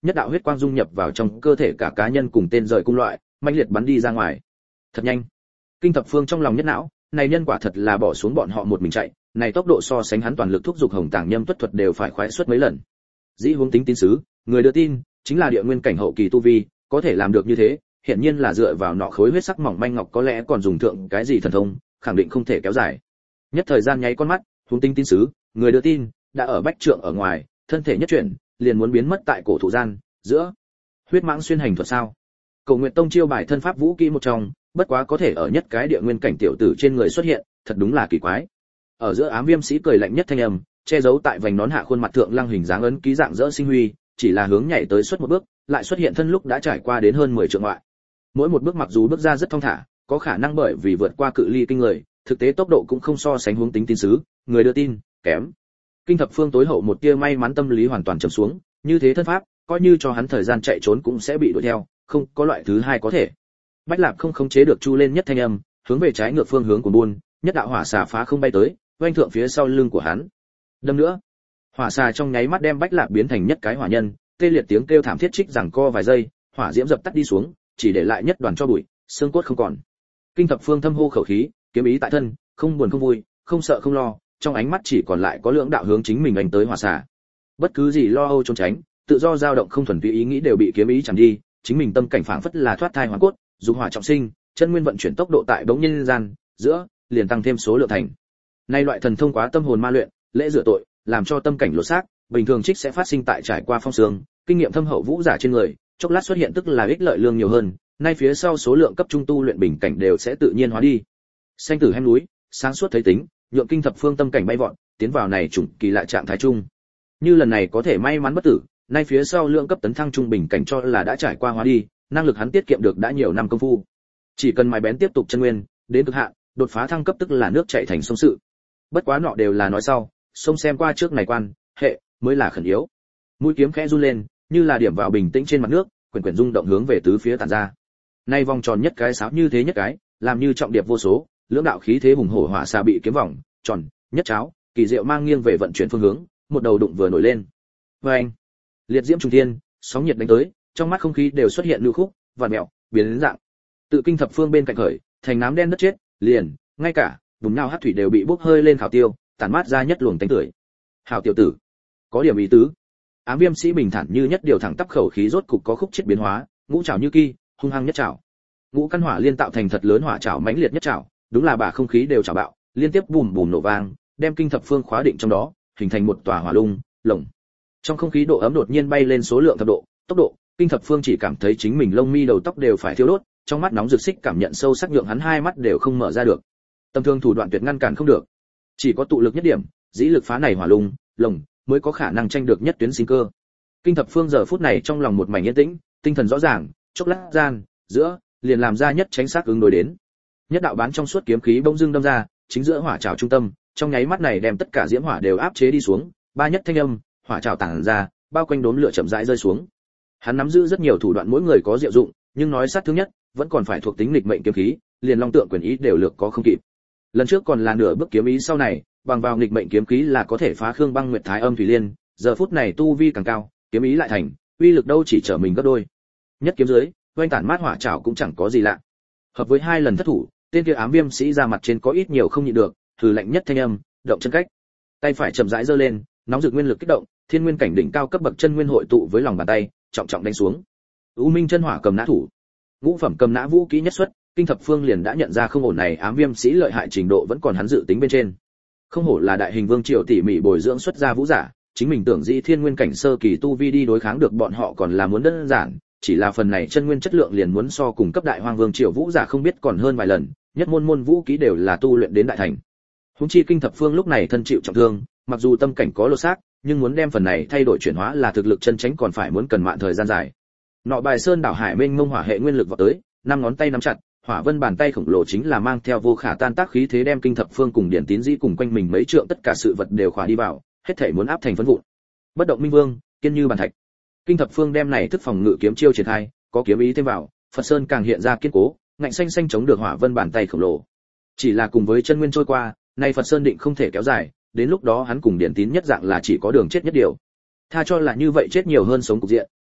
nhất đạo huyết quang dung nhập vào trong cơ thể cả cá nhân cùng tên rời cung loại, mãnh liệt bắn đi ra ngoài. Thật nhanh. Kinh Thập Phương trong lòng nhất não, này nhân quả thật là bỏ xuống bọn họ một mình chạy, này tốc độ so sánh hắn toàn lực thúc giục Hồng Tàng Nhâm Tuất thuật đều phải khoái suất mấy lần. Dĩ huống tính tín sứ, người đưa tin chính là địa nguyên cảnh hậu kỳ tu vi, có thể làm được như thế, hiện nhiên là dựa vào nọ khối huyết sắc mỏng manh ngọc có lẽ còn dùng thượng cái gì thần thông, khẳng định không thể kéo dài. Nhất thời gian nháy con mắt, huống tính tín sứ, người đưa tin đã ở bách trượng ở ngoài, thân thể nhất chuyển, liền muốn biến mất tại cổ thụ gian giữa. Huyết mãng xuyên hành thuật sao? Cổ Nguyệt Tông chiêu bài thân pháp vũ kỹ một trong, bất quá có thể ở nhất cái địa nguyên cảnh tiểu tử trên người xuất hiện, thật đúng là kỳ quái. Ở giữa ám viêm sĩ cười lạnh nhất thanh âm, che giấu tại vành nón hạ khuôn mặt thượng lăng hình dáng ấn ký dạng dỡ sinh huy, chỉ là hướng nhảy tới suốt một bước, lại xuất hiện thân lúc đã trải qua đến hơn 10 trượng ngoại. Mỗi một bước mặc dù bước ra rất thong thả, có khả năng bởi vì vượt qua cự ly kinh người, thực tế tốc độ cũng không so sánh huống tính tín sứ, người đưa tin kém. Kinh Thập Phương tối hậu một tia may mắn tâm lý hoàn toàn trầm xuống, như thế thân pháp, coi như cho hắn thời gian chạy trốn cũng sẽ bị đuổi theo, không có loại thứ hai có thể. Bách Lạp không khống chế được chu lên nhất thanh âm, hướng về trái ngược phương hướng của buôn, nhất đạo hỏa xà phá không bay tới, oanh thượng phía sau lưng của hắn. Đâm nữa, hỏa xà trong nháy mắt đem Bách Lạp biến thành nhất cái hỏa nhân, tê liệt tiếng kêu thảm thiết trích giằng co vài giây, hỏa diễm dập tắt đi xuống, chỉ để lại nhất đoàn tro bụi, xương cốt không còn. Kinh Thập Phương thâm hô khẩu khí, kiếm ý tại thân, không buồn không vui, không sợ không lo, trong ánh mắt chỉ còn lại có lưỡng đạo hướng chính mình đánh tới hỏa xà. Bất cứ gì lo âu trốn tránh, tự do dao động không thuần túy ý nghĩ đều bị kiếm ý chẳng đi, chính mình tâm cảnh phảng phất là thoát thai hoàn cốt, dùng hỏa trọng sinh, chân nguyên vận chuyển tốc độ tại bỗng nhiên gian, giữa liền tăng thêm số lượng thành. Nay loại thần thông quá tâm hồn ma luyện, lễ rửa tội, làm cho tâm cảnh lột xác, bình thường trích sẽ phát sinh tại trải qua phong sương, kinh nghiệm thâm hậu vũ giả trên người, chốc lát xuất hiện tức là ích lợi lương nhiều hơn, nay phía sau số lượng cấp trung tu luyện bình cảnh đều sẽ tự nhiên hóa đi. Xanh tử hem núi, sáng suốt thấy tính, nhượng Kinh Thập Phương tâm cảnh bay vọt, tiến vào này chủng kỳ lạ trạng thái trung. Như lần này có thể may mắn bất tử, nay phía sau lượng cấp tấn thăng trung bình cảnh cho là đã trải qua hóa đi, năng lực hắn tiết kiệm được đã nhiều năm công phu. Chỉ cần mài bén tiếp tục chân nguyên, đến cực hạn, đột phá thăng cấp tức là nước chảy thành sông sự. Bất quá nọ đều là nói sau, sông xem qua trước này quan, hệ mới là khẩn yếu. Mũi kiếm khẽ run lên, như là điểm vào bình tĩnh trên mặt nước, quyển quyển rung động hướng về tứ phía tản ra. Nay vòng tròn nhất cái sáo như thế nhất cái, làm như trọng điệp vô số, lưỡng đạo khí thế hùng hổ hỏa xà bị kiếm vòng tròn nhất cháo, kỳ diệu mang nghiêng về vận chuyển phương hướng, một đầu đụng vừa nổi lên. Oeng! Liệt diễm trung thiên, sóng nhiệt đánh tới, trong mắt không khí đều xuất hiện lưu khúc, vặn mèo, biến đến dạng. Tự Kinh Thập Phương bên cạnh khởi, thành nám đen đất chết, liền, ngay cả vùng nào hắc thủy đều bị bốc hơi lên khảo tiêu, tản mát ra nhất luồng tánh tưởi. Hảo tiểu tử, có điểm ý tứ. Ám viêm sĩ bình thản như nhất điều thẳng tắp khẩu khí rốt cục có khúc chết biến hóa, ngũ trảo như kỳ, hung hăng nhất trảo. Ngũ căn hỏa liên tạo thành thật lớn hỏa trảo mãnh liệt nhất trảo, đúng là bả không khí đều trảo bạo, liên tiếp bùm bùm nổ vang, đem Kinh Thập Phương khóa định trong đó, hình thành một tòa hỏa lung, lồng. Trong không khí độ ấm đột nhiên bay lên số lượng thập độ, tốc độ, Kinh Thập Phương chỉ cảm thấy chính mình lông mi đầu tóc đều phải thiêu đốt, trong mắt nóng rực xích cảm nhận sâu sắc nhượng hắn hai mắt đều không mở ra được. Tầm thương thủ đoạn tuyệt ngăn cản không được, chỉ có tụ lực nhất điểm, dĩ lực phá này hỏa lung, lồng mới có khả năng tranh được nhất tuyến sinh cơ. Kinh Thập Phương giờ phút này trong lòng một mảnh yên tĩnh, tinh thần rõ ràng, chốc lát gian, giữa liền làm ra nhất tránh sát ứng đối đến. Nhất đạo bán trong suốt kiếm khí bỗng dưng đâm ra, chính giữa hỏa trảo trung tâm, trong nháy mắt này đem tất cả diễm hỏa đều áp chế đi xuống, ba nhất thanh âm, hỏa trảo tản ra, bao quanh đốm lửa chậm rãi rơi xuống. Hắn nắm giữ rất nhiều thủ đoạn mỗi người có diệu dụng, nhưng nói sát thương nhất, vẫn còn phải thuộc tính nghịch mệnh kiếm khí, liền long tượng quyền ý đều lược có không kịp. Lần trước còn là nửa bước kiếm ý sau này, bằng vào nghịch mệnh kiếm khí là có thể phá Khương Băng Nguyệt Thái Âm Thủy Liên, giờ phút này tu vi càng cao, kiếm ý lại thành, uy lực đâu chỉ trở mình gấp đôi. Nhất kiếm dưới, oanh tản mát hỏa trảo cũng chẳng có gì lạ. Hợp với hai lần thất thủ, tên kia ám viêm sĩ ra mặt trên có ít nhiều không nhịn được, thử lạnh nhất thanh âm, động chân cách. Tay phải chậm rãi giơ lên, nóng rực nguyên lực kích động, thiên nguyên cảnh đỉnh cao cấp bậc chân nguyên hội tụ với lòng bàn tay, trọng trọng đánh xuống. U Minh chân hỏa cầm nã thủ. Ngũ phẩm cầm nã vũ kỹ nhất xuất, Kinh Thập Phương liền đã nhận ra không ổn này ám viêm sĩ lợi hại trình độ vẫn còn hắn dự tính bên trên. Không hổ là đại hình vương triều tỉ mỉ bồi dưỡng xuất ra vũ giả, chính mình tưởng dĩ thiên nguyên cảnh sơ kỳ tu vi đi đối kháng được bọn họ còn là muốn đơn giản, chỉ là phần này chân nguyên chất lượng liền muốn so cùng cấp đại hoang vương triều vũ giả không biết còn hơn vài lần, nhất môn môn vũ kỹ đều là tu luyện đến đại thành. Húng chi Kinh Thập Phương lúc này thân chịu trọng thương, mặc dù tâm cảnh có lột xác, nhưng muốn đem phần này thay đổi chuyển hóa là thực lực chân chính còn phải muốn cần mạn thời gian dài. Nọ bài sơn đảo hải mênh mông hỏa hệ nguyên lực vào tới, năm ngón tay nắm chặt, hỏa vân bàn tay khổng lồ chính là mang theo vô khả tan tác khí thế đem Kinh Thập Phương cùng điển tín dĩ cùng quanh mình mấy trượng tất cả sự vật đều khỏa đi vào, hết thảy muốn áp thành phấn vụn. Bất động minh vương, kiên như bàn thạch. Kinh Thập Phương đem này thức phòng ngự kiếm chiêu triển khai, có kiếm ý thêm vào, Phật Sơn càng hiện ra kiên cố, ngạnh xanh xanh chống được hỏa vân bàn tay khổng lồ. Chỉ là cùng với chân nguyên trôi qua, nay Phật Sơn định không thể kéo dài, đến lúc đó hắn cùng điển tín nhất dạng là chỉ có đường chết nhất điều. Tha cho là như vậy chết nhiều hơn sống cục diện,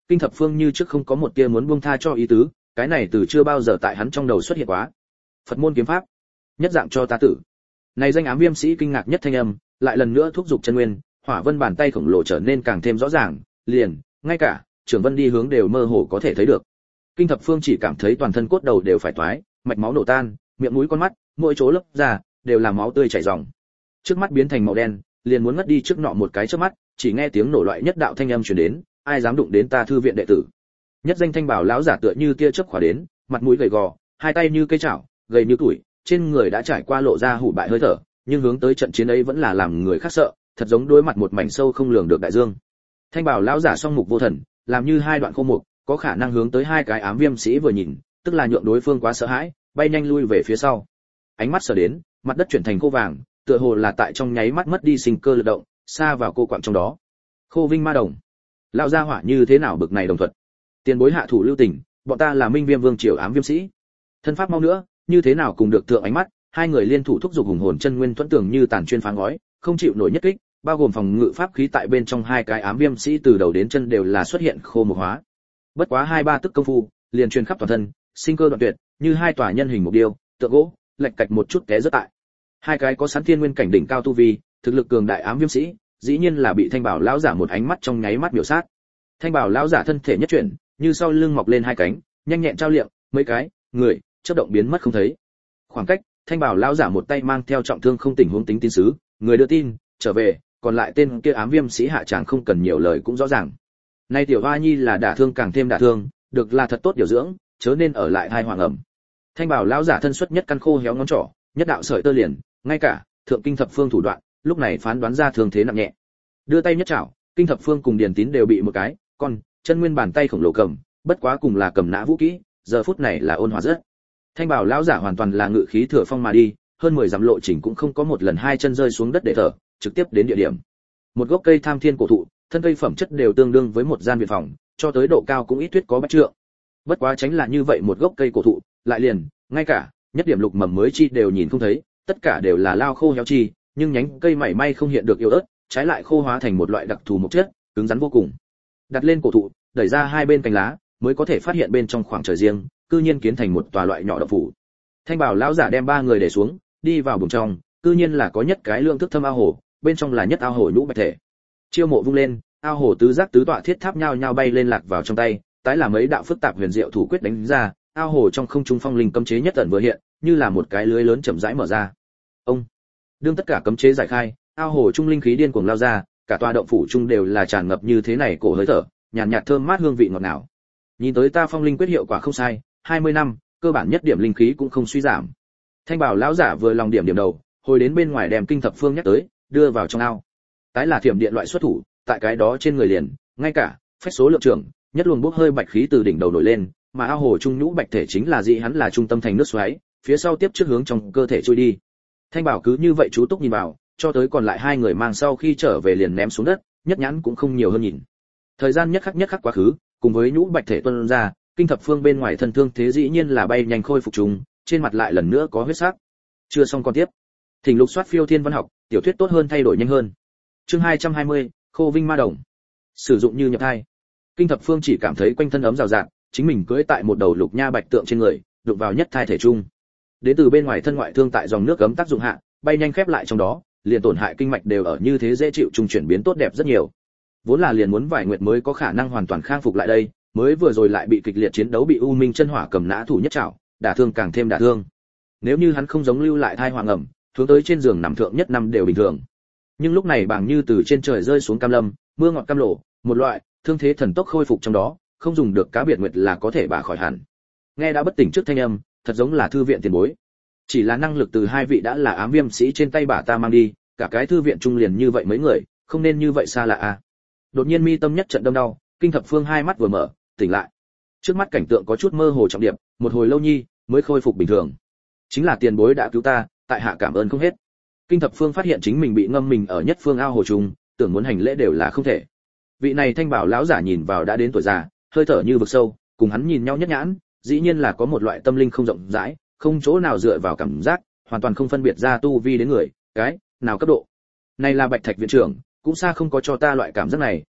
Kinh Thập Phương như trước không có một tia muốn buông tha cho ý tứ, cái này từ chưa bao giờ tại hắn trong đầu xuất hiện quá. Phật môn kiếm pháp, nhất dạng cho ta tử. Này danh ám viêm sĩ kinh ngạc nhất thanh âm, lại lần nữa thúc giục chân nguyên, hỏa vân bàn tay khổng lồ trở nên càng thêm rõ ràng, liền, ngay cả Trường Vân đi hướng đều mơ hồ có thể thấy được. Kinh Thập Phương chỉ cảm thấy toàn thân cốt đầu đều phải toái, mạch máu nổ tan, miệng mũi con mắt, mỗi chỗ lấp ra đều là máu tươi chảy ròng. Trước mắt biến thành màu đen, liền muốn ngất đi trước nọ một cái chớp mắt, chỉ nghe tiếng nổ loại nhất đạo thanh âm truyền đến, ai dám đụng đến ta thư viện đệ tử. Nhất danh thanh bảo lão giả tựa như tia chớp khỏa đến, mặt mũi gầy gò, hai tay như cây chảo, gầy như tuổi, trên người đã trải qua lộ ra hủ bại hơi thở, nhưng hướng tới trận chiến ấy vẫn là làm người khác sợ, thật giống đối mặt một mảnh sâu không lường được đại dương. Thanh bảo lão giả song mục vô thần, làm như hai đoạn khô mục, có khả năng hướng tới hai cái ám viêm sĩ vừa nhìn, tức là nhượng đối phương quá sợ hãi, bay nhanh lui về phía sau. Ánh mắt sở đến, mặt đất chuyển thành khô vàng, tựa hồ là tại trong nháy mắt mất đi sinh cơ lực động, xa vào cô quặng trong đó. Khô Vinh Ma Đồng, lão gia hỏa như thế nào bực này đồng thuật? Tiền bối hạ thủ lưu tình, bọn ta là Minh Viêm Vương triều ám viêm sĩ. Thân pháp mau nữa, như thế nào cùng được thượng ánh mắt, hai người liên thủ thúc giục hùng hồn chân nguyên thuẫn tường như tàn chuyên phá ngói, không chịu nổi nhất kích, bao gồm phòng ngự pháp khí tại bên trong hai cái ám viêm sĩ từ đầu đến chân đều là xuất hiện khô mục hóa. Bất quá hai ba tức công phu, liền truyền khắp toàn thân, sinh cơ đoạn tuyệt, như hai tòa nhân hình mục điêu, tượng gỗ, lệch cạch một chút té rất tại. Hai cái có sẵn thiên nguyên cảnh đỉnh cao tu vi, thực lực cường đại ám viêm sĩ, dĩ nhiên là bị Thanh Bảo lão giả một ánh mắt trong nháy mắt biểu sát. Thanh Bảo lão giả thân thể nhất chuyển, như sau lưng mọc lên hai cánh, nhanh nhẹn trao liệm, mấy cái người chớp động biến mất không thấy. Khoảng cách, Thanh Bảo lão giả một tay mang theo trọng thương không tình huống tính tín sứ, người đưa tin trở về, còn lại tên kia ám viêm sĩ hạ tràng không cần nhiều lời cũng rõ ràng. Nay tiểu hoa nhi là đả thương càng thêm đả thương, được là thật tốt điều dưỡng, chớ nên ở lại hai hoàng ẩm. Thanh Bảo lão giả thân xuất nhất căn khô héo ngón trỏ, nhất đạo sợi tơ liền, ngay cả thượng kinh thập phương thủ đoạn, lúc này phán đoán ra thương thế nặng nhẹ. Đưa tay nhất chảo, kinh thập phương cùng điền tín đều bị một cái con chân nguyên bàn tay khổng lồ cầm, bất quá cùng là cầm nã vũ kỹ, giờ phút này là ôn hòa rất. Thanh Bảo lão giả hoàn toàn là ngự khí thừa phong mà đi, hơn 10 dặm lộ trình cũng không có một lần hai chân rơi xuống đất để thở, trực tiếp đến địa điểm. Một gốc cây tham thiên cổ thụ, thân cây phẩm chất đều tương đương với một gian viện phòng, cho tới độ cao cũng ít thuyết có bách trượng. Bất quá tránh là như vậy một gốc cây cổ thụ, lại liền, ngay cả nhất điểm lục mầm mới chi đều nhìn không thấy, tất cả đều là lao khô héo chi, nhưng nhánh cây mảy may không hiện được yếu ớt, trái lại khô hóa thành một loại đặc thù mộc chất, cứng rắn vô cùng. Đặt lên cổ thụ, đẩy ra hai bên cành lá, mới có thể phát hiện bên trong khoảng trời riêng, cư nhiên kiến thành một tòa loại nhỏ động phủ. Thanh Bảo lão giả đem ba người để xuống, đi vào buồng trong, cư nhiên là có nhất cái lượng thức thâm ao hồ, bên trong là nhất ao hồ nhũ bạch thể. Chiêu mộ vung lên, ao hồ tứ giác tứ tọa thiết tháp nhao nhao bay lên lạc vào trong tay, tái là mấy đạo phức tạp huyền diệu thủ quyết đánh ra, ao hồ trong không trung phong linh cấm chế nhất tận vừa hiện, như là một cái lưới lớn chậm rãi mở ra. Ông đương tất cả cấm chế giải khai, ao hồ trung linh khí điên cuồng lao ra, cả tòa động phủ trung đều là tràn ngập như thế này cổ hơi thở, nhàn nhạt thơm mát hương vị ngọt ngào. Nhìn tới ta phong linh quyết hiệu quả không sai, 20 năm, cơ bản nhất điểm linh khí cũng không suy giảm. Thanh Bảo lão giả vừa lòng điểm đầu, hồi đến bên ngoài đem kinh thập phương nhắc tới, đưa vào trong ao. Tái là thiểm điện loại xuất thủ, tại cái đó trên người liền, ngay cả phách số lượng trưởng, nhất luồng bốc hơi bạch khí từ đỉnh đầu nổi lên, mà ao hồ trung nhũ bạch thể chính là dị hắn là trung tâm thành nước xoáy, phía sau tiếp trước hướng trong cơ thể trôi đi. Thanh Bảo cứ như vậy chú túc nhìn vào, cho tới còn lại hai người mang sau khi trở về liền ném xuống đất, nhất nhãn cũng không nhiều hơn nhìn. Thời gian nhất khắc quá khứ, cùng với nhũ bạch thể tuôn ra, kinh thập phương bên ngoài thân thương thế dĩ nhiên là bay nhanh khôi phục trùng, trên mặt lại lần nữa có huyết sắc. Chưa xong con tiếp. Thỉnh lục soát phiêu thiên văn học, tiểu thuyết tốt hơn thay đổi nhanh hơn. Chương 220, Khô Vinh Ma Đồng. Sử dụng như nhập thai. Kinh thập phương chỉ cảm thấy quanh thân ấm rào rạt, chính mình cưỡi tại một đầu lục nha bạch tượng trên người, đụng vào nhất thai thể trung. Đến từ bên ngoài thân ngoại thương tại dòng nước cấm tác dụng hạ, bay nhanh khép lại trong đó, liền tổn hại kinh mạch đều ở như thế dễ chịu trung chuyển biến tốt đẹp rất nhiều. Vốn là liền muốn vài nguyệt mới có khả năng hoàn toàn khang phục lại đây, mới vừa rồi lại bị kịch liệt chiến đấu bị U Minh chân hỏa cầm nã thủ nhất trảo, đả thương càng thêm đả thương. Nếu như hắn không giống lưu lại thai hoàng ẩm, hướng tới trên giường nằm thượng nhất năm đều bình thường. Nhưng lúc này bàng như từ trên trời rơi xuống cam lâm, mưa ngọt cam lộ, một loại thương thế thần tốc khôi phục trong đó, không dùng được cá biệt nguyệt là có thể bà khỏi hẳn. Nghe đã bất tỉnh trước thanh âm, thật giống là thư viện tiền bối. Chỉ là năng lực từ hai vị đã là ám viêm sĩ trên tay bà ta mang đi, cả cái thư viện trung liền như vậy mấy người, không nên như vậy xa lạ à. Đột nhiên mi tâm nhất trận đâm đau, kinh thập phương hai mắt vừa mở, tỉnh lại. Trước mắt cảnh tượng có chút mơ hồ trọng điểm, một hồi lâu nhi mới khôi phục bình thường. Chính là tiền bối đã cứu ta, tại hạ cảm ơn không hết. Kinh thập phương phát hiện chính mình bị ngâm mình ở nhất phương ao hồ trùng, tưởng muốn hành lễ đều là không thể. Vị này Thanh Bảo lão giả nhìn vào đã đến tuổi già, hơi thở như vực sâu, cùng hắn nhìn nhau nhất nhãn, dĩ nhiên là có một loại tâm linh không rộng rãi, không chỗ nào dựa vào cảm giác, hoàn toàn không phân biệt ra tu vi đến người, cái nào cấp độ. Này là Bạch Thạch viện trưởng, cũng xa không có cho ta loại cảm giác này,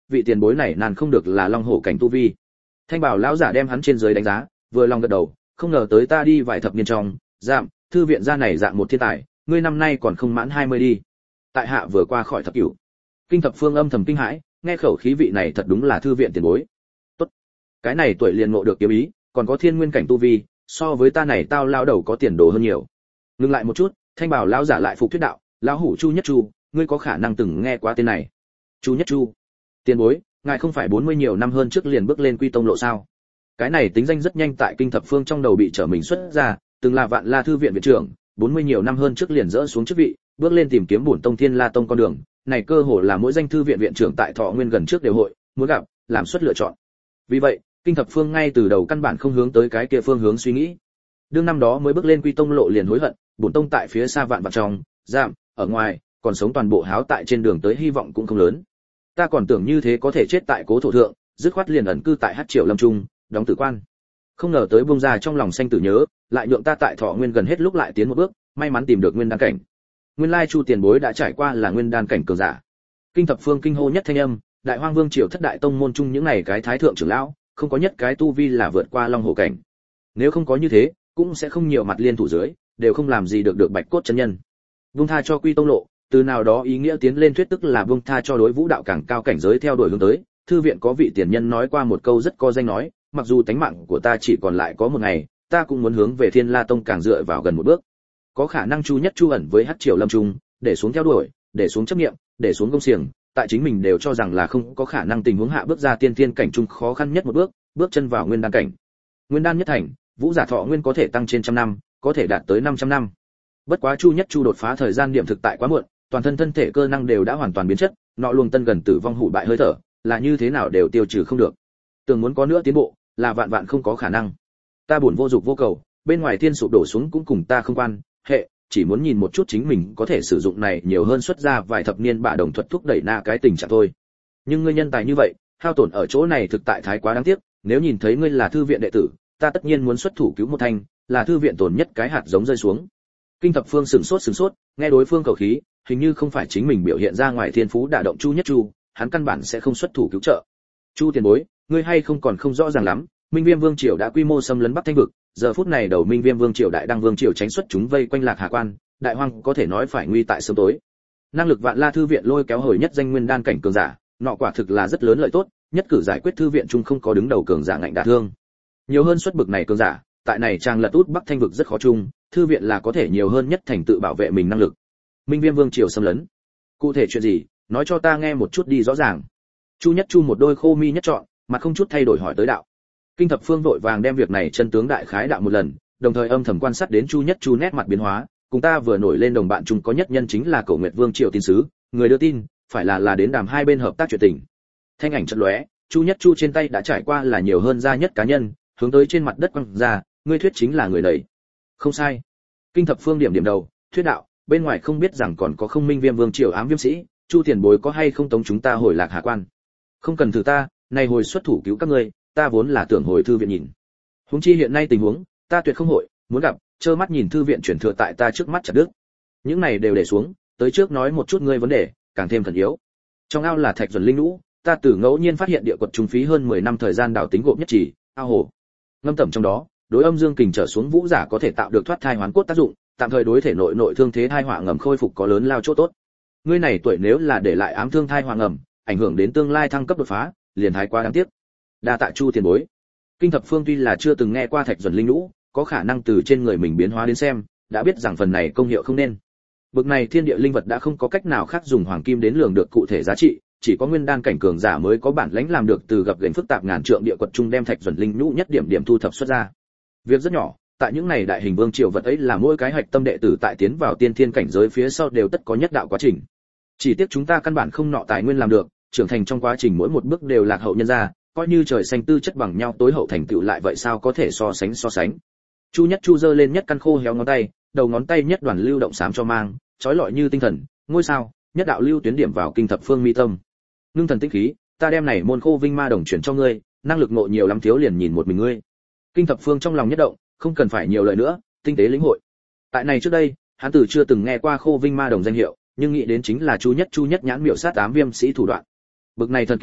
vị tiền bối này nàn không được là long hổ cảnh tu vi. Thanh bảo lão giả đem hắn trên dưới đánh giá, vừa lòng gật đầu, không ngờ tới ta đi vài thập niên trong, giảm, thư viện gia này dạng một thiên tài, ngươi năm nay còn không mãn 20 đi. Tại hạ vừa qua khỏi thập cửu. Kinh Thập Phương âm thầm kinh hãi, nghe khẩu khí vị này thật đúng là thư viện tiền bối. Tốt, cái này tuổi liền ngộ được kiếm ý, còn có thiên nguyên cảnh tu vi, so với ta này tao lao đầu có tiền đồ hơn nhiều. Ngừng lại một chút, Thanh bảo lão giả lại phục thuyết đạo, lão hủ Chu Nhất Chu, ngươi có khả năng từng nghe qua tên này. Chu Nhất Chu, tiền bối, ngài không phải 40 nhiều năm hơn trước liền bước lên Quy Tông lộ sao? Cái này tính danh rất nhanh tại Kinh Thập Phương trong đầu bị trở mình xuất ra, từng là Vạn La thư viện viện trưởng, 40 nhiều năm hơn trước liền dỡ xuống chức vị, bước lên tìm kiếm bổn tông Thiên La tông con đường, này cơ hồ là mỗi danh thư viện viện trưởng tại Thọ Nguyên gần trước đều hội muốn gặp, làm suất lựa chọn. Vì vậy, Kinh Thập Phương ngay từ đầu căn bản không hướng tới cái kia phương hướng suy nghĩ. Đương năm đó mới bước lên Quy Tông lộ liền hối hận, bổn tông tại phía xa vạn vạn trong, giảm, ở ngoài, còn sống toàn bộ háo tại trên đường tới hy vọng cũng không lớn. Ta còn tưởng như thế có thể chết tại Cố Thổ thượng, dứt khoát liền ẩn cư tại Hắc Triều Lâm Trung, đóng tử quan. Không ngờ tới bung ra trong lòng xanh tử nhớ, lại nhượng ta tại Thọ Nguyên gần hết lúc lại tiến một bước, may mắn tìm được nguyên đan cảnh. Nguyên lai Chu tiền bối đã trải qua là nguyên đan cảnh cường giả. Kinh Thập Phương kinh hô nhất thanh âm, Đại Hoang Vương triều thất đại tông môn chung những này cái thái thượng trưởng lão, không có nhất cái tu vi là vượt qua long hổ cảnh. Nếu không có như thế, cũng sẽ không nhiều mặt liên thủ dưới, đều không làm gì được Bạch cốt chân nhân. Vung tha cho Quy Tông lộ, từ nào đó ý nghĩa tiến lên thuyết tức là vung tha cho đối vũ đạo càng cao cảnh giới theo đuổi hướng tới. Thư viện có vị tiền nhân nói qua một câu rất có danh nói, mặc dù tánh mạng của ta chỉ còn lại có một ngày, ta cũng muốn hướng về Thiên La tông càng dựa vào gần một bước. Có khả năng Chu Nhất Chu ẩn với Hắc Triều Lâm Trung, để xuống theo đuổi, để xuống chấp niệm, để xuống công xiềng, tại chính mình đều cho rằng là không có khả năng tình huống hạ bước ra tiên thiên cảnh trung khó khăn nhất một bước, bước chân vào nguyên đan cảnh. Nguyên đan nhất thành, vũ giả thọ nguyên có thể tăng trên trăm năm, có thể đạt tới 500 năm. Bất quá Chu Nhất Chu đột phá thời gian điểm thực tại quá muộn, toàn thân thân thể cơ năng đều đã hoàn toàn biến chất, nọ luồng tân gần tử vong hủ bại hơi thở, là như thế nào đều tiêu trừ không được. Tưởng muốn có nữa tiến bộ, là vạn vạn không có khả năng. Ta buồn vô dục vô cầu, bên ngoài thiên sụp đổ xuống cũng cùng ta không quan hệ, chỉ muốn nhìn một chút chính mình có thể sử dụng này nhiều hơn xuất ra vài thập niên bạ đồng thuật thúc đẩy na cái tình trạng thôi. Nhưng ngươi nhân tài như vậy, hao tổn ở chỗ này thực tại thái quá đáng tiếc, nếu nhìn thấy ngươi là thư viện đệ tử, ta tất nhiên muốn xuất thủ cứu một thanh, là thư viện tổn nhất cái hạt giống rơi xuống. Kinh Thập Phương sửng sốt, nghe đối phương khẩu khí, hình như không phải chính mình biểu hiện ra ngoài thiên phú đả động Chu Nhất Chu, hắn căn bản sẽ không xuất thủ cứu trợ. Chu tiền bối, ngươi hay không còn không rõ ràng lắm, Minh Viêm Vương triều đã quy mô xâm lấn Bắc Thanh vực, giờ phút này đầu Minh Viêm Vương triều Đại Đăng Vương triều tránh xuất chúng vây quanh Lạc Hà quan, Đại Hoang có thể nói phải nguy tại sớm tối. Năng lực Vạn La thư viện lôi kéo hồi nhất danh nguyên đan cảnh cường giả, nọ quả thực là rất lớn lợi tốt, nhất cử giải quyết thư viện chung không có đứng đầu cường giả ngạnh đả thương. Nhiều hơn xuất bực này cường giả, tại này trang lật út Bắc Thanh vực rất khó chung, thư viện là có thể nhiều hơn nhất thành tự bảo vệ mình năng lực. Minh Viêm Vương triều xâm lấn, cụ thể chuyện gì, nói cho ta nghe một chút đi rõ ràng. Chu Nhất Chu một đôi khô mi nhất trọn, mặt không chút thay đổi hỏi tới đạo. Kinh Thập Phương vội vàng đem việc này chân tướng đại khái đạo một lần, đồng thời âm thầm quan sát đến Chu Nhất Chu nét mặt biến hóa, cùng ta vừa nổi lên đồng bạn chung có nhất nhân chính là Cổ Nguyệt Vương triều tin sứ, người đưa tin, phải là đến đàm hai bên hợp tác chuyện tình. Thanh ảnh chợt lóe, Chu Nhất Chu trên tay đã trải qua là nhiều hơn gia nhất cá nhân, hướng tới trên mặt đất quăng ra, ngươi thuyết chính là người đấy. Không sai. Kinh Thập Phương điểm điểm đầu, thuyết đạo, bên ngoài không biết rằng còn có không Minh Viêm Vương triều ám viêm sĩ, Chu tiền bối có hay không tống chúng ta hồi Lạc Hà quan. Không cần thử ta, này hồi xuất thủ cứu các ngươi, ta vốn là tưởng hồi thư viện nhìn. Huống chi hiện nay tình huống, ta tuyệt không hội, muốn gặp, trơ mắt nhìn thư viện chuyển thừa tại ta trước mắt chặt đứt. Những này đều để xuống, tới trước nói một chút ngươi vấn đề, càng thêm thần yếu. Trong ao là thạch duẩn linh lũ, ta từ ngẫu nhiên phát hiện địa quật trùng phí hơn 10 năm thời gian đào tính gộp nhất chỉ, ao hồ. Ngâm tẩm trong đó, đối âm dương kình trở xuống vũ giả có thể tạo được thoát thai hoán cốt tác dụng, tạm thời đối thể nội thương thế thai họa ngầm khôi phục có lớn lao chỗ tốt. Ngươi này tuổi nếu là để lại ám thương thai họa ngầm, ảnh hưởng đến tương lai thăng cấp đột phá, liền thái quá đáng tiếc. Đa tạ Chu tiền bối. Kinh Thập Phương tuy là chưa từng nghe qua thạch duẩn linh lũ, có khả năng từ trên người mình biến hóa đến xem, đã biết rằng phần này công hiệu không nên. Bực này thiên địa linh vật đã không có cách nào khác dùng hoàng kim đến lường được cụ thể giá trị, chỉ có nguyên đan cảnh cường giả mới có bản lĩnh làm được từ gặp gành phức tạp ngàn trượng địa quật trung đem thạch duẩn linh lũ nhất điểm thu thập xuất ra. Việc rất nhỏ, tại những này đại hình vương triều vật ấy là mỗi cái hạch tâm đệ tử tại tiến vào tiên thiên cảnh giới phía sau đều tất có nhất đạo quá trình. Chỉ tiếc chúng ta căn bản không nọ tài nguyên làm được, trưởng thành trong quá trình mỗi một bước đều lạc hậu nhân ra, coi như trời xanh tư chất bằng nhau tối hậu thành tựu lại vậy sao có thể so sánh. Chu Nhất Chu giơ lên nhất căn khô héo ngón tay, đầu ngón tay nhất đoàn lưu động xám cho mang, chói lọi như tinh thần, ngôi sao, nhất đạo lưu tuyến điểm vào Kinh Thập Phương mi tâm. Ngưng thần tinh khí, ta đem này môn khô vinh ma đồng chuyển cho ngươi, năng lực ngộ nhiều lắm thiếu liền nhìn một mình ngươi. Kinh Thập Phương trong lòng nhất động, không cần phải nhiều lời nữa, tinh tế lĩnh hội. Tại này trước đây, hắn tử chưa từng nghe qua khô vinh ma đồng danh hiệu, nhưng nghĩ đến chính là Chu Nhất nhãn miểu sát ám viêm sĩ thủ đoạn. Bực này thần kỹ,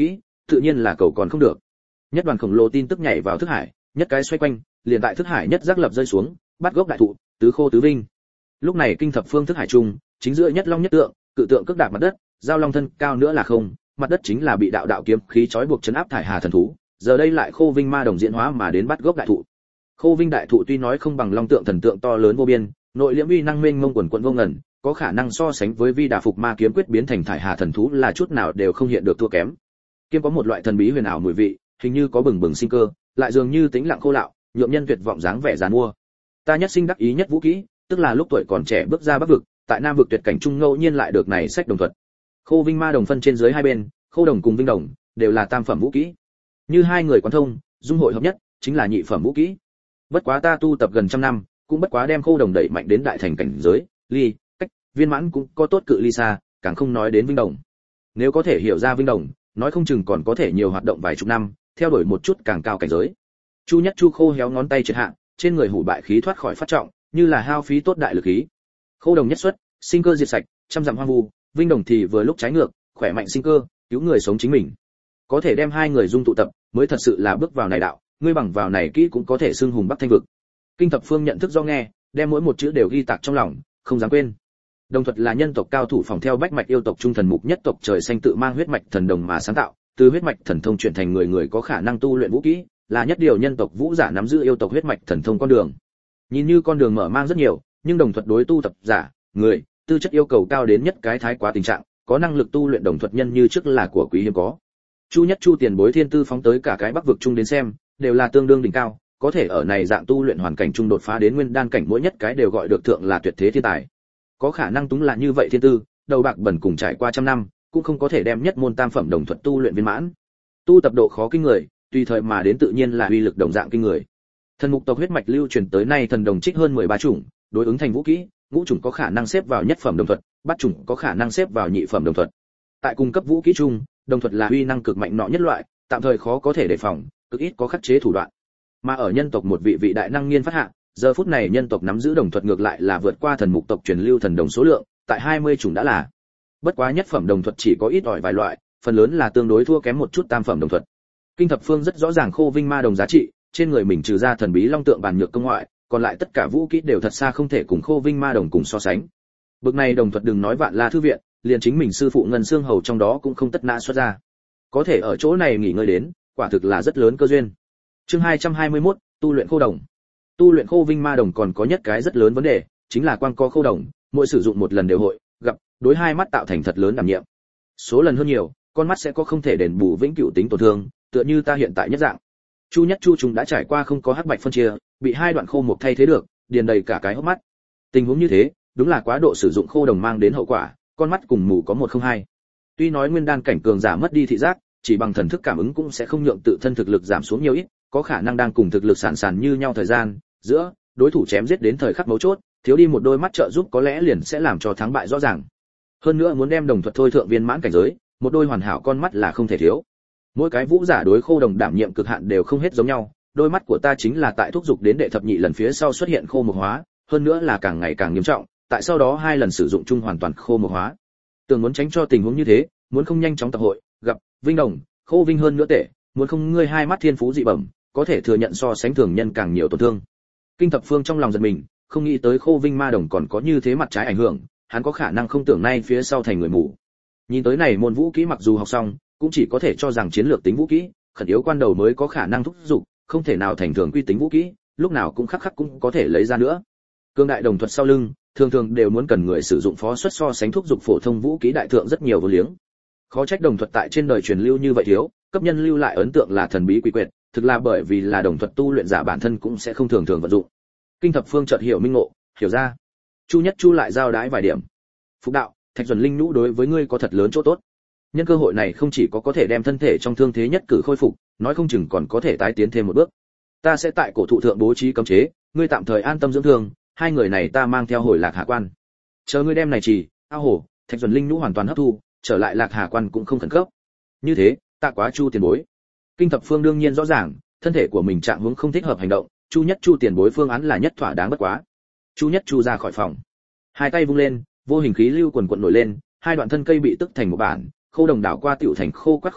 tự nhiên là cầu còn không được. Nhất đoàn khổng lồ tin tức nhảy vào thức hải, nhất cái xoay quanh, liền tại thức hải nhất giác lập rơi xuống, bắt gốc đại thụ, tứ khô tứ vinh. Lúc này kinh thập phương thức hải trung, chính giữa nhất long nhất tượng, cự tượng cước đạp mặt đất, giao long thân cao nữa là không, mặt đất chính là bị đạo đạo kiếm khí trói buộc trấn áp thải hà thần thú, giờ đây lại khô vinh ma đồng diễn hóa mà đến bắt gốc đại thụ. Khô vinh đại thụ tuy nói không bằng long tượng thần tượng to lớn vô biên, nội liễm uy năng mênh mông quần quần vô ngần, có khả năng so sánh với vi đà phục ma kiếm quyết biến thành thải hà thần thú là chút nào đều không hiện được thua kém. Kiếm có một loại thần bí huyền ảo mùi vị, hình như có bừng bừng sinh cơ, lại dường như tĩnh lặng khô lạo, nhượng nhân tuyệt vọng dáng vẻ giàn mua. Ta nhất sinh đắc ý nhất vũ kỹ, tức là lúc tuổi còn trẻ bước ra bắc vực, tại nam vực tuyệt cảnh trung ngẫu nhiên lại được này sách đồng thuật. Khô vinh ma đồng phân trên dưới hai bên, khô đồng cùng vinh đồng đều là tam phẩm vũ kỹ. Như hai người quán thông, dung hội hợp nhất, chính là nhị phẩm vũ kỹ. Bất quá ta tu tập gần trăm năm, cũng bất quá đem khô đồng đẩy mạnh đến đại thành cảnh giới, ly, cách, viên mãn cũng có tốt cự ly xa, càng không nói đến vinh đồng. Nếu có thể hiểu ra vinh đồng, nói không chừng còn có thể nhiều hoạt động vài chục năm, theo đuổi một chút càng cao cảnh giới. Chu Nhất Chu khô héo ngón tay triệt hạ, trên người hủ bại khí thoát khỏi phát trọng, như là hao phí tốt đại lực khí. Khô đồng nhất xuất, sinh cơ diệt sạch, trăm dặm hoang vu, vinh đồng thì vừa lúc trái ngược, khỏe mạnh sinh cơ, cứu người sống chính mình. Có thể đem hai người dung tụ tập, mới thật sự là bước vào này đạo, ngươi bằng vào này kỹ cũng có thể xưng hùng Bắc Thanh vực. Kinh thập phương nhận thức do nghe, đem mỗi một chữ đều ghi tạc trong lòng, không dám quên. Đồng thuật là nhân tộc cao thủ phòng theo bách mạch yêu tộc trung thần mục nhất tộc trời xanh tự mang huyết mạch thần đồng mà sáng tạo, từ huyết mạch thần thông chuyển thành người người có khả năng tu luyện vũ kỹ, là nhất điều nhân tộc vũ giả nắm giữ yêu tộc huyết mạch thần thông con đường. Nhìn như con đường mở mang rất nhiều, nhưng đồng thuật đối tu tập giả, người, tư chất yêu cầu cao đến nhất cái thái quá tình trạng, có năng lực tu luyện đồng thuật nhân như trước là của quý hiếm có. Chu Nhất Chu tiền bối thiên tư phóng tới cả cái Bắc vực trung đến xem, đều là tương đương đỉnh cao, có thể ở này dạng tu luyện hoàn cảnh trung đột phá đến nguyên đan cảnh mỗi nhất cái đều gọi được thượng là tuyệt thế thiên tài. Có khả năng túng là như vậy thiên tư, đầu bạc bẩn cùng trải qua trăm năm, cũng không có thể đem nhất môn tam phẩm đồng thuật tu luyện viên mãn. Tu tập độ khó kinh người, tùy thời mà đến tự nhiên là uy lực đồng dạng kinh người. Thần mục tộc huyết mạch lưu truyền tới nay thần đồng trích hơn 13 chủng, đối ứng thành vũ kỹ, ngũ chủng có khả năng xếp vào nhất phẩm đồng thuật, bát chủng có khả năng xếp vào nhị phẩm đồng thuật. Tại cung cấp vũ kỹ chung, đồng thuật là uy năng cực mạnh nọ nhất loại, tạm thời khó có thể đề phòng, cực ít có khắc chế thủ đoạn. Mà ở nhân tộc một vị đại năng nghiên phát hạ, giờ phút này nhân tộc nắm giữ đồng thuật ngược lại là vượt qua thần mục tộc truyền lưu thần đồng số lượng, tại 20 chủng đã là. Bất quá nhất phẩm đồng thuật chỉ có ít ỏi vài loại, phần lớn là tương đối thua kém một chút tam phẩm đồng thuật. Kinh thập phương rất rõ ràng khô vinh ma đồng giá trị, trên người mình trừ ra thần bí long tượng bàn nhược công ngoại, còn lại tất cả vũ kỹ đều thật xa không thể cùng khô vinh ma đồng cùng so sánh. Bực này đồng thuật đừng nói vạn la thư viện, liền chính mình sư phụ ngân xương hầu trong đó cũng không tất nã xuất ra. Có thể ở chỗ này nghỉ ngơi đến, quả thực là rất lớn cơ duyên. Chương 221, tu luyện khô đồng. Tu luyện khô vinh ma đồng còn có nhất cái rất lớn vấn đề, chính là quang co khô đồng, mỗi sử dụng một lần đều hội gặp đối hai mắt tạo thành thật lớn đảm nhiệm. Số lần hơn nhiều, con mắt sẽ có không thể đền bù vĩnh cửu tính tổn thương, tựa như ta hiện tại nhất dạng. Chu Nhất Chu chúng đã trải qua không có hắc bạch phân chia, bị hai đoạn khô mục thay thế được, điền đầy cả cái hốc mắt. Tình huống như thế, đúng là quá độ sử dụng khô đồng mang đến hậu quả, con mắt cùng mù có 102. Tuy nói nguyên đan cảnh cường giả mất đi thị giác, chỉ bằng thần thức cảm ứng cũng sẽ không nhượng tự thân thực lực giảm xuống nhiều ít, có khả năng đang cùng thực lực sàn như nhau thời gian, giữa đối thủ chém giết đến thời khắc mấu chốt, thiếu đi một đôi mắt trợ giúp có lẽ liền sẽ làm cho thắng bại rõ ràng. Hơn nữa muốn đem đồng thuật thôi thượng viên mãn cảnh giới, một đôi hoàn hảo con mắt là không thể thiếu. Mỗi cái vũ giả đối khô đồng đảm nhiệm cực hạn đều không hết giống nhau, đôi mắt của ta chính là tại thúc dục đến đệ thập nhị lần phía sau xuất hiện khô mục hóa, hơn nữa là càng ngày càng nghiêm trọng, tại sau đó 2 lần sử dụng chung hoàn toàn khô mục hóa. Tưởng muốn tránh cho tình huống như thế, muốn không nhanh chóng tập hội, gặp vinh đồng, khô vinh hơn nữa tệ, muốn không ngươi hai mắt thiên phú dị bẩm, có thể thừa nhận so sánh thường nhân càng nhiều tổn thương. Kinh thập phương trong lòng giật mình, không nghĩ tới khô vinh ma đồng còn có như thế mặt trái ảnh hưởng, hắn có khả năng không tưởng nay phía sau thành người mù. Nhìn tới này môn vũ kỹ mặc dù học xong, cũng chỉ có thể cho rằng chiến lược tính vũ kỹ, khẩn yếu quan đầu mới có khả năng thúc dục, không thể nào thành thường quy tính vũ kỹ, lúc nào cũng khắc cũng có thể lấy ra nữa. Cương đại đồng thuật sau lưng, thường đều muốn cần người sử dụng phó xuất so sánh thúc dục phổ thông vũ kỹ đại thượng rất nhiều vô liếng. Khó trách đồng thuật tại trên đời truyền lưu như vậy thiếu, cấp nhân lưu lại ấn tượng là thần bí quỷ quyệt, thực là bởi vì là đồng thuật tu luyện giả bản thân cũng sẽ không thường vận dụng. Kinh thập phương chợt hiểu minh ngộ, hiểu ra. Chu Nhất Chu lại giao đái vài điểm. Phục đạo, Thạch Duẩn Linh Nhũ đối với ngươi có thật lớn chỗ tốt. Nhân cơ hội này không chỉ có thể đem thân thể trong thương thế nhất cử khôi phục, nói không chừng còn có thể tái tiến thêm một bước. Ta sẽ tại cổ thụ thượng bố trí cấm chế, ngươi tạm thời an tâm dưỡng thương, hai người này ta mang theo hồi Lạc Hà Quan. Chờ ngươi đem này trì, ao hồ, Thạch Duẩn Linh Nhũ hoàn toàn hấp thu, trở lại Lạc Hà Quan cũng không khẩn cấp. Như thế, ta quá Chu tiền bối. Kinh thập phương đương nhiên rõ ràng, thân thể của mình trạng huống không thích hợp hành động, Chu Nhất Chu tiền bối phương án là nhất thỏa đáng bất quá. Chu Nhất Chu ra khỏi phòng, hai tay vung lên, vô hình khí lưu quần quần nổi lên, hai đoạn thân cây bị tức thành một bản, khô đồng đảo qua tiểu thành khô quắt khô mục,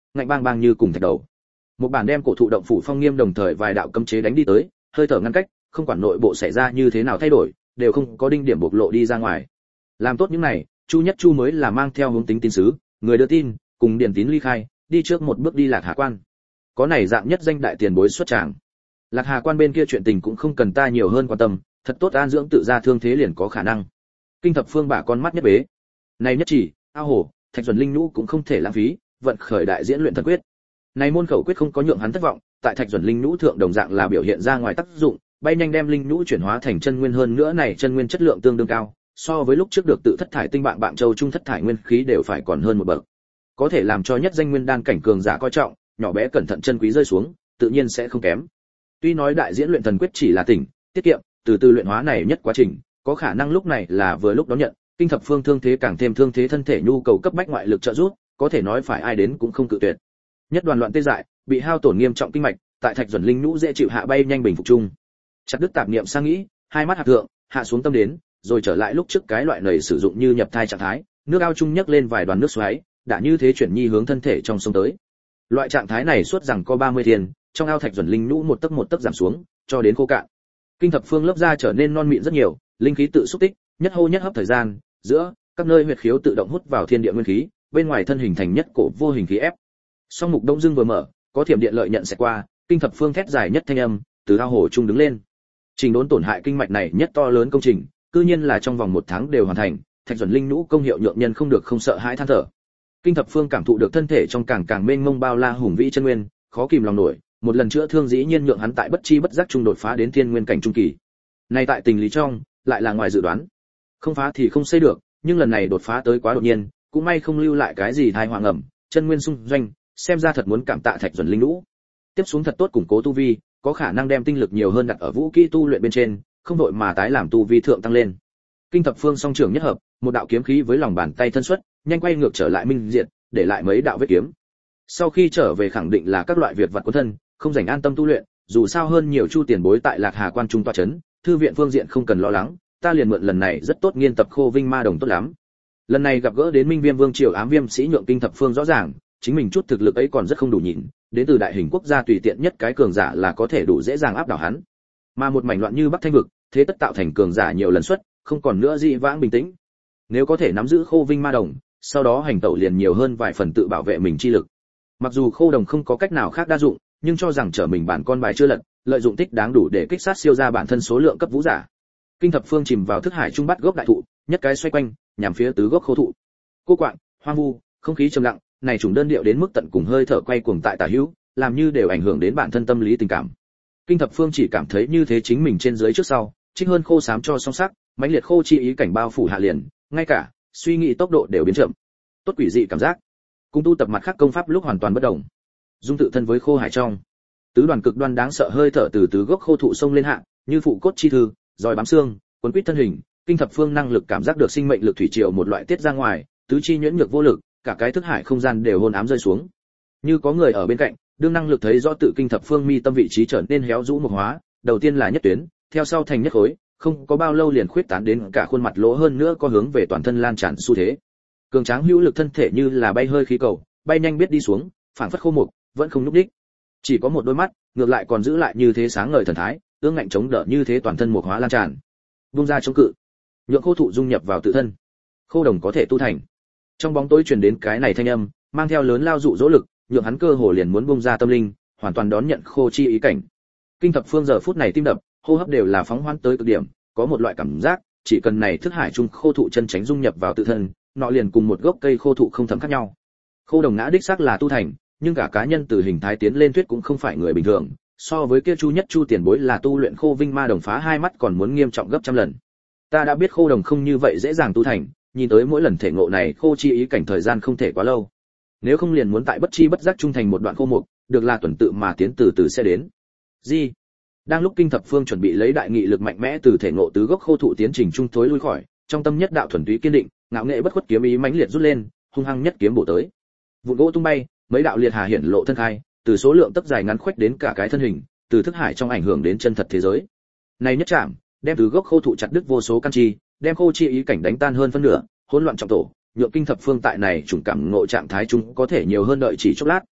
ngạnh bang bang như cùng thạch đầu. Một bản đem cổ thụ động phủ phong nghiêm đồng thời vài đạo cấm chế đánh đi tới, hơi thở ngăn cách, không quản nội bộ xảy ra như thế nào thay đổi, đều không có đinh điểm bộc lộ đi ra ngoài. Làm tốt những này, Chu Nhất Chu mới là mang theo hướng tính tín sứ, người đưa tin, cùng điển tín ly khai, đi trước một bước đi Lạc Hà Quan. Có này dạng nhất danh đại tiền bối xuất tràng. Lạc Hà Quan bên kia chuyện tình cũng không cần ta nhiều hơn quan tâm, thật tốt an dưỡng tự ra thương thế liền có khả năng. Kinh Thập Phương bả con mắt nhất bế. Này nhất chỉ, ao hồ, Thạch Duẩn Linh Nhũ cũng không thể lãng phí, vận khởi đại diễn luyện thần quyết. Này môn khẩu quyết không có nhượng hắn thất vọng, tại Thạch Duẩn Linh Nhũ thượng đồng dạng là biểu hiện ra ngoài tác dụng, bay nhanh đem linh nhũ chuyển hóa thành chân nguyên, hơn nữa này chân nguyên chất lượng tương đương cao, so với lúc trước được tự thất thải tinh bạn châu trung thất thải nguyên khí đều phải còn hơn một bậc. Có thể làm cho nhất danh nguyên đan cảnh cường giả coi trọng, nhỏ bé cẩn thận chân quý rơi xuống, tự nhiên sẽ không kém. Tuy nói đại diễn luyện thần quyết chỉ là tỉnh, tiết kiệm, từ từ luyện hóa này nhất quá trình, có khả năng lúc này là vừa lúc đón nhận, Kinh Thập Phương thương thế càng thêm thương thế thân thể nhu cầu cấp bách ngoại lực trợ giúp, có thể nói phải ai đến cũng không cự tuyệt. Nhất đoàn loạn tê dại, bị hao tổn nghiêm trọng kinh mạch, tại Thạch Duẩn Linh Nhũ dễ chịu hạ bay nhanh bình phục chung. Chặt đứt tạp niệm sang nghĩ, hai mắt hạt thượng, hạ xuống tâm đến, rồi trở lại lúc trước cái loại nầy sử dụng như nhập thai trạng thái, nước ao chung nhấc lên vài đoàn nước xoáy, đã như thế chuyển nhi hướng thân thể trong sông tới. Loại trạng thái này suốt rằng có 30 thiên, trong ao Thạch Duẩn Linh Nhũ một tấc giảm xuống, cho đến khô cạn. Kinh Thập Phương lớp da trở nên non mịn rất nhiều, linh khí tự xúc tích, nhất hô nhất hấp thời gian, giữa các nơi huyệt khiếu tự động hút vào thiên địa nguyên khí, bên ngoài thân hình thành nhất cổ vô hình khí ép. Song mục đông dương vừa mở, có thiểm điện lợi nhận sẽ qua, Kinh Thập Phương thét dài nhất thanh âm, từ ao hồ trung đứng lên. Trình đốn tổn hại kinh mạch này nhất to lớn công trình, cư nhiên là trong vòng 1 tháng đều hoàn thành, Thạch Duẩn Linh Nhũ công hiệu nhượng nhân không được không sợ hãi than thở. Kinh Thập Phương cảm thụ được thân thể trong càng mênh mông bao la hùng vĩ chân nguyên, khó kìm lòng nổi, một lần chữa thương dĩ nhiên nhượng hắn tại bất chi bất giác trung đột phá đến thiên nguyên cảnh trung kỳ. Này tại tình lý trong, lại là ngoài dự đoán. Không phá thì không xây được, nhưng lần này đột phá tới quá đột nhiên, cũng may không lưu lại cái gì tai họa ngầm, chân nguyên sung doanh, xem ra thật muốn cảm tạ Thạch Duẩn Linh Nhũ. Tiếp xuống thật tốt củng cố tu vi, có khả năng đem tinh lực nhiều hơn đặt ở vũ kỹ tu luyện bên trên, không đội mà tái làm tu vi thượng tăng lên. Kinh Thập Phương song trưởng nhất hợp, một đạo kiếm khí với lòng bàn tay thân xuất, nhanh quay ngược trở lại minh diệt, để lại mấy đạo vết kiếm. Sau khi trở về khẳng định là các loại việc vặt của thân, không rảnh an tâm tu luyện, dù sao hơn nhiều chu tiền bối tại Lạc Hà Quan trung tọa chấn, thư viện phương diện không cần lo lắng, ta liền mượn lần này rất tốt nghiên tập Khô Vinh Ma Đồng tốt lắm. Lần này gặp gỡ đến Minh Viêm Vương triều ám viêm sĩ nhượng Kinh Thập Phương rõ ràng, chính mình chút thực lực ấy còn rất không đủ nhìn, đến từ đại hình quốc gia tùy tiện nhất cái cường giả là có thể đủ dễ dàng áp đảo hắn. Mà một mảnh loạn như Bắc Thanh vực, thế tất tạo thành cường giả nhiều lần xuất, không còn nữa dị vãng bình tĩnh. Nếu có thể nắm giữ Khô Vinh Ma Đồng, sau đó hành tẩu liền nhiều hơn vài phần tự bảo vệ mình chi lực. Mặc dù Khô Đồng không có cách nào khác đa dụng, nhưng cho rằng trở mình bản con bài chưa lật, lợi dụng tích đáng đủ để kích sát siêu ra bản thân số lượng cấp vũ giả. Kinh Thập Phương chìm vào thức hải trung bắt gốc đại thụ, nhất cái xoay quanh, nhằm phía tứ gốc khô thụ. Cô quạng, hoang vu, không khí trầm lặng, này trùng đơn điệu đến mức tận cùng hơi thở quay cuồng tại tả hữu, làm như đều ảnh hưởng đến bản thân tâm lý tình cảm. Kinh Thập Phương chỉ cảm thấy như thế chính mình trên dưới trước sau, trích hơn khô xám cho song sắc, mãnh liệt khô chi ý cảnh bao phủ hạ liền, ngay cả suy nghĩ tốc độ đều biến chậm. Tốt quỷ dị cảm giác. Cùng tu tập mặt khác công pháp lúc hoàn toàn bất động. Dung tự thân với khô hải trong. Tứ đoàn cực đoan đáng sợ hơi thở từ tứ gốc khô thụ sông lên hạ, như phụ cốt chi thư, rồi bám xương, cuốn quýt thân hình, Kinh Thập Phương năng lực cảm giác được sinh mệnh lực thủy triều một loại tiết ra ngoài, tứ chi nhuyễn nhược vô lực, cả cái thức hải không gian đều hôn ám rơi xuống. Như có người ở bên cạnh, đương năng lực thấy rõ tự Kinh Thập Phương mi tâm vị trí trở nên héo rũ mục hóa, đầu tiên là nhất tuyến, theo sau thành nhất khối, không có bao lâu liền khuyết tán đến cả khuôn mặt lỗ, hơn nữa có hướng về toàn thân lan tràn xu thế. Cường tráng hữu lực thân thể như là bay hơi khí cầu, bay nhanh biết đi xuống, phảng phất khô mục, vẫn không nhúc nhích. Chỉ có một đôi mắt, ngược lại còn giữ lại như thế sáng ngời thần thái, ương ngạnh chống đỡ như thế toàn thân mục hóa lan tràn. Vung ra chống cự, nhượng khô thụ dung nhập vào tự thân. Khô đồng có thể tu thành. Trong bóng tối truyền đến cái này thanh âm, mang theo lớn lao dụ dỗ lực, nhượng hắn cơ hồ liền muốn bung ra tâm linh, hoàn toàn đón nhận khô chi ý cảnh. Kinh Thập Phương giờ phút này tim đập, hô hấp đều là phóng hoán tới cực điểm, có một loại cảm giác, chỉ cần này thức hải trung khô thụ chân tránh dung nhập vào tự thân, nó liền cùng một gốc cây khô thụ không thấm khác nhau. Khô đồng ngã đích xác là tu thành, nhưng cả cá nhân từ hình thái tiến lên thuyết cũng không phải người bình thường, so với kia Chu Nhất Chu tiền bối là tu luyện Khô Vinh Ma Đồng phá hai mắt còn muốn nghiêm trọng gấp trăm lần. Ta đã biết khô đồng không như vậy dễ dàng tu thành, nhìn tới mỗi lần thể ngộ này khô chi ý cảnh thời gian không thể quá lâu. Nếu không liền muốn tại bất chi bất giác trung thành một đoạn khô mục, được là tuần tự mà tiến từ từ sẽ đến. Gì? Đang lúc Kinh Thập Phương chuẩn bị lấy đại nghị lực mạnh mẽ từ thể ngộ tứ gốc khô thụ tiến trình trung thối lui khỏi, trong tâm nhất đạo thuần túy kiên định, ngạo nghệ bất khuất kiếm ý mãnh liệt rút lên, hung hăng nhất kiếm bổ tới. Vụn gỗ tung bay, mấy đạo liệt hà hiển lộ thân khai, từ số lượng tấc dài ngắn khuếch đến cả cái thân hình, từ thức hải trong ảnh hưởng đến chân thật thế giới. Này nhất chạm, đem từ gốc khô thụ chặt đứt vô số căn chi, đem khô chi ý cảnh đánh tan hơn phân nửa, hỗn loạn trọng tổ, nhượng Kinh Thập Phương tại này trùng cảm ngộ trạng thái chung có thể nhiều hơn đợi chỉ chốc lát,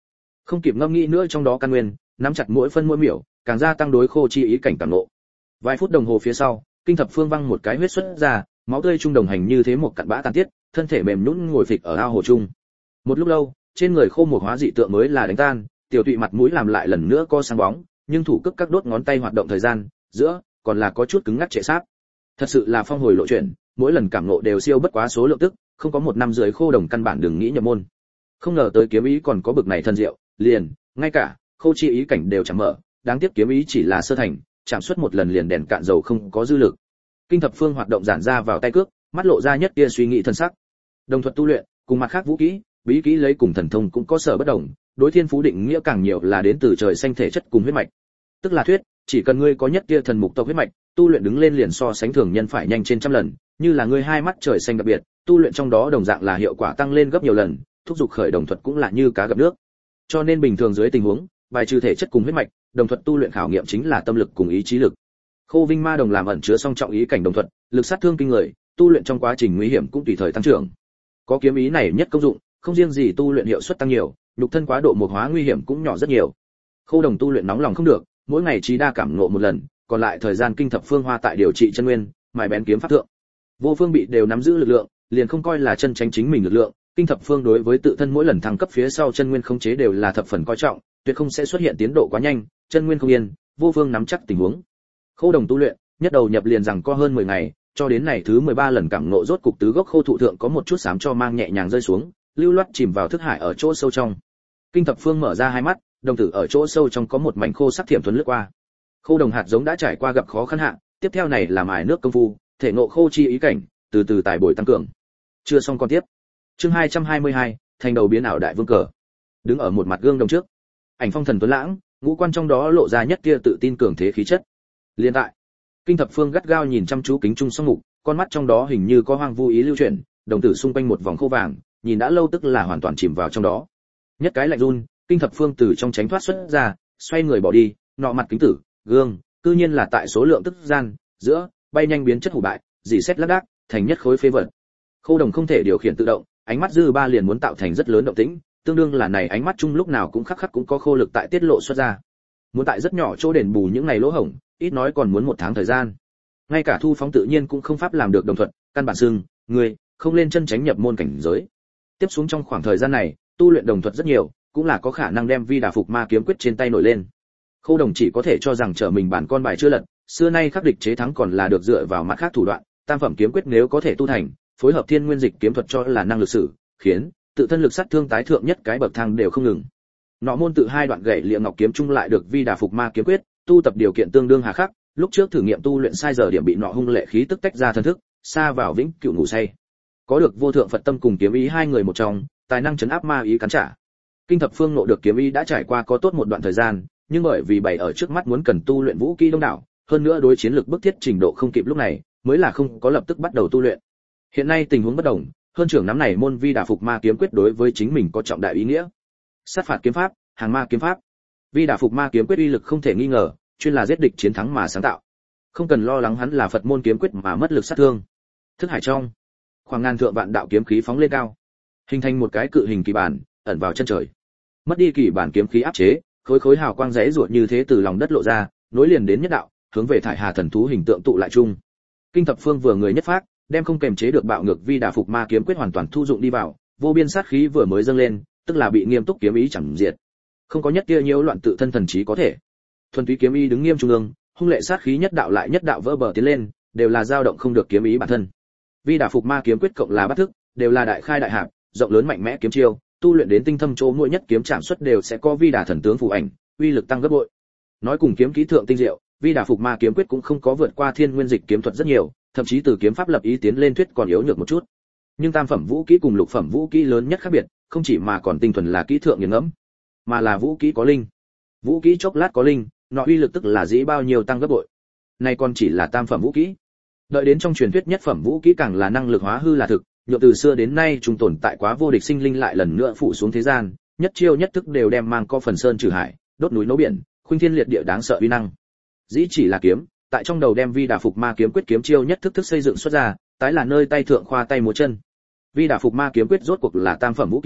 Không kịp ngâm nghĩ nữa trong đó căn nguyên, nắm chặt mỗi phân mỗi miểu, càng gia tăng đối khô chi ý cảnh cảm ngộ. Vài phút đồng hồ phía sau, Kinh Thập Phương văng một cái huyết xuất ra, máu tươi trung đồng hành như thế một cặn bã tan tiết, thân thể mềm nhũn ngồi phịch ở ao hồ trung. Một lúc lâu, trên người khô một hóa dị tượng mới là đánh tan, tiểu tụy mặt mũi làm lại lần nữa co sáng bóng, nhưng thủ cước các đốt ngón tay hoạt động thời gian, giữa còn là có chút cứng ngắc trệ sáp. Thật sự là phong hồi lộ chuyển, mỗi lần cảm ngộ đều siêu bất quá số lượng tức, không có một năm dưới khô đồng căn bản đừng nghĩ nhập môn. Không ngờ tới kiếm ý còn có bực này thần diệu, liền ngay cả khô chi ý cảnh đều chẳng mở, đáng tiếc kiếm ý chỉ là sơ thành, chạm xuất một lần liền đèn cạn dầu không có dư lực. Kinh Thập Phương hoạt động giản ra vào tay cước, mắt lộ ra nhất tia suy nghĩ thân sắc. Đồng thuật tu luyện, cùng mặt khác vũ kỹ, bí kỹ lấy cùng thần thông cũng có sở bất đồng, đối thiên phú định nghĩa càng nhiều là đến từ trời xanh thể chất cùng huyết mạch. Tức là thuyết, chỉ cần ngươi có nhất tia thần mục tộc huyết mạch, tu luyện đứng lên liền so sánh thường nhân phải nhanh trên trăm lần, như là ngươi hai mắt trời xanh đặc biệt, tu luyện trong đó đồng dạng là hiệu quả tăng lên gấp nhiều lần, thúc dục khởi đồng thuật cũng là như cá gặp nước. Cho nên bình thường dưới tình huống, bài trừ thể chất cùng huyết mạch, đồng thuật tu luyện khảo nghiệm chính là tâm lực cùng ý chí lực. Khô Vinh Ma đồng làm ẩn chứa song trọng ý cảnh đồng thuật, lực sát thương kinh người, tu luyện trong quá trình nguy hiểm cũng tùy thời tăng trưởng. Có kiếm ý này nhất công dụng, không riêng gì tu luyện hiệu suất tăng nhiều, nhục thân quá độ mục hóa nguy hiểm cũng nhỏ rất nhiều. Khô đồng tu luyện nóng lòng không được, mỗi ngày chỉ đa cảm ngộ một lần, còn lại thời gian Kinh Thập Phương hoa tại điều trị chân nguyên, mài bén kiếm pháp thượng. Vô phương bị đều nắm giữ lực lượng, liền không coi là chân tránh chính mình lực lượng. Kinh Thập Phương đối với tự thân mỗi lần thăng cấp phía sau chân nguyên khống chế đều là thập phần coi trọng, tuyệt không sẽ xuất hiện tiến độ quá nhanh, chân nguyên không yên, vô phương nắm chắc tình huống. Khô đồng tu luyện, nhất đầu nhập liền rằng có hơn 10 ngày, cho đến này thứ 13 lần cảm ngộ rốt cục tứ gốc khô thụ thượng có một chút xám cho mang nhẹ nhàng rơi xuống, lưu loát chìm vào thức hải ở chỗ sâu trong. Kinh Thập Phương mở ra hai mắt, đồng tử ở chỗ sâu trong có một mảnh khô sắc thiểm thuần lướt qua. Khô đồng hạt giống đã trải qua gặp khó khăn hạn, tiếp theo này là mài nước công phu, thể ngộ khô chi ý cảnh, từ từ tài bồi tăng cường. Chưa xong con tiếp. Chương 222, thành đầu biến ảo đại vương cờ. Đứng ở một mặt gương đồng trước, ảnh phong thần tuấn lãng, ngũ quan trong đó lộ ra nhất kia tự tin cường thế khí chất. Liên tại, Kinh Thập Phương gắt gao nhìn chăm chú kính trung song mục, con mắt trong đó hình như có hoang vu ý lưu chuyển, đồng tử xung quanh một vòng khô vàng, nhìn đã lâu tức là hoàn toàn chìm vào trong đó. Nhất cái lạnh run, Kinh Thập Phương từ trong tránh thoát xuất ra, xoay người bỏ đi, nọ mặt kính tử, gương, cư nhiên là tại số lượng tức gian, giữa, bay nhanh biến chất hủ bại, dì xét lác đác, thành nhất khối phế vật. Khô đồng không thể điều khiển tự động, ánh mắt dư ba liền muốn tạo thành rất lớn động tĩnh, tương đương là này ánh mắt chung lúc nào cũng khắc khắc cũng có khô lực tại tiết lộ xuất ra. Muốn tại rất nhỏ chỗ đền bù những này lỗ hổng, ít nói còn muốn 1 tháng thời gian. Ngay cả Thu Phóng tự nhiên cũng không pháp làm được đồng thuận, căn bản xưng, người không lên chân tránh nhập môn cảnh giới. Tiếp xuống trong khoảng thời gian này, tu luyện đồng thuật rất nhiều, cũng là có khả năng đem Vi Đà Phục Ma kiếm quyết trên tay nổi lên. Khô đồng chỉ có thể cho rằng trở mình bản con bài chưa lật, xưa nay khắc địch chế thắng còn là được dựa vào mặt khác thủ đoạn, tam phẩm kiếm quyết nếu có thể tu thành, phối hợp thiên nguyên dịch kiếm thuật cho là năng lực sử, khiến tự thân lực sát thương tái thượng nhất cái bậc thang đều không ngừng. Nọ môn tự hai đoạn gậy liệng ngọc kiếm chung lại được Vi Đà Phục Ma kiếm quyết, tu tập điều kiện tương đương hà khắc, lúc trước thử nghiệm tu luyện sai giờ điểm bị nọ hung lệ khí tức tách ra thân thức, xa vào vĩnh cửu ngủ say. Có được vô thượng Phật tâm cùng kiếm ý hai người một trong, tài năng trấn áp ma ý cắn trả. Kinh Thập Phương nộ được kiếm ý đã trải qua có tốt một đoạn thời gian, nhưng bởi vì bày ở trước mắt muốn cần tu luyện vũ kỹ đông đảo, hơn nữa đối chiến lược bức thiết trình độ không kịp lúc này, mới là không có lập tức bắt đầu tu luyện. Hiện nay tình huống bất đồng, hơn trưởng nắm này môn Vi Đà Phục Ma kiếm quyết đối với chính mình có trọng đại ý nghĩa. Sát phạt kiếm pháp, hàng ma kiếm pháp. Vi Đà Phục Ma kiếm quyết uy lực không thể nghi ngờ, chuyên là giết địch chiến thắng mà sáng tạo. Không cần lo lắng hắn là Phật môn kiếm quyết mà mất lực sát thương. Thức hải trong, khoảng ngàn thượng vạn đạo kiếm khí phóng lên cao, hình thành một cái cự hình kỳ bản, ẩn vào chân trời. Mất đi kỳ bản kiếm khí áp chế, khối khối hào quang rẽ ruột như thế từ lòng đất lộ ra, nối liền đến nhất đạo, hướng về thải hà thần thú hình tượng tụ lại chung. Kinh Thập Phương vừa người nhất phát, đem không kềm chế được bạo ngược Vi Đà Phục Ma kiếm quyết hoàn toàn thu dụng đi vào, vô biên sát khí vừa mới dâng lên, tức là bị nghiêm túc kiếm ý chẳng diệt. Không có nhất kia nhiễu loạn tự thân thần trí có thể. Thuần túy kiếm ý đứng nghiêm trung ương, hung lệ sát khí nhất đạo lại nhất đạo vỡ bờ tiến lên, đều là dao động không được kiếm ý bản thân. Vi Đà Phục Ma kiếm quyết cộng là bát thức, đều là đại khai đại hạp, rộng lớn mạnh mẽ kiếm chiêu, tu luyện đến tinh thâm chỗ mỗi nhất kiếm chạm xuất đều sẽ có Vi Đà thần tướng phù ảnh, uy lực tăng gấp bội. Nói cùng kiếm kỹ thượng tinh diệu, Vi Đà Phục Ma kiếm quyết cũng không có vượt qua thiên nguyên dịch kiếm thuật rất nhiều, thậm chí từ kiếm pháp lập ý tiến lên thuyết còn yếu nhược một chút. Nhưng tam phẩm vũ kỹ cùng lục phẩm vũ kỹ lớn nhất khác biệt, không chỉ mà còn tinh thuần là kỹ thượng nghiền ngẫm, mà là vũ kỹ có linh. Vũ kỹ chốc lát có linh, nọ uy lực tức là dĩ bao nhiêu tăng gấp bội. Này còn chỉ là tam phẩm vũ kỹ. Đợi đến trong truyền thuyết nhất phẩm vũ kỹ càng là năng lực hóa hư là thực, nhượng từ xưa đến nay chúng tồn tại quá vô địch sinh linh lại lần nữa phụ xuống thế gian, nhất chiêu nhất thức đều đem mang co phần sơn trừ hải, đốt núi nấu biển, khuynh thiên liệt địa đáng sợ uy năng. Dĩ chỉ là kiếm, tại trong đầu đem Vi Đà Phục Ma kiếm quyết kiếm chiêu nhất thức thức xây dựng xuất ra, tái là nơi tay thượng khoa tay múa chân. Vi Đà Phục Ma kiếm quyết rốt cuộc là tam phẩm vũ kỹ,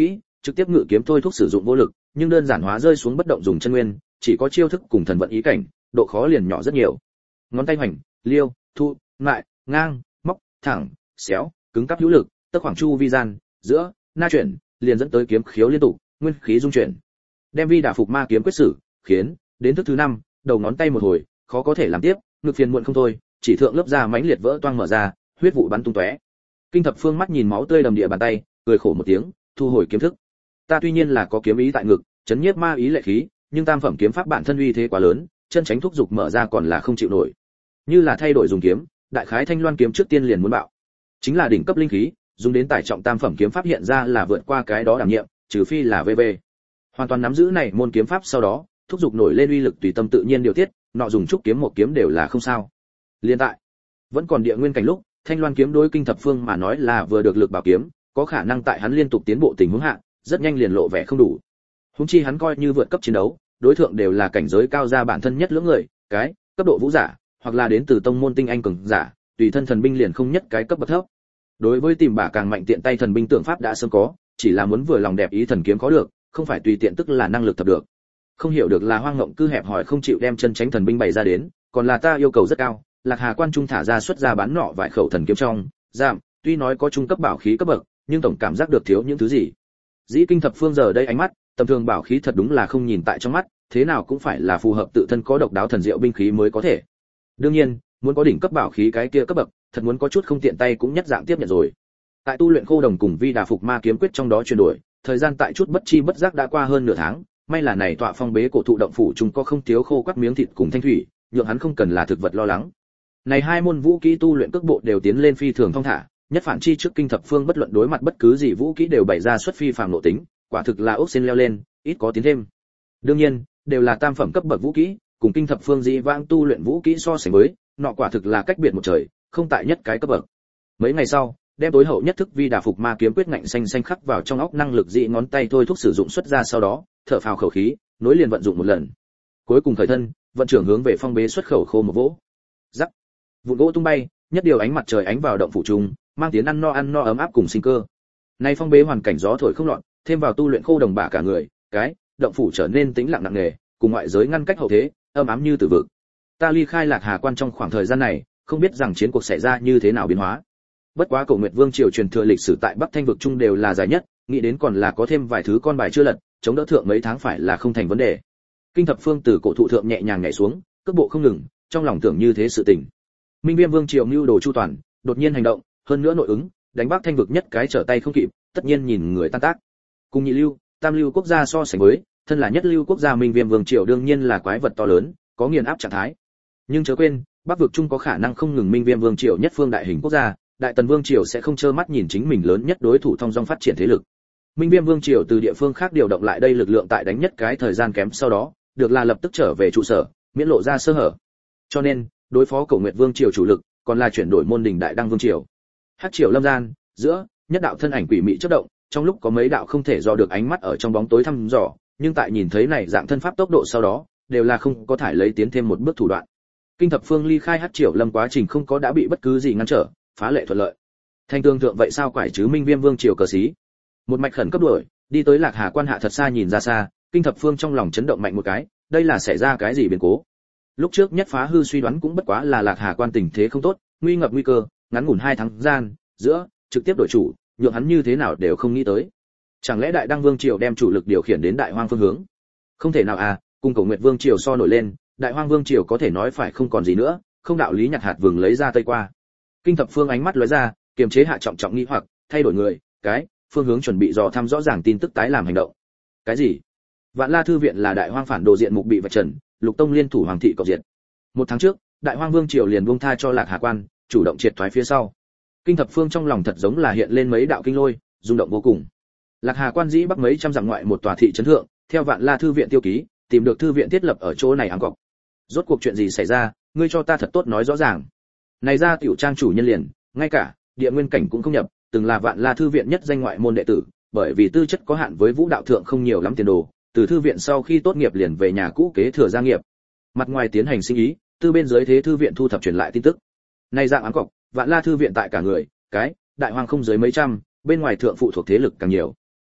trực tiếp ngự kiếm thôi thúc sử dụng vô lực, nhưng đơn giản hóa rơi xuống bất động dùng chân nguyên, chỉ có chiêu thức cùng thần vận ý cảnh, độ khó liền nhỏ rất nhiều. Ngón tay hoành, liêu, thu, mại, ngang, móc, thẳng, xéo, cứng cáp hữu lực, tức khoảng chu vi gian, giữa, na chuyển, liền dẫn tới kiếm khiếu liên tục, nguyên khí dung chuyển. Đem vi đả phục ma kiếm quyết sử, khiến đến thức thứ 5, đầu ngón tay một hồi, khó có thể làm tiếp, ngực phiền muộn không thôi, chỉ thượng lớp da mãnh liệt vỡ toang mở ra, huyết vụ bắn tung tóe. Kinh Thập Phương mắt nhìn máu tươi đầm địa bàn tay, cười khổ một tiếng, thu hồi kiếm thức. Ta tuy nhiên là có kiếm ý tại ngực, chấn nhiếp ma ý lệ khí, nhưng tam phẩm kiếm pháp bản thân uy thế quá lớn, chân tránh thúc dục mở ra còn là không chịu nổi. Như là thay đổi dùng kiếm, đại khái Thanh Loan kiếm trước tiên liền muốn bạo. Chính là đỉnh cấp linh khí, dùng đến tải trọng tam phẩm kiếm pháp hiện ra là vượt qua cái đó đảm nhiệm, trừ phi là VV. Hoàn toàn nắm giữ này môn kiếm pháp sau đó, thúc dục nổi lên uy lực tùy tâm tự nhiên điều tiết, nọ dùng trúc kiếm một kiếm đều là không sao. Liên tại, vẫn còn địa nguyên cảnh lúc, Thanh Loan kiếm đối Kinh Thập Phương mà nói là vừa được lực bảo kiếm, có khả năng tại hắn liên tục tiến bộ tình huống hạ, rất nhanh liền lộ vẻ không đủ. Huống chi hắn coi như vượt cấp chiến đấu, đối tượng đều là cảnh giới cao ra bản thân nhất lưỡng người, cái cấp độ vũ giả, hoặc là đến từ tông môn tinh anh cường giả, tùy thân thần binh liền không nhất cái cấp bậc thấp. Đối với tìm bả càng mạnh tiện tay thần binh tượng pháp đã sớm có, chỉ là muốn vừa lòng đẹp ý thần kiếm có được, không phải tùy tiện tức là năng lực thập được. Không hiểu được là Hoang Ngộng cứ hẹp hỏi không chịu đem chân tránh thần binh bày ra đến, còn là ta yêu cầu rất cao, Lạc Hà Quan trung thả ra xuất ra bán nọ vài khẩu thần kiếm trong, giảm, tuy nói có trung cấp bảo khí cấp bậc, nhưng tổng cảm giác được thiếu những thứ gì. Dĩ Kinh Thập Phương giờ đây ánh mắt, tầm thường bảo khí thật đúng là không nhìn tại trong mắt, thế nào cũng phải là phù hợp tự thân có độc đáo thần diệu binh khí mới có thể. Đương nhiên, muốn có đỉnh cấp bảo khí cái kia cấp bậc, thật muốn có chút không tiện tay cũng nhất dạng tiếp nhận rồi. Tại tu luyện Khô Đồng cùng Vi Đà Phục Ma kiếm quyết trong đó chuyển đổi, thời gian tại chút bất chi bất giác đã qua hơn nửa tháng, may là này tọa phong bế cổ thụ động phủ chúng có không thiếu khô quắt miếng thịt cùng thanh thủy, nhượng hắn không cần là thực vật lo lắng. Này hai môn vũ kỹ tu luyện cước bộ đều tiến lên phi thường thông thả, nhất phản chi trước Kinh Thập Phương bất luận đối mặt bất cứ gì vũ kỹ đều bày ra xuất phi phàm nội tính, quả thực là ốc sen leo lên, ít có tiến thêm. Đương nhiên, đều là tam phẩm cấp bậc vũ kỹ, cùng Kinh Thập Phương dĩ vãng tu luyện vũ kỹ so sánh với, nọ quả thực là cách biệt một trời, không tại nhất cái cấp bậc. Mấy ngày sau, đem tối hậu nhất thức Vi Đà Phục Ma kiếm quyết ngạnh xanh xanh khắc vào trong óc năng lực dị ngón tay thôi thúc sử dụng xuất ra sau đó, thở phào khẩu khí, nối liền vận dụng một lần. Cuối cùng khởi thân, vận trưởng hướng về phong bế xuất khẩu khô một vỗ. Rắc. Vụn gỗ tung bay, nhất điều ánh mặt trời ánh vào động phủ trùng, mang tiếng ăn no ấm áp cùng sinh cơ. Nay phong bế hoàn cảnh gió thổi không loạn, thêm vào tu luyện Khô Đồng bả cả người, cái động phủ trở nên tĩnh lặng nặng nề, cùng ngoại giới ngăn cách hậu thế, ấm ám như tử vực. Ta ly khai Lạc Hà Quan trong khoảng thời gian này, không biết rằng chiến cuộc xảy ra như thế nào biến hóa. Bất quá Cổ Nguyệt Vương triều truyền thừa lịch sử tại Bắc Thanh vực trung đều là dài nhất, nghĩ đến còn là có thêm vài thứ con bài chưa lật, chống đỡ thượng mấy tháng phải là không thành vấn đề. Kinh Thập Phương từ cổ thụ thượng nhẹ nhàng nhảy xuống, cước bộ không ngừng, trong lòng tưởng như thế sự tình. Minh Viêm Vương triều mưu đồ chu toàn, đột nhiên hành động, hơn nữa nội ứng, đánh Bắc Thanh vực nhất cái trở tay không kịp, tất nhiên nhìn người tan tác. Cùng nhị lưu, tam lưu quốc gia so sánh với, thân là nhất lưu quốc gia Minh Viêm Vương triều đương nhiên là quái vật to lớn, có nghiền áp trạng thái. Nhưng chớ quên, Bắc vực trung có khả năng không ngừng Minh Viêm Vương triều nhất phương đại hình quốc gia, Đại Tần Vương triều sẽ không trơ mắt nhìn chính mình lớn nhất đối thủ thông dong phát triển thế lực. Minh Viêm Vương triều từ địa phương khác điều động lại đây lực lượng tại đánh nhất cái thời gian kém sau đó, được là lập tức trở về trụ sở, miễn lộ ra sơ hở. Cho nên, đối phó Cổ Nguyệt Vương triều chủ lực, còn là chuyển đổi môn đình Đại Đăng Vương triều. Hắc triều lâm gian, giữa, nhất đạo thân ảnh quỷ mị chớp động, trong lúc có mấy đạo không thể dò được ánh mắt ở trong bóng tối thăm dò, nhưng tại nhìn thấy này dạng thân pháp tốc độ sau đó, đều là không có thải lấy tiến thêm một bước thủ đoạn. Kinh Thập Phương ly khai Hắc triều lâm quá trình không có đã bị bất cứ gì ngăn trở, phá lệ thuận lợi. Thanh tương thượng vậy sao quải chứ Minh Viêm Vương triều cờ xí. Một mạch khẩn cấp đuổi, đi tới Lạc Hà Quan hạ thật xa nhìn ra xa, Kinh Thập Phương trong lòng chấn động mạnh một cái, đây là xảy ra cái gì biến cố. Lúc trước nhất phá hư suy đoán cũng bất quá là Lạc Hà Quan tình thế không tốt, nguy ngập nguy cơ, ngắn ngủn 2 tháng gian, giữa trực tiếp đổi chủ, nhượng hắn như thế nào đều không nghĩ tới. Chẳng lẽ Đại Đăng Vương triều đem chủ lực điều khiển đến Đại Hoang phương hướng? Không thể nào à, cùng Cổ Nguyệt Vương triều so nổi lên, Đại Hoang Vương triều có thể nói phải không còn gì nữa, không đạo lý nhặt hạt vừng lấy ra tây qua. Kinh Thập Phương ánh mắt lóe ra, kiềm chế hạ trọng nghi hoặc, thay đổi người, cái phương hướng chuẩn bị dò thăm rõ ràng tin tức tái làm hành động. Cái gì? Vạn La thư viện là Đại Hoang phản đồ diện mục bị vạch trần, Lục Tông liên thủ hoàng thị cộng diệt. 1 tháng trước, Đại Hoang Vương triều liền buông tha cho Lạc Hà Quan, chủ động triệt thoái phía sau. Kinh Thập Phương trong lòng thật giống là hiện lên mấy đạo kinh lôi, rung động vô cùng. Lạc Hà Quan dĩ bắc mấy trăm dặm ngoại một tòa thị trấn thượng, theo Vạn La thư viện tiêu ký, tìm được thư viện thiết lập ở chỗ này ám cọc. Rốt cuộc chuyện gì xảy ra, ngươi cho ta thật tốt nói rõ ràng. Này ra tiểu trang chủ nhân liền, ngay cả địa nguyên cảnh cũng không nhập, từng là Vạn La thư viện nhất danh ngoại môn đệ tử, bởi vì tư chất có hạn với vũ đạo thượng không nhiều lắm tiền đồ, từ thư viện sau khi tốt nghiệp liền về nhà cũ kế thừa gia nghiệp. Mặt ngoài tiến hành sinh ý, tư bên dưới thế thư viện thu thập truyền lại tin tức. Này dạng ám cọc, Vạn La thư viện tại cả người, cái đại hoang không dưới mấy trăm, bên ngoài thượng phụ thuộc thế lực càng nhiều.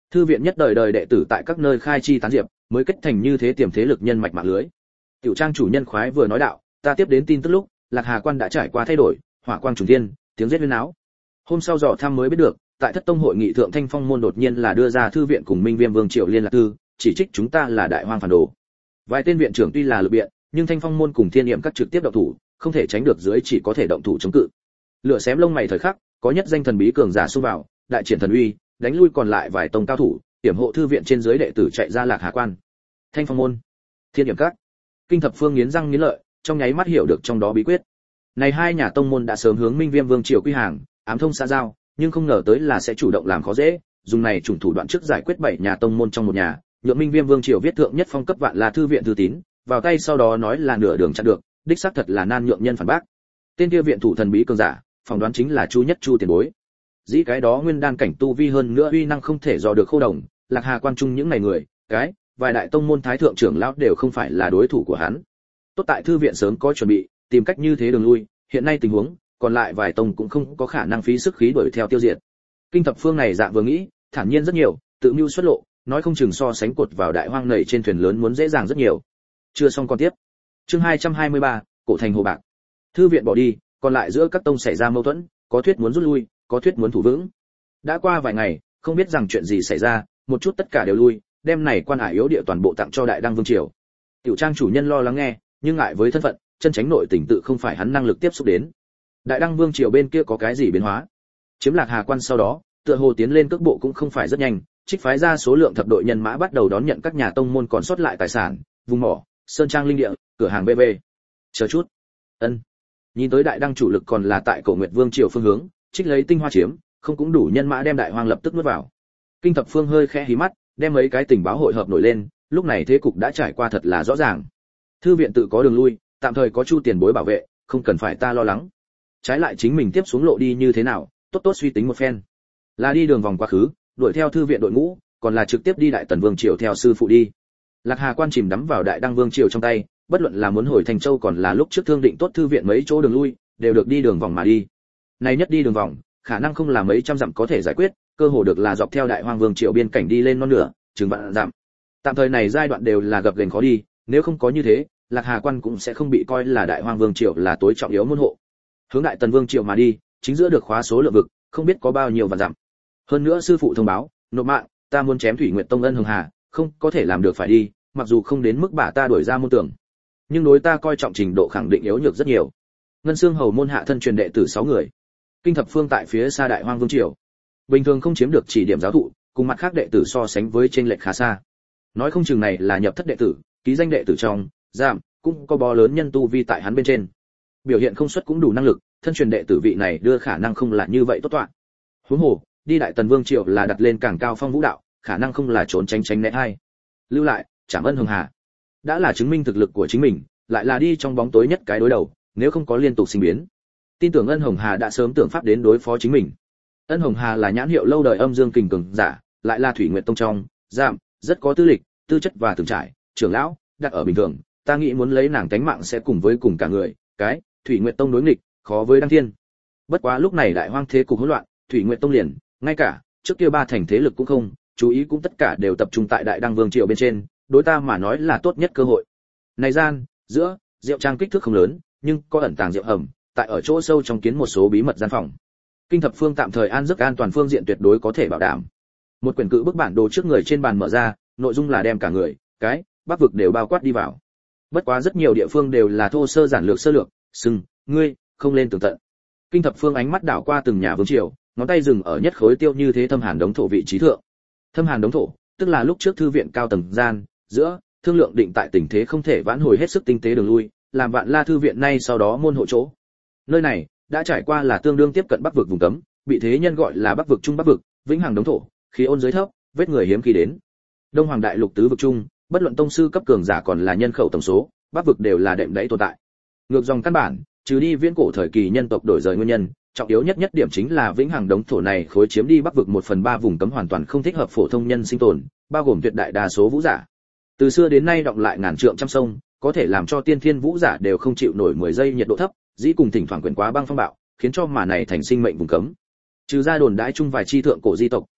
Thư viện nhất đời đời đệ tử tại các nơi khai chi tán diệp, mới kết thành như thế tiềm thế lực nhân mạch mạng lưới. Tiểu trang chủ nhân khoái vừa nói đạo, ta tiếp đến tin tức lúc, Lạc Hà Quan đã trải qua thay đổi, hỏa quang trùng thiên, tiếng giết huyên náo. Hôm sau dò thăm mới biết được, tại Thất Tông hội nghị thượng Thanh Phong môn đột nhiên là đưa ra thư viện cùng Minh Viêm Vương Triều liên lạc thư, chỉ trích chúng ta là đại hoang phản đồ. Vài tên viện trưởng tuy là lực biện, nhưng Thanh Phong môn cùng Thiên Niệm các trực tiếp động thủ, không thể tránh được dưới chỉ có thể động thủ chống cự. Lửa xém lông mày thời khắc, có nhất danh thần bí cường giả xông vào, đại triển thần uy, đánh lui còn lại vài tông cao thủ, hiểm hộ thư viện trên dưới đệ tử chạy ra Lạc Hà Quan. Thanh Phong môn, Thiên Niệm các. Kinh Thập Phương nghiến răng nghiến lợi, trong nháy mắt hiểu được trong đó bí quyết. Này hai nhà tông môn đã sớm hướng Minh Viêm Vương Triều quy hàng, ám thông xã giao, nhưng không ngờ tới là sẽ chủ động làm khó dễ, dùng này chủng thủ đoạn trước giải quyết 7 nhà tông môn trong một nhà, nhượng Minh Viêm Vương Triều viết thượng nhất phong cấp Vạn La thư viện thư tín, vào tay sau đó nói là nửa đường chặn được, đích xác thật là nan nhượng nhân phản bác. Tên kia viện thủ thần bí cường giả, phỏng đoán chính là Chu Nhất Chu tiền bối. Dĩ cái đó nguyên đan cảnh tu vi hơn nữa uy năng không thể dò được Khâu Đồng, Lạc Hà Quan trung những này người, cái vài đại tông môn thái thượng trưởng lão đều không phải là đối thủ của hắn. Tốt tại thư viện sớm có chuẩn bị, tìm cách như thế đường lui, hiện nay tình huống, còn lại vài tông cũng không có khả năng phí sức khí đuổi theo tiêu diệt. Kinh Thập Phương này dạng vừa nghĩ, thản nhiên rất nhiều, tự mưu xuất lộ, nói không chừng so sánh cột vào đại hoang nảy trên thuyền lớn muốn dễ dàng rất nhiều. Chưa xong con tiếp. Chương 223, Cổ thành hồ bạc. Thư viện bỏ đi, còn lại giữa các tông xảy ra mâu thuẫn, có thuyết muốn rút lui, có thuyết muốn thủ vững. Đã qua vài ngày, không biết rằng chuyện gì xảy ra, một chút tất cả đều lui, đem này quan ải yếu địa toàn bộ tặng cho Đại Đăng Vương triều. Tiểu trang chủ nhân lo lắng nghe, nhưng ngại với thân phận, chân tránh nội tình tự không phải hắn năng lực tiếp xúc đến. Đại Đăng Vương triều bên kia có cái gì biến hóa? Chiếm Lạc Hà Quan sau đó, tựa hồ tiến lên cước bộ cũng không phải rất nhanh, trích phái ra số lượng thập đội nhân mã bắt đầu đón nhận các nhà tông môn còn sót lại tài sản, vùng mỏ, sơn trang linh địa, cửa hàng BB. Chờ chút. Ân. Nhìn tới Đại Đăng chủ lực còn là tại Cổ Nguyệt Vương triều phương hướng, trích lấy tinh hoa chiếm, không cũng đủ nhân mã đem đại hoang lập tức nuốt vào. Kinh Thập Phương hơi khẽ hí mắt, đem mấy cái tình báo hội hợp nổi lên, lúc này thế cục đã trải qua thật là rõ ràng. Thư viện tự có đường lui, tạm thời có Chu tiền bối bảo vệ, không cần phải ta lo lắng. Trái lại chính mình tiếp xuống lộ đi như thế nào, tốt tốt suy tính một phen. Là đi đường vòng quá khứ, đuổi theo thư viện đội ngũ, còn là trực tiếp đi Đại Tần Vương triều theo sư phụ đi. Lạc Hà Quan chìm đắm vào Đại Đăng Vương triều trong tay, bất luận là muốn hồi Thành Châu còn là lúc trước thương định tốt thư viện mấy chỗ đường lui, đều được đi đường vòng mà đi. Này nhất đi đường vòng, khả năng không là mấy trăm dặm có thể giải quyết, cơ hồ được là dọc theo Đại Hoang Vương triều biên cảnh đi lên non nửa, chừng vạn dặm. Tạm thời này giai đoạn đều là gập ghềnh khó đi, nếu không có như thế, Lạc Hà Quan cũng sẽ không bị coi là Đại Hoang Vương triều là tối trọng yếu môn hộ. Hướng Đại Tần Vương triều mà đi, chính giữa được khóa số lượng vực, không biết có bao nhiêu vạn dặm. Hơn nữa sư phụ thông báo, nộp mạng, ta muốn chém Thủy Nguyệt Tông ân hồng hà, không có thể làm được phải đi, mặc dù không đến mức bả ta đuổi ra môn tưởng, nhưng đối ta coi trọng trình độ khẳng định yếu nhược rất nhiều. Ngân Xương Hầu môn hạ thân truyền đệ tử 6 người. Kinh Thập Phương tại phía xa Đại Hoang Vương triều, bình thường không chiếm được chỉ điểm giáo thụ, cùng mặt khác đệ tử so sánh với chênh lệch khá xa. Nói không chừng này là nhập thất đệ tử, ký danh đệ tử trong, giảm, cũng có bó lớn nhân tu vi tại hắn bên trên. Biểu hiện không xuất cũng đủ năng lực, thân truyền đệ tử vị này đưa khả năng không là như vậy tốt toạn. Huống hồ, đi Đại Tần Vương triều là đặt lên càng cao phong vũ đạo, khả năng không là trốn tránh tránh né hay. Lưu lại, trảm ân hồng hà. Đã là chứng minh thực lực của chính mình, lại là đi trong bóng tối nhất cái đối đầu, nếu không có liên tục sinh biến. Tin tưởng ân hồng hà đã sớm tưởng pháp đến đối phó chính mình. Ân hồng hà là nhãn hiệu lâu đời âm dương kình cường giả, lại là Thủy Nguyệt Tông trong, giảm, rất có tư lịch, tư chất và từng trải, trưởng lão, đặt ở bình thường, ta nghĩ muốn lấy nàng tánh mạng sẽ cùng với cùng cả người, cái, Thủy Nguyệt Tông đối nghịch, khó với đăng thiên. Bất quá lúc này đại hoang thế cục hỗn loạn, Thủy Nguyệt Tông liền, ngay cả trước kia ba thành thế lực cũng không, chú ý cũng tất cả đều tập trung tại Đại Đăng Vương triều bên trên, đối ta mà nói là tốt nhất cơ hội. Này gian, giữa, rượu trang kích thước không lớn, nhưng có ẩn tàng rượu hầm, tại ở chỗ sâu trong kiến một số bí mật gian phòng. Kinh Thập Phương tạm thời an giấc an toàn phương diện tuyệt đối có thể bảo đảm. Một quyển cự bức bản đồ trước người trên bàn mở ra, nội dung là đem cả người, cái, bắc vực đều bao quát đi vào. Bất quá rất nhiều địa phương đều là thô sơ giản lược sơ lược, sừng, ngươi, không lên tường tận. Kinh Thập Phương ánh mắt đảo qua từng nhà vương triều, ngón tay dừng ở nhất khối tiêu như thế thâm hàn đống thổ vị trí thượng. Thâm hàn đống thổ, tức là lúc trước thư viện cao tầng gian, giữa, thương lượng định tại tình thế không thể vãn hồi hết sức tinh tế đường lui, làm Vạn La thư viện nay sau đó môn hộ chỗ. Nơi này đã trải qua là tương đương tiếp cận bắc vực vùng cấm, bị thế nhân gọi là bắc vực trung bắc vực, vĩnh hằng đống thổ, khí ôn dưới thấp, vết người hiếm khi đến. Đông Hoàng đại lục tứ vực trung, bất luận tông sư cấp cường giả còn là nhân khẩu tổng số, bắc vực đều là đệm đẫy tồn tại. Ngược dòng căn bản, trừ đi viễn cổ thời kỳ nhân tộc đổi rời nguyên nhân, trọng yếu nhất điểm chính là vĩnh hằng đống thổ này khối chiếm đi bắc vực 1/3 vùng cấm hoàn toàn không thích hợp phổ thông nhân sinh tồn, bao gồm tuyệt đại đa số vũ giả. Từ xưa đến nay đọng lại ngàn trượng trăm sông, có thể làm cho tiên thiên vũ giả đều không chịu nổi 10 giây nhiệt độ thấp, dĩ cùng thỉnh thoảng quyển quá băng phong bạo, khiến cho mà này thành sinh mệnh vùng cấm. Trừ ra đồn đãi chung vài chi thượng cổ di tộc,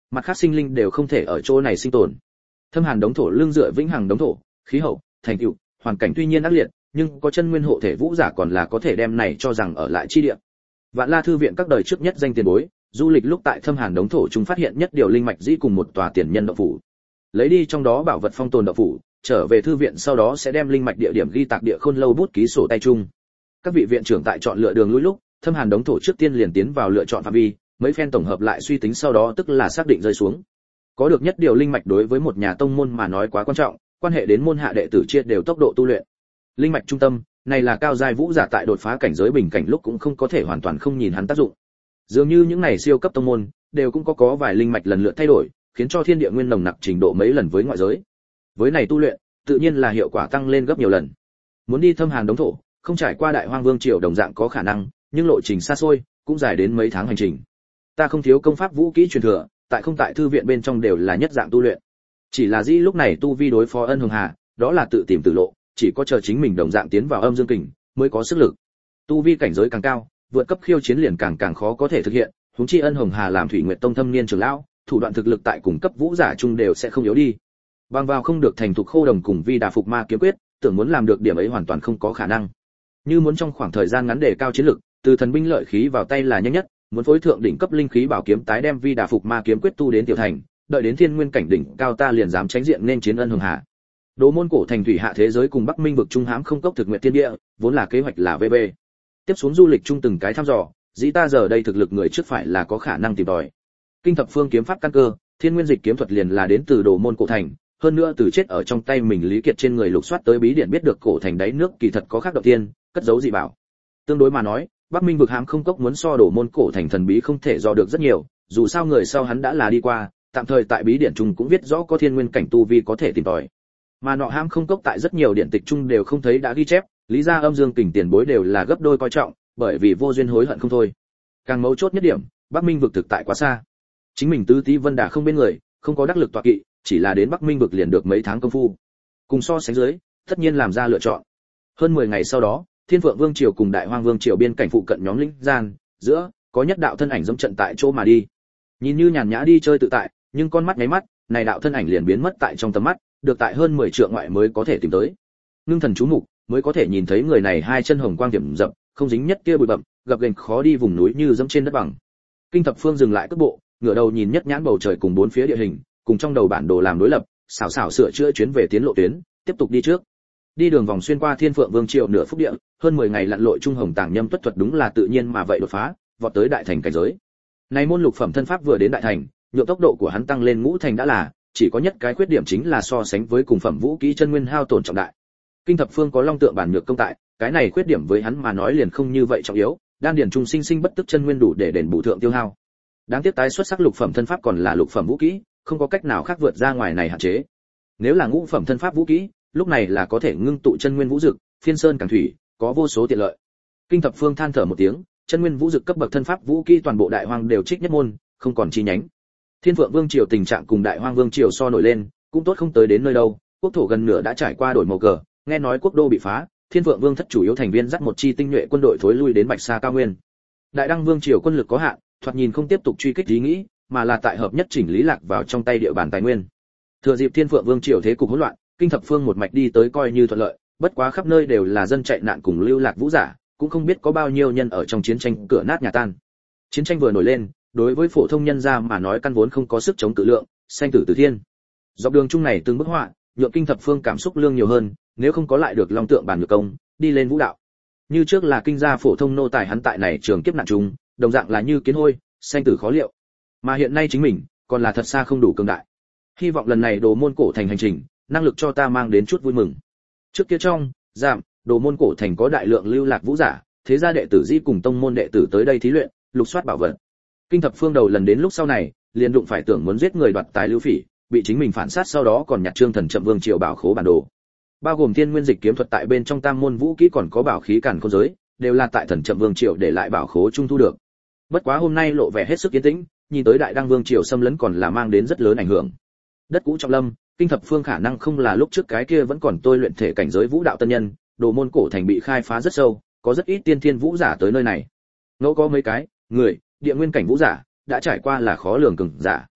mặt khác sinh linh đều không thể ở chỗ này sinh tồn. Thâm Hàn đống thổ lưng dựa vĩnh hằng đống thổ, khí hậu, thành tựu, hoàn cảnh tuy nhiên ác liệt, nhưng có chân nguyên hộ thể vũ giả còn là có thể đem này cho rằng ở lại chi địa. Vạn La thư viện các đời trước nhất danh tiền bối, du lịch lúc tại Thâm Hàn đống thổ chúng phát hiện nhất điều linh mạch dĩ cùng một tòa tiền nhân động phủ. Lấy đi trong đó bảo vật phong tồn động phủ, trở về thư viện sau đó sẽ đem linh mạch địa điểm ghi tạc địa khôn lâu bút ký sổ tay chung. Các vị viện trưởng tại chọn lựa đường lui lúc, Thâm Hàn đống thổ trước tiên liền tiến vào lựa chọn phạm vi, mấy phen tổng hợp lại suy tính sau đó tức là xác định rơi xuống. Có được nhất điều linh mạch đối với một nhà tông môn mà nói quá quan trọng, quan hệ đến môn hạ đệ tử chia đều tốc độ tu luyện. Linh mạch trung tâm, này là cao giai vũ giả tại đột phá cảnh giới bình cảnh lúc cũng không có thể hoàn toàn không nhìn hắn tác dụng. Dường như những này siêu cấp tông môn đều cũng có vài linh mạch lần lượt thay đổi, khiến cho thiên địa nguyên nồng nặc trình độ mấy lần với ngoại giới. Với này tu luyện, tự nhiên là hiệu quả tăng lên gấp nhiều lần. Muốn đi Thâm Hàn đống thổ, không trải qua Đại Hoang Vương triều đồng dạng có khả năng, nhưng lộ trình xa xôi, cũng dài đến mấy tháng hành trình. Ta không thiếu công pháp vũ kỹ truyền thừa, tại thư viện bên trong đều là nhất dạng tu luyện. Chỉ là dĩ lúc này tu vi đối phó Ân Hồng Hà, đó là tự tìm tử lộ, chỉ có chờ chính mình đồng dạng tiến vào âm dương kình mới có sức lực. Tu vi cảnh giới càng cao, vượt cấp khiêu chiến liền càng khó có thể thực hiện, huống chi Ân Hồng Hà làm Thủy Nguyệt Tông thâm niên trưởng lão, thủ đoạn thực lực tại cùng cấp vũ giả chung đều sẽ không yếu đi. Bằng vào không được thành thục khô đồng cùng vi đà phục ma kiếm quyết, tưởng muốn làm được điểm ấy hoàn toàn không có khả năng. Như muốn trong khoảng thời gian ngắn đề cao chiến lực, từ thần binh lợi khí vào tay là nhanh nhất, muốn phối thượng đỉnh cấp linh khí bảo kiếm tái đem vi đà phục ma kiếm quyết tu đến tiểu thành, đợi đến thiên nguyên cảnh đỉnh cao ta liền dám tránh diện nên chiến Ân Hồng Hà. Đỗ môn cổ thành thủy hạ thế giới cùng Bắc Minh vực trung hãm không cốc thực nguyện thiên địa, vốn là kế hoạch là VB. Tiếp xuống du lịch chung từng cái thăm dò, dĩ ta giờ đây thực lực người trước phải là có khả năng tìm tòi. Kinh thập phương kiếm pháp căn cơ, thiên nguyên dịch kiếm thuật liền là đến từ Đỗ môn cổ thành, hơn nữa từ chết ở trong tay mình Lý Kiệt trên người lục soát tới bí điển biết được cổ thành đáy nước kỳ thật có khác động tiên, cất giấu dị bảo. Tương đối mà nói, Bắc Minh vực hãm không cốc muốn so Đỗ môn cổ thành thần bí không thể dò được rất nhiều, dù sao người sau hắn đã là đi qua, tạm thời tại bí điển chung cũng viết rõ có thiên nguyên cảnh tu vi có thể tìm tòi. Mà nọ hãm không cốc tại rất nhiều điển tịch chung đều không thấy đã ghi chép, lý ra âm dương kình tiền bối đều là gấp đôi coi trọng, bởi vì vô duyên hối hận không thôi. Càng mấu chốt nhất điểm, Bắc Minh vực thực tại quá xa. Chính mình tứ tí vân đà không bên người, không có đắc lực tọa kỵ, chỉ là đến Bắc Minh vực liền được mấy tháng công phu. Cùng so sánh dưới, tất nhiên làm ra lựa chọn. Hơn 10 ngày sau đó, Thiên Phượng Vương triều cùng Đại Hoang Vương triều biên cảnh phụ cận nhóm linh gian, giữa có nhất đạo thân ảnh giống trận tại chỗ mà đi. Nhìn như nhàn nhã đi chơi tự tại, nhưng con mắt nháy mắt, này đạo thân ảnh liền biến mất tại trong tầm mắt, được tại hơn 10 trượng ngoại mới có thể tìm tới. Ngưng thần chú mục, mới có thể nhìn thấy người này hai chân hồng quang điểm dập, không dính nhất kia bụi bặm, gập ghềnh khó đi vùng núi như dẫm trên đất bằng. Kinh thập phương dừng lại cước bộ, ngửa đầu nhìn nhất nhãn bầu trời cùng bốn phía địa hình, cùng trong đầu bản đồ làm đối lập, xảo xảo sửa chữa chuyến về tiến lộ tuyến, tiếp tục đi trước. Đi đường vòng xuyên qua Thiên Phượng Vương triều nửa phúc địa, hơn 10 ngày lặn lội trung hồng tàng nhâm tuất thuật đúng là tự nhiên mà vậy đột phá, vọt tới đại thành cảnh giới. Này môn lục phẩm thân pháp vừa đến đại thành, nhượng tốc độ của hắn tăng lên ngũ thành đã là, chỉ có nhất cái khuyết điểm chính là so sánh với cùng phẩm vũ kỹ chân nguyên hao tổn trọng đại. Kinh thập phương có long tượng bản nhược công tại, cái này khuyết điểm với hắn mà nói liền không như vậy trọng yếu, đan điền trung sinh sinh bất tức chân nguyên đủ để đền bù thượng tiêu hao. Đáng tiếc tái xuất sắc lục phẩm thân pháp còn là lục phẩm vũ kỹ, không có cách nào khác vượt ra ngoài này hạn chế. Nếu là ngũ phẩm thân pháp vũ kỹ, lúc này là có thể ngưng tụ chân nguyên vũ dực, phiên sơn càng thủy, có vô số tiện lợi. Kinh thập phương than thở một tiếng, chân nguyên vũ dực cấp bậc thân pháp vũ kỹ toàn bộ đại hoang đều trích nhất môn, không còn chi nhánh. Thiên Phượng Vương triều tình trạng cùng Đại Hoang Vương triều so nổi lên, cũng tốt không tới đến nơi đâu, quốc thổ gần nửa đã trải qua đổi màu cờ, nghe nói quốc đô bị phá, Thiên Phượng Vương thất chủ yếu thành viên dắt một chi tinh nhuệ quân đội thối lui đến Bạch Sa cao nguyên. Đại Đăng Vương triều quân lực có hạn, thoạt nhìn không tiếp tục truy kích ý nghĩ, mà là tại hợp nhất chỉnh lý lạc vào trong tay địa bàn tài nguyên. Thừa dịp Thiên Phượng Vương triều thế cục hỗn loạn, Kinh thập phương một mạch đi tới coi như thuận lợi, bất quá khắp nơi đều là dân chạy nạn cùng lưu lạc vũ giả, cũng không biết có bao nhiêu nhân ở trong chiến tranh cửa nát nhà tan. Chiến tranh vừa nổi lên, đối với phổ thông nhân gia mà nói căn vốn không có sức chống cự lượng, sanh tử từ thiên. Dọc đường chung này từng bức họa, nhượng Kinh thập phương cảm xúc lương nhiều hơn, nếu không có lại được long tượng bản nhược công, đi lên vũ đạo. Như trước là kinh gia phổ thông nô tài hắn tại này trường kiếp nạn chúng, đồng dạng là như kiến hôi, sanh tử khó liệu. Mà hiện nay chính mình, còn là thật xa không đủ cường đại. Hy vọng lần này Đồ môn cổ thành hành trình, năng lực cho ta mang đến chút vui mừng. Trước kia trong, giảm, Đồ môn cổ thành có đại lượng lưu lạc vũ giả, thế gia đệ tử di cùng tông môn đệ tử tới đây thí luyện, lục soát bảo vật. Kinh thập phương đầu lần đến lúc sau này, liền đụng phải tưởng muốn giết người đoạt tài lưu phỉ, bị chính mình phản sát sau đó còn nhặt Trương Thần Chậm Vương triều bảo khố bản đồ. Bao gồm thiên nguyên dịch kiếm thuật tại bên trong tam môn vũ kỹ còn có bảo khí càn khôn giới, đều là tại Thần Chậm Vương triều để lại bảo khố trung thu được. Bất quá hôm nay lộ vẻ hết sức yên tĩnh, nhìn tới Đại Đăng Vương triều xâm lấn còn là mang đến rất lớn ảnh hưởng. Đất cũ trọng lâm, Kinh thập phương khả năng không là lúc trước cái kia vẫn còn tôi luyện thể cảnh giới vũ đạo tân nhân, Đồ môn cổ thành bị khai phá rất sâu, có rất ít tiên thiên vũ giả tới nơi này. Ngẫu có mấy cái người địa nguyên cảnh vũ giả đã trải qua là khó lường cường giả.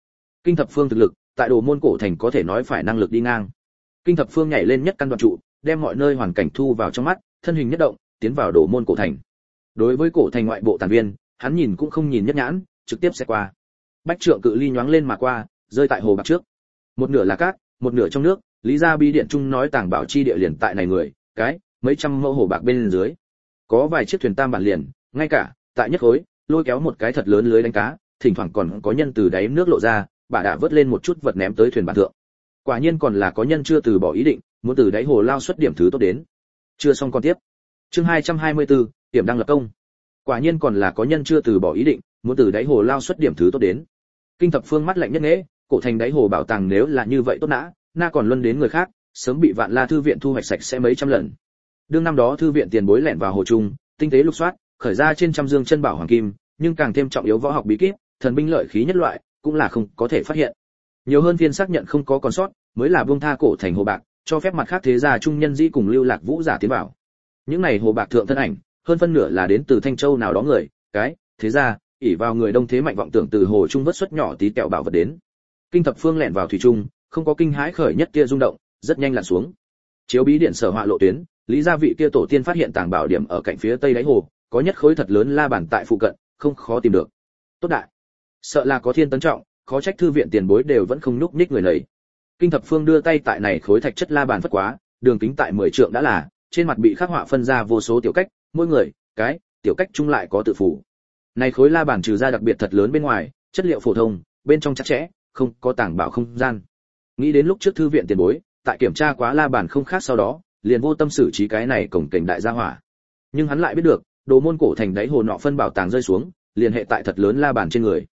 Kinh thập phương thực lực tại Đồ Môn cổ thành có thể nói phải năng lực đi ngang. Kinh thập phương nhảy lên nhất căn đoạn trụ, đem mọi nơi hoàn cảnh thu vào trong mắt, thân hình nhất động, tiến vào Đồ Môn cổ thành. Đối với cổ thành ngoại bộ tàn viên, hắn nhìn cũng không nhìn nhất nhãn, trực tiếp sẽ qua. Bách trượng cự ly nhoáng lên mà qua, rơi tại hồ bạc trước. Một nửa là cát, một nửa trong nước, Lý Gia Bi điện trung nói tàng bảo chi địa liền tại này người, cái mấy trăm mẫu hồ bạc bên dưới. Có vài chiếc thuyền tam bản liền, ngay cả tại nhất khối, lôi kéo một cái thật lớn lưới đánh cá, thỉnh thoảng còn có nhân từ đáy nước lộ ra, bà đã vớt lên một chút vật ném tới thuyền bản thượng. Quả nhiên còn là có nhân chưa từ bỏ ý định, muốn từ đáy hồ lao xuất điểm thứ tốt đến. Chưa xong con tiếp. Chương 224, điểm đăng lập công. Quả nhiên còn là có nhân chưa từ bỏ ý định, muốn từ đáy hồ lao xuất điểm thứ tốt đến. Kinh thập phương mắt lạnh nhất nễ, cổ thành đáy hồ bảo tàng nếu là như vậy tốt nã, na còn luân đến người khác, sớm bị Vạn La thư viện thu hoạch sạch sẽ mấy trăm lần. Đương năm đó thư viện tiền bối lẻn vào hồ trung, tinh tế lục soát, khởi ra trên trăm dương chân bảo hoàng kim, nhưng càng thêm trọng yếu võ học bí kíp, thần binh lợi khí nhất loại, cũng là không có thể phát hiện. Nhiều hơn phiên xác nhận không có còn sót, mới là buông tha cổ thành hồ bạc, cho phép mặt khác thế gia trung nhân dĩ cùng lưu lạc vũ giả tiến vào. Những này hồ bạc thượng thân ảnh, hơn phân nửa là đến từ Thanh Châu nào đó người, cái thế gia, ỷ vào người đông thế mạnh vọng tưởng từ hồ trung vớt xuất nhỏ tí tẹo bảo vật đến. Kinh thập phương lẻn vào thủy trung, không có kinh hãi khởi nhất kia rung động, rất nhanh lặn xuống. Chiếu bí điện sở họa lộ tuyến, Lý gia vị kia tổ tiên phát hiện tàng bảo điểm ở cạnh phía tây đáy hồ, có nhất khối thật lớn la bàn tại phụ cận, không khó tìm được. Tốt đại, sợ là có thiên tấn trọng, khó trách thư viện tiền bối đều vẫn không nhúc nhích người nấy. Kinh thập phương đưa tay tại này khối thạch chất la bàn phất quá, đường kính tại 10 trượng đã là, trên mặt bị khắc họa phân ra vô số tiểu cách, mỗi người, cái tiểu cách chung lại có tự phủ. Này khối la bàn trừ ra đặc biệt thật lớn bên ngoài, chất liệu phổ thông, bên trong chắc chẽ, không có tàng bảo không gian. Nghĩ đến lúc trước thư viện tiền bối, tại kiểm tra quá la bàn không khác sau đó, liền vô tâm xử trí cái này cổng kềnh đại gia hỏa. Nhưng hắn lại biết được, Đồ Môn cổ thành đáy hồ nọ phân bảo tàng rơi xuống, liền hệ tại thật lớn la bàn trên người.